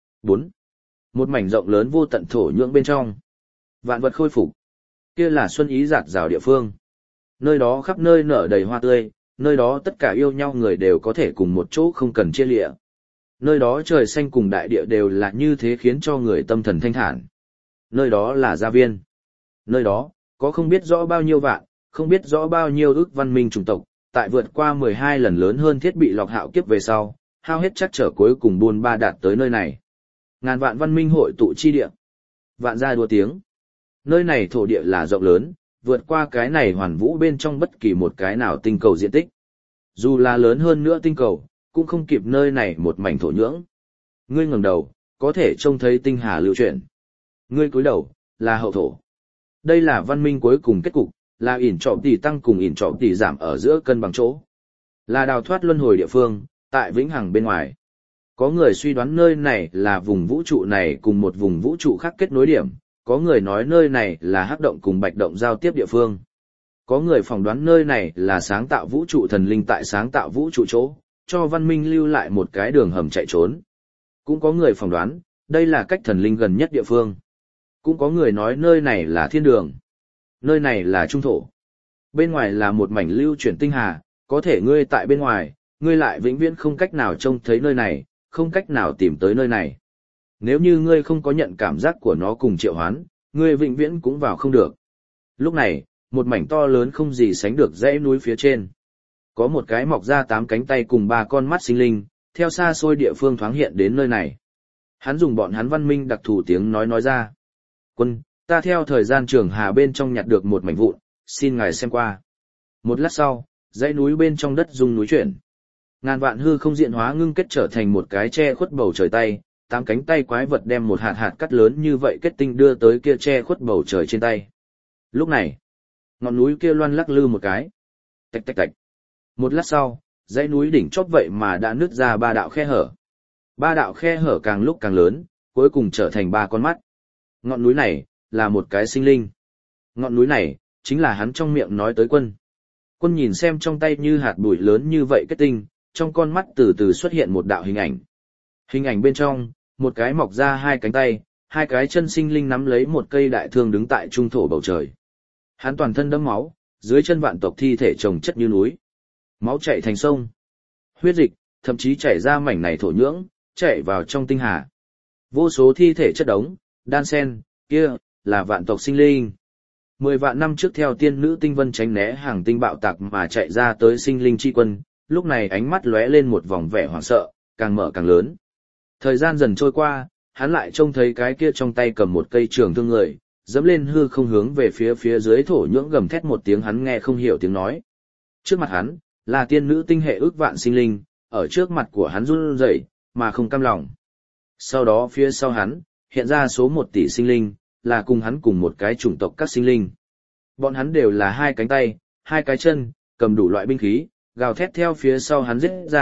4. Một mảnh rộng lớn vô tận thổ nhưỡng bên trong. Vạn vật khôi phục. Kia là xuân ý rạt rào địa phương. Nơi đó khắp nơi nở đầy hoa tươi, nơi đó tất cả yêu nhau người đều có thể cùng một chỗ không cần chia lịa. Nơi đó trời xanh cùng đại địa đều là như thế khiến cho người tâm thần thanh thản. Nơi đó là gia viên. Nơi đó, có không biết rõ bao nhiêu vạn, không biết rõ bao nhiêu ước văn minh chủng tộc, tại vượt qua 12 lần lớn hơn thiết bị lọc hạo kiếp về sau, hao hết chắc trở cuối cùng buôn ba đạt tới nơi này. Ngàn vạn văn minh hội tụ chi địa. Vạn gia đua tiếng. Nơi này thổ địa là rộng lớn, vượt qua cái này hoàn vũ bên trong bất kỳ một cái nào tinh cầu diện tích. Dù là lớn hơn nữa tinh cầu, cũng không kịp nơi này một mảnh thổ nhưỡng. Ngươi ngẩng đầu, có thể trông thấy tinh hà lưu chuyển. Ngươi cúi đầu, là hậu thổ. Đây là văn minh cuối cùng kết cục, là ỉn trọng tỷ tăng cùng ỉn trọng tỷ giảm ở giữa cân bằng chỗ. Là đào thoát luân hồi địa phương, tại vĩnh hằng bên ngoài. Có người suy đoán nơi này là vùng vũ trụ này cùng một vùng vũ trụ khác kết nối điểm, có người nói nơi này là hắc động cùng bạch động giao tiếp địa phương. Có người phỏng đoán nơi này là sáng tạo vũ trụ thần linh tại sáng tạo vũ trụ chỗ, cho văn minh lưu lại một cái đường hầm chạy trốn. Cũng có người phỏng đoán, đây là cách thần linh gần nhất địa phương. Cũng có người nói nơi này là thiên đường. Nơi này là trung thổ. Bên ngoài là một mảnh lưu chuyển tinh hà, có thể ngươi tại bên ngoài, ngươi lại vĩnh viễn không cách nào trông thấy nơi này, không cách nào tìm tới nơi này. Nếu như ngươi không có nhận cảm giác của nó cùng triệu hoán, ngươi vĩnh viễn cũng vào không được. Lúc này, một mảnh to lớn không gì sánh được dãy núi phía trên. Có một cái mọc ra 8 cánh tay cùng 3 con mắt sinh linh, theo xa xôi địa phương thoáng hiện đến nơi này. Hắn dùng bọn hắn văn minh đặc thù tiếng nói ra. Quân, ta theo thời gian trường hà bên trong nhặt được một mảnh vụn, xin ngài xem qua. Một lát sau, dãy núi bên trong đất rung núi chuyển. Ngàn vạn hư không diện hóa ngưng kết trở thành một cái che khuất bầu trời tay, 8 cánh tay quái vật đem một hạt hạt cắt lớn như vậy kết tinh đưa tới kia che khuất bầu trời trên tay. Lúc này, ngọn núi kia loan lắc lư một cái. Tạch tạch tạch. Một lát sau, dãy núi đỉnh chót vậy mà đã nứt ra 3 đạo khe hở. 3 đạo khe hở càng lúc càng lớn, cuối cùng trở thành 3 con mắt. Ngọn núi này, là một cái sinh linh. Ngọn núi này, chính là hắn trong miệng nói tới Quân. Quân nhìn xem trong tay như hạt bụi lớn như vậy kết tinh, trong con mắt từ từ xuất hiện một đạo hình ảnh. Hình ảnh bên trong, một cái mọc ra 2 cánh tay, 2 cái chân sinh linh nắm lấy một cây đại thương đứng tại trung thổ bầu trời. Hắn toàn thân đẫm máu, dưới chân vạn tộc thi thể chồng chất như núi. Máu chảy thành sông. Huyết dịch, thậm chí chảy ra mảnh này thổ nhưỡng, chảy vào trong tinh hà. Vô số thi thể chất đống, đan sen, kia, là vạn tộc sinh linh. 10 vạn năm trước theo tiên nữ tinh vân tránh né hàng tinh bạo tạc mà chạy ra tới sinh linh chi quân, lúc này ánh mắt lóe lên một vòng vẻ hoảng sợ, càng mở càng lớn. Thời gian dần trôi qua, hắn lại trông thấy cái kia trong tay cầm một cây trường thương người, dẫm lên hư không hướng về phía dưới thổ nhưỡng gầm thét một tiếng hắn nghe không hiểu tiếng nói. Trước mặt hắn, là tiên nữ tinh hệ ước vạn sinh linh, ở trước mặt của hắn run rẩy, mà không cam lòng. Sau đó phía sau hắn, hiện ra số 1 tỷ sinh linh, là cùng hắn cùng một cái chủng tộc các sinh linh. Bọn hắn đều là 2 cánh tay, 2 cái chân, cầm đủ loại binh khí, gào thét theo phía sau hắn giết ra,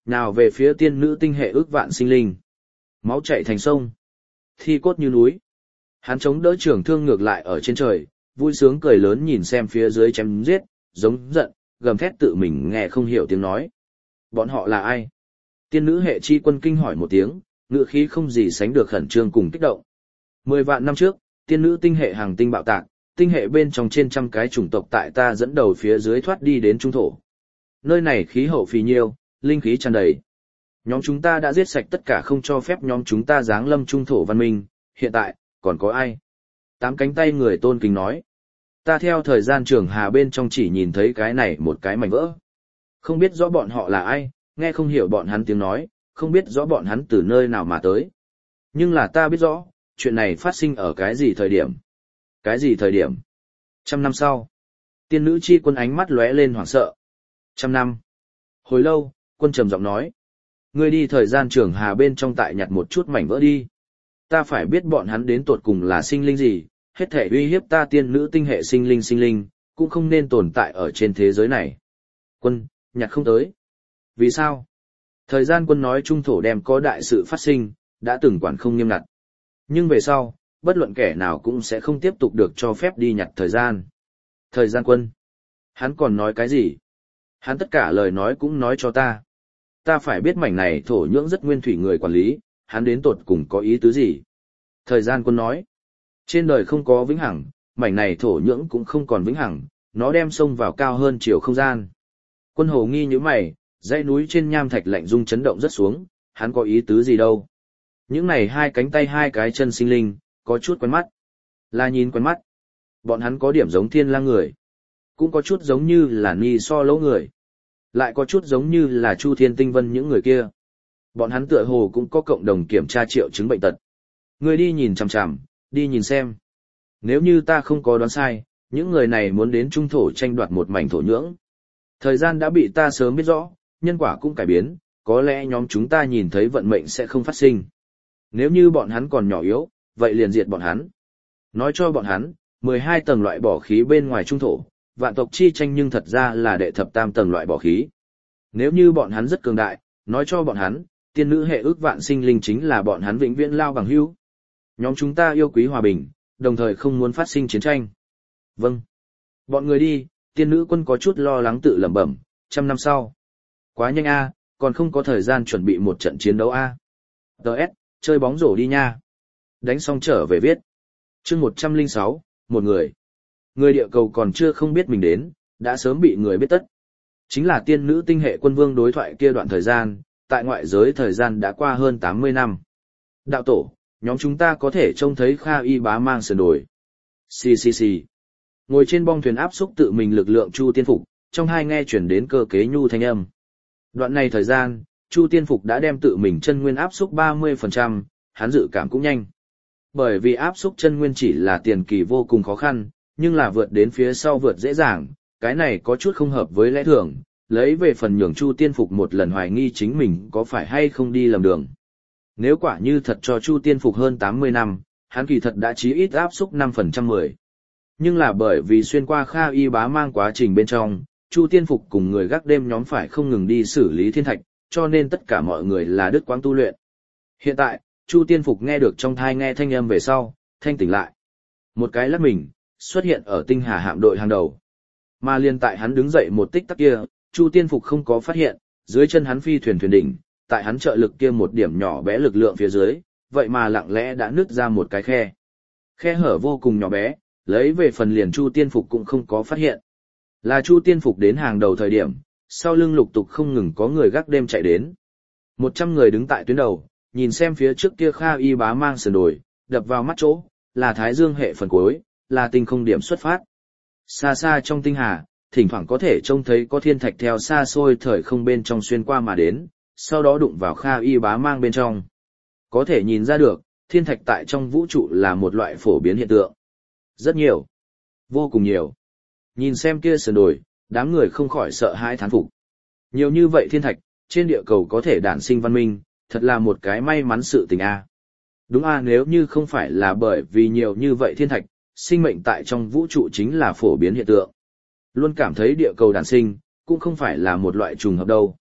nào về phía tiên nữ tinh hệ ước vạn sinh linh. Máu chảy thành sông, thi cốt như núi. Hắn chống đỡ trường thương ngược lại ở trên trời, vui sướng cười lớn nhìn xem phía dưới chém giết, giống giận, gầm thét tự mình nghe không hiểu tiếng nói. Bọn họ là ai? Tiên nữ hệ chi quân kinh hỏi một tiếng, ngựa khí không gì sánh được khẩn trương cùng kích động. 10 vạn năm trước, tiên nữ tinh hệ hàng tinh bạo tạc, tinh hệ bên trong trên trăm cái chủng tộc tại ta dẫn đầu phía dưới thoát đi đến trung thổ. Nơi này khí hậu phì nhiêu, linh khí tràn đầy. Nhóm chúng ta đã giết sạch tất cả không cho phép nhóm chúng ta giáng lâm trung thổ văn minh, hiện tại, còn có ai? 8 cánh tay người tôn kính nói. Ta theo thời gian trường hà bên trong chỉ nhìn thấy cái này một cái mảnh vỡ. Không biết rõ bọn họ là ai, nghe không hiểu bọn hắn tiếng nói, không biết rõ bọn hắn từ nơi nào mà tới. Nhưng là ta biết rõ, chuyện này phát sinh ở cái gì thời điểm. Cái gì thời điểm? 100 năm sau. Tiên nữ chi quân ánh mắt lóe lên hoảng sợ. 100 năm. Hồi lâu, quân trầm giọng nói. Ngươi đi thời gian trường hà bên trong tại nhặt một chút mảnh vỡ đi. Ta phải biết bọn hắn đến tột cùng là sinh linh gì, hết thể uy hiếp ta tiên nữ tinh hệ sinh linh, cũng không nên tồn tại ở trên thế giới này. Quân, nhặt không tới. Vì sao? Thời gian quân nói trung thổ đem có đại sự phát sinh, đã từng quản không nghiêm ngặt. Nhưng về sau, bất luận kẻ nào cũng sẽ không tiếp tục được cho phép đi nhặt thời gian. Thời gian quân. Hắn còn nói cái gì? Hắn tất cả lời nói cũng nói cho ta. Ta phải biết mảnh này thổ nhưỡng rất nguyên thủy người quản lý, hắn đến tột cùng có ý tứ gì? Thời gian quân nói. Trên đời không có vĩnh hằng, mảnh này thổ nhưỡng cũng không còn vĩnh hằng, nó đem xông vào cao hơn chiều không gian. Quân hồ nghi như mày, dãy núi trên nham thạch lạnh rung chấn động rất xuống, hắn có ý tứ gì đâu? Những này hai cánh tay hai cái chân sinh linh, có chút quen mắt. Là nhìn quen mắt. Bọn hắn có điểm giống thiên lang người. Cũng có chút giống như là ni so lỗ người. Lại có chút giống như là Chu Thiên Tinh Vân những người kia. Bọn hắn tựa hồ cũng có cộng đồng kiểm tra triệu chứng bệnh tật. Người đi nhìn chằm chằm, đi nhìn xem. Nếu như ta không có đoán sai, những người này muốn đến trung thổ tranh đoạt một mảnh thổ nhưỡng. Thời gian đã bị ta sớm biết rõ, nhân quả cũng cải biến, có lẽ nhóm chúng ta nhìn thấy vận mệnh sẽ không phát sinh. Nếu như bọn hắn còn nhỏ yếu, vậy liền diệt bọn hắn. Nói cho bọn hắn, 12 tầng loại bỏ khí bên ngoài trung thổ, vạn tộc chi tranh nhưng thật ra là đệ thập tam tầng loại bỏ khí. Nếu như bọn hắn rất cường đại, nói cho bọn hắn, tiên nữ hệ ước vạn sinh linh chính là bọn hắn vĩnh viễn lao bằng hữu. Nhóm chúng ta yêu quý hòa bình, đồng thời không muốn phát sinh chiến tranh. Vâng. Bọn người đi, tiên nữ quân có chút lo lắng tự lẩm bẩm, 100 năm sau. Quá nhanh a, còn không có thời gian chuẩn bị một trận chiến đấu a. DS, chơi bóng rổ đi nha. Đánh xong trở về viết. Chương 106, một người. Người địa cầu còn chưa không biết mình đến, đã sớm bị người biết tất. Chính là tiên nữ tinh hệ quân vương đối thoại kia đoạn thời gian, tại ngoại giới thời gian đã qua hơn 80 năm. Đạo tổ, nhóm chúng ta có thể trông thấy Kha Y Bá mang sườn đồi. Xì xì xì. Ngồi trên bong thuyền áp xúc tự mình lực lượng Chu Tiên Phục, trong hai nghe chuyển đến cơ kế nhu thanh âm. Đoạn này thời gian, Chu Tiên Phục đã đem tự mình chân nguyên áp xúc 30%, hắn dự cảm cũng nhanh. Bởi vì áp xúc chân nguyên chỉ là tiền kỳ vô cùng khó khăn, nhưng là vượt đến phía sau vượt dễ dàng, cái này có chút không hợp với lẽ thường, lấy về phần nhường Chu Tiên Phục một lần hoài nghi chính mình có phải hay không đi lầm đường. Nếu quả như thật cho Chu Tiên Phục hơn 80 năm, hắn kỳ thật đã chí ít áp xúc 5% 10. Nhưng là bởi vì xuyên qua Kha Y Bá mang quá trình bên trong, Chu Tiên Phục cùng người gác đêm nhóm phải không ngừng đi xử lý thiên thạch, cho nên tất cả mọi người là đứt quãng tu luyện. Hiện tại, Chu Tiên Phục nghe được trong thai nghe thanh âm về sau, thanh tỉnh lại. Một cái lắc mình, xuất hiện ở tinh hà hạm đội hàng đầu. Mà liên tại hắn đứng dậy một tích tắc kia, Chu Tiên Phục không có phát hiện, dưới chân hắn phi thuyền đỉnh, tại hắn trợ lực kia một điểm nhỏ bé lực lượng phía dưới, vậy mà lặng lẽ đã nứt ra một cái khe. Khe hở vô cùng nhỏ bé, lấy về phần liền Chu Tiên Phục cũng không có phát hiện. Là Chu Tiên Phục đến hàng đầu thời điểm, sau lưng lục tục không ngừng có người gác đêm chạy đến. 100 người đứng tại tuyến đầu, nhìn xem phía trước kia Kha Y Bá mang sườn đồi, đập vào mắt chỗ, là Thái Dương hệ phần cuối, là tinh không điểm xuất phát. Xa xa trong tinh hà, thỉnh thoảng có thể trông thấy có thiên thạch theo xa xôi thời không bên trong xuyên qua mà đến, sau đó đụng vào Kha Y Bá mang bên trong. Có thể nhìn ra được, thiên thạch tại trong vũ trụ là một loại phổ biến hiện tượng. Rất nhiều. Vô cùng nhiều. Nhìn xem kia sườn đồi, đám người không khỏi sợ hãi thán phục. Nhiều như vậy thiên thạch, trên địa cầu có thể đản sinh văn minh, thật là một cái may mắn sự tình a. Đúng a, nếu như không phải là bởi vì nhiều như vậy thiên thạch, sinh mệnh tại trong vũ trụ chính là phổ biến hiện tượng. Luôn cảm thấy địa cầu đản sinh, cũng không phải là một loại trùng hợp đâu.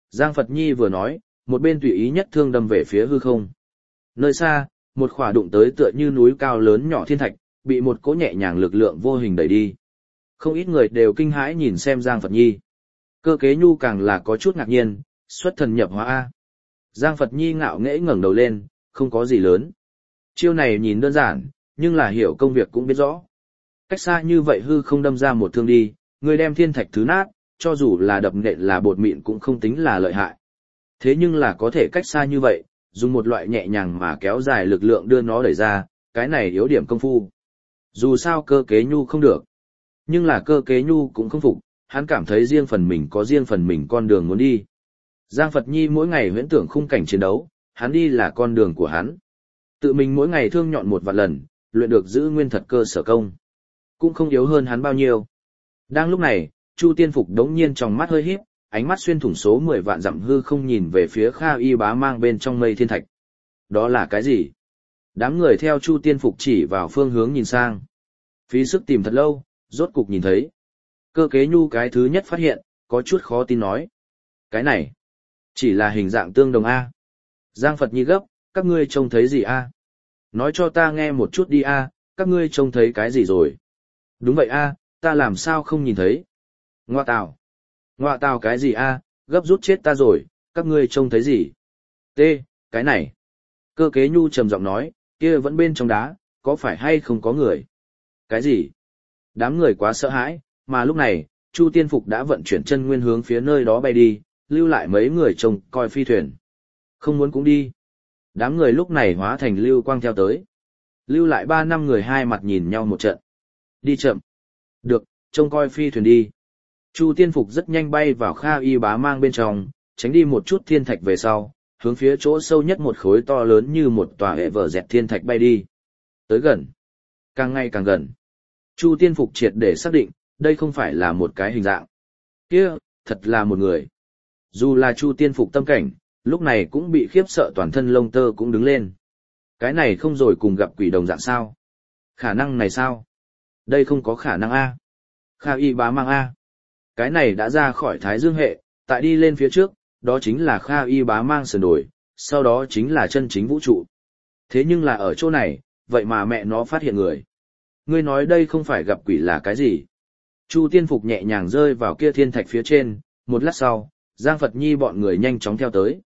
Giang Phật Nhi vừa nói, một bên tùy ý nhất thương đâm về phía hư không. Nơi xa, một khỏa đụng tới tựa như núi cao lớn nhỏ thiên thạch, bị một cỗ nhẹ nhàng lực lượng vô hình đẩy đi. Không ít người đều kinh hãi nhìn xem Giang Phật Nhi. Cơ kế nhu càng là có chút ngạc nhiên, xuất thần nhập hóa A. Giang Phật Nhi ngạo nghễ ngẩng đầu lên, không có gì lớn. Chiêu này nhìn đơn giản, nhưng là hiểu công việc cũng biết rõ. Cách xa như vậy hư không đâm ra một thương đi, người đem thiên thạch thứ nát, cho dù là đập nện là bột mịn cũng không tính là lợi hại. Thế nhưng là có thể cách xa như vậy, dùng một loại nhẹ nhàng mà kéo dài lực lượng đưa nó đẩy ra, cái này yếu điểm công phu. Dù sao cơ kế nhu không được. Nhưng là cơ kế nhu cũng không phục, hắn cảm thấy riêng phần mình có riêng phần mình con đường muốn đi. Giang Phật Nhi mỗi ngày huyễn tưởng khung cảnh chiến đấu, hắn đi là con đường của hắn. Tự mình mỗi ngày thương nhọn một vạn lần, luyện được giữ nguyên thật cơ sở công. Cũng không yếu hơn hắn bao nhiêu. Đang lúc này, Chu Tiên Phục đống nhiên trong mắt hơi híp, ánh mắt xuyên thủng số 10 vạn dặm hư không nhìn về phía Kha Y Bá mang bên trong mây thiên thạch. Đó là cái gì? Đám người theo Chu Tiên Phục chỉ vào phương hướng nhìn sang. Phí sức tìm thật lâu, rốt cục nhìn thấy. Cơ kế nhu cái thứ nhất phát hiện, có chút khó tin nói. Cái này, chỉ là hình dạng tương đồng A. Giang Phật Nhi gấp, các ngươi trông thấy gì A? Nói cho ta nghe một chút đi A, các ngươi trông thấy cái gì rồi? Đúng vậy A, ta làm sao không nhìn thấy? Ngoa tào. Ngoa tào cái gì A, gấp rút chết ta rồi, các ngươi trông thấy gì? T, cái này. Cơ kế nhu trầm giọng nói, kia vẫn bên trong đá, có phải hay không có người? Cái gì? Đám người quá sợ hãi, mà lúc này, Chu Tiên Phục đã vận chuyển chân nguyên hướng phía nơi đó bay đi, lưu lại mấy người trông coi phi thuyền. Không muốn cũng đi. Đám người lúc này hóa thành lưu quang theo tới. Lưu lại 3 năm người hai mặt nhìn nhau một trận. Đi chậm. Được, trông coi phi thuyền đi. Chu Tiên Phục rất nhanh bay vào Kha Y Bá mang bên trong, tránh đi một chút thiên thạch về sau, hướng phía chỗ sâu nhất một khối to lớn như một tòa hệ vở dẹt thiên thạch bay đi. Tới gần. Càng ngày càng gần. Chu Tiên Phục triệt để xác định, đây không phải là một cái hình dạng. Kia, thật là một người. Dù là Chu Tiên Phục tâm cảnh, lúc này cũng bị khiếp sợ toàn thân lông tơ cũng đứng lên. Cái này không rồi cùng gặp quỷ đồng dạng sao? Khả năng này sao? Đây không có khả năng A. Kha Y Bá mang A. Cái này đã ra khỏi Thái Dương hệ, tại đi lên phía trước, đó chính là Kha Y Bá mang sườn đổi, sau đó chính là chân chính vũ trụ. Thế nhưng là ở chỗ này, vậy mà mẹ nó phát hiện người. Ngươi nói đây không phải gặp quỷ là cái gì? Chu Tiên Phục nhẹ nhàng rơi vào kia thiên thạch phía trên, một lát sau, Giang Phật Nhi bọn người nhanh chóng theo tới.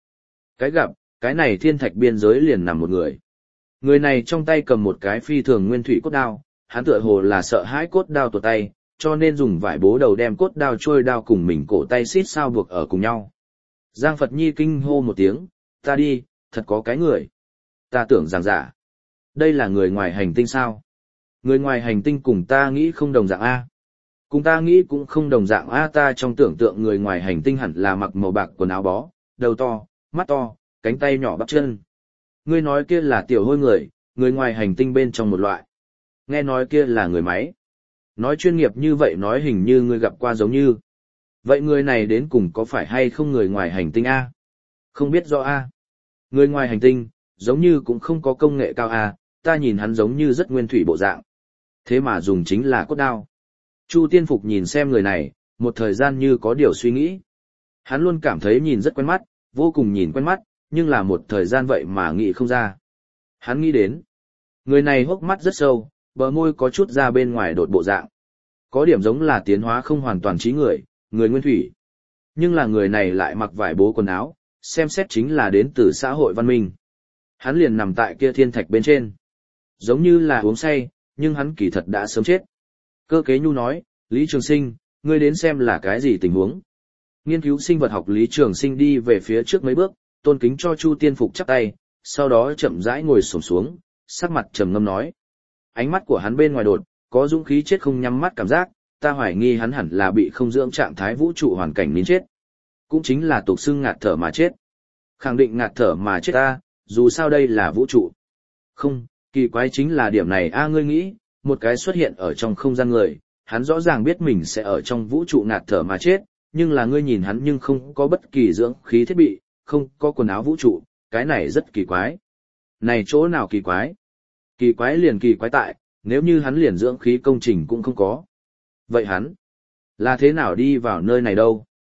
Cái này thiên thạch biên giới liền nằm một người. Người này trong tay cầm một cái phi thường nguyên thủy cốt đao, hắn tựa hồ là sợ hãi cốt đao tuột tay, cho nên dùng vải bố đầu đem cốt đao trôi đao cùng mình cổ tay xít sao buộc ở cùng nhau. Giang Phật Nhi kinh hô một tiếng, ta đi, thật có cái người. Ta tưởng rằng giả. Đây là người ngoài hành tinh sao? Người ngoài hành tinh cùng ta nghĩ không đồng dạng A. Cùng ta nghĩ cũng không đồng dạng A, ta trong tưởng tượng người ngoài hành tinh hẳn là mặc màu bạc quần áo bó, đầu to, mắt to, cánh tay nhỏ bắp chân. Ngươi nói kia là tiểu hôi người ngoài hành tinh bên trong một loại. Nghe nói kia là người máy. Nói chuyên nghiệp như vậy nói hình như ngươi gặp qua giống như. Vậy người này đến cùng có phải hay không người ngoài hành tinh A? Không biết rõ A. Người ngoài hành tinh, giống như cũng không có công nghệ cao A, ta nhìn hắn giống như rất nguyên thủy bộ dạng. Thế mà dùng chính là cốt đao. Chu Tiên Phục nhìn xem người này, một thời gian như có điều suy nghĩ. Hắn luôn cảm thấy nhìn rất quen mắt, vô cùng nhìn quen mắt, nhưng là một thời gian vậy mà nghĩ không ra. Hắn nghĩ đến, người này hốc mắt rất sâu, bờ môi có chút ra bên ngoài đột bộ dạng. Có điểm giống là tiến hóa không hoàn toàn trí người nguyên thủy. Nhưng là người này lại mặc vải bố quần áo, xem xét chính là đến từ xã hội văn minh. Hắn liền nằm tại kia thiên thạch bên trên. Giống như là uống say, nhưng hắn kỳ thật đã sớm chết. Cơ kế nhu nói, Lý Trường Sinh, ngươi đến xem là cái gì tình huống. Nghiên cứu sinh vật học Lý Trường Sinh đi về phía trước mấy bước, tôn kính cho Chu Tiên Phục chắp tay, sau đó chậm rãi ngồi xổm xuống, sắc mặt trầm ngâm nói. Ánh mắt của hắn bên ngoài đột, có dũng khí chết không nhắm mắt cảm giác, ta hoài nghi hắn hẳn là bị không dưỡng trạng thái vũ trụ hoàn cảnh nín chết. Cũng chính là tục xưng ngạt thở mà chết. Khẳng định ngạt thở mà chết ta, dù sao đây là vũ trụ. Không, kỳ quái chính là điểm này a, ngươi nghĩ, một cái xuất hiện ở trong không gian người, hắn rõ ràng biết mình sẽ ở trong vũ trụ ngạt thở mà chết, nhưng là ngươi nhìn hắn nhưng không có bất kỳ dưỡng khí thiết bị, không có quần áo vũ trụ, cái này rất kỳ quái. Này chỗ nào kỳ quái? Kỳ quái liền kỳ quái tại, nếu như hắn liền dưỡng khí công trình cũng không có. Vậy hắn, là thế nào đi vào nơi này đâu?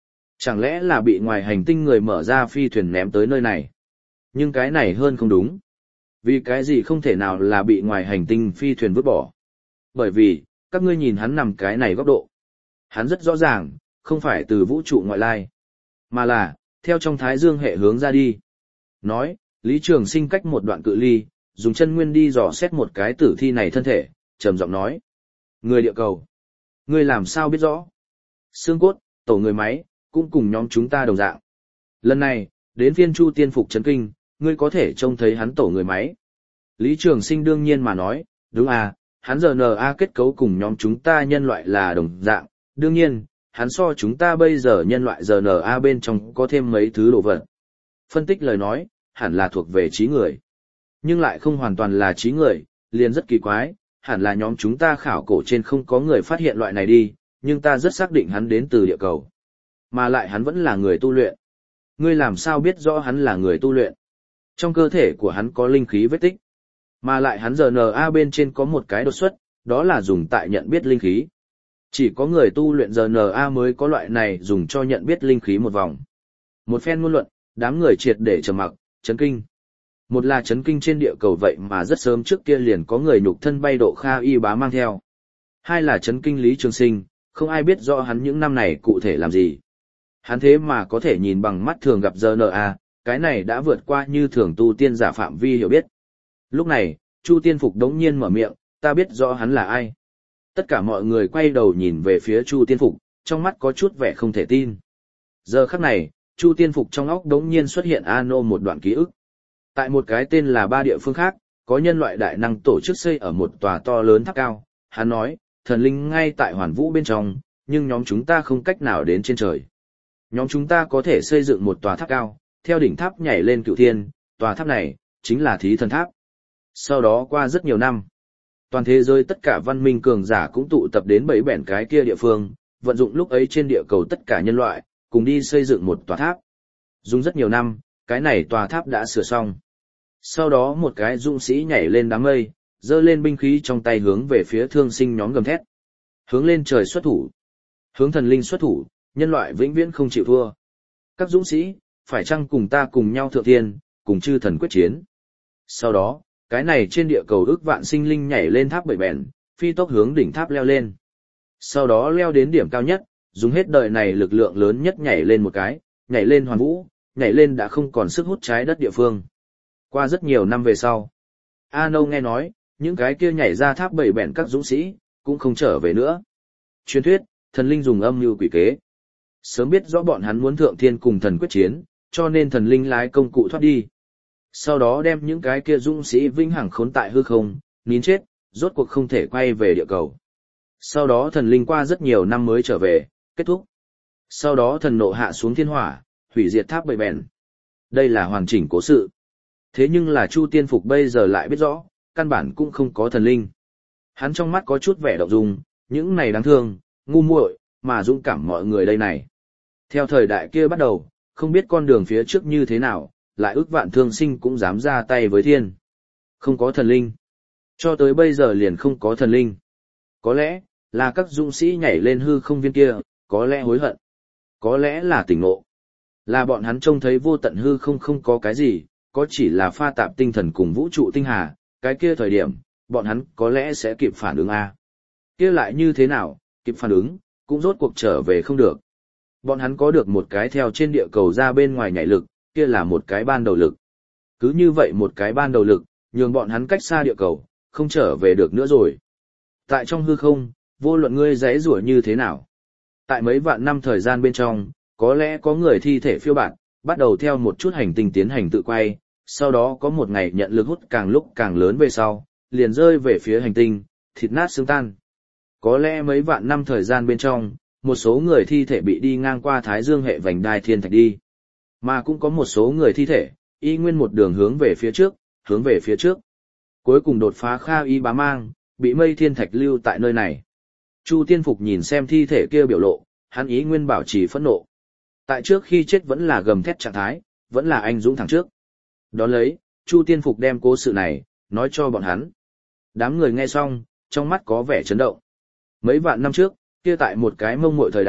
Chẳng lẽ là bị ngoài hành tinh người mở ra phi thuyền ném tới nơi này? Nhưng cái này hơn không đúng. Vì cái gì không thể nào là bị ngoài hành tinh phi thuyền vứt bỏ? Bởi vì, các ngươi nhìn hắn nằm cái này góc độ. Hắn rất rõ ràng, không phải từ vũ trụ ngoại lai, mà là, theo trong thái dương hệ hướng ra đi. Nói, Lý Trường Sinh cách một đoạn cự ly, dùng chân nguyên đi dò xét một cái tử thi này thân thể, trầm giọng nói. Người địa cầu. Ngươi làm sao biết rõ? Xương cốt, tổ người máy, cũng cùng nhóm chúng ta đồng dạng. Lần này, đến phiên Chu Tiên Phục chấn kinh, ngươi có thể trông thấy hắn tổ người máy. Lý Trường Sinh đương nhiên mà nói, đúng à, hắn RNA kết cấu cùng nhóm chúng ta nhân loại là đồng dạng, đương nhiên, hắn so chúng ta bây giờ nhân loại RNA bên trong có thêm mấy thứ đồ vật. Phân tích lời nói, hẳn là thuộc về trí người. Nhưng lại không hoàn toàn là trí người, liền rất kỳ quái, hẳn là nhóm chúng ta khảo cổ trên không có người phát hiện loại này đi, nhưng ta rất xác định hắn đến từ địa cầu. Mà lại hắn vẫn là người tu luyện. Ngươi làm sao biết rõ hắn là người tu luyện? Trong cơ thể của hắn có linh khí vết tích. Mà lại hắn RNA bên trên có một cái đột xuất, đó là dùng tại nhận biết linh khí. Chỉ có người tu luyện RNA mới có loại này dùng cho nhận biết linh khí một vòng. Một phen ngôn luận, đám người triệt để trầm mặc, chấn kinh. Một là chấn kinh trên địa cầu vậy mà rất sớm trước kia liền có người nhục thân bay độ Kha Y Bá mang theo. Hai là chấn kinh Lý Trường Sinh, không ai biết rõ hắn những năm này cụ thể làm gì. Hắn thế mà có thể nhìn bằng mắt thường gặp RNA, cái này đã vượt qua như thường tu tiên giả phạm vi hiểu biết. Lúc này, Chu Tiên Phục đống nhiên mở miệng, ta biết rõ hắn là ai. Tất cả mọi người quay đầu nhìn về phía Chu Tiên Phục, trong mắt có chút vẻ không thể tin. Giờ khắc này, Chu Tiên Phục trong óc đống nhiên xuất hiện Ano một đoạn ký ức. Tại một cái tên là Ba địa phương khác, có nhân loại đại năng tổ chức xây ở một tòa to lớn tháp cao. Hắn nói, thần linh ngay tại Hoàn Vũ bên trong, nhưng nhóm chúng ta không cách nào đến trên trời. Nhóm chúng ta có thể xây dựng một tòa tháp cao, theo đỉnh tháp nhảy lên cửu thiên, tòa tháp này, chính là Thí Thần Tháp. Sau đó qua rất nhiều năm, toàn thế giới tất cả văn minh cường giả cũng tụ tập đến bẫy bẻn cái kia địa phương, vận dụng lúc ấy trên địa cầu tất cả nhân loại, cùng đi xây dựng một tòa tháp. Dùng rất nhiều năm, cái này tòa tháp đã sửa xong. Sau đó một cái dũng sĩ nhảy lên đám mây, giơ lên binh khí trong tay hướng về phía thương sinh nhóm gầm thét. Hướng lên trời xuất thủ. Hướng thần linh xuất thủ, nhân loại vĩnh viễn không chịu thua. Các dũng sĩ, phải chăng cùng ta cùng nhau thượng thiên, cùng chư thần quyết chiến. Sau đó, cái này trên địa cầu ước vạn sinh linh nhảy lên tháp bậy bèn, phi tốc hướng đỉnh tháp leo lên. Sau đó leo đến điểm cao nhất, dùng hết đời này lực lượng lớn nhất nhảy lên một cái, nhảy lên Hoàn Vũ, nhảy lên đã không còn sức hút trái đất địa phương. Qua rất nhiều năm về sau, Ano nghe nói, những cái kia nhảy ra tháp bậy bèn các dũng sĩ, cũng không trở về nữa. Truyền thuyết, thần linh dùng âm mưu quỷ kế. Sớm biết rõ bọn hắn muốn thượng thiên cùng thần quyết chiến, cho nên thần linh lái công cụ thoát đi. Sau đó đem những cái kia dũng sĩ vĩnh hằng khốn tại hư không, nín chết, rốt cuộc không thể quay về địa cầu. Sau đó thần linh qua rất nhiều năm mới trở về, kết thúc. Sau đó thần nộ hạ xuống thiên hỏa, hủy diệt tháp bậy bèn. Đây là hoàn chỉnh cố sự. Thế nhưng là Chu Tiên Phục bây giờ lại biết rõ, căn bản cũng không có thần linh. Hắn trong mắt có chút vẻ động dung, những này đáng thương, ngu muội, mà dũng cảm mọi người đây này. Theo thời đại kia bắt đầu, không biết con đường phía trước như thế nào, lại ước vạn thương sinh cũng dám ra tay với thiên. Không có thần linh. Cho tới bây giờ liền không có thần linh. Có lẽ, là các dũng sĩ nhảy lên hư không viên kia, có lẽ hối hận. Có lẽ là tỉnh ngộ. Là bọn hắn trông thấy vô tận hư không không có cái gì, có chỉ là pha tạp tinh thần cùng vũ trụ tinh hà, cái kia thời điểm, bọn hắn có lẽ sẽ kịp phản ứng a. Kia lại như thế nào, kịp phản ứng, cũng rốt cuộc trở về không được. Bọn hắn có được một cái theo trên địa cầu ra bên ngoài nhảy lực, kia là một cái ban đầu lực. Cứ như vậy một cái ban đầu lực, nhường bọn hắn cách xa địa cầu, không trở về được nữa rồi. Tại trong hư không, vô luận ngươi giãy giụa như thế nào. Tại mấy vạn năm thời gian bên trong, có lẽ có người thi thể phiêu bạt, bắt đầu theo một chút hành tinh tiến hành tự quay, sau đó có một ngày nhận lực hút càng lúc càng lớn về sau, liền rơi về phía hành tinh, thịt nát xương tan. Có lẽ mấy vạn năm thời gian bên trong, một số người thi thể bị đi ngang qua Thái Dương hệ vành đai thiên thạch đi. Mà cũng có một số người thi thể, y nguyên một đường hướng về phía trước, hướng về phía trước. Cuối cùng đột phá Kha Y Bá mang, bị mây thiên thạch lưu tại nơi này. Chu Tiên Phục nhìn xem thi thể kia biểu lộ, hắn ý nguyên bảo trì phẫn nộ. Tại trước khi chết vẫn là gầm thét trạng thái, vẫn là anh dũng thẳng trước. Đón lấy, Chu Tiên Phục đem cố sự này, nói cho bọn hắn. Đám người nghe xong, trong mắt có vẻ chấn động. Mấy vạn năm trước, kia tại một cái mông muội thời đại,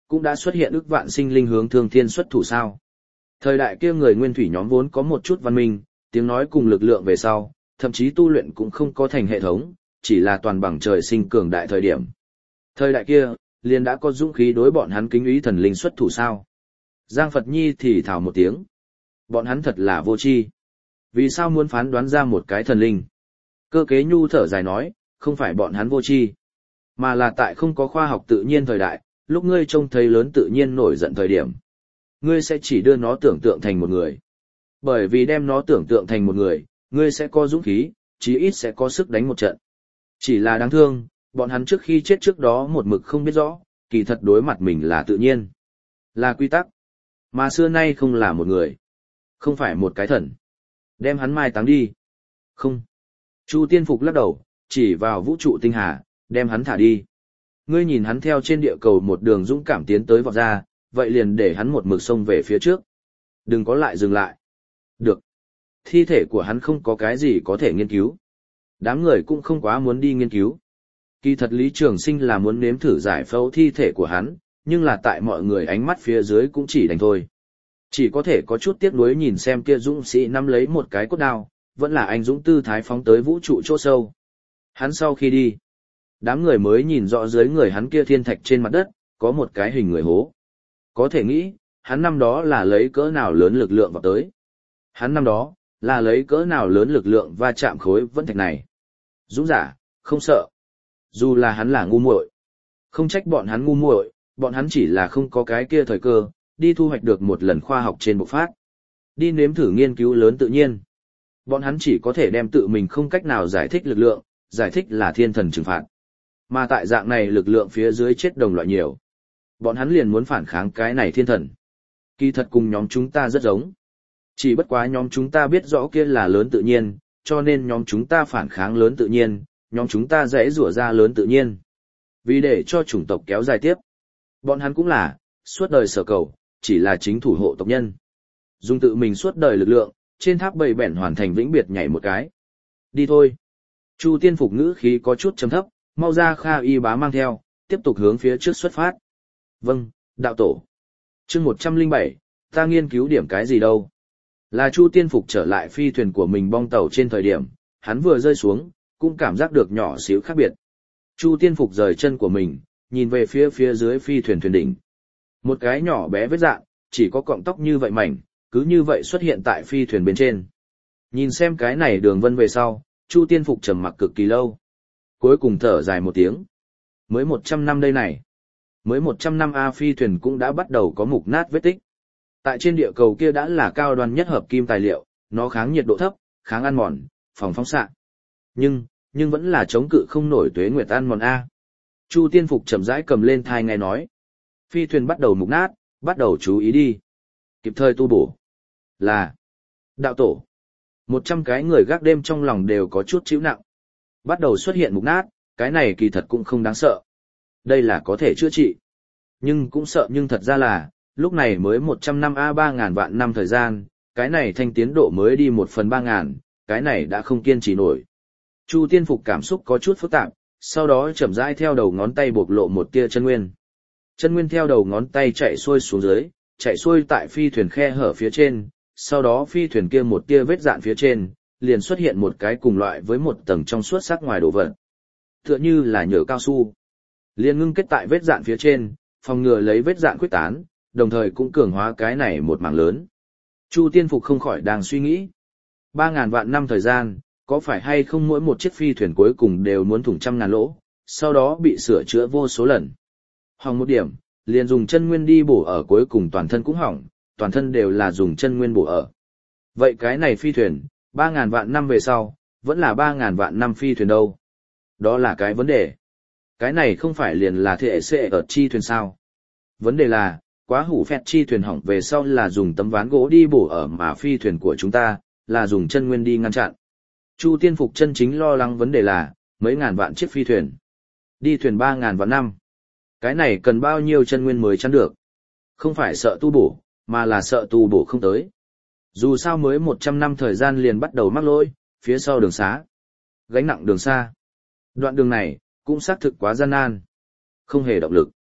cũng đã xuất hiện ức vạn sinh linh hướng thương thiên xuất thủ sao. Thời đại kia người nguyên thủy nhóm vốn có một chút văn minh, tiếng nói cùng lực lượng về sau, thậm chí tu luyện cũng không có thành hệ thống, chỉ là toàn bằng trời sinh cường đại thời điểm. Thời đại kia, liền đã có dũng khí đối bọn hắn kính ý thần linh xuất thủ sao. Giang Phật Nhi thì thào một tiếng. Bọn hắn thật là vô tri. Vì sao muốn phán đoán ra một cái thần linh? Cơ Kế Nhu thở dài nói, không phải bọn hắn vô tri, mà là tại không có khoa học tự nhiên thời đại, lúc ngươi trông thấy lớn tự nhiên nổi giận thời điểm. Ngươi sẽ chỉ đưa nó tưởng tượng thành một người. Bởi vì đem nó tưởng tượng thành một người, ngươi sẽ có dũng khí, chí ít sẽ có sức đánh một trận. Chỉ là đáng thương, bọn hắn trước khi chết trước đó một mực không biết rõ, kỳ thật đối mặt mình là tự nhiên, là quy tắc, mà xưa nay không là một người, không phải một cái thần. Đem hắn mai táng đi. Không. Chu Tiên Phục lắc đầu, chỉ vào vũ trụ tinh hà, đem hắn thả đi. Ngươi nhìn hắn theo trên địa cầu một đường dũng cảm tiến tới vọt ra, vậy liền để hắn một mực xông về phía trước. Đừng có lại dừng lại. Được. Thi thể của hắn không có cái gì có thể nghiên cứu. Đám người cũng không quá muốn đi nghiên cứu. Kỳ thật Lý Trường Sinh là muốn nếm thử giải phẫu thi thể của hắn, nhưng là tại mọi người ánh mắt phía dưới cũng chỉ đành thôi. Chỉ có thể có chút tiếc nuối nhìn xem kia dũng sĩ nắm lấy một cái cốt đao, vẫn là anh dũng tư thái phóng tới vũ trụ chỗ sâu. Hắn sau khi đi, đám người mới nhìn rõ dưới người hắn kia thiên thạch trên mặt đất, có một cái hình người hố. Có thể nghĩ, hắn năm đó là lấy cỡ nào lớn lực lượng vào tới. Hắn năm đó, là lấy cỡ nào lớn lực lượng va chạm khối vẫn thạch này. Dũng giả, không sợ. Dù là hắn là ngu muội, không trách bọn hắn ngu muội, bọn hắn chỉ là không có cái kia thời cơ, đi thu hoạch được một lần khoa học trên bộc phát. Đi nếm thử nghiên cứu lớn tự nhiên. Bọn hắn chỉ có thể đem tự mình không cách nào giải thích lực lượng, giải thích là thiên thần trừng phạt. Mà tại dạng này lực lượng phía dưới chết đồng loại nhiều. Bọn hắn liền muốn phản kháng cái này thiên thần. Kỳ thật cùng nhóm chúng ta rất giống. Chỉ bất quá nhóm chúng ta biết rõ kia là lớn tự nhiên, cho nên nhóm chúng ta phản kháng lớn tự nhiên, nhóm chúng ta dễ rủa ra lớn tự nhiên. Vì để cho chủng tộc kéo dài tiếp. Bọn hắn cũng là, suốt đời sở cầu, chỉ là chính thủ hộ tộc nhân. Dùng tự mình suốt đời lực lượng, trên tháp bầy bẻn hoàn thành vĩnh biệt nhảy một cái. Đi thôi. Chu Tiên Phục ngữ khí có chút trầm thấp, mau ra Kha Y Bá mang theo, tiếp tục hướng phía trước xuất phát. Vâng, đạo tổ. Chương 107, ta nghiên cứu điểm cái gì đâu. Là Chu Tiên Phục trở lại phi thuyền của mình bong tàu trên thời điểm, hắn vừa rơi xuống, cũng cảm giác được nhỏ xíu khác biệt. Chu Tiên Phục rời chân của mình, nhìn về phía dưới phi thuyền thuyền đỉnh. Một cái nhỏ bé vết dạn, chỉ có cọng tóc như vậy mảnh, cứ như vậy xuất hiện tại phi thuyền bên trên. Nhìn xem cái này đường vân về sau, Chu Tiên Phục trầm mặc cực kỳ lâu. Cuối cùng thở dài một tiếng. Mới 100 năm đây này. Mới 100 năm A phi thuyền cũng đã bắt đầu có mục nát vết tích. Tại trên địa cầu kia đã là cao đoan nhất hợp kim tài liệu, nó kháng nhiệt độ thấp, kháng ăn mòn, phòng phóng xạ. Nhưng vẫn là chống cự không nổi tuế nguyệt ăn mòn A. Chu Tiên Phục chậm rãi cầm lên thai nghe nói. Phi thuyền bắt đầu mục nát, bắt đầu chú ý đi. Kịp thời tu bổ. Là. Đạo tổ. 100 cái người gác đêm trong lòng đều có chút chịu nặng. Bắt đầu xuất hiện mục nát, cái này kỳ thật cũng không đáng sợ. Đây là có thể chữa trị. Nhưng cũng sợ nhưng thật ra là, lúc này mới 100 năm A 3.000 vạn năm thời gian, cái này thanh tiến độ mới đi 1/3.000, cái này đã không kiên trì nổi. Chu Tiên Phục cảm xúc có chút phức tạp, sau đó chậm rãi theo đầu ngón tay bộc lộ một tia chân nguyên. Chân nguyên theo đầu ngón tay chạy xuôi xuống dưới, chạy xuôi tại phi thuyền khe hở phía trên, sau đó phi thuyền kia một tia vết dạn phía trên, liền xuất hiện một cái cùng loại với một tầng trong suốt sắc ngoài đồ vật. Tựa như là nhựa cao su. Liền ngưng kết tại vết dạn phía trên, phòng ngừa lấy vết dạn khuếch tán, đồng thời cũng cường hóa cái này một mảng lớn. Chu Tiên Phục không khỏi đang suy nghĩ. 3.000 vạn năm thời gian, có phải hay không mỗi một chiếc phi thuyền cuối cùng đều muốn thủng 100.000 lỗ, sau đó bị sửa chữa vô số lần. Hỏng một điểm, liền dùng chân nguyên đi bổ ở cuối cùng toàn thân cũng hỏng, toàn thân đều là dùng chân nguyên bổ ở. Vậy cái này phi thuyền, 3.000 vạn năm về sau, vẫn là 3.000 vạn năm phi thuyền đâu? Đó là cái vấn đề. Cái này không phải liền là thể sẽ ở chi thuyền sao? Vấn đề là, quá hủ phẹt chi thuyền hỏng về sau là dùng tấm ván gỗ đi bổ ở mà phi thuyền của chúng ta, là dùng chân nguyên đi ngăn chặn. Chu Tiên Phục chân chính lo lắng vấn đề là, mấy ngàn vạn chiếc phi thuyền. Đi thuyền 3.000 vạn năm. Cái này cần bao nhiêu chân nguyên mới chắn được? Không phải sợ tu bổ, mà là sợ tu bổ không tới. Dù sao mới 100 năm thời gian liền bắt đầu mắc lỗi, phía sau đường xá. Gánh nặng đường xa. Đoạn đường này, cũng xác thực quá gian nan. Không hề động lực.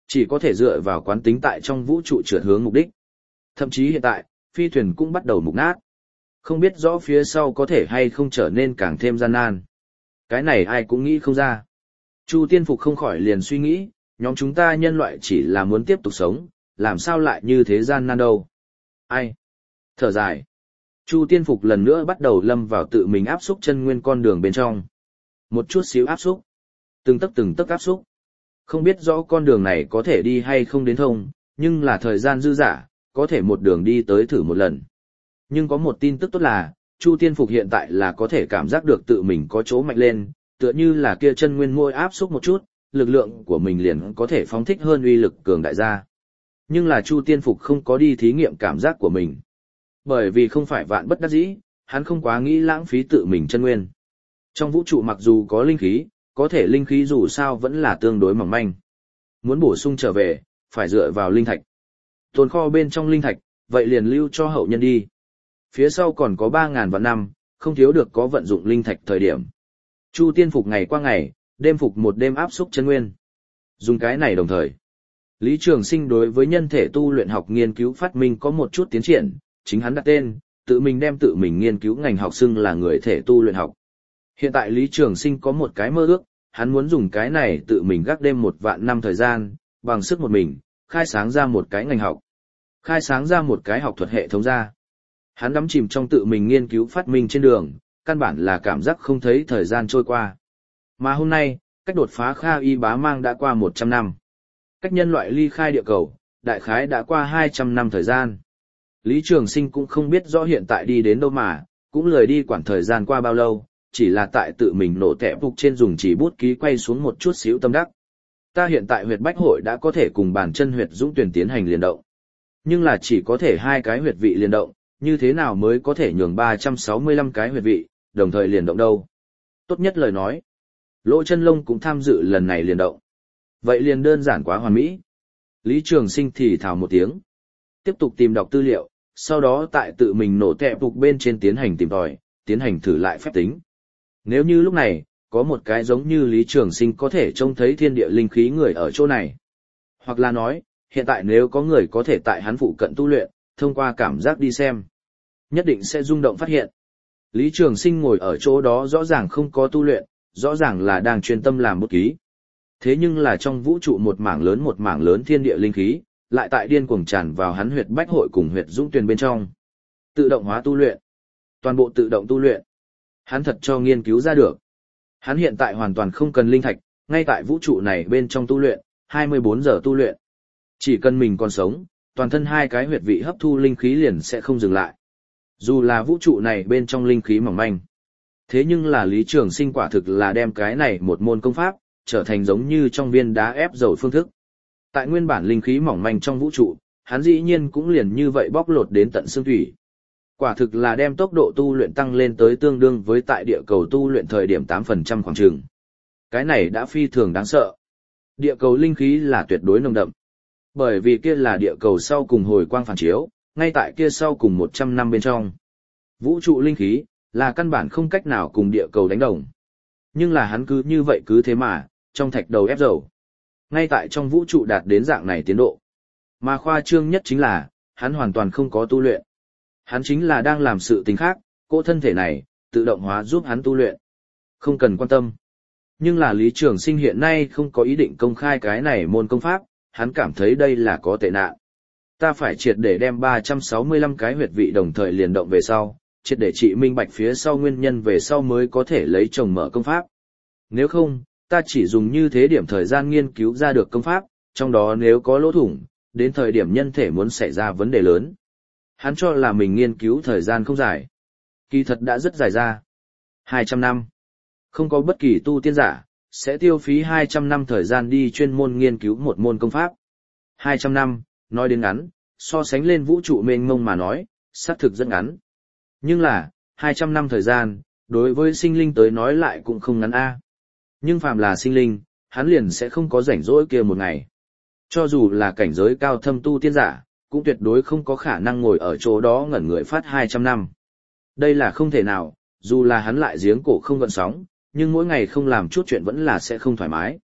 Chỉ có thể dựa vào quán tính tại trong vũ trụ trượt hướng mục đích. Thậm chí hiện tại, phi thuyền cũng bắt đầu mục nát. Không biết rõ phía sau có thể hay không trở nên càng thêm gian nan. Cái này ai cũng nghĩ không ra. Chu Tiên Phục không khỏi liền suy nghĩ, nhóm chúng ta nhân loại chỉ là muốn tiếp tục sống, làm sao lại như thế gian nan đâu. Ai? Thở dài. Chu Tiên Phục lần nữa bắt đầu lâm vào tự mình áp xúc chân nguyên con đường bên trong. Một chút xíu áp xúc. Từng tấc áp xúc. Không biết rõ con đường này có thể đi hay không đến thông, nhưng là thời gian dư dả, có thể một đường đi tới thử một lần. Nhưng có một tin tức tốt là, Chu Tiên Phục hiện tại là có thể cảm giác được tự mình có chỗ mạnh lên, tựa như là kia chân nguyên môi áp xúc một chút, lực lượng của mình liền có thể phóng thích hơn uy lực cường đại ra. Nhưng là Chu Tiên Phục không có đi thí nghiệm cảm giác của mình. Bởi vì không phải vạn bất đắc dĩ, hắn không quá nghĩ lãng phí tự mình chân nguyên. Trong vũ trụ mặc dù có linh khí, có thể linh khí dù sao vẫn là tương đối mỏng manh. Muốn bổ sung trở về, phải dựa vào linh thạch. Tồn kho bên trong linh thạch, vậy liền lưu cho hậu nhân đi. Phía sau còn có 3.000 vạn năm, không thiếu được có vận dụng linh thạch thời điểm. Chu Tiên Phục ngày qua ngày, đêm phục một đêm áp xúc chân nguyên. Dùng cái này đồng thời. Lý Trường Sinh đối với nhân thể tu luyện học nghiên cứu phát minh có một chút tiến triển, chính hắn đặt tên, tự mình đem tự mình nghiên cứu ngành học xưng là người thể tu luyện học. Hiện tại Lý Trường Sinh có một cái mơ ước, hắn muốn dùng cái này tự mình gác đêm 1.000 năm thời gian, bằng sức một mình, khai sáng ra một cái ngành học. Khai sáng ra một cái học thuật hệ thống ra. Hắn đắm chìm trong tự mình nghiên cứu phát minh trên đường, căn bản là cảm giác không thấy thời gian trôi qua. Mà hôm nay, cách đột phá Kha Y Bá Mang đã qua 100 năm. Cách nhân loại ly khai địa cầu, đại khái đã qua 200 năm thời gian. Lý Trường Sinh cũng không biết rõ hiện tại đi đến đâu mà, cũng lười đi quản thời gian qua bao lâu, chỉ là tại tự mình nổ tẻ phục trên dùng chỉ bút ký quay xuống một chút xíu tâm đắc. Ta hiện tại huyệt bách hội đã có thể cùng bàn chân huyệt dũng tuyển tiến hành liên động. Nhưng là chỉ có thể 2 cái huyệt vị liên động, như thế nào mới có thể nhường 365 cái huyệt vị, đồng thời liên động đâu. Tốt nhất lời nói, Lỗ Chân Lông cũng tham dự lần này liên động. Vậy liền đơn giản quá hoàn mỹ. Lý Trường Sinh thì thào một tiếng. Tiếp tục tìm đọc tư liệu, sau đó tại tự mình nổ tẹp phục bên trên tiến hành tìm tòi, tiến hành thử lại phép tính. Nếu như lúc này, có một cái giống như Lý Trường Sinh có thể trông thấy thiên địa linh khí người ở chỗ này. Hoặc là nói, hiện tại nếu có người có thể tại hắn phụ cận tu luyện, thông qua cảm giác đi xem, nhất định sẽ rung động phát hiện. Lý Trường Sinh ngồi ở chỗ đó rõ ràng không có tu luyện, rõ ràng là đang chuyên tâm làm bút ký. Thế nhưng là trong vũ trụ một mảng lớn thiên địa linh khí, lại tại điên cuồng tràn vào hắn huyệt bách hội cùng huyệt dũng tuyền bên trong. Tự động hóa tu luyện. Toàn bộ tự động tu luyện. Hắn thật cho nghiên cứu ra được. Hắn hiện tại hoàn toàn không cần linh thạch, ngay tại vũ trụ này bên trong tu luyện, 24 giờ tu luyện. Chỉ cần mình còn sống, toàn thân 2 cái huyệt vị hấp thu linh khí liền sẽ không dừng lại. Dù là vũ trụ này bên trong linh khí mỏng manh. Thế nhưng là Lý Trường Sinh quả thực là đem cái này một môn công pháp, trở thành giống như trong viên đá ép dầu phương thức. Tại nguyên bản linh khí mỏng manh trong vũ trụ, hắn dĩ nhiên cũng liền như vậy bóc lột đến tận xương thủy. Quả thực là đem tốc độ tu luyện tăng lên tới tương đương với tại địa cầu tu luyện thời điểm 8% khoảng chừng. Cái này đã phi thường đáng sợ. Địa cầu linh khí là tuyệt đối nồng đậm. Bởi vì kia là địa cầu sau cùng hồi quang phản chiếu, ngay tại kia sau cùng 100 năm bên trong. Vũ trụ linh khí là căn bản không cách nào cùng địa cầu đánh đồng. Nhưng là hắn cứ như vậy cứ thế mà, trong thạch đầu ép dầu. Ngay tại trong vũ trụ đạt đến dạng này tiến độ. Mà khoa trương nhất chính là, hắn hoàn toàn không có tu luyện. Hắn chính là đang làm sự tình khác, cỗ thân thể này, tự động hóa giúp hắn tu luyện. Không cần quan tâm. Nhưng là Lý Trường Sinh hiện nay không có ý định công khai cái này môn công pháp, hắn cảm thấy đây là có tệ nạn. Ta phải triệt để đem 365 cái huyệt vị đồng thời liền động về sau, triệt để trị minh bạch phía sau nguyên nhân về sau mới có thể lấy chồng mở công pháp. Nếu không, ta chỉ dùng như thế điểm thời gian nghiên cứu ra được công pháp, trong đó nếu có lỗ thủng, đến thời điểm nhân thể muốn xảy ra vấn đề lớn. Hắn cho là mình nghiên cứu thời gian không dài. Kỳ thật đã rất dài ra. 200 năm. Không có bất kỳ tu tiên giả, sẽ tiêu phí 200 năm thời gian đi chuyên môn nghiên cứu một môn công pháp. 200 năm, nói đến ngắn, so sánh lên vũ trụ mênh mông mà nói, xác thực rất ngắn. Nhưng là, 200 năm thời gian, đối với sinh linh tới nói lại cũng không ngắn a. Nhưng phàm là sinh linh, hắn liền sẽ không có rảnh rỗi kia một ngày. Cho dù là cảnh giới cao thâm tu tiên giả, cũng tuyệt đối không có khả năng ngồi ở chỗ đó ngẩn người phát 200 năm. Đây là không thể nào, dù là hắn lại giếng cổ không gợn sóng, nhưng mỗi ngày không làm chút chuyện vẫn là sẽ không thoải mái.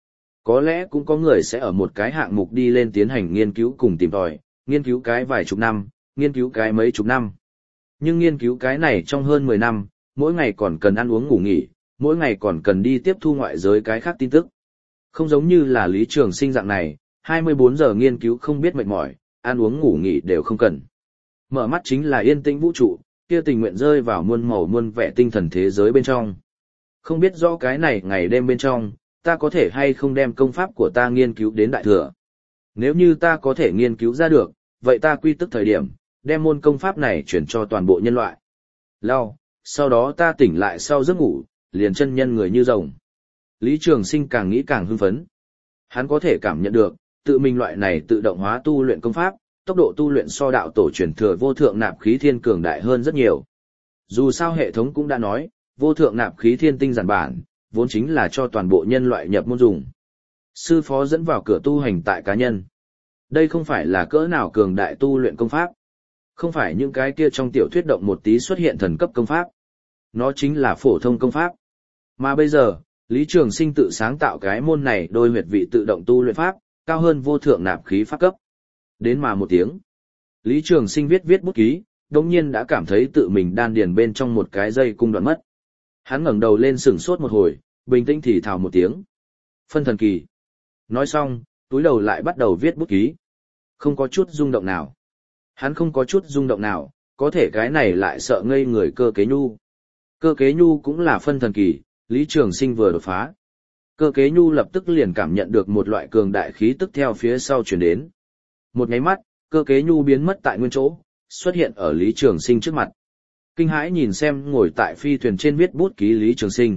Có lẽ cũng có người sẽ ở một cái hạng mục đi lên tiến hành nghiên cứu cùng tìm tòi, nghiên cứu cái vài chục năm, nghiên cứu cái mấy chục năm. Nhưng nghiên cứu cái này trong hơn 10 năm, mỗi ngày còn cần ăn uống ngủ nghỉ, mỗi ngày còn cần đi tiếp thu ngoại giới cái khác tin tức. Không giống như là Lý Trường Sinh dạng này, 24 giờ nghiên cứu không biết mệt mỏi, ăn uống ngủ nghỉ đều không cần. Mở mắt chính là yên tĩnh vũ trụ, kia tình nguyện rơi vào muôn màu muôn vẻ tinh thần thế giới bên trong. Không biết rõ cái này ngày đêm bên trong, ta có thể hay không đem công pháp của ta nghiên cứu đến đại thừa. Nếu như ta có thể nghiên cứu ra được, vậy ta quy tức thời điểm, đem môn công pháp này chuyển cho toàn bộ nhân loại. Sau đó ta tỉnh lại sau giấc ngủ, liền chân nhân người như rồng. Lý Trường Sinh càng nghĩ càng hưng phấn. Hắn có thể cảm nhận được, tự mình loại này tự động hóa tu luyện công pháp, tốc độ tu luyện so đạo tổ truyền thừa vô thượng nạp khí thiên cường đại hơn rất nhiều. Dù sao hệ thống cũng đã nói, vô thượng nạp khí thiên tinh giản bản, vốn chính là cho toàn bộ nhân loại nhập môn dùng. Sư phó dẫn vào cửa tu hành tại cá nhân. Đây không phải là cỡ nào cường đại tu luyện công pháp. Không phải những cái kia trong tiểu thuyết động một tí xuất hiện thần cấp công pháp. Nó chính là phổ thông công pháp. Mà bây giờ, Lý Trường Sinh tự sáng tạo cái môn này đôi huyệt vị tự động tu luyện pháp, cao hơn vô thượng nạp khí pháp cấp. Đến mà một tiếng. Lý Trường Sinh viết bút ký, đồng nhiên đã cảm thấy tự mình đan điền bên trong một cái dây cung đoạn mất. Hắn ngẩng đầu lên sửng sốt một hồi, bình tĩnh thì thào một tiếng. Phân thần kỳ. Nói xong, túi đầu lại bắt đầu viết bút ký. Không có chút rung động nào. Hắn không có chút rung động nào, có thể cái này lại sợ ngây người Cơ Kế Nhu. Cơ Kế Nhu cũng là phân thần kỳ, Lý Trường Sinh vừa đột phá. Cơ Kế Nhu lập tức liền cảm nhận được một loại cường đại khí tức theo phía sau truyền đến. Một nháy mắt, Cơ Kế Nhu biến mất tại nguyên chỗ, xuất hiện ở Lý Trường Sinh trước mặt. Kinh hãi nhìn xem ngồi tại phi thuyền trên viết bút ký Lý Trường Sinh.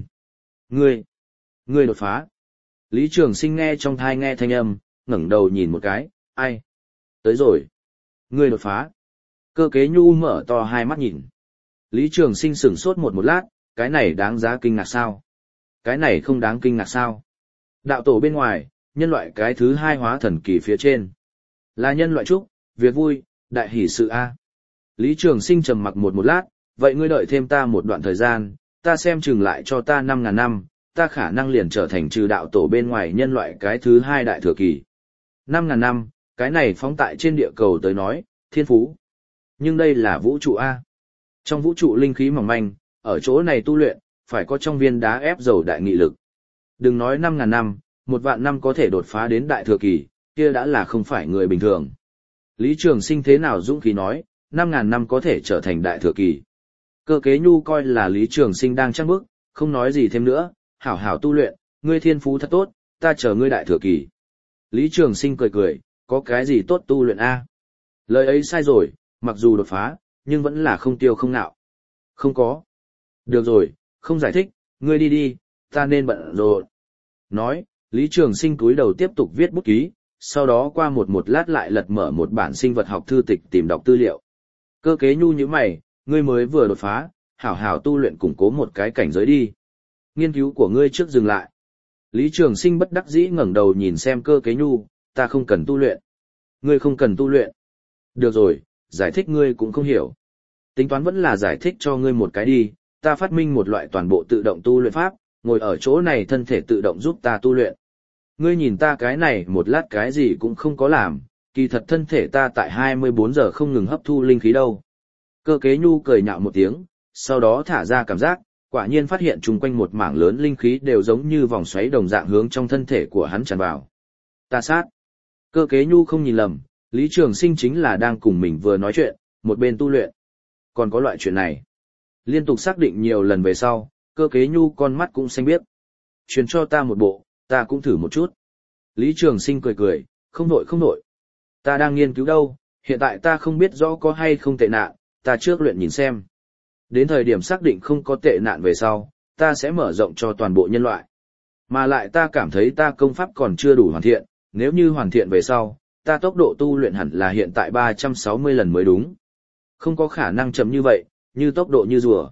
Ngươi đột phá. Lý Trường Sinh nghe trong thai nghe thanh âm, ngẩng đầu nhìn một cái, ai? Tới rồi. Ngươi đột phá. Cơ Kế Nhu mở to hai mắt nhìn. Lý Trường Sinh sửng sốt một lát, cái này đáng giá kinh ngạc sao? Cái này không đáng kinh ngạc sao? Đạo tổ bên ngoài, nhân loại cái thứ hai hóa thần kỳ phía trên. Là nhân loại chúc, việc vui, đại hỷ sự a. Lý Trường Sinh trầm mặc một lát, vậy ngươi đợi thêm ta một đoạn thời gian, ta xem chừng lại cho ta 5.000 năm, ta khả năng liền trở thành trừ đạo tổ bên ngoài nhân loại cái thứ hai đại thừa kỳ. 5.000 năm, cái này phóng tại trên địa cầu tới nói, thiên phú. Nhưng đây là vũ trụ A. Trong vũ trụ linh khí mỏng manh, ở chỗ này tu luyện, phải có trong viên đá ép dầu đại nghị lực. Đừng nói 5.000 năm, 1.000 năm có thể đột phá đến đại thừa kỳ, kia đã là không phải người bình thường. Lý Trường Sinh thế nào dũng khí nói, 5.000 năm có thể trở thành đại thừa kỳ. Cơ Kế Nhu coi là Lý Trường Sinh đang trăng bức, không nói gì thêm nữa, hảo hảo tu luyện, ngươi thiên phú thật tốt, ta chờ ngươi đại thừa kỳ. Lý Trường Sinh cười cười, có cái gì tốt tu luyện a? Lời ấy sai rồi, mặc dù đột phá, nhưng vẫn là không tiêu không nạo. Không có. Được rồi, không giải thích, ngươi đi đi, ta nên bận rồi. Nói, Lý Trường Sinh cúi đầu tiếp tục viết bút ký, sau đó qua một lát lại lật mở một bản sinh vật học thư tịch tìm đọc tư liệu. Cơ Kế Nhu như mày, ngươi mới vừa đột phá, hảo hảo tu luyện củng cố một cái cảnh giới đi. Nghiên cứu của ngươi trước dừng lại. Lý Trường Sinh bất đắc dĩ ngẩng đầu nhìn xem Cơ Kế Nhu, ta không cần tu luyện. Ngươi không cần tu luyện. Được rồi, giải thích ngươi cũng không hiểu. Tính toán vẫn là giải thích cho ngươi một cái đi, ta phát minh một loại toàn bộ tự động tu luyện pháp, ngồi ở chỗ này thân thể tự động giúp ta tu luyện. Ngươi nhìn ta cái này một lát cái gì cũng không có làm, kỳ thật thân thể ta tại 24 giờ không ngừng hấp thu linh khí đâu. Cơ Kế Nhu cười nhạo một tiếng, sau đó thả ra cảm giác, quả nhiên phát hiện chung quanh một mảng lớn linh khí đều giống như vòng xoáy đồng dạng hướng trong thân thể của hắn tràn vào. Ta sát. Cơ Kế Nhu không nhìn lầm, Lý Trường Sinh chính là đang cùng mình vừa nói chuyện, một bên tu luyện. Còn có loại chuyện này. Liên tục xác định nhiều lần về sau, Cơ Kế Nhu con mắt cũng xanh biếc. Truyền cho ta một bộ, ta cũng thử một chút. Lý Trường Sinh cười cười, không nội. Ta đang nghiên cứu đâu, hiện tại ta không biết rõ có hay không tệ nạn, ta trước luyện nhìn xem. Đến thời điểm xác định không có tệ nạn về sau, ta sẽ mở rộng cho toàn bộ nhân loại. Mà lại ta cảm thấy ta công pháp còn chưa đủ hoàn thiện, nếu như hoàn thiện về sau, ta tốc độ tu luyện hẳn là hiện tại 360 lần mới đúng. Không có khả năng chậm như vậy, như tốc độ như rùa.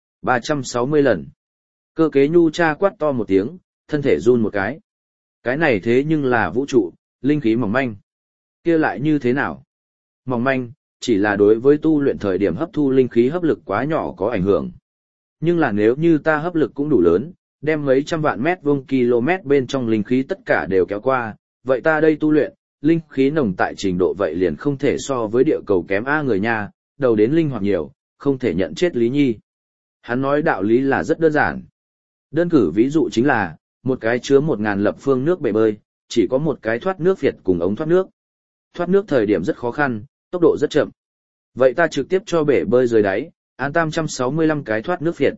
360 lần. Cơ Kế Nhu tra quát to một tiếng, thân thể run một cái. Cái này thế nhưng là vũ trụ, linh khí mỏng manh. Kia lại như thế nào? Mỏng manh, chỉ là đối với tu luyện thời điểm hấp thu linh khí hấp lực quá nhỏ có ảnh hưởng. Nhưng là nếu như ta hấp lực cũng đủ lớn, đem mấy trăm vạn mét vuông km bên trong linh khí tất cả đều kéo qua, vậy ta đây tu luyện, linh khí nồng tại trình độ vậy liền không thể so với địa cầu kém A người nha, đầu đến linh hoạt nhiều, không thể nhận chết Lý Nhi. Hắn nói đạo lý là rất đơn giản. Đơn cử ví dụ chính là, một cái chứa 1000 lập phương nước bể bơi, chỉ có một cái thoát nước Việt cùng ống thoát nước. Thoát nước thời điểm rất khó khăn, tốc độ rất chậm. Vậy ta trực tiếp cho bể bơi dưới đáy, an 365 cái thoát nước Việt.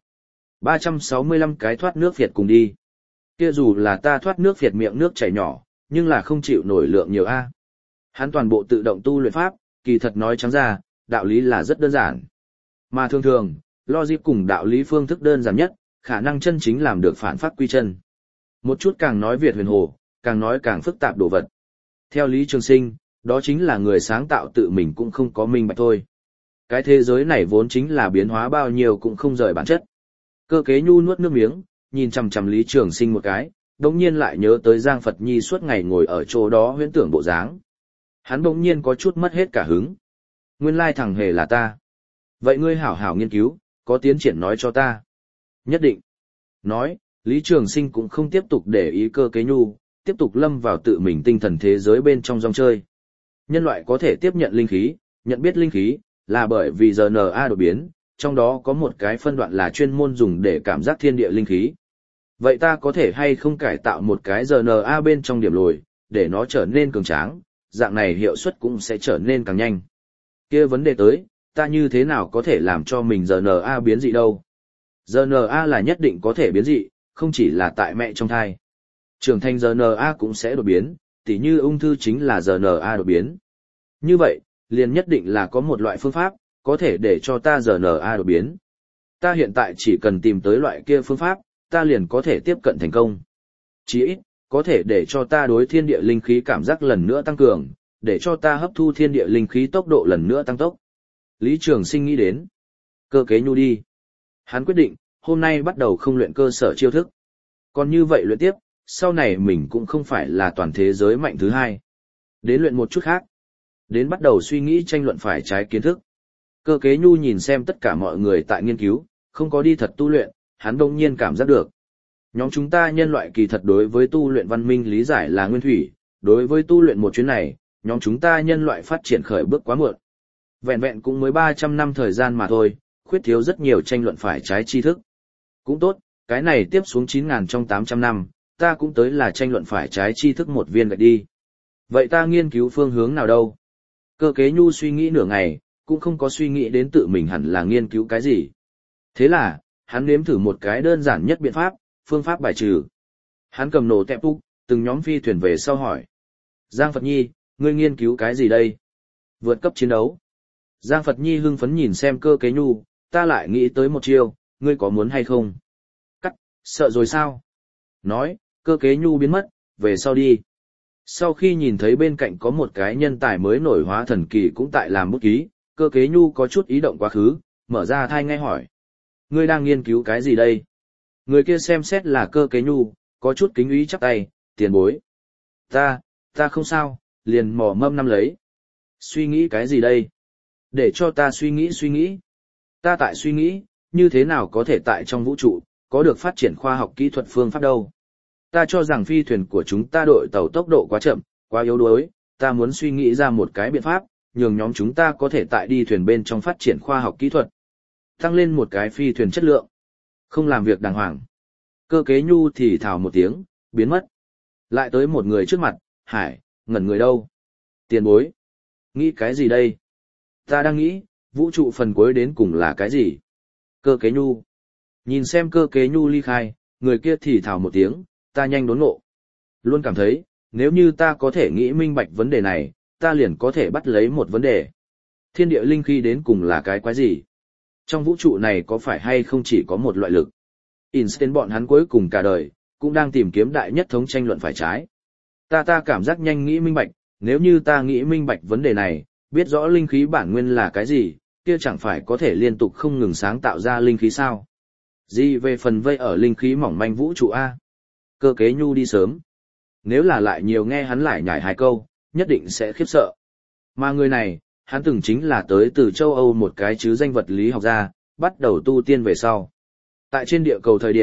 365 cái thoát nước Việt cùng đi. Kia dù là ta thoát nước Việt miệng nước chảy nhỏ, nhưng là không chịu nổi lượng nhiều A. Hắn toàn bộ tự động tu luyện pháp, kỳ thật nói trắng ra, đạo lý là rất đơn giản. Mà thường thường, logic cùng đạo lý phương thức đơn giản nhất, khả năng chân chính làm được phản phát quy chân. Một chút càng nói Việt huyền hồ, càng nói càng phức tạp đồ vật. Theo Lý Trường Sinh, đó chính là người sáng tạo tự mình cũng không có minh bạch thôi. Cái thế giới này vốn chính là biến hóa bao nhiêu cũng không rời bản chất. Cơ Kế Nhu nuốt nước miếng, nhìn chằm chằm Lý Trường Sinh một cái, đống nhiên lại nhớ tới Giang Phật Nhi suốt ngày ngồi ở chỗ đó huyễn tưởng bộ dáng. Hắn đống nhiên có chút mất hết cả hứng. Nguyên lai thằng hề là ta. Vậy ngươi hảo hảo nghiên cứu, có tiến triển nói cho ta. Nhất định. Nói, Lý Trường Sinh cũng không tiếp tục để ý Cơ Kế Nhu, tiếp tục lâm vào tự mình tinh thần thế giới bên trong dòng chơi. Nhân loại có thể tiếp nhận linh khí, nhận biết linh khí, là bởi vì RNA đột biến, trong đó có một cái phân đoạn là chuyên môn dùng để cảm giác thiên địa linh khí. Vậy ta có thể hay không cải tạo một cái RNA bên trong điểm lồi, để nó trở nên cường tráng, dạng này hiệu suất cũng sẽ trở nên càng nhanh. Kia vấn đề tới, ta như thế nào có thể làm cho mình RNA biến dị đâu? RNA là nhất định có thể biến dị, không chỉ là tại mẹ trong thai. Trưởng thành RNA cũng sẽ đột biến, tỉ như ung thư chính là RNA đột biến. Như vậy, liền nhất định là có một loại phương pháp, có thể để cho ta RNA đột biến. Ta hiện tại chỉ cần tìm tới loại kia phương pháp, ta liền có thể tiếp cận thành công. Chỉ ít, có thể để cho ta đối thiên địa linh khí cảm giác lần nữa tăng cường, để cho ta hấp thu thiên địa linh khí tốc độ lần nữa tăng tốc. Lý Trường Sinh nghĩ đến. Cơ Kế Nhu đi. Hắn quyết định, hôm nay bắt đầu không luyện cơ sở chiêu thức. Còn như vậy luyện tiếp, sau này mình cũng không phải là toàn thế giới mạnh thứ hai. Đến luyện một chút khác. Đến bắt đầu suy nghĩ tranh luận phải trái kiến thức. Cơ Kế Nhu nhìn xem tất cả mọi người tại nghiên cứu, không có đi thật tu luyện, hắn đông nhiên cảm giác được. Nhóm chúng ta nhân loại kỳ thật đối với tu luyện văn minh lý giải là nguyên thủy, đối với tu luyện một chuyến này, nhóm chúng ta nhân loại phát triển khởi bước quá muộn. Vẹn vẹn cũng mới 300 năm thời gian mà thôi, khuyết thiếu rất nhiều tranh luận phải trái tri thức. Cũng tốt, cái này tiếp xuống 9.000 trong 800 năm, ta cũng tới là tranh luận phải trái tri thức một viên gạch đi. Vậy ta nghiên cứu phương hướng nào đâu? Cơ Kế Nhu suy nghĩ nửa ngày, cũng không có suy nghĩ đến tự mình hẳn là nghiên cứu cái gì. Thế là, hắn nếm thử một cái đơn giản nhất biện pháp, phương pháp bài trừ. Hắn cầm nổ tẹp úc, từng nhóm phi thuyền về sau hỏi. Giang Phật Nhi, ngươi nghiên cứu cái gì đây? Vượt cấp chiến đấu. Giang Phật Nhi hưng phấn nhìn xem Cơ Kế Nhu, ta lại nghĩ tới một chiêu, ngươi có muốn hay không? Cắt, sợ rồi sao? Nói, Cơ Kế Nhu biến mất, về sau đi. Sau khi nhìn thấy bên cạnh có một cái nhân tài mới nổi hóa thần kỳ cũng tại làm bút ký, Cơ Kế Nhu có chút ý động quá khứ, mở ra thai ngay hỏi. Ngươi đang nghiên cứu cái gì đây? Người kia xem xét là Cơ Kế Nhu, có chút kính ý chắp tay, tiền bối. Ta không sao, liền mò mâm năm lấy. Suy nghĩ cái gì đây? Để cho ta suy nghĩ. Ta tại suy nghĩ, như thế nào có thể tại trong vũ trụ, có được phát triển khoa học kỹ thuật phương pháp đâu. Ta cho rằng phi thuyền của chúng ta đội tàu tốc độ quá chậm, quá yếu đuối, ta muốn suy nghĩ ra một cái biện pháp, nhường nhóm chúng ta có thể tại đi thuyền bên trong phát triển khoa học kỹ thuật. Tăng lên một cái phi thuyền chất lượng. Không làm việc đàng hoàng. Cơ Kế Nhu thì thào một tiếng, biến mất. Lại tới một người trước mặt, Hải, ngẩn người đâu? Tiền bối. Nghĩ cái gì đây? Ta đang nghĩ, vũ trụ phần cuối đến cùng là cái gì? Cơ Kế Nhu. Nhìn xem Cơ Kế Nhu ly khai, người kia thì thào một tiếng, ta nhanh đốn ngộ. Luôn cảm thấy, nếu như ta có thể nghĩ minh bạch vấn đề này, ta liền có thể bắt lấy một vấn đề. Thiên địa linh khí đến cùng là cái quái gì? Trong vũ trụ này có phải hay không chỉ có một loại lực? Einstein bọn hắn cuối cùng cả đời, cũng đang tìm kiếm đại nhất thống tranh luận phải trái. Ta cảm giác nhanh nghĩ minh bạch, nếu như ta nghĩ minh bạch vấn đề này, biết rõ linh khí bản nguyên là cái gì, kia chẳng phải có thể liên tục không ngừng sáng tạo ra linh khí sao? Gì về phần vây ở linh khí mỏng manh vũ trụ A? Cơ Kế Nhu đi sớm. Nếu là lại nhiều nghe hắn lại nhải hai câu, nhất định sẽ khiếp sợ. Mà người này, hắn từng chính là tới từ châu Âu một cái chứ danh vật lý học gia, bắt đầu tu tiên về sau. Tại trên địa cầu thời điểm,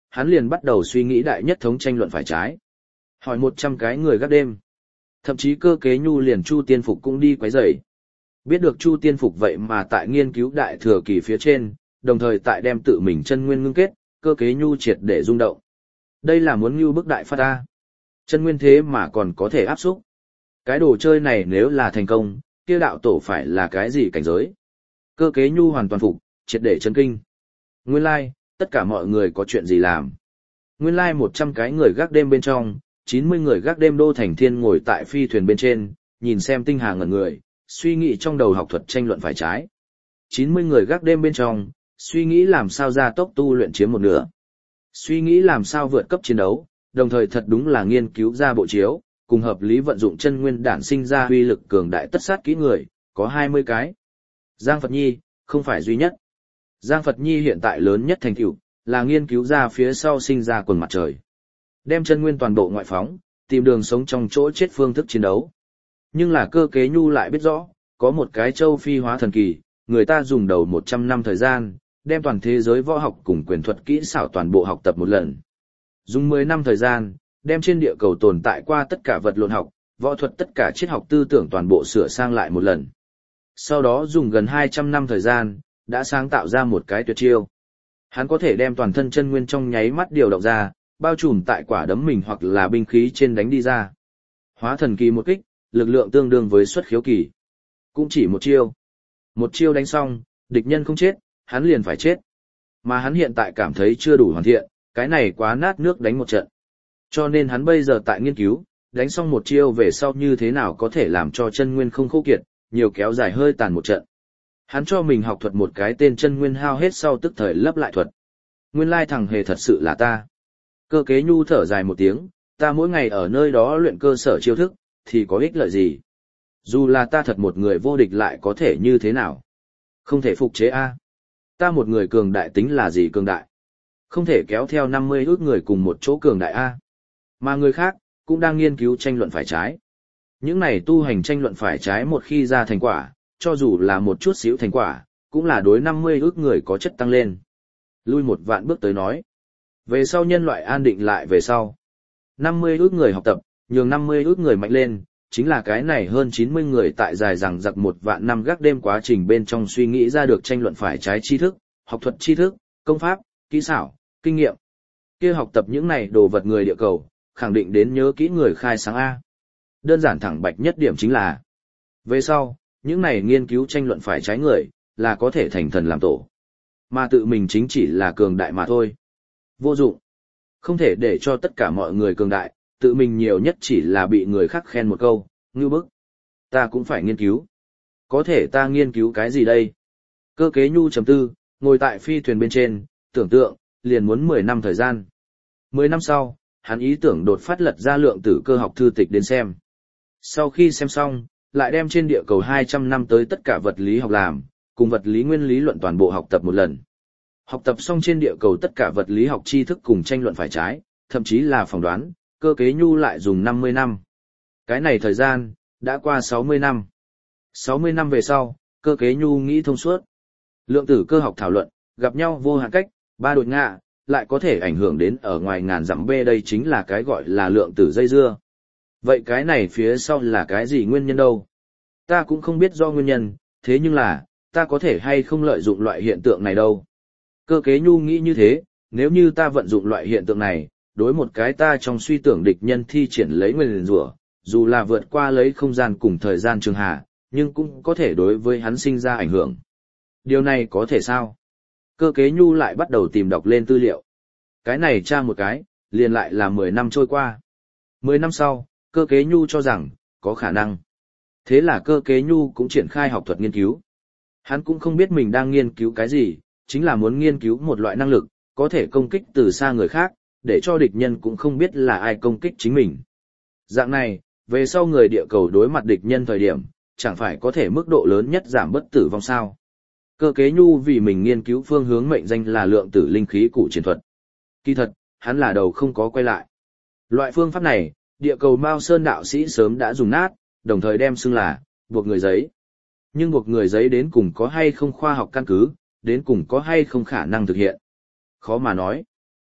hắn liền bắt đầu suy nghĩ đại nhất thống tranh luận phải trái. Hỏi 100 cái người gác đêm. Thậm chí Cơ Kế Nhu liền Chu Tiên Phục cũng đi quấy rầy. Biết được Chu Tiên Phục vậy mà tại nghiên cứu đại thừa kỳ phía trên, đồng thời tại đem tự mình chân nguyên ngưng kết, Cơ Kế Nhu triệt để rung động. Đây là muốn như bức đại phát ta. Chân nguyên thế mà còn có thể áp xúc. Cái đồ chơi này nếu là thành công, kia đạo tổ phải là cái gì cảnh giới? Cơ Kế Nhu hoàn toàn phục, triệt để chấn kinh. Nguyên lai, tất cả mọi người có chuyện gì làm. Nguyên lai 100 cái người gác đêm bên trong, 90 người gác đêm Đô Thành Thiên ngồi tại phi thuyền bên trên, nhìn xem tinh hà ngẩn người, suy nghĩ trong đầu học thuật tranh luận phải trái. 90 người gác đêm bên trong, suy nghĩ làm sao gia tốc tu luyện chiếm một nửa. Suy nghĩ làm sao vượt cấp chiến đấu, đồng thời thật đúng là nghiên cứu ra bộ chiếu, cùng hợp lý vận dụng chân nguyên đản sinh ra uy lực cường đại tất sát kỹ người, có 20 cái. Giang Phật Nhi, không phải duy nhất. Giang Phật Nhi hiện tại lớn nhất thành tựu là nghiên cứu ra phía sau sinh ra quần mặt trời. Đem chân nguyên toàn bộ ngoại phóng, tìm đường sống trong chỗ chết phương thức chiến đấu. Nhưng là Cơ Kế Nhu lại biết rõ, có một cái châu phi hóa thần kỳ, người ta dùng đầu 100 năm thời gian, đem toàn thế giới võ học cùng quyền thuật kỹ xảo toàn bộ học tập một lần. Dùng 10 năm thời gian, đem trên địa cầu tồn tại qua tất cả vật lộn học, võ thuật tất cả triết học tư tưởng toàn bộ sửa sang lại một lần. Sau đó dùng gần 200 năm thời gian, đã sáng tạo ra một cái tuyệt chiêu. Hắn có thể đem toàn thân chân nguyên trong nháy mắt điều động ra, bao trùm tại quả đấm mình hoặc là binh khí trên đánh đi ra. Hóa thần kỳ một kích, lực lượng tương đương với xuất khiếu kỳ. Cũng chỉ một chiêu. Một chiêu đánh xong, địch nhân không chết, hắn liền phải chết. Mà hắn hiện tại cảm thấy chưa đủ hoàn thiện, cái này quá nát nước đánh một trận. Cho nên hắn bây giờ tại nghiên cứu, đánh xong một chiêu về sau như thế nào có thể làm cho chân nguyên không khô kiệt, nhiều kéo dài hơi tàn một trận. Hắn cho mình học thuật một cái tên chân nguyên hao hết sau tức thời lấp lại thuật. Nguyên lai thằng hề thật sự là ta. Cơ Kế Nhu thở dài một tiếng, ta mỗi ngày ở nơi đó luyện cơ sở chiêu thức, thì có ích lợi gì? Dù là ta thật một người vô địch lại có thể như thế nào? Không thể phục chế a. Ta một người cường đại tính là gì cường đại? Không thể kéo theo 50 ước người cùng một chỗ cường đại a. Mà người khác, cũng đang nghiên cứu tranh luận phải trái. Những này tu hành tranh luận phải trái một khi ra thành quả, cho dù là một chút xíu thành quả, cũng là đối 50 ước người có chất tăng lên. Lui một vạn bước tới nói. Về sau nhân loại an định lại về sau. 50 ước người học tập, nhường 50 ước người mạnh lên, chính là cái này hơn 90 người tại dài rằng giặc một vạn năm gác đêm quá trình bên trong suy nghĩ ra được tranh luận phải trái tri thức, học thuật tri thức, công pháp, kỹ xảo, kinh nghiệm. Kia học tập những này đồ vật người địa cầu, khẳng định đến nhớ kỹ người khai sáng A. Đơn giản thẳng bạch nhất điểm chính là, về sau, những này nghiên cứu tranh luận phải trái người, là có thể thành thần làm tổ. Mà tự mình chính chỉ là cường đại mà thôi. Vô dụng. Không thể để cho tất cả mọi người cường đại, tự mình nhiều nhất chỉ là bị người khác khen một câu, ngưu bức. Ta cũng phải nghiên cứu. Có thể ta nghiên cứu cái gì đây? Cơ Kế Nhu trầm tư, ngồi tại phi thuyền bên trên, tưởng tượng, liền muốn 10 năm thời gian. 10 năm sau, hắn ý tưởng đột phát lật ra lượng tử cơ học thư tịch đến xem. Sau khi xem xong, lại đem trên địa cầu 200 năm tới tất cả vật lý học làm, cùng vật lý nguyên lý luận toàn bộ học tập một lần. Học tập xong trên địa cầu tất cả vật lý học tri thức cùng tranh luận phải trái, thậm chí là phỏng đoán, Cơ Kế Nhu lại dùng 50 năm. Cái này thời gian, đã qua 60 năm. 60 năm về sau, Cơ Kế Nhu nghĩ thông suốt. Lượng tử cơ học thảo luận, gặp nhau vô hạn cách, ba đột ngã, lại có thể ảnh hưởng đến ở ngoài ngàn dặm bê, đây chính là cái gọi là lượng tử dây dưa. Vậy cái này phía sau là cái gì nguyên nhân đâu? Ta cũng không biết do nguyên nhân, thế nhưng là, ta có thể hay không lợi dụng loại hiện tượng này đâu. Cơ Kế Nhu nghĩ như thế, nếu như ta vận dụng loại hiện tượng này, đối một cái ta trong suy tưởng địch nhân thi triển lấy nguyên rủa, dù là vượt qua lấy không gian cùng thời gian trường hạ, nhưng cũng có thể đối với hắn sinh ra ảnh hưởng. Điều này có thể sao? Cơ Kế Nhu lại bắt đầu tìm đọc lên tư liệu. Cái này tra một cái, liền lại là 10 năm trôi qua. 10 năm sau, Cơ Kế Nhu cho rằng, có khả năng. Thế là Cơ Kế Nhu cũng triển khai học thuật nghiên cứu. Hắn cũng không biết mình đang nghiên cứu cái gì, chính là muốn nghiên cứu một loại năng lực, có thể công kích từ xa người khác, để cho địch nhân cũng không biết là ai công kích chính mình. Dạng này, về sau người địa cầu đối mặt địch nhân thời điểm, chẳng phải có thể mức độ lớn nhất giảm bất tử vong sao. Cơ Kế Nhu vì mình nghiên cứu phương hướng mệnh danh là lượng tử linh khí cụ chiến thuật. Kỳ thật, hắn là đầu không có quay lại. Loại phương pháp này, địa cầu Mao Sơn đạo sĩ sớm đã dùng nát, đồng thời đem xưng là buộc người giấy. Nhưng buộc người giấy đến cùng có hay không khoa học căn cứ, đến cùng có hay không khả năng thực hiện. Khó mà nói.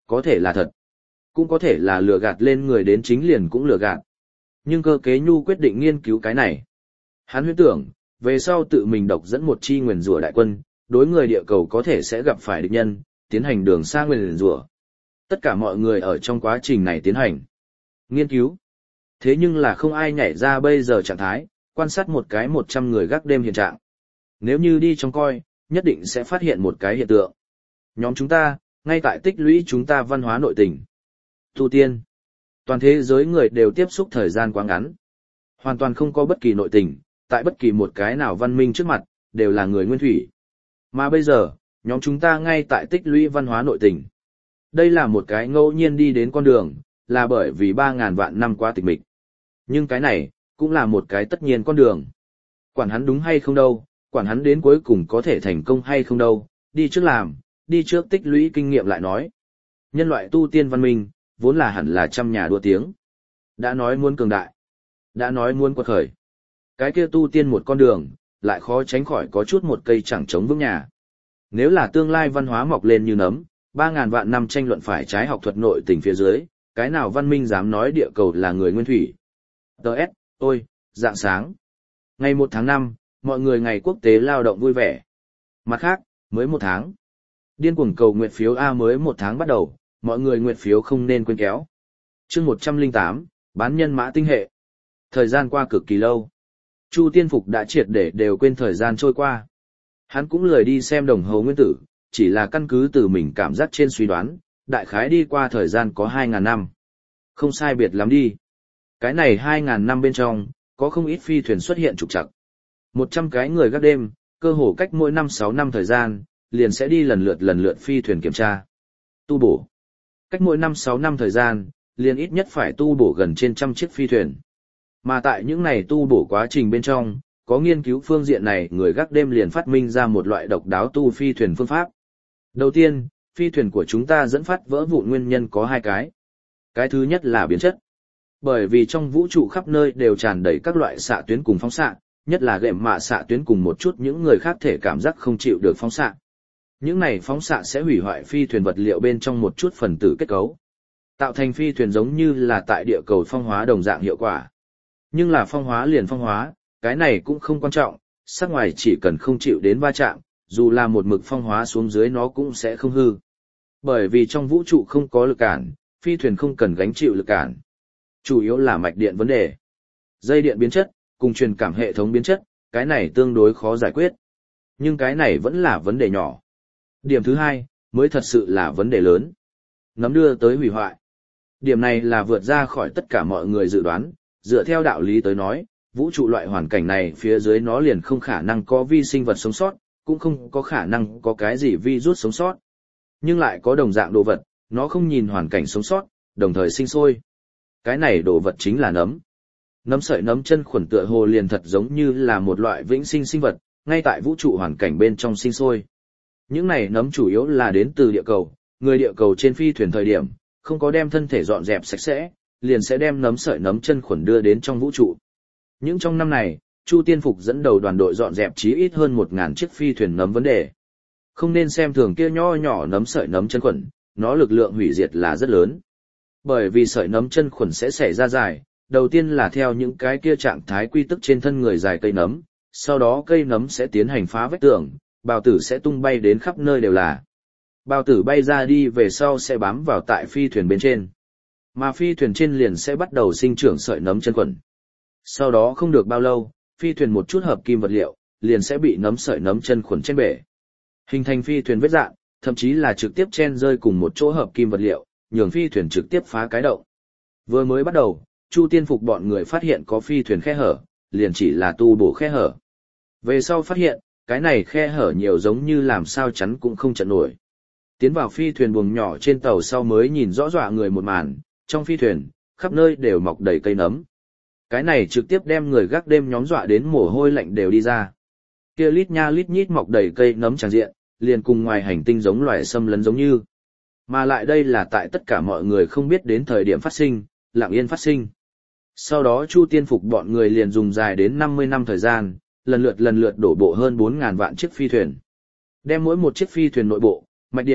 có thể là thật, cũng có thể là lừa gạt lên người đến chính liền cũng lừa gạt. Nhưng cơ kế nhu quyết định nghiên cứu cái này. Hắn huyễn tưởng, về sau tự mình độc dẫn một chi nguyền rủa đại quân, đối người địa cầu có thể sẽ gặp phải địch nhân, tiến hành đường xa nguyền rủa. Tất cả mọi người ở trong quá trình này tiến hành nghiên cứu. Thế nhưng là không ai nhảy ra bây giờ trạng thái, quan sát một cái 100 người gác đêm hiện trạng. Nếu như đi trong coi, nhất định sẽ phát hiện một cái hiện tượng. Nhóm chúng ta, ngay tại tích lũy chúng ta văn hóa nội tình. Tu tiên. Toàn thế giới người đều tiếp xúc thời gian quá ngắn. Hoàn toàn không có bất kỳ nội tình, tại bất kỳ một cái nào văn minh trước mặt, đều là người nguyên thủy. Mà bây giờ, nhóm chúng ta ngay tại tích lũy văn hóa nội tình. Đây là một cái ngẫu nhiên đi đến con đường, là bởi vì 3.000 vạn năm qua tịch mịch. Nhưng cái này, cũng là một cái tất nhiên con đường. Quản hắn đúng hay không đâu, quản hắn đến cuối cùng có thể thành công hay không đâu, đi trước làm, đi trước tích lũy kinh nghiệm lại nói. Nhân loại tu tiên văn minh, vốn là hẳn là trăm nhà đua tiếng. Đã nói muốn cường đại, đã nói muốn quật khởi. Cái kia tu tiên một con đường, lại khó tránh khỏi có chút một cây chẳng chống vững nhà. Nếu là tương lai văn hóa mọc lên như nấm, 3.000 vạn năm tranh luận phải trái học thuật nội tình phía dưới, cái nào văn minh dám nói địa cầu là người nguyên thủy. Đợt, ôi, dạng sáng. Ngày 1 tháng 5, mọi người ngày quốc tế lao động vui vẻ. Mặt khác, mới 1 tháng. Điên cuồng cầu nguyện phiếu A mới 1 tháng bắt đầu, mọi người nguyện phiếu không nên quên kéo. Chương 108, bán nhân mã tinh hệ. Thời gian qua cực kỳ lâu. Chu Tiên Phục đã triệt để đều quên thời gian trôi qua. Hắn cũng lười đi xem đồng hồ nguyên tử, chỉ là căn cứ từ mình cảm giác trên suy đoán, đại khái đi qua thời gian có 2.000 năm. Không sai biệt lắm đi. Cái này 2.000 năm bên trong, có không ít phi thuyền xuất hiện trục trặc. 100 cái người gác đêm, cơ hồ cách mỗi 5-6 năm thời gian, liền sẽ đi lần lượt phi thuyền kiểm tra. Tu bổ. Cách mỗi 5-6 năm thời gian, liền ít nhất phải tu bổ gần trên 100 chiếc phi thuyền. Mà tại những này tu bổ quá trình bên trong, có nghiên cứu phương diện này người gác đêm liền phát minh ra một loại độc đáo tu phi thuyền phương pháp. Đầu tiên, phi thuyền của chúng ta dẫn phát vỡ vụn nguyên nhân có 2 cái. Cái thứ nhất là biến chất. Bởi vì trong vũ trụ khắp nơi đều tràn đầy các loại xạ tuyến cùng phóng xạ, nhất là gệm mạ xạ tuyến cùng một chút những người khác thể cảm giác không chịu được phóng xạ. Những này phóng xạ sẽ hủy hoại phi thuyền vật liệu bên trong một chút phần tử kết cấu, tạo thành phi thuyền giống như là tại địa cầu phong hóa đồng dạng hiệu quả. Nhưng là phong hóa liền phong hóa, cái này cũng không quan trọng, sắc ngoài chỉ cần không chịu đến va chạm, dù là một mực phong hóa xuống dưới nó cũng sẽ không hư. Bởi vì trong vũ trụ không có lực cản, phi thuyền không cần gánh chịu lực cản. Chủ yếu là mạch điện vấn đề. Dây điện biến chất, cùng truyền cảm hệ thống biến chất, cái này tương đối khó giải quyết. Nhưng cái này vẫn là vấn đề nhỏ. Điểm thứ 2, mới thật sự là vấn đề lớn. Nấm đưa tới hủy hoại. Điểm này là vượt ra khỏi tất cả mọi người dự đoán, dựa theo đạo lý tới nói, vũ trụ loại hoàn cảnh này phía dưới nó liền không khả năng có vi sinh vật sống sót, cũng không có khả năng có cái gì virus sống sót. Nhưng lại có đồng dạng đồ vật, nó không nhìn hoàn cảnh sống sót, đồng thời sinh sôi. Cái này đồ vật chính là nấm. Nấm sợi nấm chân khuẩn tựa hồ liền thật giống như là một loại vĩnh sinh sinh vật, ngay tại vũ trụ hoàn cảnh bên trong sinh sôi. Những này nấm chủ yếu là đến từ địa cầu, người địa cầu trên phi thuyền thời điểm, không có đem thân thể dọn dẹp sạch sẽ, liền sẽ đem nấm sợi nấm chân khuẩn đưa đến trong vũ trụ. Những trong năm này, Chu Tiên Phục dẫn đầu đoàn đội dọn dẹp chí ít hơn 1.000 chiếc phi thuyền nấm vấn đề. Không nên xem thường kia nho nhỏ nấm sợi nấm chân khuẩn, nó lực lượng hủy diệt là rất lớn. Bởi vì sợi nấm chân khuẩn sẽ xảy ra dài, đầu tiên là theo những cái kia trạng thái quy tức trên thân người dài cây nấm, sau đó cây nấm sẽ tiến hành phá vách tường, bào tử sẽ tung bay đến khắp nơi đều là. Bào tử bay ra đi về sau sẽ bám vào tại phi thuyền bên trên. Mà phi thuyền trên liền sẽ bắt đầu sinh trưởng sợi nấm chân khuẩn. Sau đó không được bao lâu, phi thuyền một chút hợp kim vật liệu, liền sẽ bị nấm sợi nấm chân khuẩn trên bể. Hình thành phi thuyền vết dạn, thậm chí là trực tiếp chen rơi cùng một chỗ hợp kim vật liệu, nhường phi thuyền trực tiếp phá cái động. Vừa mới bắt đầu, Chu Tiên Phục bọn người phát hiện có phi thuyền khe hở, liền chỉ là tu bổ khe hở. Về sau phát hiện, cái này khe hở nhiều giống như làm sao chắn cũng không chặn nổi. Tiến vào phi thuyền buồng nhỏ trên tàu sau mới nhìn rõ dọa người một màn, trong phi thuyền, khắp nơi đều mọc đầy cây nấm. Cái này trực tiếp đem người gác đêm nhóm dọa đến mồ hôi lạnh đều đi ra. Kia lít nha lít nhít mọc đầy cây nấm tràn diện, liền cùng ngoài hành tinh giống loài xâm lấn giống như. Mà lại đây là tại tất cả mọi người không biết đến thời điểm phát sinh, lặng yên phát sinh. Sau đó Chu Tiên Phục bọn người liền dùng dài đến 50 năm thời gian, lần lượt đổ bộ hơn 4.000 vạn chiếc phi thuyền. Đem mỗi một chiếc phi thuyền nội bộ, mạch điện,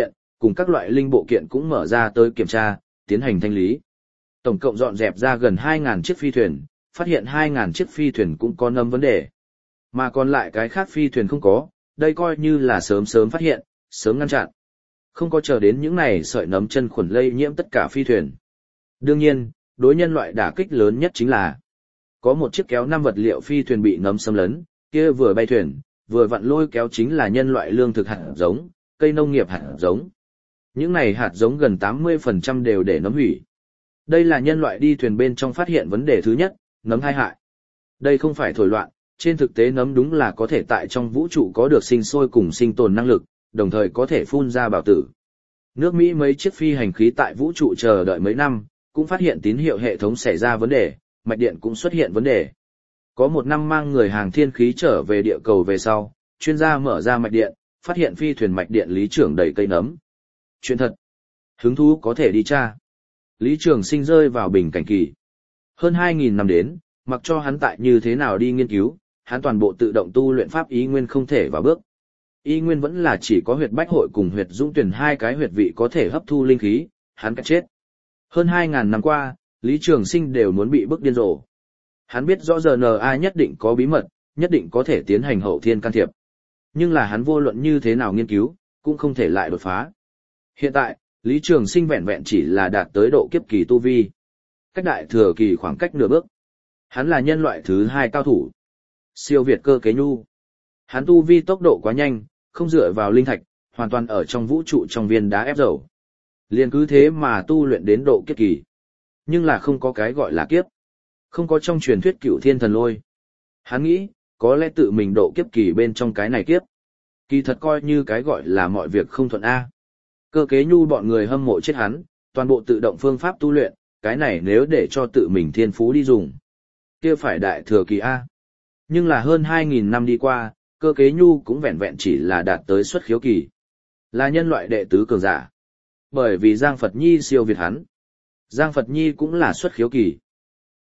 cùng các loại linh bộ kiện cũng mở ra tới kiểm tra, tiến hành thanh lý. Tổng cộng dọn dẹp ra gần 2.000 chiếc phi thuyền, phát hiện 2.000 chiếc phi thuyền cũng có nấm vấn đề. Mà còn lại cái khác phi thuyền không có, đây coi như là sớm phát hiện, sớm ngăn chặn. Không có chờ đến những này sợi nấm chân khuẩn lây nhiễm tất cả phi thuyền. Đương nhiên, đối nhân loại đả kích lớn nhất chính là có một chiếc kéo 5 vật liệu phi thuyền bị nấm xâm lấn, kia vừa bay thuyền, vừa vặn lôi kéo chính là nhân loại lương thực hạt giống, cây nông nghiệp hạt giống. Những này hạt giống gần 80% đều để nấm hủy. Đây là nhân loại đi thuyền bên trong phát hiện vấn đề thứ nhất, nấm hai hại. Đây không phải thổi loạn, trên thực tế nấm đúng là có thể tại trong vũ trụ có được sinh sôi cùng sinh tồn năng lực, đồng thời có thể phun ra bào tử. Nước Mỹ mấy chiếc phi hành khí tại vũ trụ chờ đợi mấy năm, cũng phát hiện tín hiệu hệ thống xảy ra vấn đề, mạch điện cũng xuất hiện vấn đề. Có một năm mang người hàng thiên khí trở về địa cầu về sau, chuyên gia mở ra mạch điện, phát hiện phi thuyền mạch điện lý trưởng đầy cây nấm. Chuyện thật. Hứng thú có thể đi tra. Lý Trường Sinh rơi vào bình cảnh kỳ. Hơn 2.000 năm đến, mặc cho hắn tại như thế nào đi nghiên cứu, hắn toàn bộ tự động tu luyện pháp ý nguyên không thể vào bước. Y nguyên vẫn là chỉ có huyệt bách hội cùng huyệt dũng tuyển hai cái huyệt vị có thể hấp thu linh khí, hắn cách chết. Hơn 2.000 năm qua, Lý Trường Sinh đều muốn bị bức điên rồ. Hắn biết rõ RNA nhất định có bí mật, nhất định có thể tiến hành hậu thiên can thiệp. Nhưng là hắn vô luận như thế nào nghiên cứu, cũng không thể lại đột phá. Hiện tại, Lý Trường Sinh vẹn vẹn chỉ là đạt tới độ kiếp kỳ tu vi. Cách đại thừa kỳ khoảng cách nửa bước. Hắn là nhân loại thứ 2 cao thủ. Siêu việt Cơ Kế Nhu. Hắn tu vi tốc độ quá nhanh, không dựa vào linh thạch, hoàn toàn ở trong vũ trụ trong viên đá ép dầu. Liền cứ thế mà tu luyện đến độ kiếp kỳ. Nhưng là không có cái gọi là kiếp. Không có trong truyền thuyết Cửu Thiên Thần Lôi. Hắn nghĩ, có lẽ tự mình độ kiếp kỳ bên trong cái này kiếp. Kỳ thật coi như cái gọi là mọi việc không thuận A. Cơ Kế Nhu bọn người hâm mộ chết hắn, toàn bộ tự động phương pháp tu luyện, cái này nếu để cho tự mình thiên phú đi dùng. Kia phải đại thừa kỳ A. Nhưng là hơn 2.000 năm đi qua, Cơ Kế Nhu cũng vẹn vẹn chỉ là đạt tới xuất khiếu kỳ. Là nhân loại đệ tứ cường giả. Bởi vì Giang Phật Nhi siêu việt hắn. Giang Phật Nhi cũng là xuất khiếu kỳ.